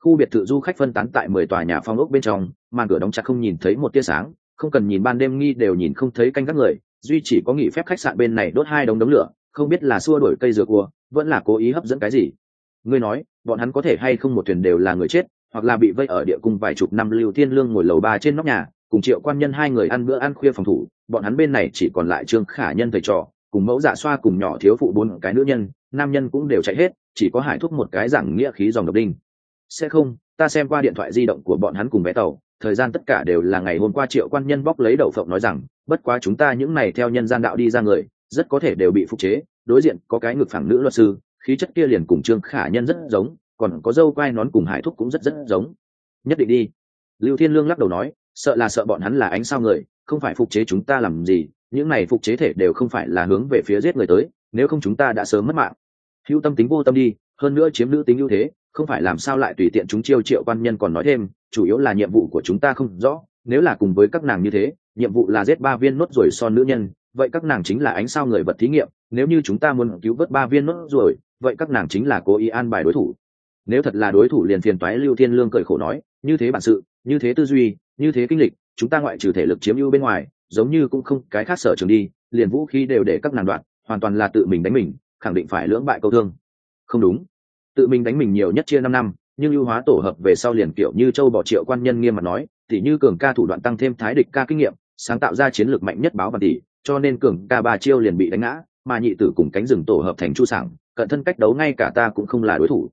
Khu biệt thự du khách phân tán tại 10 tòa nhà phong ốc bên trong, màn cửa đóng chặt không nhìn thấy một tia sáng, không cần nhìn ban đêm nghi đều nhìn không thấy canh các người, duy chỉ có nghỉ phép khách sạn bên này đốt 2 đống lửa, không biết là xua đuổi cây dừa cua, vẫn là cố ý hấp dẫn cái gì. Ngươi nói, bọn hắn có thể hay không một thuyền đều là người chết, hoặc là bị vây ở địa cung vài chục năm. Lưu Thiên Lương ngồi lầu 3 trên nóc nhà, cùng Triệu Quan Nhân hai người ăn bữa ăn khuya phòng thủ, bọn hắn bên này chỉ còn lại Trương Khả Nhân thầy trò, cùng Mẫu Dạ Xoa cùng nhỏ thiếu phụ 4 cái nữ nhân, nam nhân cũng đều chạy hết, chỉ có Hải Thúc một cái giảng nghĩa khí dòng độc đinh. Sẽ không, ta xem qua điện thoại di động của bọn hắn cùng vé tàu, thời gian tất cả đều là ngày hôm qua. Triệu Quan Nhân bóc lấy đậu phộng nói rằng, bất quá chúng ta những này theo nhân gian đạo đi ra người, rất có thể đều bị phục chế. Đối diện có cái ngực phẳng nữ luật sư, khí chất kia liền cùng Trương Khả Nhân rất giống, còn có dâu quai nón cùng Hải Thúc cũng rất giống. Nhất định đi. Lưu Thiên Lương lắc đầu nói, sợ là sợ bọn hắn là ánh sao người, không phải phục chế chúng ta làm gì, những này phục chế thể đều không phải là hướng về phía giết người tới, nếu không chúng ta đã sớm mất mạng. Hữu tâm tính vô tâm đi, hơn nữa chiếm nữ tính ưu thế, không phải làm sao lại tùy tiện chúng chiêu. Triệu Quan Nhân còn nói thêm, chủ yếu là nhiệm vụ của chúng ta không rõ, nếu là cùng với các nàng như thế, nhiệm vụ là giết 3 viên nốt ruồi son nữ nhân, vậy các nàng chính là ánh sao người vật thí nghiệm, nếu như chúng ta muốn cứu vớt 3 viên nốt ruồi, vậy các nàng chính là cố ý an bài đối thủ. Nếu thật là đối thủ liền phiền toái. Lưu Thiên Lương cười khổ nói, như thế bản sự, như thế tư duy, như thế kinh lịch, chúng ta ngoại trừ thể lực chiếm ưu bên ngoài, giống như cũng không cái khác sở trường đi, liền vũ khí đều để các nàng đoạn, hoàn toàn là tự mình đánh mình, khẳng định phải lưỡng bại câu thương. Không đúng, tự mình đánh mình nhiều nhất chia 5 năm, nhưng ưu hóa tổ hợp về sau liền kiểu như châu bò. Triệu Quan Nhân nghiêm mặt nói, tỉ như cường ca thủ đoạn tăng thêm thái địch ca kinh nghiệm, sáng tạo ra chiến lược mạnh nhất báo và tỷ, cho nên cường ca 3 chiêu liền bị đánh ngã, mà nhị tử cùng cánh rừng tổ hợp thành chu sảng, cận thân cách đấu ngay cả ta cũng không là đối thủ.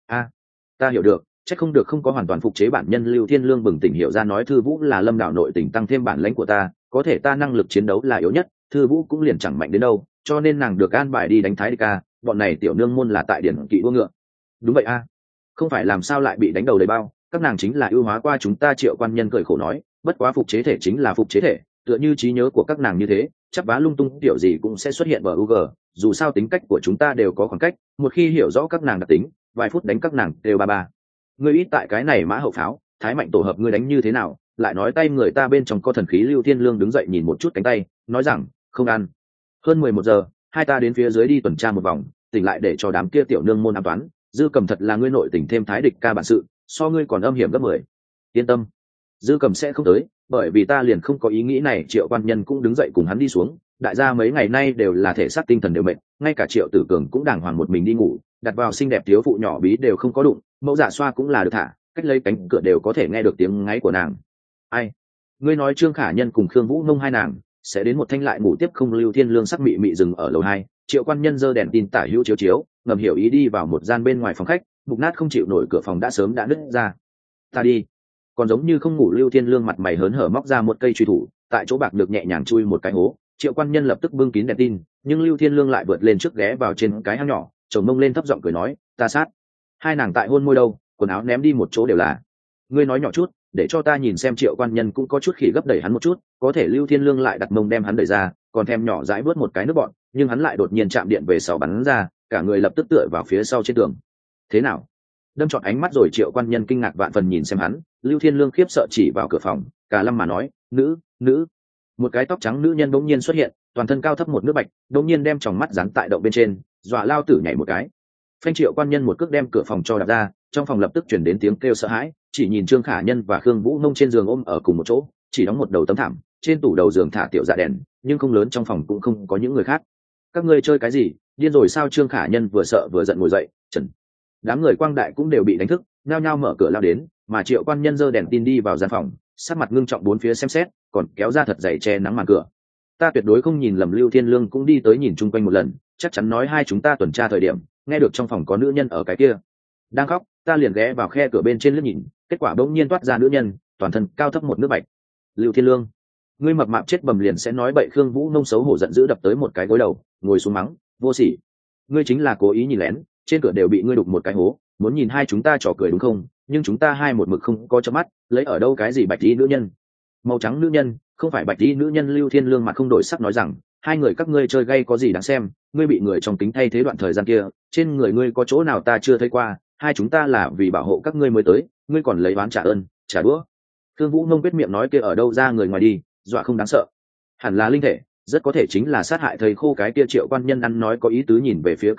Ta hiểu được, chắc không được không có hoàn toàn phục chế bản nhân. Lưu Thiên Lương bừng tỉnh hiểu ra nói, Thư Vũ là Lâm Đảo nội tình tăng thêm bản lãnh của ta, có thể ta năng lực chiến đấu là yếu nhất, Thư Vũ cũng liền chẳng mạnh đến đâu, cho nên nàng được an bài đi đánh thái địch ca, bọn này tiểu nương môn là tại điển kỵ đua ngựa. Đúng vậy không phải làm sao lại bị đánh đầu đầy bao, các nàng chính là ưu hóa qua chúng ta. Triệu Quan Nhân cười khổ nói, bất quá phục chế thể chính là phục chế thể, tựa như trí nhớ của các nàng như thế, chắp vá lung tung tiểu gì cũng sẽ xuất hiện bờ UG, dù sao tính cách của chúng ta đều có khoảng cách, một khi hiểu rõ các nàng đặc tính, vài phút đánh các nàng đều ba. Ngươi ít tại cái này mã hậu pháo, thái mạnh tổ hợp ngươi đánh như thế nào, lại nói tay người ta bên trong có thần khí. Lưu Thiên Lương đứng dậy nhìn một chút cánh tay, nói rằng, không ăn. Hơn 11 giờ, hai ta đến phía dưới đi tuần tra một vòng, tỉnh lại để cho đám kia tiểu nương môn ám toán. Dư Cầm thật là ngươi nội tỉnh thêm thái địch ca bản sự, so ngươi còn âm hiểm gấp 10. Yên tâm, Dư Cầm sẽ không tới, bởi vì ta liền không có ý nghĩ này. Triệu Quan Nhân cũng đứng dậy cùng hắn đi xuống, đại gia mấy ngày nay đều là thể xác tinh thần đều mệt, ngay cả Triệu Tử Cường cũng đàng hoàng một mình đi ngủ, đặt vào xinh đẹp thiếu phụ nhỏ bí đều không có đụng, Mẫu Dạ Xoa cũng là được thả, cách lấy cánh cửa đều có thể nghe được tiếng ngáy của nàng. Ai? Ngươi nói Trương Khả Nhân cùng Khương Vũ Nông hai nàng sẽ đến một thanh lại ngủ tiếp không? Lưu Thiên Lương sắc mị mị dừng ở lầu 2, Triệu Quan Nhân giơ đèn tin tả hữu chiếu, ngầm hiểu ý đi vào một gian bên ngoài phòng khách, mục nát không chịu nổi cửa phòng đã sớm đã nứt ra. Ta đi. Còn giống như không ngủ. Lưu Thiên Lương mặt mày hớn hở móc ra một cây truy thủ, tại chỗ bạc được nhẹ nhàng chui một cái hố. Triệu Quan Nhân lập tức bưng kín đèn tin, nhưng Lưu Thiên Lương lại vượt lên trước ghé vào trên cái hang nhỏ, chồng mông lên thấp giọng cười nói, ta sát. Hai nàng tại hôn môi đâu, quần áo ném đi một chỗ đều là. Ngươi nói nhỏ chút, để cho ta nhìn xem. Triệu Quan Nhân cũng có chút khỉ gấp đẩy hắn một chút, có thể Lưu Thiên Lương lại đặt mông đem hắn đẩy ra, còn thèm nhỏ dãi vớt một cái nước bọn, nhưng hắn lại đột nhiên chạm điện về sau bắn ra, cả người lập tức tựa vào phía sau trên tường. Thế nào? Đâm trọn ánh mắt rồi. Triệu Quan Nhân kinh ngạc vạn phần nhìn xem hắn. Lưu Thiên Lương khiếp sợ chỉ vào cửa phòng, cả lâm mà nói, nữ. Một cái tóc trắng nữ nhân bỗng nhiên xuất hiện, toàn thân cao thấp một nước bạch, bỗng nhiên đem tròng mắt dán tại động bên trên, dọa lao tử nhảy một cái. Phanh. Triệu Quan Nhân một cước đem cửa phòng cho đạp ra, trong phòng lập tức chuyển đến tiếng kêu sợ hãi, chỉ nhìn Trương Khả Nhân và Khương Vũ Nông trên giường ôm ở cùng một chỗ, chỉ đóng một đầu tấm thảm, trên tủ đầu giường thả tiểu dạ đèn, nhưng không lớn, trong phòng cũng không có những người khác. Các ngươi chơi cái gì, điên rồi sao? Trương Khả Nhân vừa sợ vừa giận ngồi dậy, trần. Đám người Quang Đại cũng đều bị đánh thức, nhao nhao mở cửa lao đến, mà Triệu Quan Nhân giơ đèn tin đi vào gian phòng, sắc mặt ngưng trọng bốn phía xem xét, còn kéo ra thật dày che nắng màn cửa. Ta tuyệt đối không nhìn lầm. Lưu Thiên Lương cũng đi tới nhìn chung quanh một lần, chắc chắn nói hai chúng ta tuần tra thời điểm nghe được trong phòng có nữ nhân ở cái kia đang khóc, ta liền ghé vào khe cửa bên trên liếc nhìn, kết quả bỗng nhiên toát ra nữ nhân, toàn thân cao thấp một nước bạch. Lưu Thiên Lương, ngươi mập mạp chết bầm liền sẽ nói bậy. Khương Vũ Nông xấu hổ giận dữ đập tới một cái gối đầu, ngồi xuống mắng, vô sỉ, ngươi chính là cố ý nhìn lén, trên cửa đều bị ngươi đục một cái hố, muốn nhìn hai chúng ta trò cười đúng không? Nhưng chúng ta hai một mực không có chớp mắt, lấy ở đâu cái gì bạch y nữ nhân, màu trắng nữ nhân, không phải bạch y nữ nhân. Lưu Thiên Lương mặt không đổi sắc nói rằng, hai người các ngươi chơi gay có gì đáng xem, ngươi bị người trong kính thay thế đoạn thời gian kia, trên người ngươi có chỗ nào ta chưa thấy qua, hai chúng ta là vì bảo hộ các ngươi mới tới, ngươi còn lấy oán trả ơn, trả đũa. Thương Vũ Nông quyết miệng nói kia ở đâu ra người ngoài đi, dọa không đáng sợ, hẳn là linh thể, rất có thể chính là sát hại thầy khô cái kia. Triệu Quan Nhân ăn nói có ý tứ nhìn về phía các minh đệ,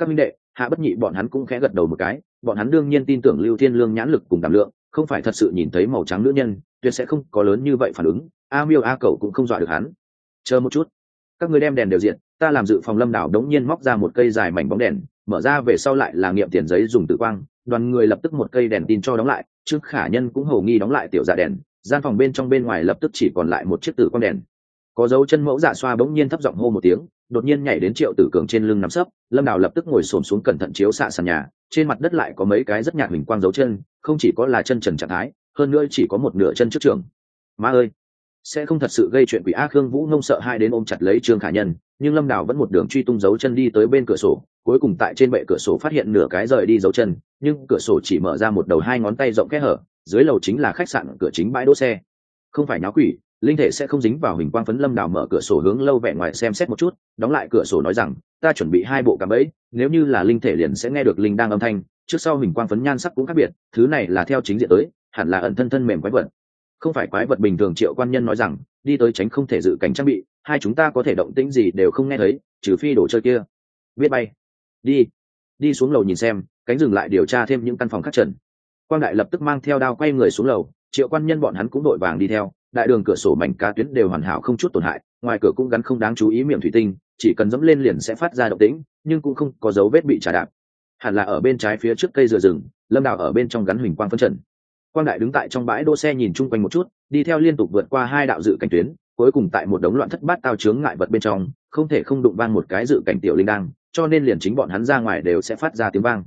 Hạ Bất Nhị bọn hắn cũng khẽ gật đầu một cái, bọn hắn đương nhiên tin tưởng Lưu Thiên Lương nhãn lực cùng đảm lượng, không phải thật sự nhìn thấy màu trắng nữ nhân tuyệt sẽ không có lớn như vậy phản ứng. A Miêu A Cẩu cũng không dọa được hắn. Chờ một chút, các người đem đèn đều diện, ta làm dự phòng. Lâm Đảo đống nhiên móc ra một cây dài mảnh bóng đèn, mở ra về sau lại là nghiệm tiền giấy dùng tự quang, đoàn người lập tức một cây đèn tin cho đóng lại. Trương Khả Nhân cũng hầu nghi đóng lại tiểu dạ đèn, gian phòng bên trong bên ngoài lập tức chỉ còn lại một chiếc tử quang đèn. Có dấu chân mẫu dạ xoa bỗng nhiên thấp giọng hô một tiếng, đột nhiên nhảy đến Triệu Tử Cường trên lưng nằm sấp. Lâm Đào lập tức ngồi xổm xuống cẩn thận chiếu xạ sàn nhà, trên mặt đất lại có mấy cái rất nhạt huỳnh quang dấu chân, không chỉ có là chân trần trạng thái, hơn nữa chỉ có một nửa chân trước trường. Má ơi, sẽ không thật sự gây chuyện quỷ. A Khương Vũ Nông sợ hai đến ôm chặt lấy Trương Khả Nhân, nhưng Lâm Đào vẫn một đường truy tung dấu chân đi tới bên cửa sổ, cuối cùng tại trên bệ cửa sổ phát hiện nửa cái rời đi dấu chân, nhưng cửa sổ chỉ mở ra một đầu 2 ngón tay rộng kẽ hở, dưới lầu chính là khách sạn cửa chính bãi đỗ xe. Không phải nháo quỷ, linh thể sẽ không dính vào huỳnh quang phấn. Lâm Đào mở cửa sổ hướng lâu vẻ ngoài xem xét một chút, đóng lại cửa sổ nói rằng, ta chuẩn bị 2 bộ cạm bẫy, nếu như là linh thể liền sẽ nghe được linh đang âm thanh, trước sau huỳnh quang phấn nhan sắc cũng khác biệt, thứ này là theo chính diện tới, hẳn là ẩn thân thân mềm quái vật, không phải quái vật bình thường. Triệu Quan Nhân nói rằng, đi tới tránh không thể dự cảnh trang bị, hai chúng ta có thể động tĩnh gì đều không nghe thấy, trừ phi đồ chơi kia biết bay. Đi xuống lầu nhìn xem, cánh dừng lại điều tra thêm những căn phòng khác trần. Quang Đại lập tức mang theo đao quay người xuống lầu, Triệu Quan Nhân bọn hắn cũng đội vàng đi theo. Đại đường cửa sổ mảnh cá tuyến đều hoàn hảo không chút tổn hại, ngoài cửa cũng gắn không đáng chú ý miệng thủy tinh, chỉ cần dẫm lên liền sẽ phát ra động tĩnh, nhưng cũng không có dấu vết bị trà đạp. Hẳn là ở bên trái phía trước cây dừa rừng. Lâm Đào ở bên trong gắn huỳnh quang phân trần. Quang Đại đứng tại trong bãi đỗ xe nhìn chung quanh một chút, đi theo liên tục vượt qua 2 đạo dự cảnh tuyến, cuối cùng tại một đống loạn thất bát tao chướng ngại vật bên trong, không thể không đụng vang một cái dự cảnh tiểu linh đang, cho nên liền chính bọn hắn ra ngoài đều sẽ phát ra tiếng vang.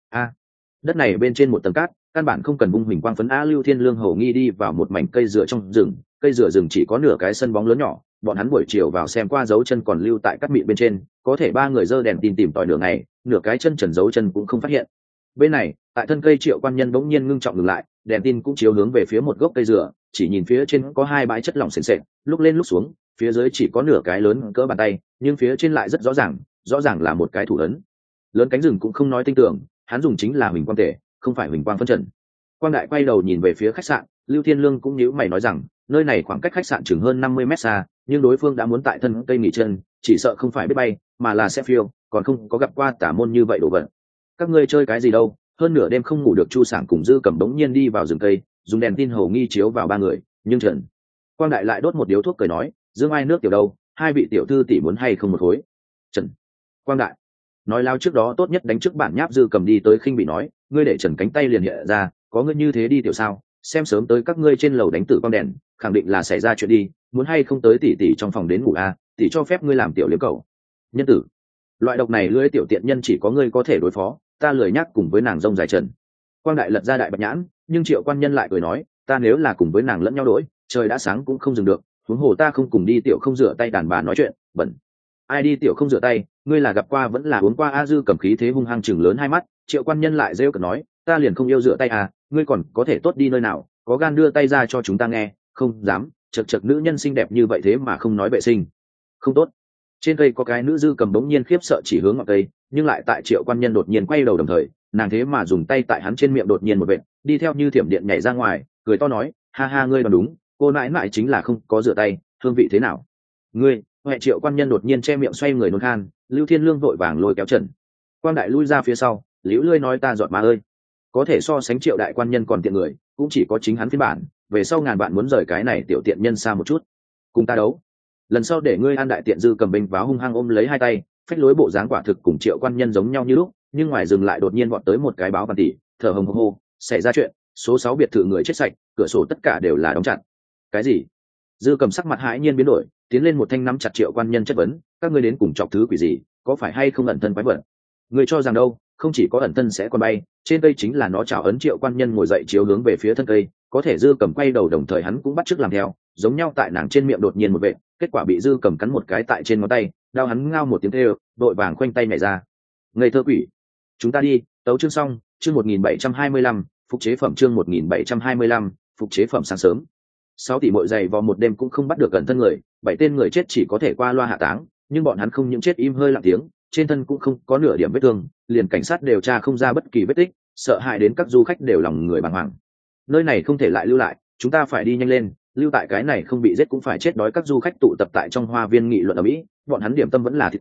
Đất này bên trên một tầng cát, căn bản không cần vung huỳnh quang phấn. Lưu Thiên Lương hầu nghi đi vào một mảnh cây dừa trong rừng, cây dừa rừng chỉ có nửa cái sân bóng lớn nhỏ, bọn hắn buổi chiều vào xem qua dấu chân còn lưu tại cát mịn bên trên, có thể 3 người giơ đèn tin tìm tòi nửa ngày, nửa cái chân trần dấu chân cũng không phát hiện. Bên này, tại thân cây Triệu Quan Nhân bỗng nhiên ngưng trọng ngừng lại, đèn tin cũng chiếu hướng về phía một gốc cây dừa, chỉ nhìn phía trên có 2 bãi chất lỏng sền sệt, lúc lên lúc xuống, phía dưới chỉ có nửa cái lớn cỡ bàn tay, nhưng phía trên lại rất rõ ràng là một cái thủ ấn. Lớn cánh rừng cũng không nói tinh tưởng, hắn dùng chính là huỳnh quang thể, không phải huỳnh quang phân trần. Quang Đại quay đầu nhìn về phía khách sạn, Lưu Thiên Lương cũng nhíu mày nói rằng, nơi này khoảng cách khách sạn chừng hơn 50 mét xa, nhưng đối phương đã muốn tại thân cây nghỉ chân, chỉ sợ không phải biết bay, mà là sẽ phiêu, còn không có gặp qua tả môn như vậy đồ vật. Các ngươi chơi cái gì đâu? Hơn nửa đêm không ngủ được. Chu Sảng cùng Dư Cẩm đống nhiên đi vào rừng cây, dùng đèn tin hầu nghi chiếu vào 3 người, nhưng Trần Quang Đại lại đốt một điếu thuốc cười nói, Dương Ai nước tiểu đâu, 2 vị tiểu thư tỷ muốn hay không một khối? Trần Quang Đại nói lao trước đó tốt nhất đánh trước bản nháp. Dư Cẩm đi tới khinh bị nói, ngươi để Trần cánh tay liền hiện ra, có ngươi như thế đi tiểu sao? Xem sớm tới các ngươi trên lầu đánh tử con đèn, khẳng định là xảy ra chuyện đi, muốn hay không tới tỷ tỷ trong phòng đến ngủ a, tỷ cho phép ngươi làm tiểu liếm cầu. Nhân tử, loại độc này lưỡi tiểu tiện nhân chỉ có ngươi có thể đối phó, ta lười nhắc cùng với nàng rông dài trần. Quang Đại lật ra đại bạch nhãn, nhưng Triệu Quan Nhân lại cười nói, ta nếu là cùng với nàng lẫn nhau đổi, trời đã sáng cũng không dừng được, huống hồ ta không cùng đi tiểu không rửa tay đàn bà nói chuyện bẩn. Ai đi tiểu không rửa tay, ngươi là gặp qua vẫn là uống qua? A Dư cầm khí thế hung hăng chừng lớn 2 mắt. Triệu Quan Nhân lại rêu cợt nói, ta liền không yêu rửa tay à, ngươi còn có thể tốt đi nơi nào, có gan đưa tay ra cho chúng ta nghe? Không dám. Chật nữ nhân xinh đẹp như vậy thế mà không nói vệ sinh, không tốt. Trên cây có cái nữ Dư cầm đống nhiên khiếp sợ chỉ hướng ngọn cây, nhưng lại tại Triệu Quan Nhân đột nhiên quay đầu đồng thời, nàng thế mà dùng tay tại hắn trên miệng đột nhiên một vệt, đi theo như thiểm điện nhảy ra ngoài, cười to nói, ha ha, ngươi đoán đúng, cô nãi nãi chính là không có rửa tay, hương vị thế nào? Ngươi, huệ. Triệu Quan Nhân đột nhiên che miệng xoay người nôn khan. Lưu Thiên Lương vội vàng lôi kéo Trần Quang Đại lui ra phía sau, liễu lươi nói, ta dọn má ơi, có thể so sánh Triệu đại quan nhân còn tiện người, cũng chỉ có chính hắn phiên bản, về sau ngàn bạn muốn rời cái này tiểu tiện nhân xa một chút, cùng ta đấu, lần sau để ngươi ăn đại tiện. Dư cầm binh váo hung hăng ôm lấy 2 tay, phách lối bộ dáng quả thực cùng Triệu Quan Nhân giống nhau như lúc, nhưng ngoài rừng lại đột nhiên vọt tới một cái báo văn tỷ, thở hồng hô, xảy ra chuyện, số 6 biệt thự người chết sạch, cửa sổ tất cả đều là đóng chặt. Cái gì? Dư cầm sắc mặt hãi nhiên biến đổi, tiến lên một thanh nắm chặt Triệu Quan Nhân chất vấn, các ngươi đến cùng chọc thứ quỷ gì, có phải hay không ẩn thân quái vật? Ngươi cho rằng đâu, không chỉ có ẩn thân sẽ còn bay, trên cây chính là nó chảo ấn. Triệu Quan Nhân ngồi dậy chiếu hướng về phía thân cây, có thể Dư cầm quay đầu đồng thời hắn cũng bắt chước làm theo, giống nhau tại nàng trên miệng đột nhiên một vệt, kết quả bị Dư cầm cắn một cái tại trên ngón tay, đau hắn ngao một tiếng kêu, đội vàng khoanh tay nhảy ra. Ngây thơ quỷ, chúng ta đi. Tấu chương xong, chương 1725, phục chế phẩm. Chương 1725, phục chế phẩm. Sáng sớm 6 tỷ mội dày vò một đêm cũng không bắt được gần thân người, 7 tên người chết chỉ có thể qua loa hạ táng, nhưng bọn hắn không những chết im hơi lặng tiếng, trên thân cũng không có nửa điểm vết thương, liền cảnh sát điều tra không ra bất kỳ vết tích, sợ hãi đến các du khách đều lòng người bàng hoàng. Nơi này không thể lại lưu lại, chúng ta phải đi nhanh lên, lưu tại cái này không bị giết cũng phải chết đói. Các du khách tụ tập tại trong hoa viên nghị luận ở mỹ, bọn hắn điểm tâm vẫn là thịt cua,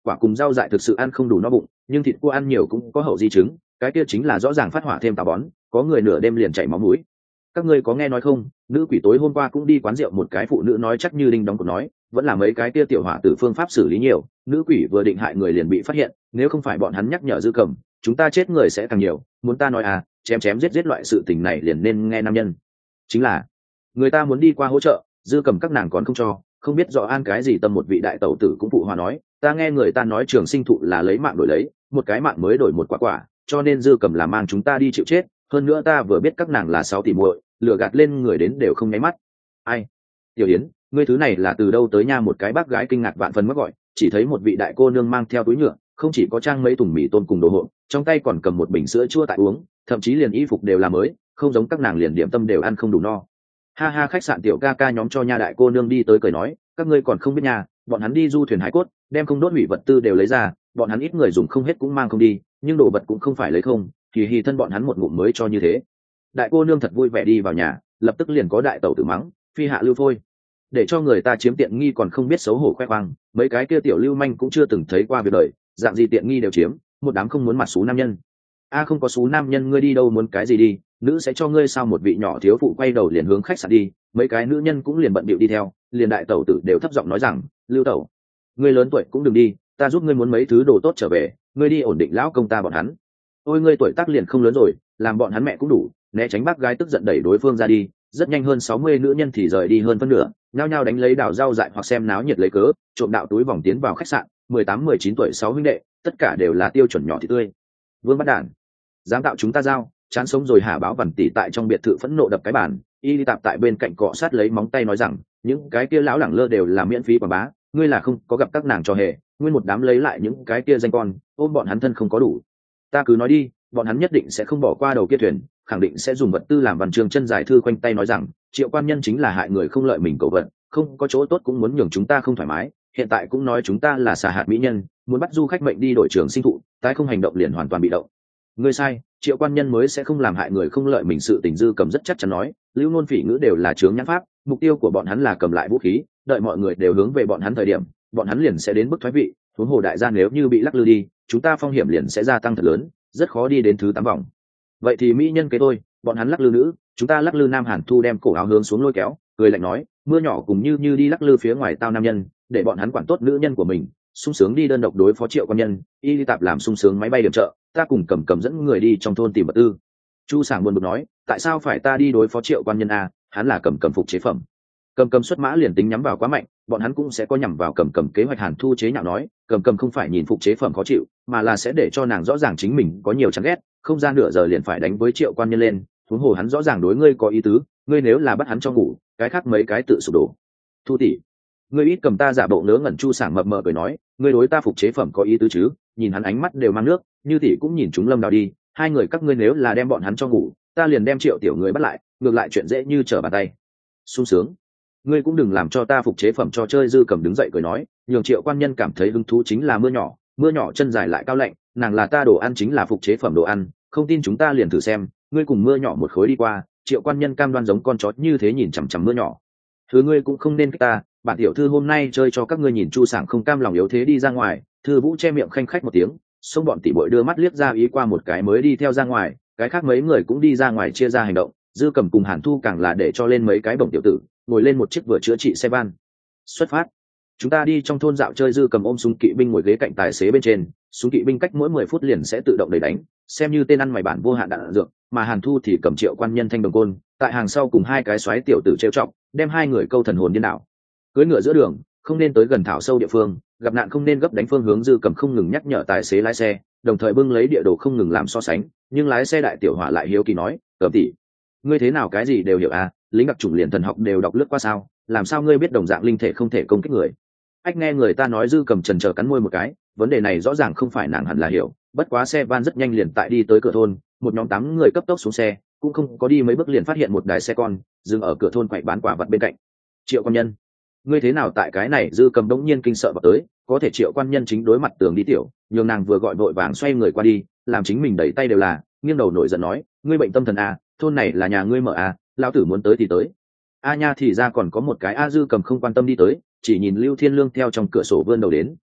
quả cùng rau dại thực sự ăn không đủ no bụng, nhưng thịt cua ăn nhiều cũng có hậu di chứng, cái kia chính là rõ ràng phát hỏa thêm táo bón, có người nửa đêm liền chảy máu mũi. Các ngươi có nghe nói không, nữ quỷ tối hôm qua cũng đi quán rượu, một cái phụ nữ nói chắc như đinh đóng cột nói, vẫn là mấy cái kia tiểu hỏa tử phương pháp xử lý nhiều, nữ quỷ vừa định hại người liền bị phát hiện, nếu không phải bọn hắn nhắc nhở Dư Cầm, chúng ta chết người sẽ càng nhiều. Muốn ta nói à, chém chém giết giết loại sự tình này liền nên nghe nam nhân. Chính là người ta muốn đi qua hỗ trợ, Dư Cầm các nàng còn không cho, không biết rõ an cái gì tâm. Một vị đại tẩu tử cũng phụ hòa nói, ta nghe người ta nói trường sinh thụ là lấy mạng đổi lấy, một cái mạng mới đổi một quả quả, cho nên Dư Cầm là mang chúng ta đi chịu chết. Hơn nữa ta vừa biết các nàng là 6 tỷ muội, lừa gạt lên người đến đều không nháy mắt. Ai? Tiểu Yến, ngươi thứ này là từ đâu tới nha? Một cái bác gái kinh ngạc vạn phần mất gọi, chỉ thấy một vị đại cô nương mang theo túi nhựa, không chỉ có trang mấy thùng mì tôm cùng đồ hộp, trong tay còn cầm một bình sữa chua tại uống, thậm chí liền y phục đều là mới, không giống các nàng liền điểm tâm đều ăn không đủ no. Ha ha, khách sạn tiểu ca ca nhóm cho nha. Đại cô nương đi tới cười nói, các ngươi còn không biết nha, bọn hắn đi du thuyền hải cốt, đem không đốt hủy vật tư đều lấy ra, bọn hắn ít người dùng không hết cũng mang không đi, nhưng đồ vật cũng không phải lấy không, thì hì thân bọn hắn một ngụm mới cho như thế. Đại cô nương thật vui vẻ đi vào nhà, lập tức liền có đại tẩu tử mắng, phi hạ lưu phôi, để cho người ta chiếm tiện nghi còn không biết xấu hổ khoe khoang, mấy cái kia tiểu lưu manh cũng chưa từng thấy qua việc đời, dạng gì tiện nghi đều chiếm, một đám không muốn mặt xú nam nhân. A không có xú nam nhân ngươi đi đâu muốn cái gì đi, nữ sẽ cho ngươi sao? Một vị nhỏ thiếu phụ quay đầu liền hướng khách sạn đi, mấy cái nữ nhân cũng liền bận bịu đi theo, liền đại tẩu tử đều thấp giọng nói rằng, Lưu tẩu, ngươi lớn tuổi cũng đừng đi, ta giúp ngươi muốn mấy thứ đồ tốt trở về, ngươi đi ổn định lão công ta bọn hắn. Ôi ngươi tuổi tác liền không lớn rồi, làm bọn hắn mẹ cũng đủ. Né tránh bác gái tức giận đẩy đối phương ra đi, rất nhanh hơn 60 nữ nhân thì rời đi hơn phân nửa, nhao nhao đánh lấy đào rau dại hoặc xem náo nhiệt lấy cớ, trộm đạo túi vòng tiến vào khách sạn. 18-19 tuổi 6 huynh đệ, tất cả đều là tiêu chuẩn nhỏ thịt tươi. Vương bắt đản, dám tạo chúng ta giao, chán sống rồi hả? Báo Văn tỷ tại trong biệt thự phẫn nộ đập cái bàn, y đi tạp tại bên cạnh cọ sát lấy móng tay nói rằng, những cái kia lão lẳng lơ đều là miễn phí quảng bá, ngươi là không có gặp các nàng cho hề, nguyên một đám lấy lại những cái kia danh con, ôm bọn hắn thân không có đủ. Ta cứ nói đi, bọn hắn nhất định sẽ không bỏ qua đầu kia thuyền, khẳng định sẽ dùng vật tư làm văn chương. Chân dài thư khoanh tay nói rằng, Triệu quan nhân chính là hại người không lợi mình cầu vận, không có chỗ tốt cũng muốn nhường chúng ta không thoải mái, hiện tại cũng nói chúng ta là xà hạt mỹ nhân, muốn bắt du khách mệnh đi đổi trường sinh thụ, tái không hành động liền hoàn toàn bị động. Ngươi sai, Triệu quan nhân mới sẽ không làm hại người không lợi mình sự tình. Dư Cầm rất chắc chắn nói, lưu ngôn phỉ ngữ đều là chướng nhãn pháp, mục tiêu của bọn hắn là cầm lại vũ khí, đợi mọi người đều hướng về bọn hắn thời điểm, bọn hắn liền sẽ đến bức thoái vị. Huống hồ đại gia nếu như bị lắc lư đi, chúng ta phong hiểm liền sẽ gia tăng thật lớn, rất khó đi đến thứ 8 vòng. Vậy thì mỹ nhân kế tôi, bọn hắn lắc lư nữ, chúng ta lắc lư nam. Hàn Thu đem cổ áo hướng xuống lôi kéo, cười lạnh nói, mưa nhỏ cùng như đi lắc lư phía ngoài tao nam nhân, để bọn hắn quản tốt nữ nhân của mình, sung sướng đi đơn độc đối phó Triệu quan nhân. Y đi tạp làm sung sướng máy bay điểm trợ, ta cùng cầm dẫn người đi trong thôn tìm vật tư. Chu Sảng buồn bực nói, tại sao phải ta đi đối phó Triệu quan nhân à? Hắn là cầm phục chế phẩm, cầm xuất mã liền tính nhắm vào quá mạnh, bọn hắn cũng sẽ có nhắm vào cầm kế hoạch. Hàn Thu chế nhạo nói, cầm không phải nhìn phục chế phẩm khó chịu, mà là sẽ để cho nàng rõ ràng chính mình có nhiều chán ghét, không ra nửa giờ liền phải đánh với Triệu quan nhân lên. Huống hồ hắn rõ ràng đối ngươi có ý tứ, ngươi nếu là bắt hắn cho ngủ, cái khác mấy cái tự sụp đổ. Thu tỷ, ngươi ít cầm ta giả bộ ngớ ngẩn. Chu Sảng mập mờ cười nói, ngươi đối ta phục chế phẩm có ý tứ chứ? Nhìn hắn ánh mắt đều mang nước, như tỷ cũng nhìn chúng Lâm Đào đi, hai người các ngươi nếu là đem bọn hắn cho ngủ, ta liền đem Triệu tiểu người bắt lại, ngược lại chuyện dễ như trở bàn tay. Sung sướng, ngươi cũng đừng làm cho ta phục chế phẩm cho chơi. Dư Cầm đứng dậy cười nói, nhường Triệu quan nhân cảm thấy hứng thú chính là mưa nhỏ chân dài lại cao lạnh, nàng là ta đồ ăn chính là phục chế phẩm đồ ăn, không tin chúng ta liền thử xem, ngươi cùng mưa nhỏ một khối đi qua. Triệu quan nhân cam đoan giống con chó như thế nhìn chằm chằm mưa nhỏ, thứ ngươi cũng không nên kích ta, bản tiểu thư hôm nay chơi cho các ngươi nhìn. Chu Sảng không cam lòng yếu thế đi ra ngoài, Thư Vũ che miệng khanh khách một tiếng, xông bọn tỷ bội đưa mắt liếc ra ý qua một cái mới đi theo ra ngoài, cái khác mấy người cũng đi ra ngoài chia ra hành động. Dư Cầm cùng Hàn Thu càng là để cho lên mấy cái bổng tiểu tử, ngồi lên một chiếc vừa chữa trị xe van. Xuất phát, chúng ta đi trong thôn dạo chơi. Dư Cầm ôm súng kỵ binh ngồi ghế cạnh tài xế bên trên, súng kỵ binh cách mỗi 10 phút liền sẽ tự động đẩy đánh, xem như tên ăn mày bản vô hạn đạn dược. Mà Hàn Thu thì cầm Triệu quan nhân thanh đồng côn, tại hàng sau cùng hai cái xoáy tiểu tử trêu chọc, đem hai người câu thần hồn điên đảo. Cưỡi ngựa giữa đường, không nên tới gần thảo sâu địa phương, gặp nạn không nên gấp đánh phương hướng. Dư Cầm không ngừng nhắc nhở tài xế lái xe, đồng thời bưng lấy địa đồ không ngừng làm so sánh, nhưng lái xe đại tiểu hỏa lại hiếu kỳ nói, Cầm tỷ, ngươi thế nào cái gì đều hiểu à? Lính đặc chủng liền thần học đều đọc lướt qua sao? Làm sao ngươi biết đồng dạng linh thể không thể công kích người? Ách, nghe người ta nói. Dư Cầm chần chờ cắn môi một cái, vấn đề này rõ ràng không phải nàng hẳn là hiểu. Bất quá xe van rất nhanh liền tại đi tới cửa thôn, một nhóm 8 người cấp tốc xuống xe, cũng không có đi mấy bước liền phát hiện một đài xe con dừng ở cửa thôn quậy bán quả vật bên cạnh. Triệu quan nhân, ngươi thế nào tại cái này? Dư Cầm đống nhiên kinh sợ vào tới, có thể Triệu quan nhân chính đối mặt tường đi tiểu, nhường nàng vừa gọi vội vàng xoay người qua đi, làm chính mình đẩy tay đều là, nghiêng đầu nổi giận nói, ngươi bệnh tâm thần à? Thôn này là nhà ngươi mở à? Lão tử muốn tới thì tới. A nha, thì ra còn có một cái. A. Dư Cầm không quan tâm đi tới, chỉ nhìn Lưu Thiên Lương theo trong cửa sổ vươn đầu đến,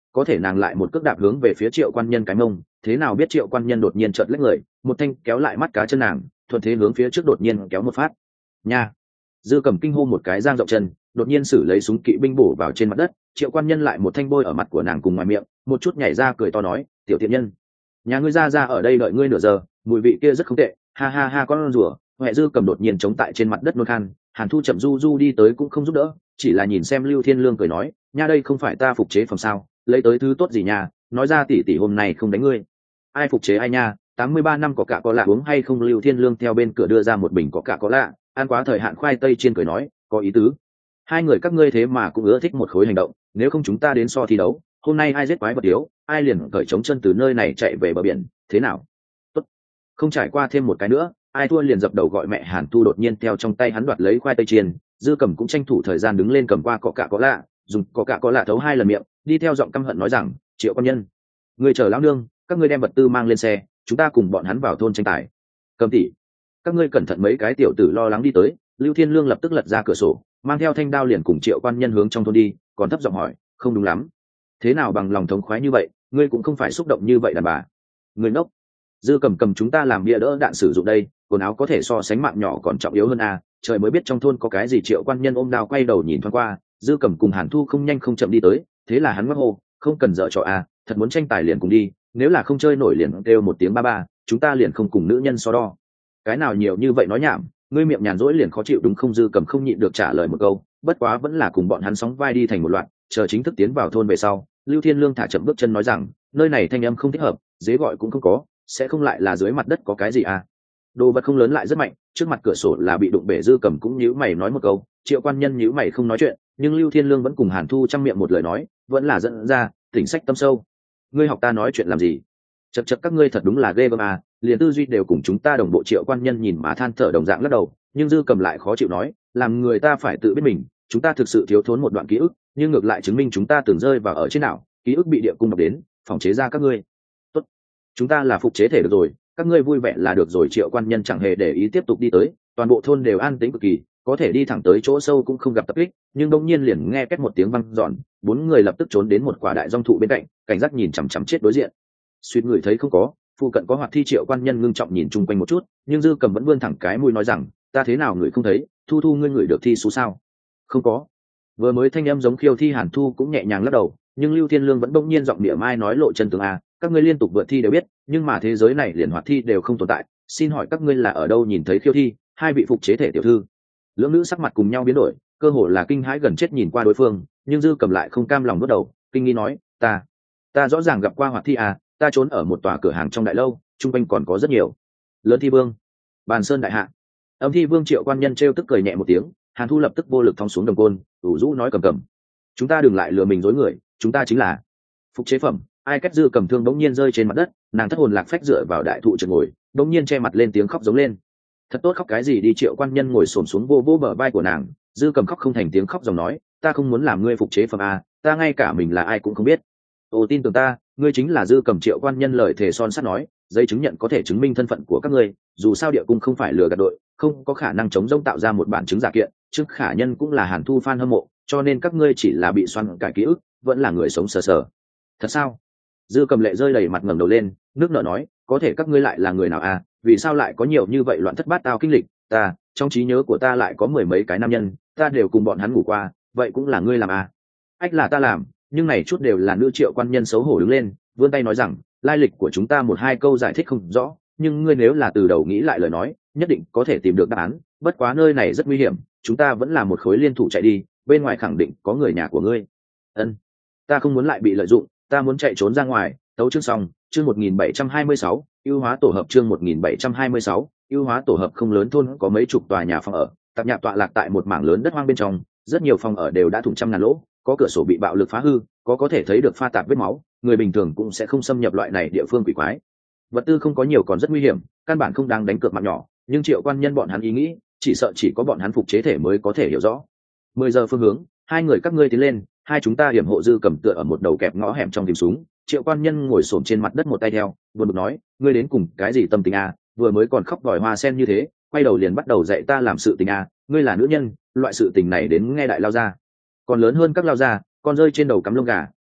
có thể nàng lại một cước đạp hướng về phía Triệu Quan Nhân cái mông, thế nào biết Triệu Quan Nhân đột nhiên chợt lách người, một thanh kéo lại mắt cá chân nàng, thuận thế hướng phía trước đột nhiên kéo một phát. Nha! Dư Cầm kinh hô một cái giang rộng chân, đột nhiên sử lấy súng kỵ binh bổ vào trên mặt đất. Triệu Quan Nhân lại một thanh bôi ở mặt của nàng cùng ngoài miệng, một chút nhảy ra cười to nói, tiểu tiện nhân, nhà ngươi ra ở đây đợi ngươi nửa giờ, mùi vị kia rất không tệ, ha ha ha con rùa. Huệ Dư Cầm đột nhiên chống tại trên mặt đất nôn khan. Hàn Thu chậm du du đi tới cũng không giúp đỡ, chỉ là nhìn xem Lưu Thiên Lương cười nói, nha đây không phải ta phục chế phẩm sao, lấy tới thứ tốt gì nha, nói ra tỷ tỷ hôm nay không đánh ngươi. Ai phục chế ai nha, 83 năm có cả có lạ uống hay không? Lưu Thiên Lương theo bên cửa đưa ra một bình có cả có lạ, ăn quá thời hạn khoai tây chiên cười nói, có ý tứ. Hai người các ngươi thế mà cũng ưa thích một khối hành động, nếu không chúng ta đến so thi đấu, hôm nay ai giết quái vật yếu, ai liền cởi trống chân từ nơi này chạy về bờ biển, thế nào? Tốt. Không trải qua thêm một cái nữa, ai thua liền dập đầu gọi mẹ. Hàn Thu đột nhiên theo trong tay hắn đoạt lấy khoai tây chiên, Dư Cầm cũng tranh thủ thời gian đứng lên cầm qua cọ cả có lạ, dùng cọ cả có lạ thấu 2 lần miệng, đi theo giọng căm hận nói rằng, Triệu Quan Nhân, người chờ lão nương, các ngươi đem vật tư mang lên xe, chúng ta cùng bọn hắn vào thôn tranh tài. Cầm tỷ, các ngươi cẩn thận. Mấy cái tiểu tử lo lắng đi tới, Lưu Thiên Lương lập tức lật ra cửa sổ, mang theo thanh đao liền cùng Triệu Quan Nhân hướng trong thôn đi, còn thấp giọng hỏi, không đúng lắm, thế nào bằng lòng thống khoái như vậy, ngươi cũng không phải xúc động như vậy đàn bà. Ngươi ngốc. Dư Cầm cầm chúng ta làm bia đỡ đạn sử dụng đây, quần áo có thể so sánh mạng nhỏ còn trọng yếu hơn à, trời mới biết trong thôn có cái gì. Triệu Quan Nhân ôm đao quay đầu nhìn thoáng qua, Dư Cầm cùng Hàn Thu không nhanh không chậm đi tới, thế là hắn ngắc hô, không cần dở trò à, thật muốn tranh tài liền cùng đi, nếu là không chơi nổi liền kêu một tiếng ba ba, chúng ta liền không cùng nữ nhân so đo. Cái nào nhiều như vậy nói nhảm, ngươi miệng nhàn rỗi liền khó chịu đúng không? Dư Cầm không nhịn được trả lời một câu, bất quá vẫn là cùng bọn hắn sóng vai đi thành một loạt. Chờ chính thức tiến vào thôn về sau, Lưu Thiên Lương thả chậm bước chân nói rằng, nơi này thanh âm không thích hợp, dế gọi cũng không có, sẽ không lại là dưới mặt đất có cái gì à? Đồ vật không lớn lại rất mạnh, trước mặt cửa sổ là bị đụng bể. Dư Cầm cũng nhíu mày nói một câu, Triệu Quan Nhân nhíu mày không nói chuyện, nhưng Lưu Thiên Lương vẫn cùng Hàn Thu trăm miệng một lời nói, vẫn là dẫn ra tỉnh sách tâm sâu. Ngươi học ta nói chuyện làm gì? Chậc chậc, các ngươi thật đúng là ghê gớm à, liền tư duy đều cùng chúng ta đồng bộ. Triệu Quan Nhân nhìn mà than thở đồng dạng lắc đầu, nhưng Dư Cầm lại khó chịu nói, làm người ta phải tự biết mình, chúng ta thực sự thiếu thốn một đoạn ký ức, nhưng ngược lại chứng minh chúng ta từng rơi vào ở trên nào, ký ức bị địa cung đập đến, phòng chế ra các ngươi. Tốt, chúng ta là phục chế thể được rồi, các ngươi vui vẻ là được rồi. Triệu Quan Nhân chẳng hề để ý tiếp tục đi tới, toàn bộ thôn đều an tĩnh cực kỳ, có thể đi thẳng tới chỗ sâu cũng không gặp tập kích, nhưng đông nhiên liền nghe két một tiếng vang dọn, 4 người lập tức trốn đến một quả đại dong thụ bên cạnh, cảnh giác nhìn chằm chằm chết đối diện. Suýt người thấy không có, phụ cận có hoạt thi. Triệu Quan Nhân ngưng trọng nhìn chung quanh một chút, nhưng Dư Cầm vẫn vươn thẳng cái mũi nói rằng, ta thế nào người không thấy, Thu Thu ngươi người được thi số sao? Không có. Vừa mới thanh âm giống khiêu thi. Hàn Thu cũng nhẹ nhàng lắc đầu, nhưng Lưu Thiên Lương vẫn bỗng nhiên giọng địa mai nói lộ chân tướng à, các ngươi liên tục vượt thi đều biết, nhưng mà thế giới này liền hoạt thi đều không tồn tại, xin hỏi các ngươi là ở đâu nhìn thấy khiêu thi? Hai vị phục chế thể tiểu thư lưỡng nữ sắc mặt cùng nhau biến đổi, cơ hồ là kinh hãi gần chết nhìn qua đối phương, nhưng Dư Cầm lại không cam lòng nuốt đầu, kinh nghi nói, ta rõ ràng gặp qua hoạt thi à, ta trốn ở một tòa cửa hàng trong đại lâu, chung quanh còn có rất nhiều lớn thi vương, bàn sơn đại hạ, âm thi vương. Triệu Quan Nhân trêu tức cười nhẹ một tiếng. Hàn Thu lập tức vô lực thong xuống đồng côn, ủ rũ nói, Cầm, chúng ta đừng lại lừa mình dối người, chúng ta chính là phục chế phẩm. Ai cách. Dư Cầm thương bỗng nhiên rơi trên mặt đất, nàng thất hồn lạc phách dựa vào đại thụ trượt ngồi, bỗng nhiên che mặt lên tiếng khóc giống lên. Thật tốt, khóc cái gì đi? Triệu Quan Nhân ngồi xổm xuống vô vô bờ vai của nàng. Dư Cầm khóc không thành tiếng, khóc dòng nói, ta không muốn làm ngươi phục chế phẩm à, ta ngay cả mình là ai cũng không biết. Ồ, tin tưởng ta, ngươi chính là Dư Cầm. Triệu Quan Nhân lời thề son sắt nói, giấy chứng nhận có thể chứng minh thân phận của các ngươi, dù sao địa cung không phải lừa gạt đội, không có khả năng chống rông tạo ra một bản chứng giả kiện. Trước Khả Nhân cũng là Hàn Thu fan hâm mộ, cho nên các ngươi chỉ là bị xoắn cải ký ức, vẫn là người sống sờ sờ. Thật sao? Dư Cầm lệ rơi đầy mặt ngẩng đầu lên, nước nở nói, có thể các ngươi lại là người nào à, vì sao lại có nhiều như vậy loạn thất bát tao kinh lịch? Ta trong trí nhớ của ta lại có 10 mấy cái nam nhân, ta đều cùng bọn hắn ngủ qua, vậy cũng là ngươi làm à? Ách, là ta làm, nhưng này chút đều là nữ. Triệu Quan Nhân xấu hổ đứng lên, vươn tay nói rằng, lai lịch của chúng ta một hai câu giải thích không rõ, nhưng ngươi nếu là từ đầu nghĩ lại lời nói, nhất định có thể tìm được đáp án. Bất quá nơi này rất nguy hiểm, chúng ta vẫn là một khối liên thủ chạy đi, bên ngoài khẳng định có người nhà của ngươi. Ân, ta không muốn lại bị lợi dụng, ta muốn chạy trốn ra ngoài. Tấu chương xong. Chương 1726, ưu hóa tổ hợp. Chương 1726, ưu hóa tổ hợp. Không lớn thôn có mấy chục tòa nhà phòng ở, tạp nhạp tọa lạc tại một mảng lớn đất hoang bên trong, rất nhiều phòng ở đều đã thủng trăm ngàn lỗ, có cửa sổ bị bạo lực phá hư, có thể thấy được pha tạp vết máu, người bình thường cũng sẽ không xâm nhập loại này địa phương quỷ quái. Vật tư không có nhiều còn rất nguy hiểm, căn bản không đáng đánh cược mạng nhỏ, nhưng Triệu Quan Nhân bọn hắn ý nghĩ, chỉ sợ chỉ có bọn hắn phục chế thể mới có thể hiểu rõ. 10 giờ phương hướng, hai người các ngươi tiến lên, hai chúng ta hiểm hộ. Dư Cầm tựa ở một đầu kẹp ngõ hẻm trong tìm súng. Triệu Quan Nhân ngồi xổm trên mặt đất một tay theo, buồn bực nói, ngươi đến cùng cái gì tâm tình à, vừa mới còn khóc đòi hoa sen như thế, quay đầu liền bắt đầu dạy ta làm sự tình à, ngươi là nữ nhân, loại sự tình này đến nghe đại lao ra còn lớn hơn các lao ra, con rơi trên đầu cắm lông gà.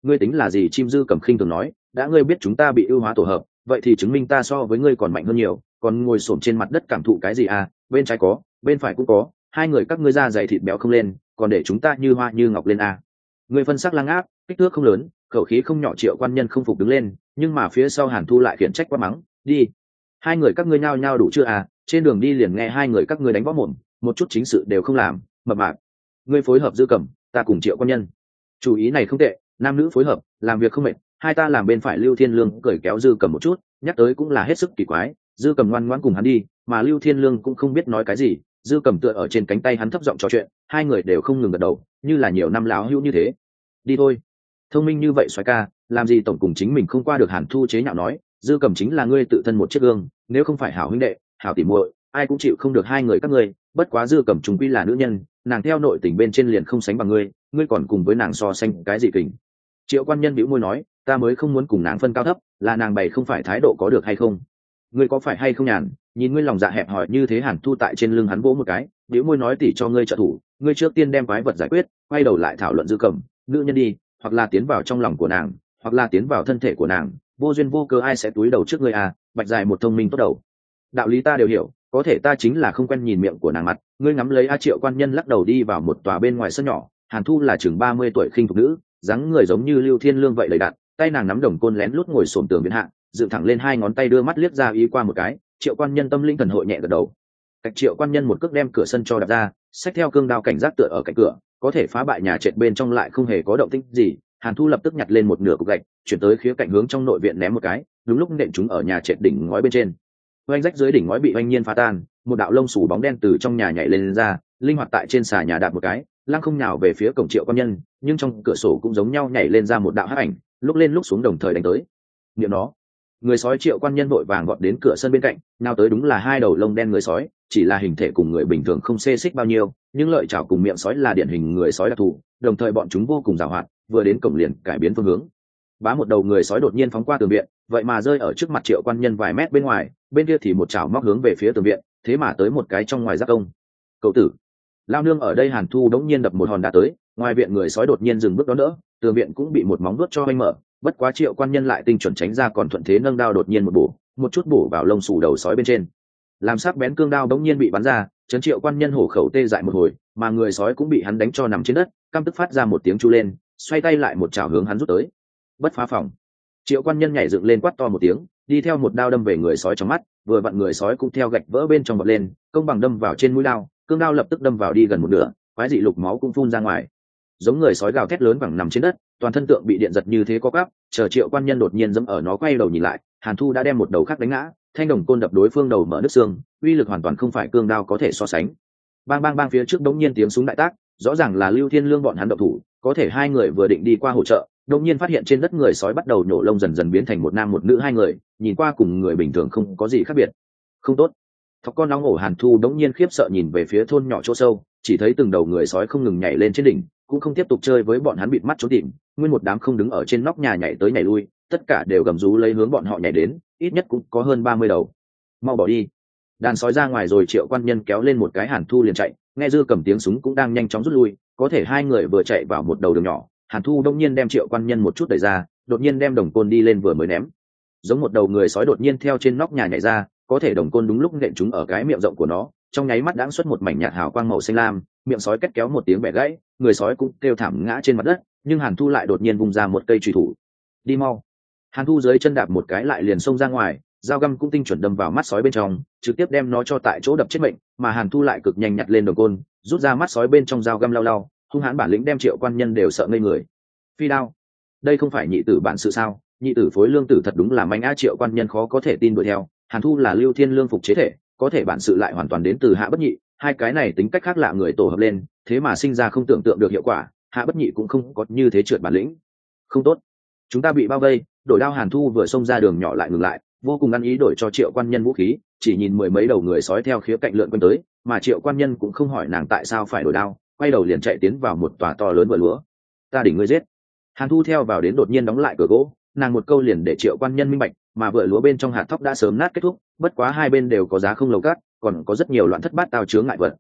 ngươi tính là gì? Chim Dư Cầm khinh thường nói, đã ngươi biết chúng ta bị ưu hóa tổ hợp, vậy thì chứng minh ta so với ngươi còn mạnh hơn nhiều, còn ngồi xổm trên mặt đất cảm thụ cái gì à? Bên trái có, bên phải cũng có, hai người các ngươi da dày thịt béo không lên, còn để chúng ta như hoa như ngọc lên à? Ngươi phân sắc lăng áp, kích thước không lớn, khẩu khí không nhỏ. Triệu Quan Nhân không phục đứng lên, nhưng mà phía sau Hàn Thu lại khiển trách quát mắng, đi, hai người các ngươi nhao nhao đủ chưa à? Trên đường đi liền nghe hai người các ngươi đánh võ mồm, một chút chính sự đều không làm, mập mạp. Ngươi phối hợp Dư Cầm, ta cùng Triệu Quan Nhân. Chủ ý này không tệ, nam nữ phối hợp, làm việc không mệt. Hai ta làm bên phải. Lưu Thiên Lương cười kéo Dư Cầm một chút, nhắc tới cũng là hết sức kỳ quái. Dư Cầm ngoan ngoãn cùng hắn đi, mà Lưu Thiên Lương cũng không biết nói cái gì. Dư Cầm tựa ở trên cánh tay hắn thấp giọng trò chuyện, hai người đều không ngừng gật đầu, như là nhiều năm láo hữu như thế. Đi thôi, thông minh như vậy soái ca, làm gì tổng cùng chính mình không qua được. Hàn Thu chế nhạo nói, Dư Cầm chính là ngươi tự thân một chiếc gương, nếu không phải hảo huynh đệ, hảo tỉ muội, ai cũng chịu không được hai người các ngươi. Bất quá Dư Cầm trùng quy là nữ nhân, nàng theo nội tình bên trên liền không sánh bằng ngươi, ngươi còn cùng với nàng so sánh cái gì kình? Triệu Quan Nhân bĩu môi nói, ta mới không muốn cùng nàng phân cao thấp, là nàng bày không phải thái độ có được hay không? Ngươi có phải hay không nhàn? Nhìn ngươi lòng dạ hẹp hòi như thế. Hàn Thu tại trên lưng hắn vỗ một cái, bĩu môi nói, tỉ cho ngươi trợ thủ, ngươi trước tiên đem quái vật giải quyết, quay đầu lại thảo luận Dư Cầm. Nữ nhân đi, hoặc là tiến vào trong lòng của nàng, hoặc là tiến vào thân thể của nàng, vô duyên vô cớ ai sẽ túi đầu trước ngươi à? Bạch dài một thông minh tốt đầu, đạo lý ta đều hiểu, có thể ta chính là không quen nhìn miệng của nàng mặt. Ngươi ngắm lấy. Triệu Quan Nhân lắc đầu đi vào một tòa bên ngoài sân nhỏ. Hàn Thu là chừng 30 tuổi khinh thục nữ, dáng người giống như Lưu Thiên Lương vậy đầy đặn, tay nàng nắm đồng côn lén lút ngồi xổm tường biến hạ, dựng thẳng lên hai ngón tay đưa mắt liếc ra ý qua một cái. Triệu Quan Nhân tâm linh thần hội nhẹ gật đầu. Cách Triệu Quan Nhân một cước đem cửa sân cho đập ra, xách theo cương đao cảnh giác tựa ở cạnh cửa, có thể phá bại nhà trệt bên trong lại không hề có động tĩnh gì. Hàn Thu lập tức nhặt lên một nửa cục gạch, chuyển tới khía cạnh hướng trong nội viện ném một cái, đúng lúc nện chúng ở nhà trệt đỉnh ngói bên trên. Oanh rách dưới đỉnh ngói bị oanh nhiên phá tan, một đạo lông xù bóng đen từ trong nhà nhảy lên ra, linh hoạt tại trên xà nhà đạp một cái, lăng không nhào về phía cổng Triệu Quan Nhân, nhưng trong cửa sổ cũng giống nhau nhảy lên ra một đạo hắc ảnh, lúc lên lúc xuống đồng thời đánh tới. Niệm nó, người sói. Triệu Quan Nhân vội vàng gọn đến cửa sân bên cạnh, nào tới đúng là hai đầu lông đen người sói, chỉ là hình thể cùng người bình thường không xê xích bao nhiêu, nhưng lợi chảo cùng miệng sói là điển hình người sói đặc thù, đồng thời bọn chúng vô cùng giàu hoạt, vừa đến cổng liền cải biến phương hướng. Bá, một đầu người sói đột nhiên phóng qua tường viện, vậy mà rơi ở trước mặt Triệu Quan Nhân vài mét bên ngoài, bên kia thì một chảo móc hướng về phía tường viện, thế mà tới một cái trong ngoài giáp công. Cậu tử, lao nương ở đây. Hàn Thu đống nhiên đập một hòn đá tới, ngoài viện người sói đột nhiên dừng bước đón đỡ, tường viện cũng bị một móng vuốt cho anh mở. Bất quá Triệu Quan Nhân lại tinh chuẩn tránh ra, còn thuận thế nâng đao đột nhiên một chút bổ vào lông xù đầu sói bên trên, làm sắc bén cương đao đống nhiên bị bắn ra, chấn Triệu Quan Nhân hổ khẩu tê dại một hồi, mà người sói cũng bị hắn đánh cho nằm trên đất, căm tức phát ra một tiếng chu lên, xoay tay lại một chảo hướng hắn rút tới. Bất phá phòng. Triệu Quan Nhân nhảy dựng lên quát to một tiếng, đi theo một đao đâm về người sói trong mắt, vừa vặn người sói cũng theo gạch vỡ bên trong bật lên, công bằng đâm vào trên mũi đao, cương đao lập tức đâm vào đi gần một nửa, quái dị lục máu cũng phun ra ngoài. Giống người sói gào thét lớn vẳng nằm trên đất, toàn thân tượng bị điện giật như thế có gắp, chờ Triệu Quan Nhân đột nhiên giẫm ở nó, quay đầu nhìn lại, Hàn Thu đã đem một đầu khác đánh ngã, thanh đồng côn đập đối phương đầu mở nứt xương, uy lực hoàn toàn không phải cương đao có thể so sánh. Bang bang bang, phía trước đống nhiên tiếng súng đại tác, rõ ràng là Lưu Thiên Lương bọn hắn động thủ, có thể hai người vừa định đi qua hỗ trợ, đột nhiên phát hiện trên đất người sói bắt đầu nhổ lông, dần dần biến thành một nam một nữ hai người, nhìn qua cùng người bình thường không có gì khác biệt. Không tốt, thọc con nóng ổ. Hàn Thu đống nhiên khiếp sợ nhìn về phía thôn nhỏ chỗ sâu, chỉ thấy từng đầu người sói không ngừng nhảy lên trên đỉnh, cũng không tiếp tục chơi với bọn hắn bịt mắt trốn tìm, nguyên một đám không đứng ở trên nóc nhà nhảy tới nhảy lui, tất cả đều gầm rú lấy hướng bọn họ nhảy đến, ít nhất cũng có hơn 30 đầu. Mau bỏ đi, đàn sói ra ngoài rồi. Triệu Quan Nhân kéo lên một cái, Hàn Thu liền chạy, nghe Dư Cầm tiếng súng cũng đang nhanh chóng rút lui, có thể hai người vừa chạy vào một đầu đường nhỏ, Hàn Thu đông nhiên đem Triệu Quan Nhân một chút đẩy ra, đột nhiên đem đồng côn đi lên vừa mới ném, giống một đầu người sói đột nhiên theo trên nóc nhà nhảy ra, có thể đồng côn đúng lúc nện chúng ở cái miệng rộng của nó, trong nháy mắt đãng xuất một mảnh nhạt hào quang màu xanh lam, miệng sói két kéo một tiếng bẻ gãy, người sói cũng kêu thảm ngã trên mặt đất, nhưng Hàn Thu lại đột nhiên vung ra một cây chùy thủ. Đi mau. Hàn Thu dưới chân đạp một cái lại liền xông ra ngoài, dao găm cũng tinh chuẩn đâm vào mắt sói bên trong, trực tiếp đem nó cho tại chỗ đập chết mệnh, mà Hàn Thu lại cực nhanh nhặt lên đồng côn, rút ra mắt sói bên trong dao găm lau lau, hung hãn bản lĩnh đem Triệu Quan Nhân đều sợ ngây người. Phi đao, đây không phải nhị tử bản sự sao? Nhị tử phối lương tử thật đúng là manh á. Triệu Quan Nhân khó có thể tin đuổi theo. Hàn Thu là Lưu Thiên Lương phục chế thể, có thể bản sự lại hoàn toàn đến từ Hạ Bất Nhị, hai cái này tính cách khác lạ người tổ hợp lên, thế mà sinh ra không tưởng tượng được hiệu quả. Hạ Bất Nhị cũng không có như thế trượt bản lĩnh. Không tốt, chúng ta bị bao vây. Đổi đao. Hàn Thu vừa xông ra đường nhỏ lại ngừng lại, vô cùng ăn ý đổi cho Triệu Quan Nhân vũ khí, chỉ nhìn mười mấy đầu người sói theo khía cạnh lượn quanh tới, mà Triệu Quan Nhân cũng không hỏi nàng tại sao phải đổi đao, quay đầu liền chạy tiến vào một tòa to lớn vựa lúa. Ta đỉnh ngươi giết. Hàn Thu theo vào đến đột nhiên đóng lại cửa gỗ, nàng một câu liền để Triệu Quan Nhân minh bạch, mà vựa lúa bên trong hạt thóc đã sớm nát kết thúc, bất quá hai bên đều có giá không lầu cát, còn có rất nhiều loạn thất bát tao chướng ngại vật.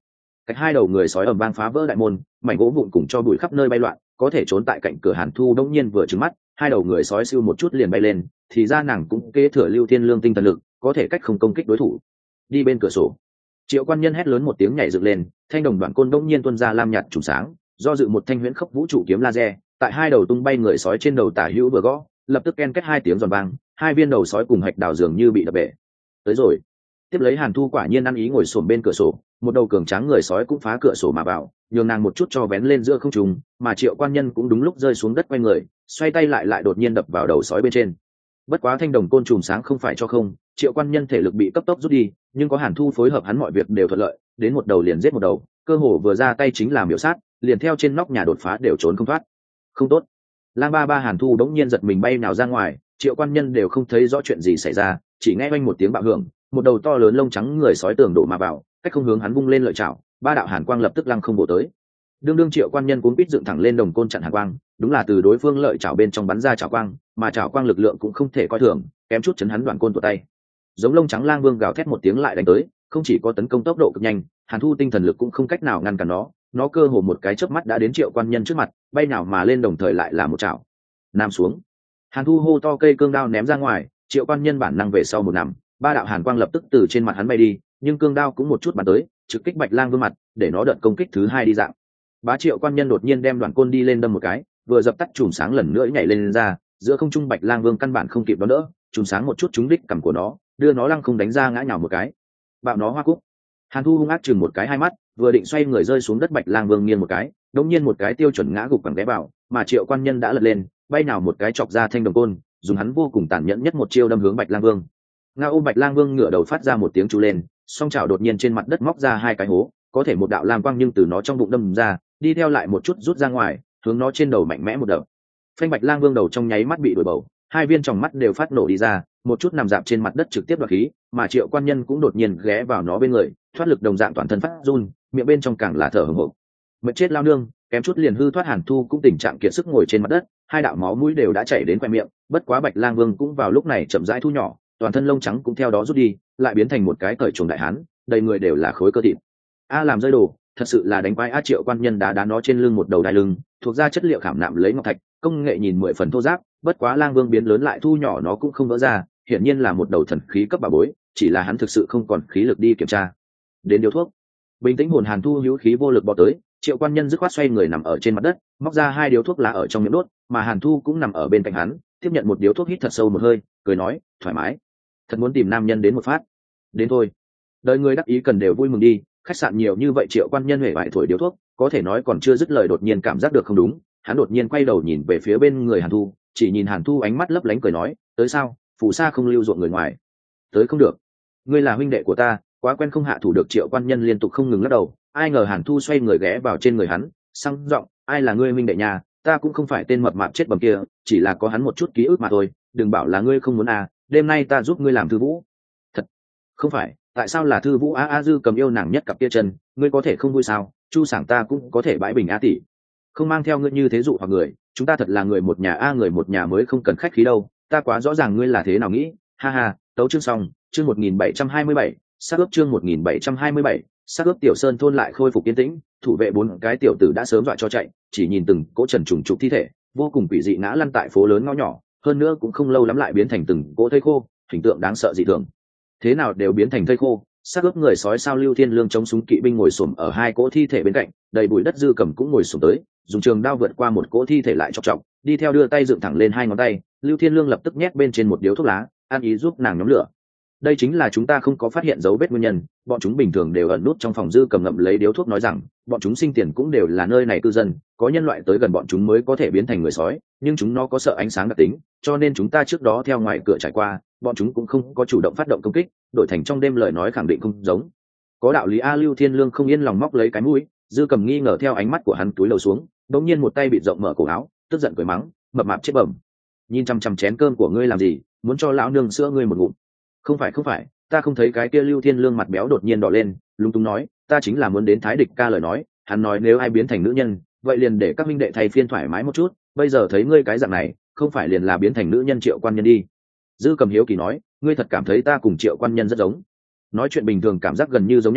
Cách hai đầu người sói ầm vang phá vỡ đại môn, mảnh gỗ vụn cùng cho bụi khắp nơi bay loạn, có thể trốn tại cạnh cửa Hàn Thu đống nhiên vừa trừng mắt, hai đầu người sói siêu một chút liền bay lên, thì ra nàng cũng kế thừa Lưu Thiên Lương tinh thần lực, có thể cách không công kích đối thủ. Đi bên cửa sổ. Triệu Quan Nhân hét lớn một tiếng nhảy dựng lên, thanh đồng đoạn côn đống nhiên tuôn ra lam nhạt trùng sáng, do dự một thanh huyễn khốc vũ trụ kiếm laser, tại hai đầu tung bay người sói trên đầu tả hữu vừa gõ, lập tức ken kết hai tiếng giòn vang, hai viên đầu sói cùng hạch đào dường như bị đập bể. Tới rồi. Tiếp lấy Hàn Thu quả nhiên ăn ý ngồi xổm bên cửa sổ, một đầu cường tráng người sói cũng phá cửa sổ mà vào, nhường nàng một chút cho vén lên giữa không trung, mà Triệu Quan Nhân cũng đúng lúc rơi xuống đất quay người, xoay tay lại đột nhiên đập vào đầu sói bên trên. Bất quá thanh đồng côn trùm sáng không phải cho không, Triệu Quan Nhân thể lực bị cấp tốc rút đi, nhưng có Hàn Thu phối hợp hắn mọi việc đều thuận lợi, đến một đầu liền giết một đầu, cơ hồ vừa ra tay chính là miểu sát, liền theo trên nóc nhà đột phá đều trốn không thoát. Không tốt. Lang ba ba Hàn Thu đống nhiên giật mình bay nào ra ngoài, Triệu Quan Nhân đều không thấy rõ chuyện gì xảy ra, chỉ nghe oanh một tiếng bạo hưởng, một đầu to lớn lông trắng người sói tường đổ mà vào, cách không hướng hắn vung lên lợi chảo, ba đạo hàn quang lập tức lăng không bổ tới. Đương Triệu Quan Nhân cuốn quýt dựng thẳng lên đồng côn chặn hàn quang, đúng là từ đối phương lợi chảo bên trong bắn ra chảo quang, mà chảo quang lực lượng cũng không thể coi thường, kém chút chấn hắn đoạn côn tuột tay. Giống lông trắng lang vương gào thét một tiếng lại đánh tới, không chỉ có tấn công tốc độ cực nhanh, Hàn Thu tinh thần lực cũng không cách nào ngăn cản nó cơ hồ một cái chớp mắt đã đến Triệu Quan Nhân trước mặt, bay nào mà lên đồng thời lại là một chảo. Nam xuống. Hàn Thu hô to cây cương đao ném ra ngoài, Triệu Quan Nhân bản năng về sau một nằm, ba đạo hàn quang lập tức từ trên mặt hắn bay đi, nhưng cương đao cũng một chút bắn tới, trực kích Bạch Lang Vương mặt, để nó đợt công kích thứ hai đi dạng. Bá Triệu Quan Nhân đột nhiên đem đoạn côn đi lên đâm một cái, vừa dập tắt chùm sáng lần nữa nhảy lên ra, giữa không trung Bạch Lang Vương căn bản không kịp đón đỡ, chùm sáng một chút trúng đích cằm của nó, đưa nó lăng không đánh ra ngã nhào một cái. Bạo nó hoa cúc. Hàn Thu hung ác chừng một cái hai mắt, vừa định xoay người rơi xuống đất, Bạch Lang Vương nghiêng một cái, đột nhiên một cái tiêu chuẩn ngã gục bằng ghé vào, mà Triệu Quan Nhân đã lật lên, bay nào một cái chọc ra thanh đồng côn, dùng hắn vô cùng tàn nhẫn nhất một chiêu đâm hướng Bạch Lang Vương. Ngao Bạch Lang Vương ngửa đầu phát ra một tiếng chú lên, song chảo đột nhiên trên mặt đất móc ra hai cái hố, có thể một đạo lam quang nhưng từ nó trong bụng đâm ra, đi theo lại một chút rút ra ngoài, hướng nó trên đầu mạnh mẽ một đập. Phanh Bạch Lang Vương đầu trong nháy mắt bị đuổi bầu, hai viên tròng mắt đều phát nổ đi ra, một chút nằm dạp trên mặt đất trực tiếp đoạt khí, mà Triệu Quan Nhân cũng đột nhiên ghé vào nó bên người, thoát lực đồng dạng toàn thân phát run, miệng bên trong càng là thở hổn hển. Mệt chết lao nương, kém chút liền hư thoát. Hàn Thu cũng tình trạng kiệt sức ngồi trên mặt đất, hai đạo máu mũi đều đã chảy đến quai miệng, bất quá Bạch Lang Vương cũng vào lúc này chậm rãi thu nhỏ, toàn thân lông trắng cũng theo đó rút đi, lại biến thành một cái cởi chuồng đại hán, đầy người đều là khối cơ thịt. Làm rơi đồ, thật sự là đánh quái. Triệu Quan Nhân đá nó trên lưng một đầu đai lưng, thuộc ra chất liệu khảm nạm lấy ngọc thạch, công nghệ nhìn 10 phần thô ráp, bất quá Lang Vương biến lớn lại thu nhỏ nó cũng không vỡ ra, hiển nhiên là một đầu thần khí cấp bà bối, chỉ là hắn thực sự không còn khí lực đi kiểm tra. Đến điều thuốc. Bình tĩnh hồn Hàn Thu hữu khí vô lực bò tới, Triệu Quan Nhân dứt khoát xoay người nằm ở trên mặt đất, móc ra hai điếu thuốc lá ở trong miệng đốt, mà Hàn Thu cũng nằm ở bên cạnh hắn, tiếp nhận một điếu thuốc, hít thật sâu một hơi, cười nói, thoải mái. Thật muốn tìm nam nhân đến một phát. Đến thôi. Đời người đắc ý cần đều vui mừng đi, khách sạn nhiều như vậy. Triệu Quan Nhân huệ vải thổi điếu thuốc, có thể nói còn chưa dứt lời đột nhiên cảm giác được không đúng, hắn đột nhiên quay đầu nhìn về phía bên người Hàn Thu, chỉ nhìn Hàn Thu ánh mắt lấp lánh cười nói, tới sao, phù sa không lưu ruộng người ngoài. Tới không được. Ngươi là huynh đệ của ta, quá quen không hạ thủ được. Triệu Quan Nhân liên tục không ngừng lắc đầu, ai ngờ Hàn Thu xoay người ghé vào trên người hắn, sang giọng, ai là ngươi huynh đệ nhà, ta cũng không phải tên mập mạp chết bầm kia, chỉ là có hắn một chút ký ức mà thôi, đừng bảo là ngươi không muốn đêm nay ta giúp ngươi làm Thư Vũ. Thật không phải, tại sao là Thư Vũ? Dư Cầm yêu nàng nhất cặp kia chân, ngươi có thể không vui sao? Chu Sảng ta cũng có thể bãi bình tỷ, không mang theo ngươi như thế dụ hoặc người, chúng ta thật là người một nhà người một nhà mới không cần khách khí đâu, ta quá rõ ràng ngươi là thế nào nghĩ. Ha ha, tấu chương xong, chương 1727, sát ướp chương 1727, sát ướp. Tiểu Sơn thôn lại khôi phục yên tĩnh, thủ vệ 4 cái tiểu tử đã sớm dọa cho chạy, chỉ nhìn từng cỗ trần trùng trục thi thể vô cùng quỷ dị ngã lăn tại phố lớn ngõ nhỏ, hơn nữa cũng không lâu lắm lại biến thành từng cỗ thây khô, hình tượng đáng sợ dị thường. Thế nào đều biến thành thây khô, xác ướp người sói sao. Lưu Thiên Lương chống súng kỵ binh ngồi xổm ở hai cỗ thi thể bên cạnh, đầy bụi đất. Dư Cầm cũng ngồi xổm tới, dùng trường đao vượt qua một cỗ thi thể lại chọc chọc, đi theo đưa tay dựng thẳng lên hai ngón tay. Lưu Thiên Lương lập tức nhét bên trên một điếu thuốc lá, ăn ý giúp nàng nhóm lửa. Đây chính là chúng ta không có phát hiện dấu vết nguyên nhân, bọn chúng bình thường đều ẩn nút trong phòng. Dư Cầm ngậm lấy điếu thuốc nói rằng, bọn chúng sinh tiền cũng đều là nơi này cư dân, có nhân loại tới gần bọn chúng mới có thể biến thành người sói, nhưng chúng nó có sợ ánh sáng đặc tính, cho nên chúng ta trước đó theo ngoài cửa trải qua, bọn chúng cũng không có chủ động phát động công kích, đổi thành trong đêm lời nói khẳng định không giống. Có đạo lý Lưu Thiên Lương không yên lòng móc lấy cái mũi. Dư Cầm nghi ngờ theo ánh mắt của hắn túi lầu xuống, đột nhiên một tay bịt rộng mở cổ áo, tức giận cười mắng, mập mạp chết bẩm, nhìn chằm chằm chén cơm của ngươi làm gì, muốn cho lão nương sữa ngươi một ngụm? Không phải, ta không thấy cái kia. Lưu Thiên Lương mặt béo đột nhiên đỏ lên, lúng túng nói, ta chính là muốn đến Thái Địch ca lời nói, hắn nói nếu ai biến thành nữ nhân, vậy liền để các minh đệ thay phiên thoải mái một chút, bây giờ thấy ngươi cái dạng này, không phải liền là biến thành nữ nhân Triệu Quan Nhân đi. Dư Cầm hiếu kỳ nói, ngươi thật cảm thấy ta cùng Triệu Quan Nhân rất giống? Nói chuyện bình thường cảm giác gần như giống nhau,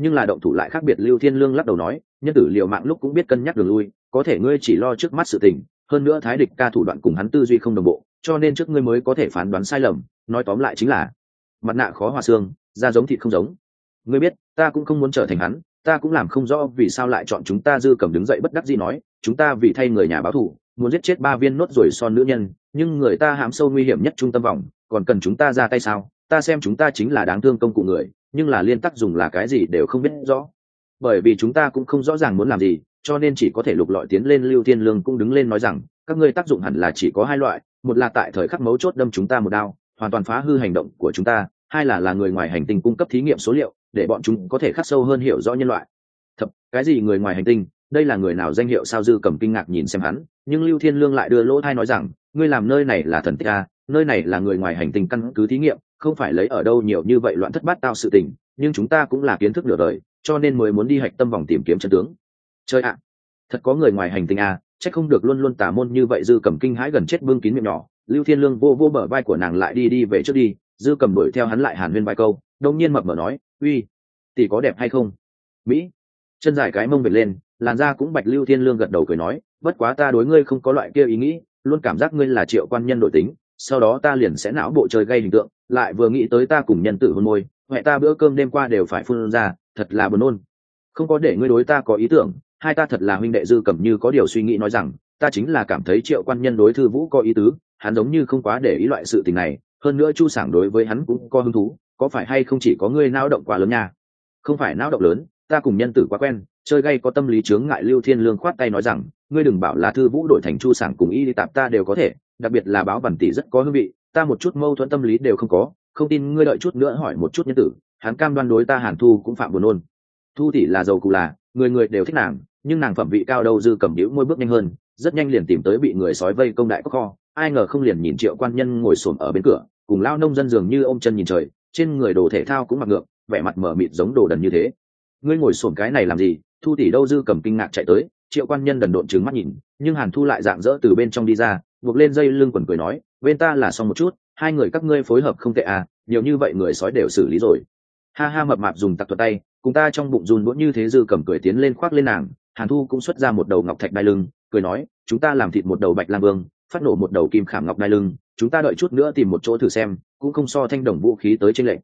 nhưng là động thủ lại khác biệt. Lưu Thiên Lương lắc đầu nói, nhân tử liều mạng lúc cũng biết cân nhắc đường lui, có thể ngươi chỉ lo trước mắt sự tình, hơn nữa thái địch ca thủ đoạn cùng hắn tư duy không đồng bộ, cho nên trước ngươi mới có thể phán đoán sai lầm. Nói tóm lại chính là mặt nạ khó hòa xương, da giống thịt không giống. Ngươi biết ta cũng không muốn trở thành hắn, ta cũng làm không rõ vì sao lại chọn chúng ta. Dư Cầm đứng dậy bất đắc dĩ nói, chúng ta vì thay người nhà báo thù, muốn giết chết 3 viên nốt rồi son nữ nhân, nhưng người ta hãm sâu nguy hiểm nhất trung tâm vòng, còn cần chúng ta ra tay sao? Ta xem chúng ta chính là đáng thương công cụ người, nhưng là liên tắc dùng là cái gì đều không biết rõ, bởi vì chúng ta cũng không rõ ràng muốn làm gì, cho nên chỉ có thể lục lọi tiến lên. Lưu Thiên Lương cũng đứng lên nói rằng, các ngươi tác dụng hẳn là chỉ có 2 loại, một là tại thời khắc mấu chốt đâm chúng ta một đao, hoàn toàn phá hư hành động của chúng ta, hai là người ngoài hành tinh cung cấp thí nghiệm số liệu để bọn chúng có thể khắc sâu hơn hiểu rõ nhân loại. Thật, cái gì người ngoài hành tinh, đây là người nào danh hiệu sao? Dư Cầm kinh ngạc nhìn xem hắn, nhưng Lưu Thiên Lương lại đưa lỗ thai nói rằng, ngươi làm nơi này là thần tích à, nơi này là người ngoài hành tinh căn cứ thí nghiệm, không phải lấy ở đâu nhiều như vậy loạn thất bát tao sự tình, nhưng chúng ta cũng là kiến thức nửa đời, cho nên mới muốn đi hạch tâm vòng tìm kiếm chân tướng. Chơi ạ, thật có người ngoài hành tinh à, chắc không được luôn luôn tà môn như vậy. Dư Cầm kinh hãi gần chết bưng kín miệng nhỏ. Lưu Thiên Lương vô bờ vai của nàng lại đi về trước đi. Dư Cầm đuổi theo hắn lại hàn huyên vài câu, đông nhiên mập mờ nói, uy, tỷ có đẹp hay không? Mỹ. Chân dài cái mông vệt lên, làn da cũng bạch. Lưu Thiên Lương gật đầu cười nói, bất quá ta đối ngươi không có loại kia ý nghĩ, luôn cảm giác ngươi là Triệu Quan Nhân đổi tính, sau đó ta liền sẽ não bộ chơi gây hình tượng, lại vừa nghĩ tới ta cùng nhân tử hôn môi, mẹ ta bữa cơm đêm qua đều phải phun ra, thật là buồn nôn. Không có để ngươi đối ta có ý tưởng, hai ta thật là huynh đệ. Dư Cầm như có điều suy nghĩ nói rằng, ta chính là cảm thấy Triệu Quan Nhân đối Thư Vũ có ý tứ, hắn giống như không quá để ý loại sự tình này, hơn nữa Chu Sảng đối với hắn cũng có hứng thú, có phải hay không chỉ có ngươi não động quá lớn nha? Không phải não động lớn, ta cùng nhân tử quá quen, chơi gay có tâm lý chướng ngại. Lưu Thiên Lương khoát tay nói rằng, ngươi đừng bảo là Thư Vũ đổi thành Chu Sảng cùng y đi tạp ta đều có thể, đặc biệt là Báo Văn tỷ rất có hương vị, ta một chút mâu thuẫn tâm lý đều không có. Không tin ngươi đợi chút nữa hỏi một chút nhân tử, hắn cam đoan đối ta Hàn Thu cũng phạm buồn nôn. Thu tỷ là giàu cụ là, người người đều thích nàng, nhưng nàng phẩm vị cao đâu. Dư Cầm đĩu môi bước nhanh hơn, rất nhanh liền tìm tới bị người sói vây công đại kho, ai ngờ không liền nhìn Triệu Quan Nhân ngồi xổm ở bên cửa, cùng lao nông dân dường như ôm chân nhìn trời, trên người đồ thể thao cũng mặc ngược, vẻ mặt mở mịt giống đồ đần như thế. Ngươi ngồi xổm cái này làm gì? Thu tỷ đâu? Dư Cầm kinh ngạc chạy tới. Triệu Quan Nhân đần độn trừng mắt nhìn, nhưng Hàn Thu lại dạng dỡ từ bên trong đi ra, buộc lên dây lưng quần cười nói, bên ta là xong một chút, hai người các ngươi phối hợp không tệ à, nhiều như vậy người sói đều xử lý rồi. Ha ha. Mập mạp dùng tặc thuật tay cùng ta trong bụng run bỗng như thế. Dư Cầm cười tiến lên khoác lên nàng. Hàn Thu cũng xuất ra một đầu ngọc thạch đai lưng, cười nói, chúng ta làm thịt một đầu Bạch Lang Vương, phát nổ một đầu kim khảm ngọc đai lưng, chúng ta đợi chút nữa tìm một chỗ thử xem, cũng không so thanh đồng vũ khí tới trên lệnh.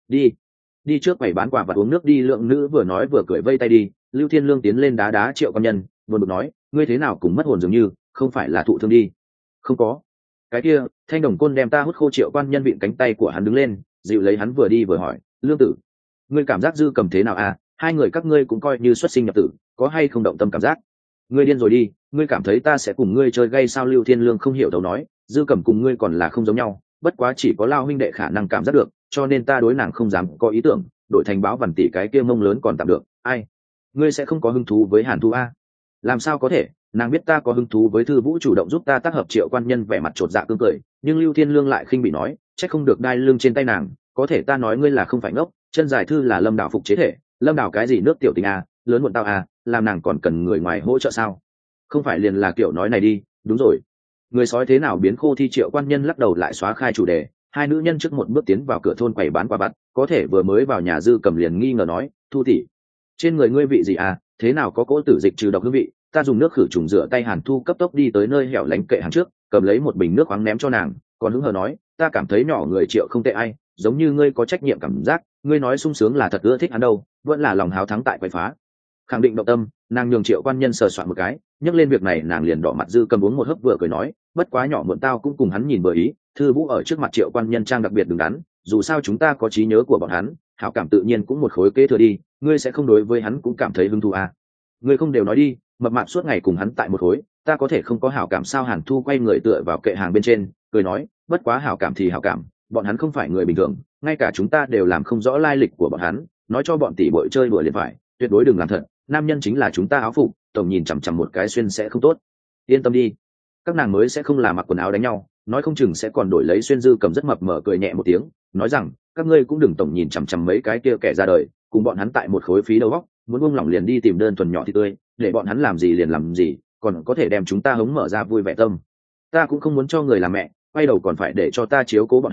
Đi trước quầy bán quà và uống nước đi. Lượng nữ vừa nói vừa cười vây tay đi. Lưu Thiên Lương tiến lên đá đá Triệu Quan Nhân, buồn bực nói, ngươi thế nào cùng mất hồn dường như, không phải là thụ thương đi? Không có. Cái kia thanh đồng côn đem ta hút khô. Triệu Quan Nhân vịn cánh tay của hắn đứng lên, dịu lấy hắn vừa đi vừa hỏi, Lương tử, ngươi cảm giác Dư Cầm thế nào à? Hai người các ngươi cũng coi như xuất sinh nhập tử, có hay không động tâm cảm giác? Ngươi điên rồi đi, ngươi cảm thấy ta sẽ cùng ngươi chơi gay sao? Lưu Thiên Lương không hiểu đâu nói, Dư Cầm cùng ngươi còn là không giống nhau, bất quá chỉ có lao huynh đệ khả năng cảm giác được, cho nên ta đối nàng không dám có ý tưởng, đổi thành Báo Văn tỷ cái kia mông lớn còn tạm được. Ai, ngươi sẽ không có hứng thú với Hàn Thu a? Làm sao có thể, nàng biết ta có hứng thú với Thư Vũ chủ động giúp ta tác hợp. Triệu Quan Nhân vẻ mặt chột dạ cương cười, nhưng Lưu Thiên Lương lại khinh bị nói, chắc không được đai lưng trên tay nàng, có thể ta nói ngươi là không phải ngốc, chân dài thư là Lâm Đảo phục chế thể, Lâm Đảo cái gì nước tiểu tình a, lớn muộn tao a, làm nàng còn cần người ngoài hỗ trợ sao? Không phải liền là kiểu nói này đi. Đúng rồi, người sói thế nào biến khô thi? Triệu Quan Nhân lắc đầu lại xóa khai chủ đề. Hai nữ nhân trước một bước tiến vào cửa thôn quầy bán quà vặt, có thể vừa mới vào nhà Dư Cầm liền nghi ngờ nói, Thu tỷ, trên người ngươi vị gì à, thế nào có cỗ tử dịch trừ độc hương vị? Ta dùng nước khử trùng rửa tay. Hàn Thu cấp tốc đi tới nơi hẻo lánh kệ hàng trước, cầm lấy một bình nước khoáng ném cho nàng, còn hứng hờ nói, ta cảm thấy nhỏ người Triệu không tệ ai, giống như ngươi có trách nhiệm cảm giác, ngươi nói sung sướng là thật ưa thích hắn đâu, vẫn là lòng háo thắng tại quậy phá. Khẳng định động tâm. Nàng nhường Triệu Quan Nhân sờ soạn một cái, nhắc lên việc này nàng liền đỏ mặt. Dư Cầm uống một hớp vừa cười nói, bất quá nhỏ muộn tao cũng cùng hắn nhìn vừa ý. Thư Vũ ở trước mặt Triệu Quan Nhân trang đặc biệt đứng đắn, dù sao chúng ta có trí nhớ của bọn hắn, hảo cảm tự nhiên cũng một khối kế thừa đi. Ngươi sẽ không đối với hắn cũng cảm thấy hứng thú à? Ngươi không đều nói đi, mập mạp suốt ngày cùng hắn tại một khối, ta có thể không có hảo cảm sao? Hàn Thu quay người tựa vào kệ hàng bên trên, cười nói, bất quá hảo cảm thì hảo cảm, bọn hắn không phải người bình thường, ngay cả chúng ta đều làm không rõ lai lịch của bọn hắn, nói cho bọn tỷ bội chơi đùa liền phải, tuyệt đối đừng làm thật. Nam nhân chính là chúng ta áo phục, tổng nhìn chằm chằm một cái xuyên sẽ không tốt. Yên tâm đi, các nàng mới sẽ không là mặc quần áo đánh nhau, nói không chừng sẽ còn đổi lấy xuyên. Dư Cầm rất mập mờ cười nhẹ một tiếng, nói rằng, các ngươi cũng đừng tổng nhìn chằm chằm mấy cái kia kẻ ra đời, cùng bọn hắn tại một khối phí đầu óc, muốn buông lỏng liền đi tìm đơn thuần nhỏ thì tươi, để bọn hắn làm gì liền làm gì, còn có thể đem chúng ta hống mở ra vui vẻ tâm. Ta cũng không muốn cho người làm mẹ, quay đầu còn phải để cho ta chiếu cố bọn hắn,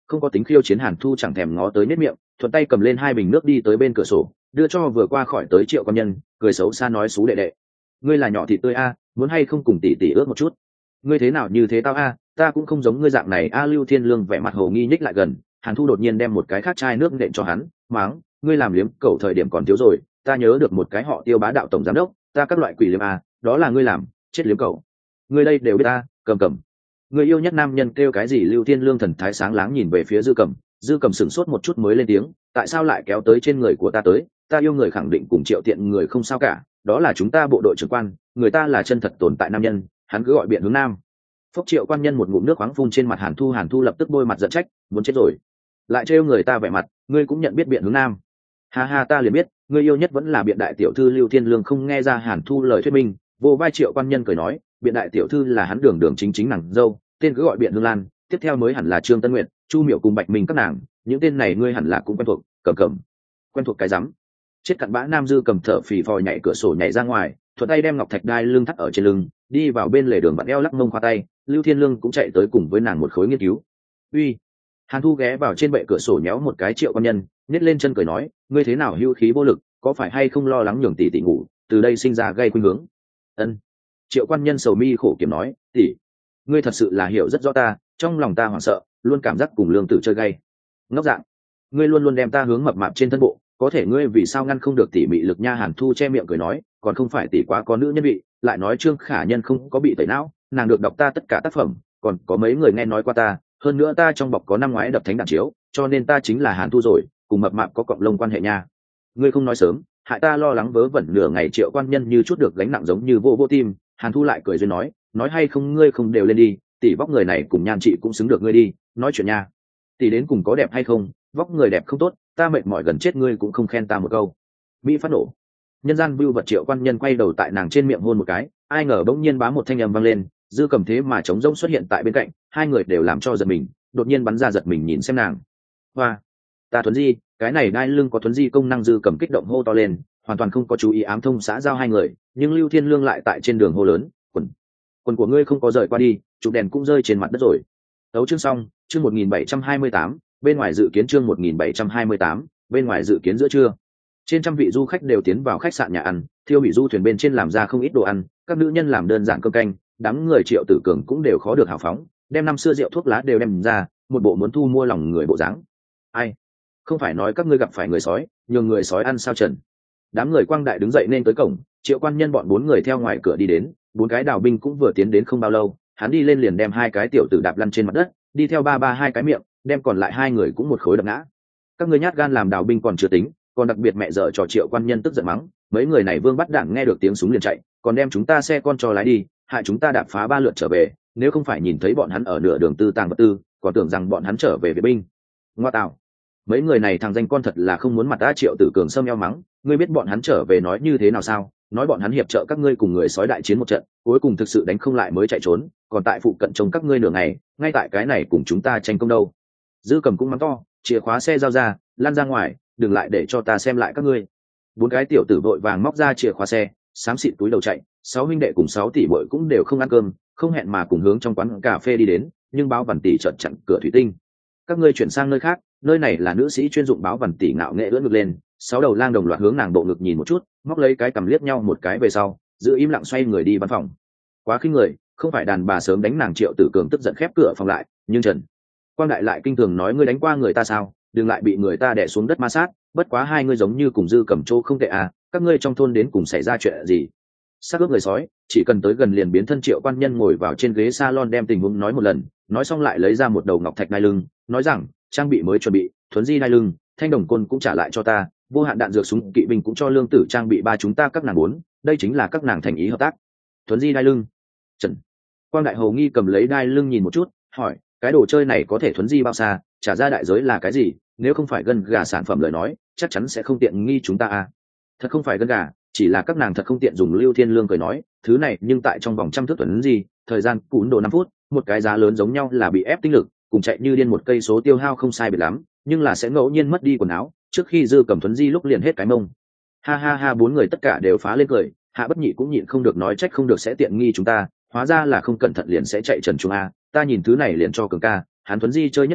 không có tính khiêu chiến. Hàn Thu chẳng thèm ngó tới nết miệng, thuận tay cầm lên 2 bình nước đi tới bên cửa sổ, đưa cho vừa qua khỏi tới Triệu Quan Nhân, cười xấu xa nói: "Xú đệ đệ, ngươi là nhỏ thịt tươi a, muốn hay không cùng tỷ tỷ ước một chút?" "Ngươi thế nào như thế tao a, ta cũng không giống ngươi dạng này a." Lưu Thiên Lương vẻ mặt hồ nghi nhích lại gần, Hàn Thu đột nhiên đem một cái khác chai nước nện cho hắn, mắng: "Ngươi làm liếm cẩu thời điểm còn thiếu rồi, ta nhớ được một cái họ Tiêu bá đạo tổng giám đốc, ta các loại quỷ liếm a, đó là ngươi làm, chết liếm cẩu. Ngươi đây đều biết ta, cầm. Người yêu nhất nam nhân kêu cái gì?" Lưu Thiên Lương thần thái sáng láng nhìn về phía Dư Cầm sửng sốt một chút mới lên tiếng: "Tại sao lại kéo tới trên người của ta tới? Ta yêu người khẳng định cùng Triệu Tiện người không sao cả, đó là chúng ta bộ đội trưởng quan, người ta là chân thật tồn tại nam nhân." Hắn cứ gọi biện hướng nam. Phúc Triệu Quan Nhân một ngụm nước khoáng phun trên mặt Hàn Thu lập tức bôi mặt giận trách: "Muốn chết rồi, lại trêu người ta vẻ mặt, ngươi cũng nhận biết biện hướng nam?" "Ha ha, ta liền biết, ngươi yêu nhất vẫn là biện đại tiểu thư." Lưu Thiên Lương không nghe ra Hàn Thu lời thuyết minh, vô vai Triệu Quan Nhân cười nói: "Biện đại tiểu thư là hắn đường chính nàng dâu, tên cứ gọi Biện Hương Lan, tiếp theo mới hẳn là Trương Tân Nguyệt, Chu Miểu cùng Bạch Minh các nàng, những tên này ngươi hẳn là cũng quen thuộc." Cầm. "Quen thuộc cái rắm." Chết cặn bã nam Dư Cầm thở phì phò nhảy cửa sổ nhảy ra ngoài, thuận tay đem ngọc thạch đai lưng thắt ở trên lưng, đi vào bên lề đường vặn eo lắc mông khoa tay. Lưu Thiên Lương cũng chạy tới cùng với nàng một khối nghiên cứu. "Uy." Hàn Thu ghé vào trên bệ cửa sổ nhéo một cái Triệu Quan Nhân, nhét lên chân cười nói: "Ngươi thế nào hưu khí vô lực, có phải hay không lo lắng nhường tỷ tỷ ngủ, từ đây sinh ra gây khuynh hướng?" "Ân." Triệu Quan Nhân sầu mi khổ kiểm nói: "Tỷ, ngươi thật sự là hiểu rất rõ ta, trong lòng ta hoảng sợ, luôn cảm giác cùng Lương Tử chơi gay. Ngốc dạng, ngươi luôn luôn đem ta hướng mập mạp trên thân bộ, có thể ngươi vì sao ngăn không được tỷ mị lực nha?" Hàn Thu che miệng cười nói: "Còn không phải tỷ quá có nữ nhân vị, lại nói Trương Khả Nhân không có bị tẩy não, nàng được đọc ta tất cả tác phẩm, còn có mấy người nghe nói qua ta, hơn nữa ta trong bọc có năm ngoái đập thánh đàn chiếu, cho nên ta chính là Hàn Thu rồi, cùng mập mạp có cộng lông quan hệ nha. Ngươi không nói sớm, hại ta lo lắng vớ vẩn nửa ngày." Triệu Quan Nhân như chút được gánh nặng giống như vô tim. Hàn Thu lại cười duyên nói hay không ngươi không đều lên đi, tỷ vóc người này cùng nhan chị cũng xứng được ngươi đi, nói chuyện nha. Tỷ đến cùng có đẹp hay không, vóc người đẹp không tốt, ta mệt mỏi gần chết ngươi cũng không khen ta một câu. Mỹ phát nổ. Nhân gian view vật. Triệu Quan Nhân quay đầu tại nàng trên miệng hôn một cái, ai ngờ bỗng nhiên bá một thanh âm vang lên, Dư Cầm thế mà trống rỗng xuất hiện tại bên cạnh, hai người đều làm cho giật mình, đột nhiên bắn ra giật mình nhìn xem nàng. "Hoa, ta thuấn di, cái này đai lưng có thuấn di công năng." Dư Cầm kích động hô to lên, hoàn toàn không có chú ý ám thông xã giao hai người, nhưng Lưu Thiên Lương lại tại trên đường hô lớn: Quần của ngươi không có rời qua đi, chụp đèn cũng rơi trên mặt đất rồi." Tấu chương xong, chương 1728, bên ngoài dự kiến. Chương 1728, bên ngoài dự kiến. Giữa trưa, trên trăm vị du khách đều tiến vào khách sạn nhà ăn, thiêu hủy du thuyền bên trên làm ra không ít đồ ăn, các nữ nhân làm đơn giản cơm canh, đám người Triệu Tử Cường cũng đều khó được hào phóng, đem năm xưa rượu thuốc lá đều đem ra, một bộ muốn thu mua lòng người bộ dáng. "Ai, không phải nói các ngươi gặp phải người sói, nhường người sói ăn sao trần?" Đám người Quang Đại đứng dậy nên tới cổng, Triệu Quan Nhân bọn 4 người theo ngoài cửa đi đến, 4 cái đào binh cũng vừa tiến đến không bao lâu, hắn đi lên liền đem 2 cái tiểu tử đạp lăn trên mặt đất, đi theo ba 2 cái miệng, đem còn lại 2 người cũng một khối đập ngã. "Các ngươi nhát gan làm đào binh còn chưa tính, còn đặc biệt mẹ dở trò." Triệu Quan Nhân tức giận mắng: "Mấy người này vương bắt đảng nghe được tiếng súng liền chạy, còn đem chúng ta xe con cho lái đi, hại chúng ta đạp phá 3 lượt trở về, nếu không phải nhìn thấy bọn hắn ở nửa đường tư tàng vật tư, còn tưởng rằng bọn hắn trở về vệ binh. Ngoa tạo, mấy người này thằng danh con thật là không muốn mặt ta." Triệu Tử Cường sâm eo mắng: "Ngươi biết bọn hắn trở về nói như thế nào sao? Nói bọn hắn hiệp trợ các ngươi cùng người sói đại chiến một trận, cuối cùng thực sự đánh không lại mới chạy trốn, còn tại phụ cận trông các ngươi nửa ngày, ngay tại cái này cùng chúng ta tranh công đâu." Dư Cầm cũng mắng to: "Chìa khóa xe giao ra, lăn ra ngoài, đừng lại để cho ta xem lại các ngươi." 4 cái tiểu tử vội vàng móc ra chìa khóa xe, xám xịt túi đầu chạy. 6 huynh đệ cùng 6 tỷ muội cũng đều không ăn cơm, không hẹn mà cùng hướng trong quán cà phê đi đến, nhưng Báo Văn Tỷ chợt chặn cửa thủy tinh: "Các ngươi chuyển sang nơi khác, nơi này là nữ sĩ chuyên dụng." Báo Văn Tỷ ngạo nghễ ưỡn ngực lên, 6 đầu lang đồng loạt hướng nàng bộ ngực nhìn một chút, móc lấy cái cầm liếc nhau một cái về sau, giữ im lặng xoay người đi văn phòng. Quá khinh người, không phải đàn bà sớm đánh nàng. Triệu Tử Cường tức giận khép cửa phòng lại, nhưng Trần Quang Đại lại kinh thường nói: "Ngươi đánh qua người ta sao? Đừng lại bị người ta đè xuống đất ma sát, bất quá hai ngươi giống như cùng Dư Cẩm Trô không tệ à, các ngươi trong thôn đến cùng xảy ra chuyện gì?" Xác ướp người sói, chỉ cần tới gần liền biến thân. Triệu Quan Nhân ngồi vào trên ghế salon đem tình huống nói một lần, nói xong lại lấy ra một đầu ngọc thạch đai lưng, nói rằng: "Trang bị mới chuẩn bị, thuấn di đai lưng, thanh đồng côn cũng trả lại cho ta, vô hạn đạn dược súng kỵ binh cũng cho Lương Tử trang bị 3 chúng ta các nàng 4, đây chính là các nàng thành ý hợp tác." Thuấn di đai lưng. Trần Quang Đại hầu nghi cầm lấy đai lưng nhìn một chút, hỏi: "Cái đồ chơi này có thể thuấn di bao xa, trả ra đại giới là cái gì? Nếu không phải gân gà sản phẩm lời nói, chắc chắn sẽ không tiện nghi chúng ta à?" "Thật không phải gân gà, chỉ là các nàng thật không tiện dùng." Lưu Thiên Lương cười nói: "Thứ này nhưng tại trong vòng trăm thước thuấn di, thời gian cún độ 5 phút, một cái giá lớn giống nhau là bị ép tinh lực, cùng chạy như điên một cây số tiêu hao không sai biệt lắm, nhưng là sẽ ngẫu nhiên mất đi quần áo, trước khi Dư Cầm thuấn di lúc liền hết cái mông." Ha ha ha, 4 người tất cả đều phá lên cười. Hạ Bất Nhị cũng nhịn không được nói: "Trách không được sẽ tiện nghi chúng ta, hóa ra là không cẩn thận liền sẽ chạy trần chuồng a, ta nhìn thứ này liền cho Cường ca, hắn thuấn di chơi nhất trượt,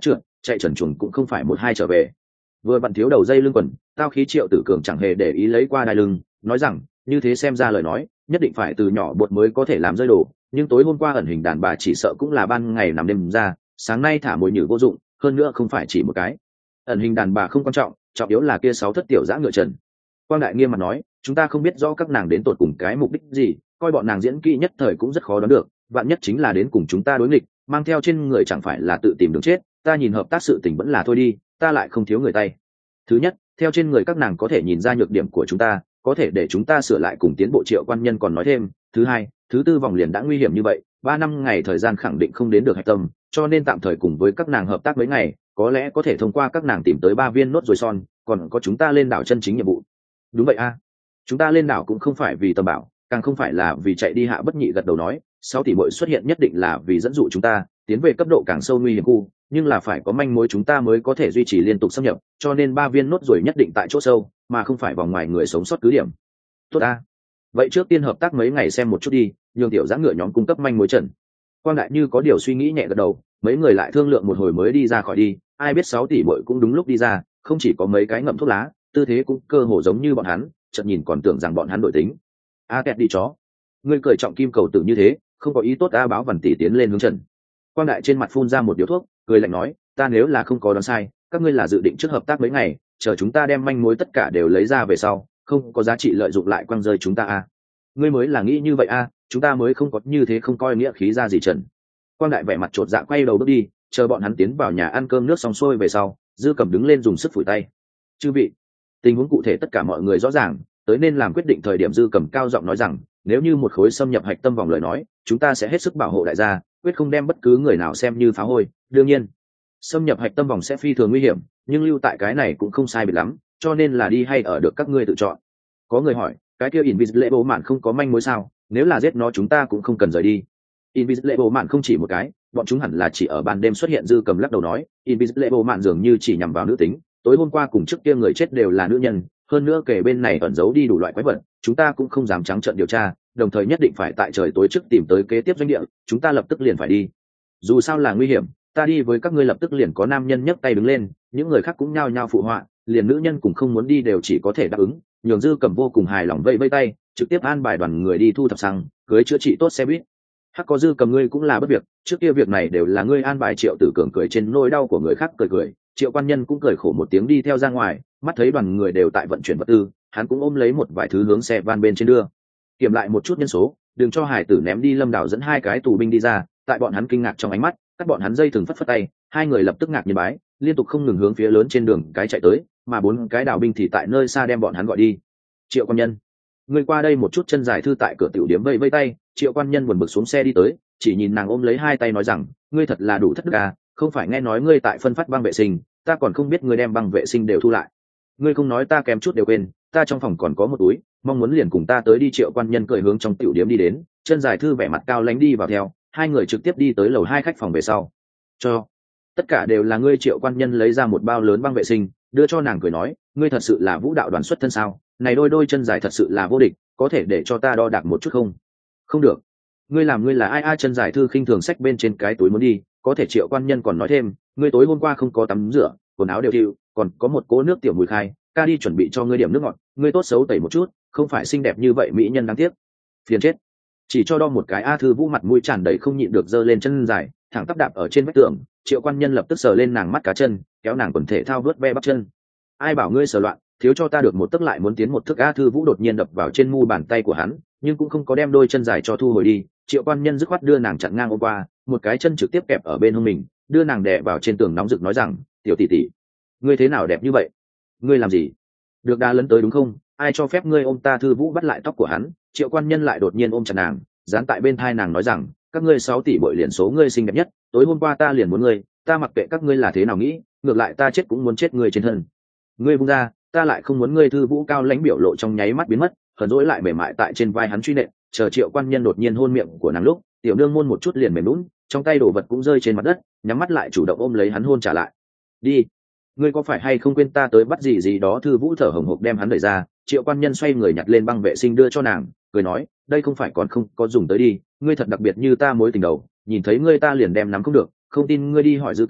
chạy trần chuồng cũng không phải một hai trở về. Vừa vặn thiếu đầu dây lưng quần, tao khí Triệu Tử Cường chẳng hề để ý lấy qua đai lưng, nói rằng như thế xem ra lời nói nhất định phải từ nhỏ bột mới có thể làm rơi đồ, nhưng tối hôm qua ẩn hình đàn bà chỉ sợ cũng là ban ngày nằm đêm ra, sáng nay thả mồi nhử vô dụng, hơn nữa không phải chỉ một cái. Ẩn hình đàn bà không quan trọng, trọng yếu là kia 6 thất tiểu dã ngựa trần. Quang Đại nghiêm mặt nói, chúng ta không biết rõ các nàng đến tột cùng cái mục đích gì, coi bọn nàng diễn kỹ nhất thời cũng rất khó đoán được, vạn nhất chính là đến cùng chúng ta đối nghịch, mang theo trên người chẳng phải là tự tìm đường chết, ta nhìn hợp tác sự tình vẫn là thôi đi, ta lại không thiếu người tay. Thứ nhất, theo trên người các nàng có thể nhìn ra nhược điểm của chúng ta, có thể để chúng ta sửa lại cùng tiến bộ. Triệu quan nhân còn nói thêm, thứ hai, thứ tư vòng liền đã nguy hiểm như vậy, 3 năm ngày thời gian khẳng định không đến được hạch tâm, cho nên tạm thời cùng với các nàng hợp tác mấy ngày, có lẽ có thể thông qua các nàng tìm tới 3 viên nốt rồi son, còn có chúng ta lên đảo chân chính nhiệm vụ. Đúng vậy a, chúng ta lên đảo cũng không phải vì tầm bảo, càng không phải là vì chạy đi. Hạ Bất Nhị gật đầu nói, 6 tỷ muội xuất hiện nhất định là vì dẫn dụ chúng ta tiến về cấp độ càng sâu nguy hiểm khu, nhưng là phải có manh mối chúng ta mới có thể duy trì liên tục xâm nhập, cho nên 3 viên nốt rồi nhất định tại chỗ sâu, mà không phải vòng ngoài người sống sót cứ điểm. Tốt a, vậy trước tiên hợp tác mấy ngày xem một chút đi, nhường tiểu dã ngựa nhóm cung cấp manh mối trần. Quang Đại như có điều suy nghĩ nhẹ gật đầu, mấy người lại thương lượng một hồi mới đi ra khỏi đi. Ai biết 6 tỷ muội cũng đúng lúc đi ra, không chỉ có mấy cái ngậm thuốc lá, tư thế cũng cơ hồ giống như bọn hắn, chợt nhìn còn tưởng rằng bọn hắn đổi tính. A kẹt đi chó, ngươi cười trọng kim cầu tử như thế, không có ý tốt. A Báo Văn tỷ tiến lên hướng trần. Quang Đại trên mặt phun ra một điếu thuốc, cười lạnh nói, ta nếu là không có đoán sai, các ngươi là dự định trước hợp tác mấy ngày, chờ chúng ta đem manh mối tất cả đều lấy ra về sau, không có giá trị lợi dụng lại quăng rơi chúng ta a. Ngươi mới là nghĩ như vậy a, chúng ta mới không có như thế không coi nghĩa khí ra gì trần. Quang Đại vẻ mặt chột dạ quay đầu bước đi, chờ bọn hắn tiến vào nhà ăn cơm nước xong xuôi về sau, Dư Cầm đứng lên dùng sức phủi tay. Chư vị, tình huống cụ thể tất cả mọi người rõ ràng, tới nên làm quyết định thời điểm. Dư Cầm cao giọng nói rằng, nếu như một khối xâm nhập hạch tâm vòng lời nói, chúng ta sẽ hết sức bảo hộ đại gia, quyết không đem bất cứ người nào xem như phá hôi. Đương nhiên, xâm nhập hạch tâm vòng sẽ phi thường nguy hiểm, nhưng lưu tại cái này cũng không sai biệt lắm, cho nên là đi hay ở được các ngươi tự chọn. Có người hỏi, cái kia Invisible Mạn không có manh mối sao? Nếu là giết nó chúng ta cũng không cần rời đi. Invisible Mạn không chỉ một cái, bọn chúng hẳn là chỉ ở ban đêm xuất hiện. Dư Cầm lắc đầu nói, Invisible Mạn dường như chỉ nhằm vào nữ tính, tối hôm qua cùng trước kia người chết đều là nữ nhân, hơn nữa kể bên này ẩn giấu đi đủ loại quái vật, chúng ta cũng không dám trắng trợn điều tra, đồng thời nhất định phải tại trời tối trước tìm tới kế tiếp doanh địa, chúng ta lập tức liền phải đi. Dù sao là nguy hiểm, ta đi với các ngươi. Lập tức liền có nam nhân nhấc tay đứng lên, những người khác cũng nhao nhao phụ họa, liền nữ nhân cũng không muốn đi đều chỉ có thể đáp ứng, nhường Dư Cầm vô cùng hài lòng vẫy vẫy tay, trực tiếp an bài đoàn người đi thu thập xăng, cưới chữa trị tốt xe buýt. Hắc có Dư Cầm ngươi cũng là bất việc, trước kia việc này đều là ngươi an bài. Triệu Tử Cường cười trên nỗi đau của người khác cười cười, Triệu quan nhân cũng cười khổ một tiếng đi theo ra ngoài, mắt thấy đoàn người đều tại vận chuyển vật tư, hắn cũng ôm lấy một vài thứ hướng xe van bên trên đưa. Kiểm lại một chút nhân số, đừng cho hải tử ném đi. Lâm Đào dẫn 2 cái tù binh đi ra, tại bọn hắn kinh ngạc trong ánh mắt, cắt bọn hắn dây thừng phất phất tay, 2 người lập tức ngạc nhiên bái, liên tục không ngừng hướng phía lớn trên đường cái chạy tới, mà 4 cái đào binh thì tại nơi xa đem bọn hắn gọi đi. Triệu quan nhân, ngươi qua đây một chút. Chân Dài Thư tại cửa tiểu điếm vây vây tay, Triệu quan nhân buồn bực xuống xe đi tới, chỉ nhìn nàng ôm lấy 2 tay nói rằng, ngươi thật là đủ thất đức à, không phải nghe nói ngươi tại phân phát băng vệ sinh, ta còn không biết ngươi đem băng vệ sinh đều thu lại. Ngươi không nói ta kém chút đều quên, ta trong phòng còn có một túi, mong muốn liền cùng ta tới đi. Triệu quan nhân cười hướng trong tiểu điếm đi đến, Chân Dài Thư vẻ mặt cao lãnh đi vào theo, 2 người trực tiếp đi tới lầu 2 khách phòng về sau. Cho tất cả đều là ngươi. Triệu quan nhân lấy ra một bao lớn băng vệ sinh đưa cho nàng, cười nói, ngươi thật sự là vũ đạo đoàn xuất thân sao? Này đôi chân dài thật sự là vô địch, có thể để cho ta đo đạc một chút không? Không được. Ngươi làm ngươi là ai? Ai? Chân Dài Thư khinh thường xách bên trên cái túi muốn đi, có thể Triệu quan nhân còn nói thêm, ngươi tối hôm qua không có tắm rửa, quần áo đều thiu, còn có một cỗ nước tiểu mùi khai, ca đi chuẩn bị cho ngươi điểm nước ngọt, ngươi tốt xấu tẩy một chút, không phải xinh đẹp như vậy mỹ nhân đáng tiếc. Phiền chết. Chỉ cho đo một cái. A Thư Vũ mặt mũi tràn đầy không nhịn được giơ lên chân dài, thẳng tắp đạp ở trên vách tường. Triệu quan nhân lập tức sờ lên nàng mắt cá chân, kéo nàng quần thể thao vớt ve bắp chân. Ai bảo ngươi sờ loạn, thiếu cho ta được một tấc lại muốn tiến một thước. A Thư Vũ đột nhiên đập vào trên mu bàn tay của hắn, nhưng cũng không có đem đôi chân dài cho thu hồi đi. Triệu quan nhân dứt khoát đưa nàng chặn ngang ôm qua, một cái chân trực tiếp kẹp ở bên hông mình, đưa nàng đè vào trên tường nóng rực nói rằng, tiểu tỷ tỷ, ngươi thế nào đẹp như vậy? Ngươi làm gì? Được đá lấn tới đúng không? Ai cho phép ngươi ôm ta? Thư Vũ bắt lại tóc của hắn, Triệu quan nhân lại đột nhiên ôm chặt nàng, dán tại bên thai nàng nói rằng, các ngươi 6 tỷ bội liền số ngươi xinh đẹp nhất, tối hôm qua ta liền muốn ngươi, ta mặc kệ các ngươi là thế nào nghĩ, ngược lại ta chết cũng muốn chết ngươi trên thân. Ngươi buông ra, ta lại không muốn ngươi. Thư Vũ cao lãnh biểu lộ trong nháy mắt biến mất, hờn dỗi lại mềm mại tại trên vai hắn truy nện, chờ Triệu quan nhân đột nhiên hôn miệng của nàng lúc, tiểu nương môn một chút liền mềm lún, trong tay đồ vật cũng rơi trên mặt đất, nhắm mắt lại chủ động ôm lấy hắn hôn trả lại. Đi, ngươi có phải hay không quên ta tới bắt gì gì đó? Thư Vũ thở hổn hộc đem hắn đẩy ra, Triệu quan nhân xoay người nhặt lên băng vệ sinh đưa cho nàng, cười nói, đây không phải còn không có dùng tới đi, ngươi thật đặc biệt như ta mối tình đầu, nhìn thấy ngươi ta liền đem nắm không được, không tin ngươi đi hỏi Dư Cầm,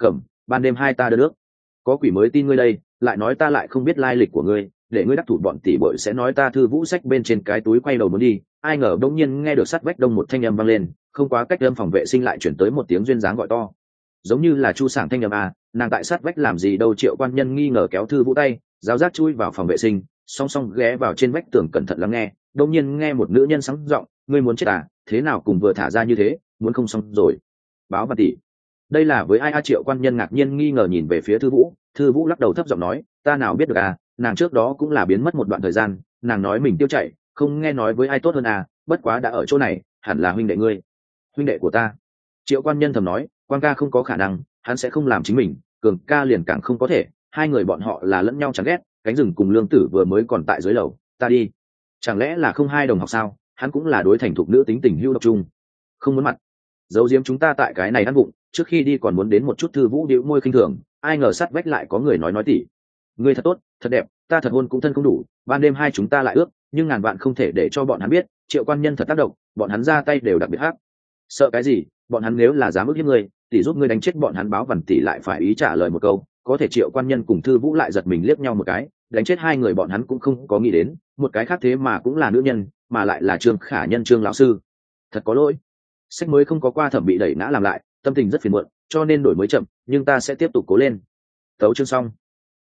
ban đêm hai ta đưa nước, có quỷ mới tin ngươi đây, lại nói ta lại không biết lai lịch của ngươi, để ngươi đắc thủ bọn tỷ bội sẽ nói ta thư vũ sách bên trên cái túi quay đầu muốn đi. Ai ngờ đông nhiên nghe được sát vách đông một thanh âm vang lên, không quá cách âm phòng vệ sinh lại chuyển tới một tiếng duyên dáng gọi to, giống như là chu sảng thanh âm à, nàng tại sát vách làm gì đâu. Triệu quan nhân nghi ngờ kéo thư vũ tay, giáo giác chui vào phòng vệ sinh, song song ghé vào trên vách tường cẩn thận lắng nghe. Đông nhiên nghe một nữ nhân sáng giọng, ngươi muốn chết à, thế nào cùng vừa thả ra như thế, muốn không xong rồi. Báo văn tỷ, đây là với ai a? Triệu quan nhân ngạc nhiên nghi ngờ nhìn về phía thư vũ. Thư vũ lắc đầu thấp giọng nói, ta nào biết được à, nàng trước đó cũng là biến mất một đoạn thời gian, nàng nói mình tiêu chạy, không nghe nói với ai tốt hơn à, bất quá đã ở chỗ này, hẳn là huynh đệ ngươi. Huynh đệ của ta? Triệu quan nhân thầm nói, quan ca không có khả năng, hắn sẽ không làm chính mình, cường ca liền càng không có thể, hai người bọn họ là lẫn nhau chán ghét. Cánh rừng cùng lương tử vừa mới còn tại dưới lầu, ta đi, chẳng lẽ là không hai đồng học sao? Hắn cũng là đối thành thục nữ tính tình hữu độc trung, không muốn mặt giấu giếm chúng ta tại cái này ăn bụng, trước khi đi còn muốn đến một chút. Thư vũ điệu môi khinh thường, ai ngờ sát vách lại có người nói tỉ, ngươi thật tốt, thật đẹp, ta thật hôn cũng thân không đủ, ban đêm hai chúng ta lại ước, nhưng ngàn vạn không thể để cho bọn hắn biết. Triệu quan nhân thật tác động, bọn hắn ra tay đều đặc biệt hắc. Sợ cái gì, bọn hắn nếu là dám ước hiếp ngươi, tỷ giúp ngươi đánh chết bọn hắn. Báo Văn tỷ lại phải ý trả lời một câu, có thể Triệu quan nhân cùng Thư vũ lại giật mình liếc nhau một cái, đánh chết hai người bọn hắn cũng không có nghĩ đến, một cái khác thế mà cũng là nữ nhân, mà lại là Trương Khả Nhân, Trương lão sư. Thật có lỗi, sách mới không có qua thẩm bị đẩy ngã làm lại, tâm tình rất phiền muộn, cho nên đổi mới chậm, nhưng ta sẽ tiếp tục cố lên. Tấu chương xong.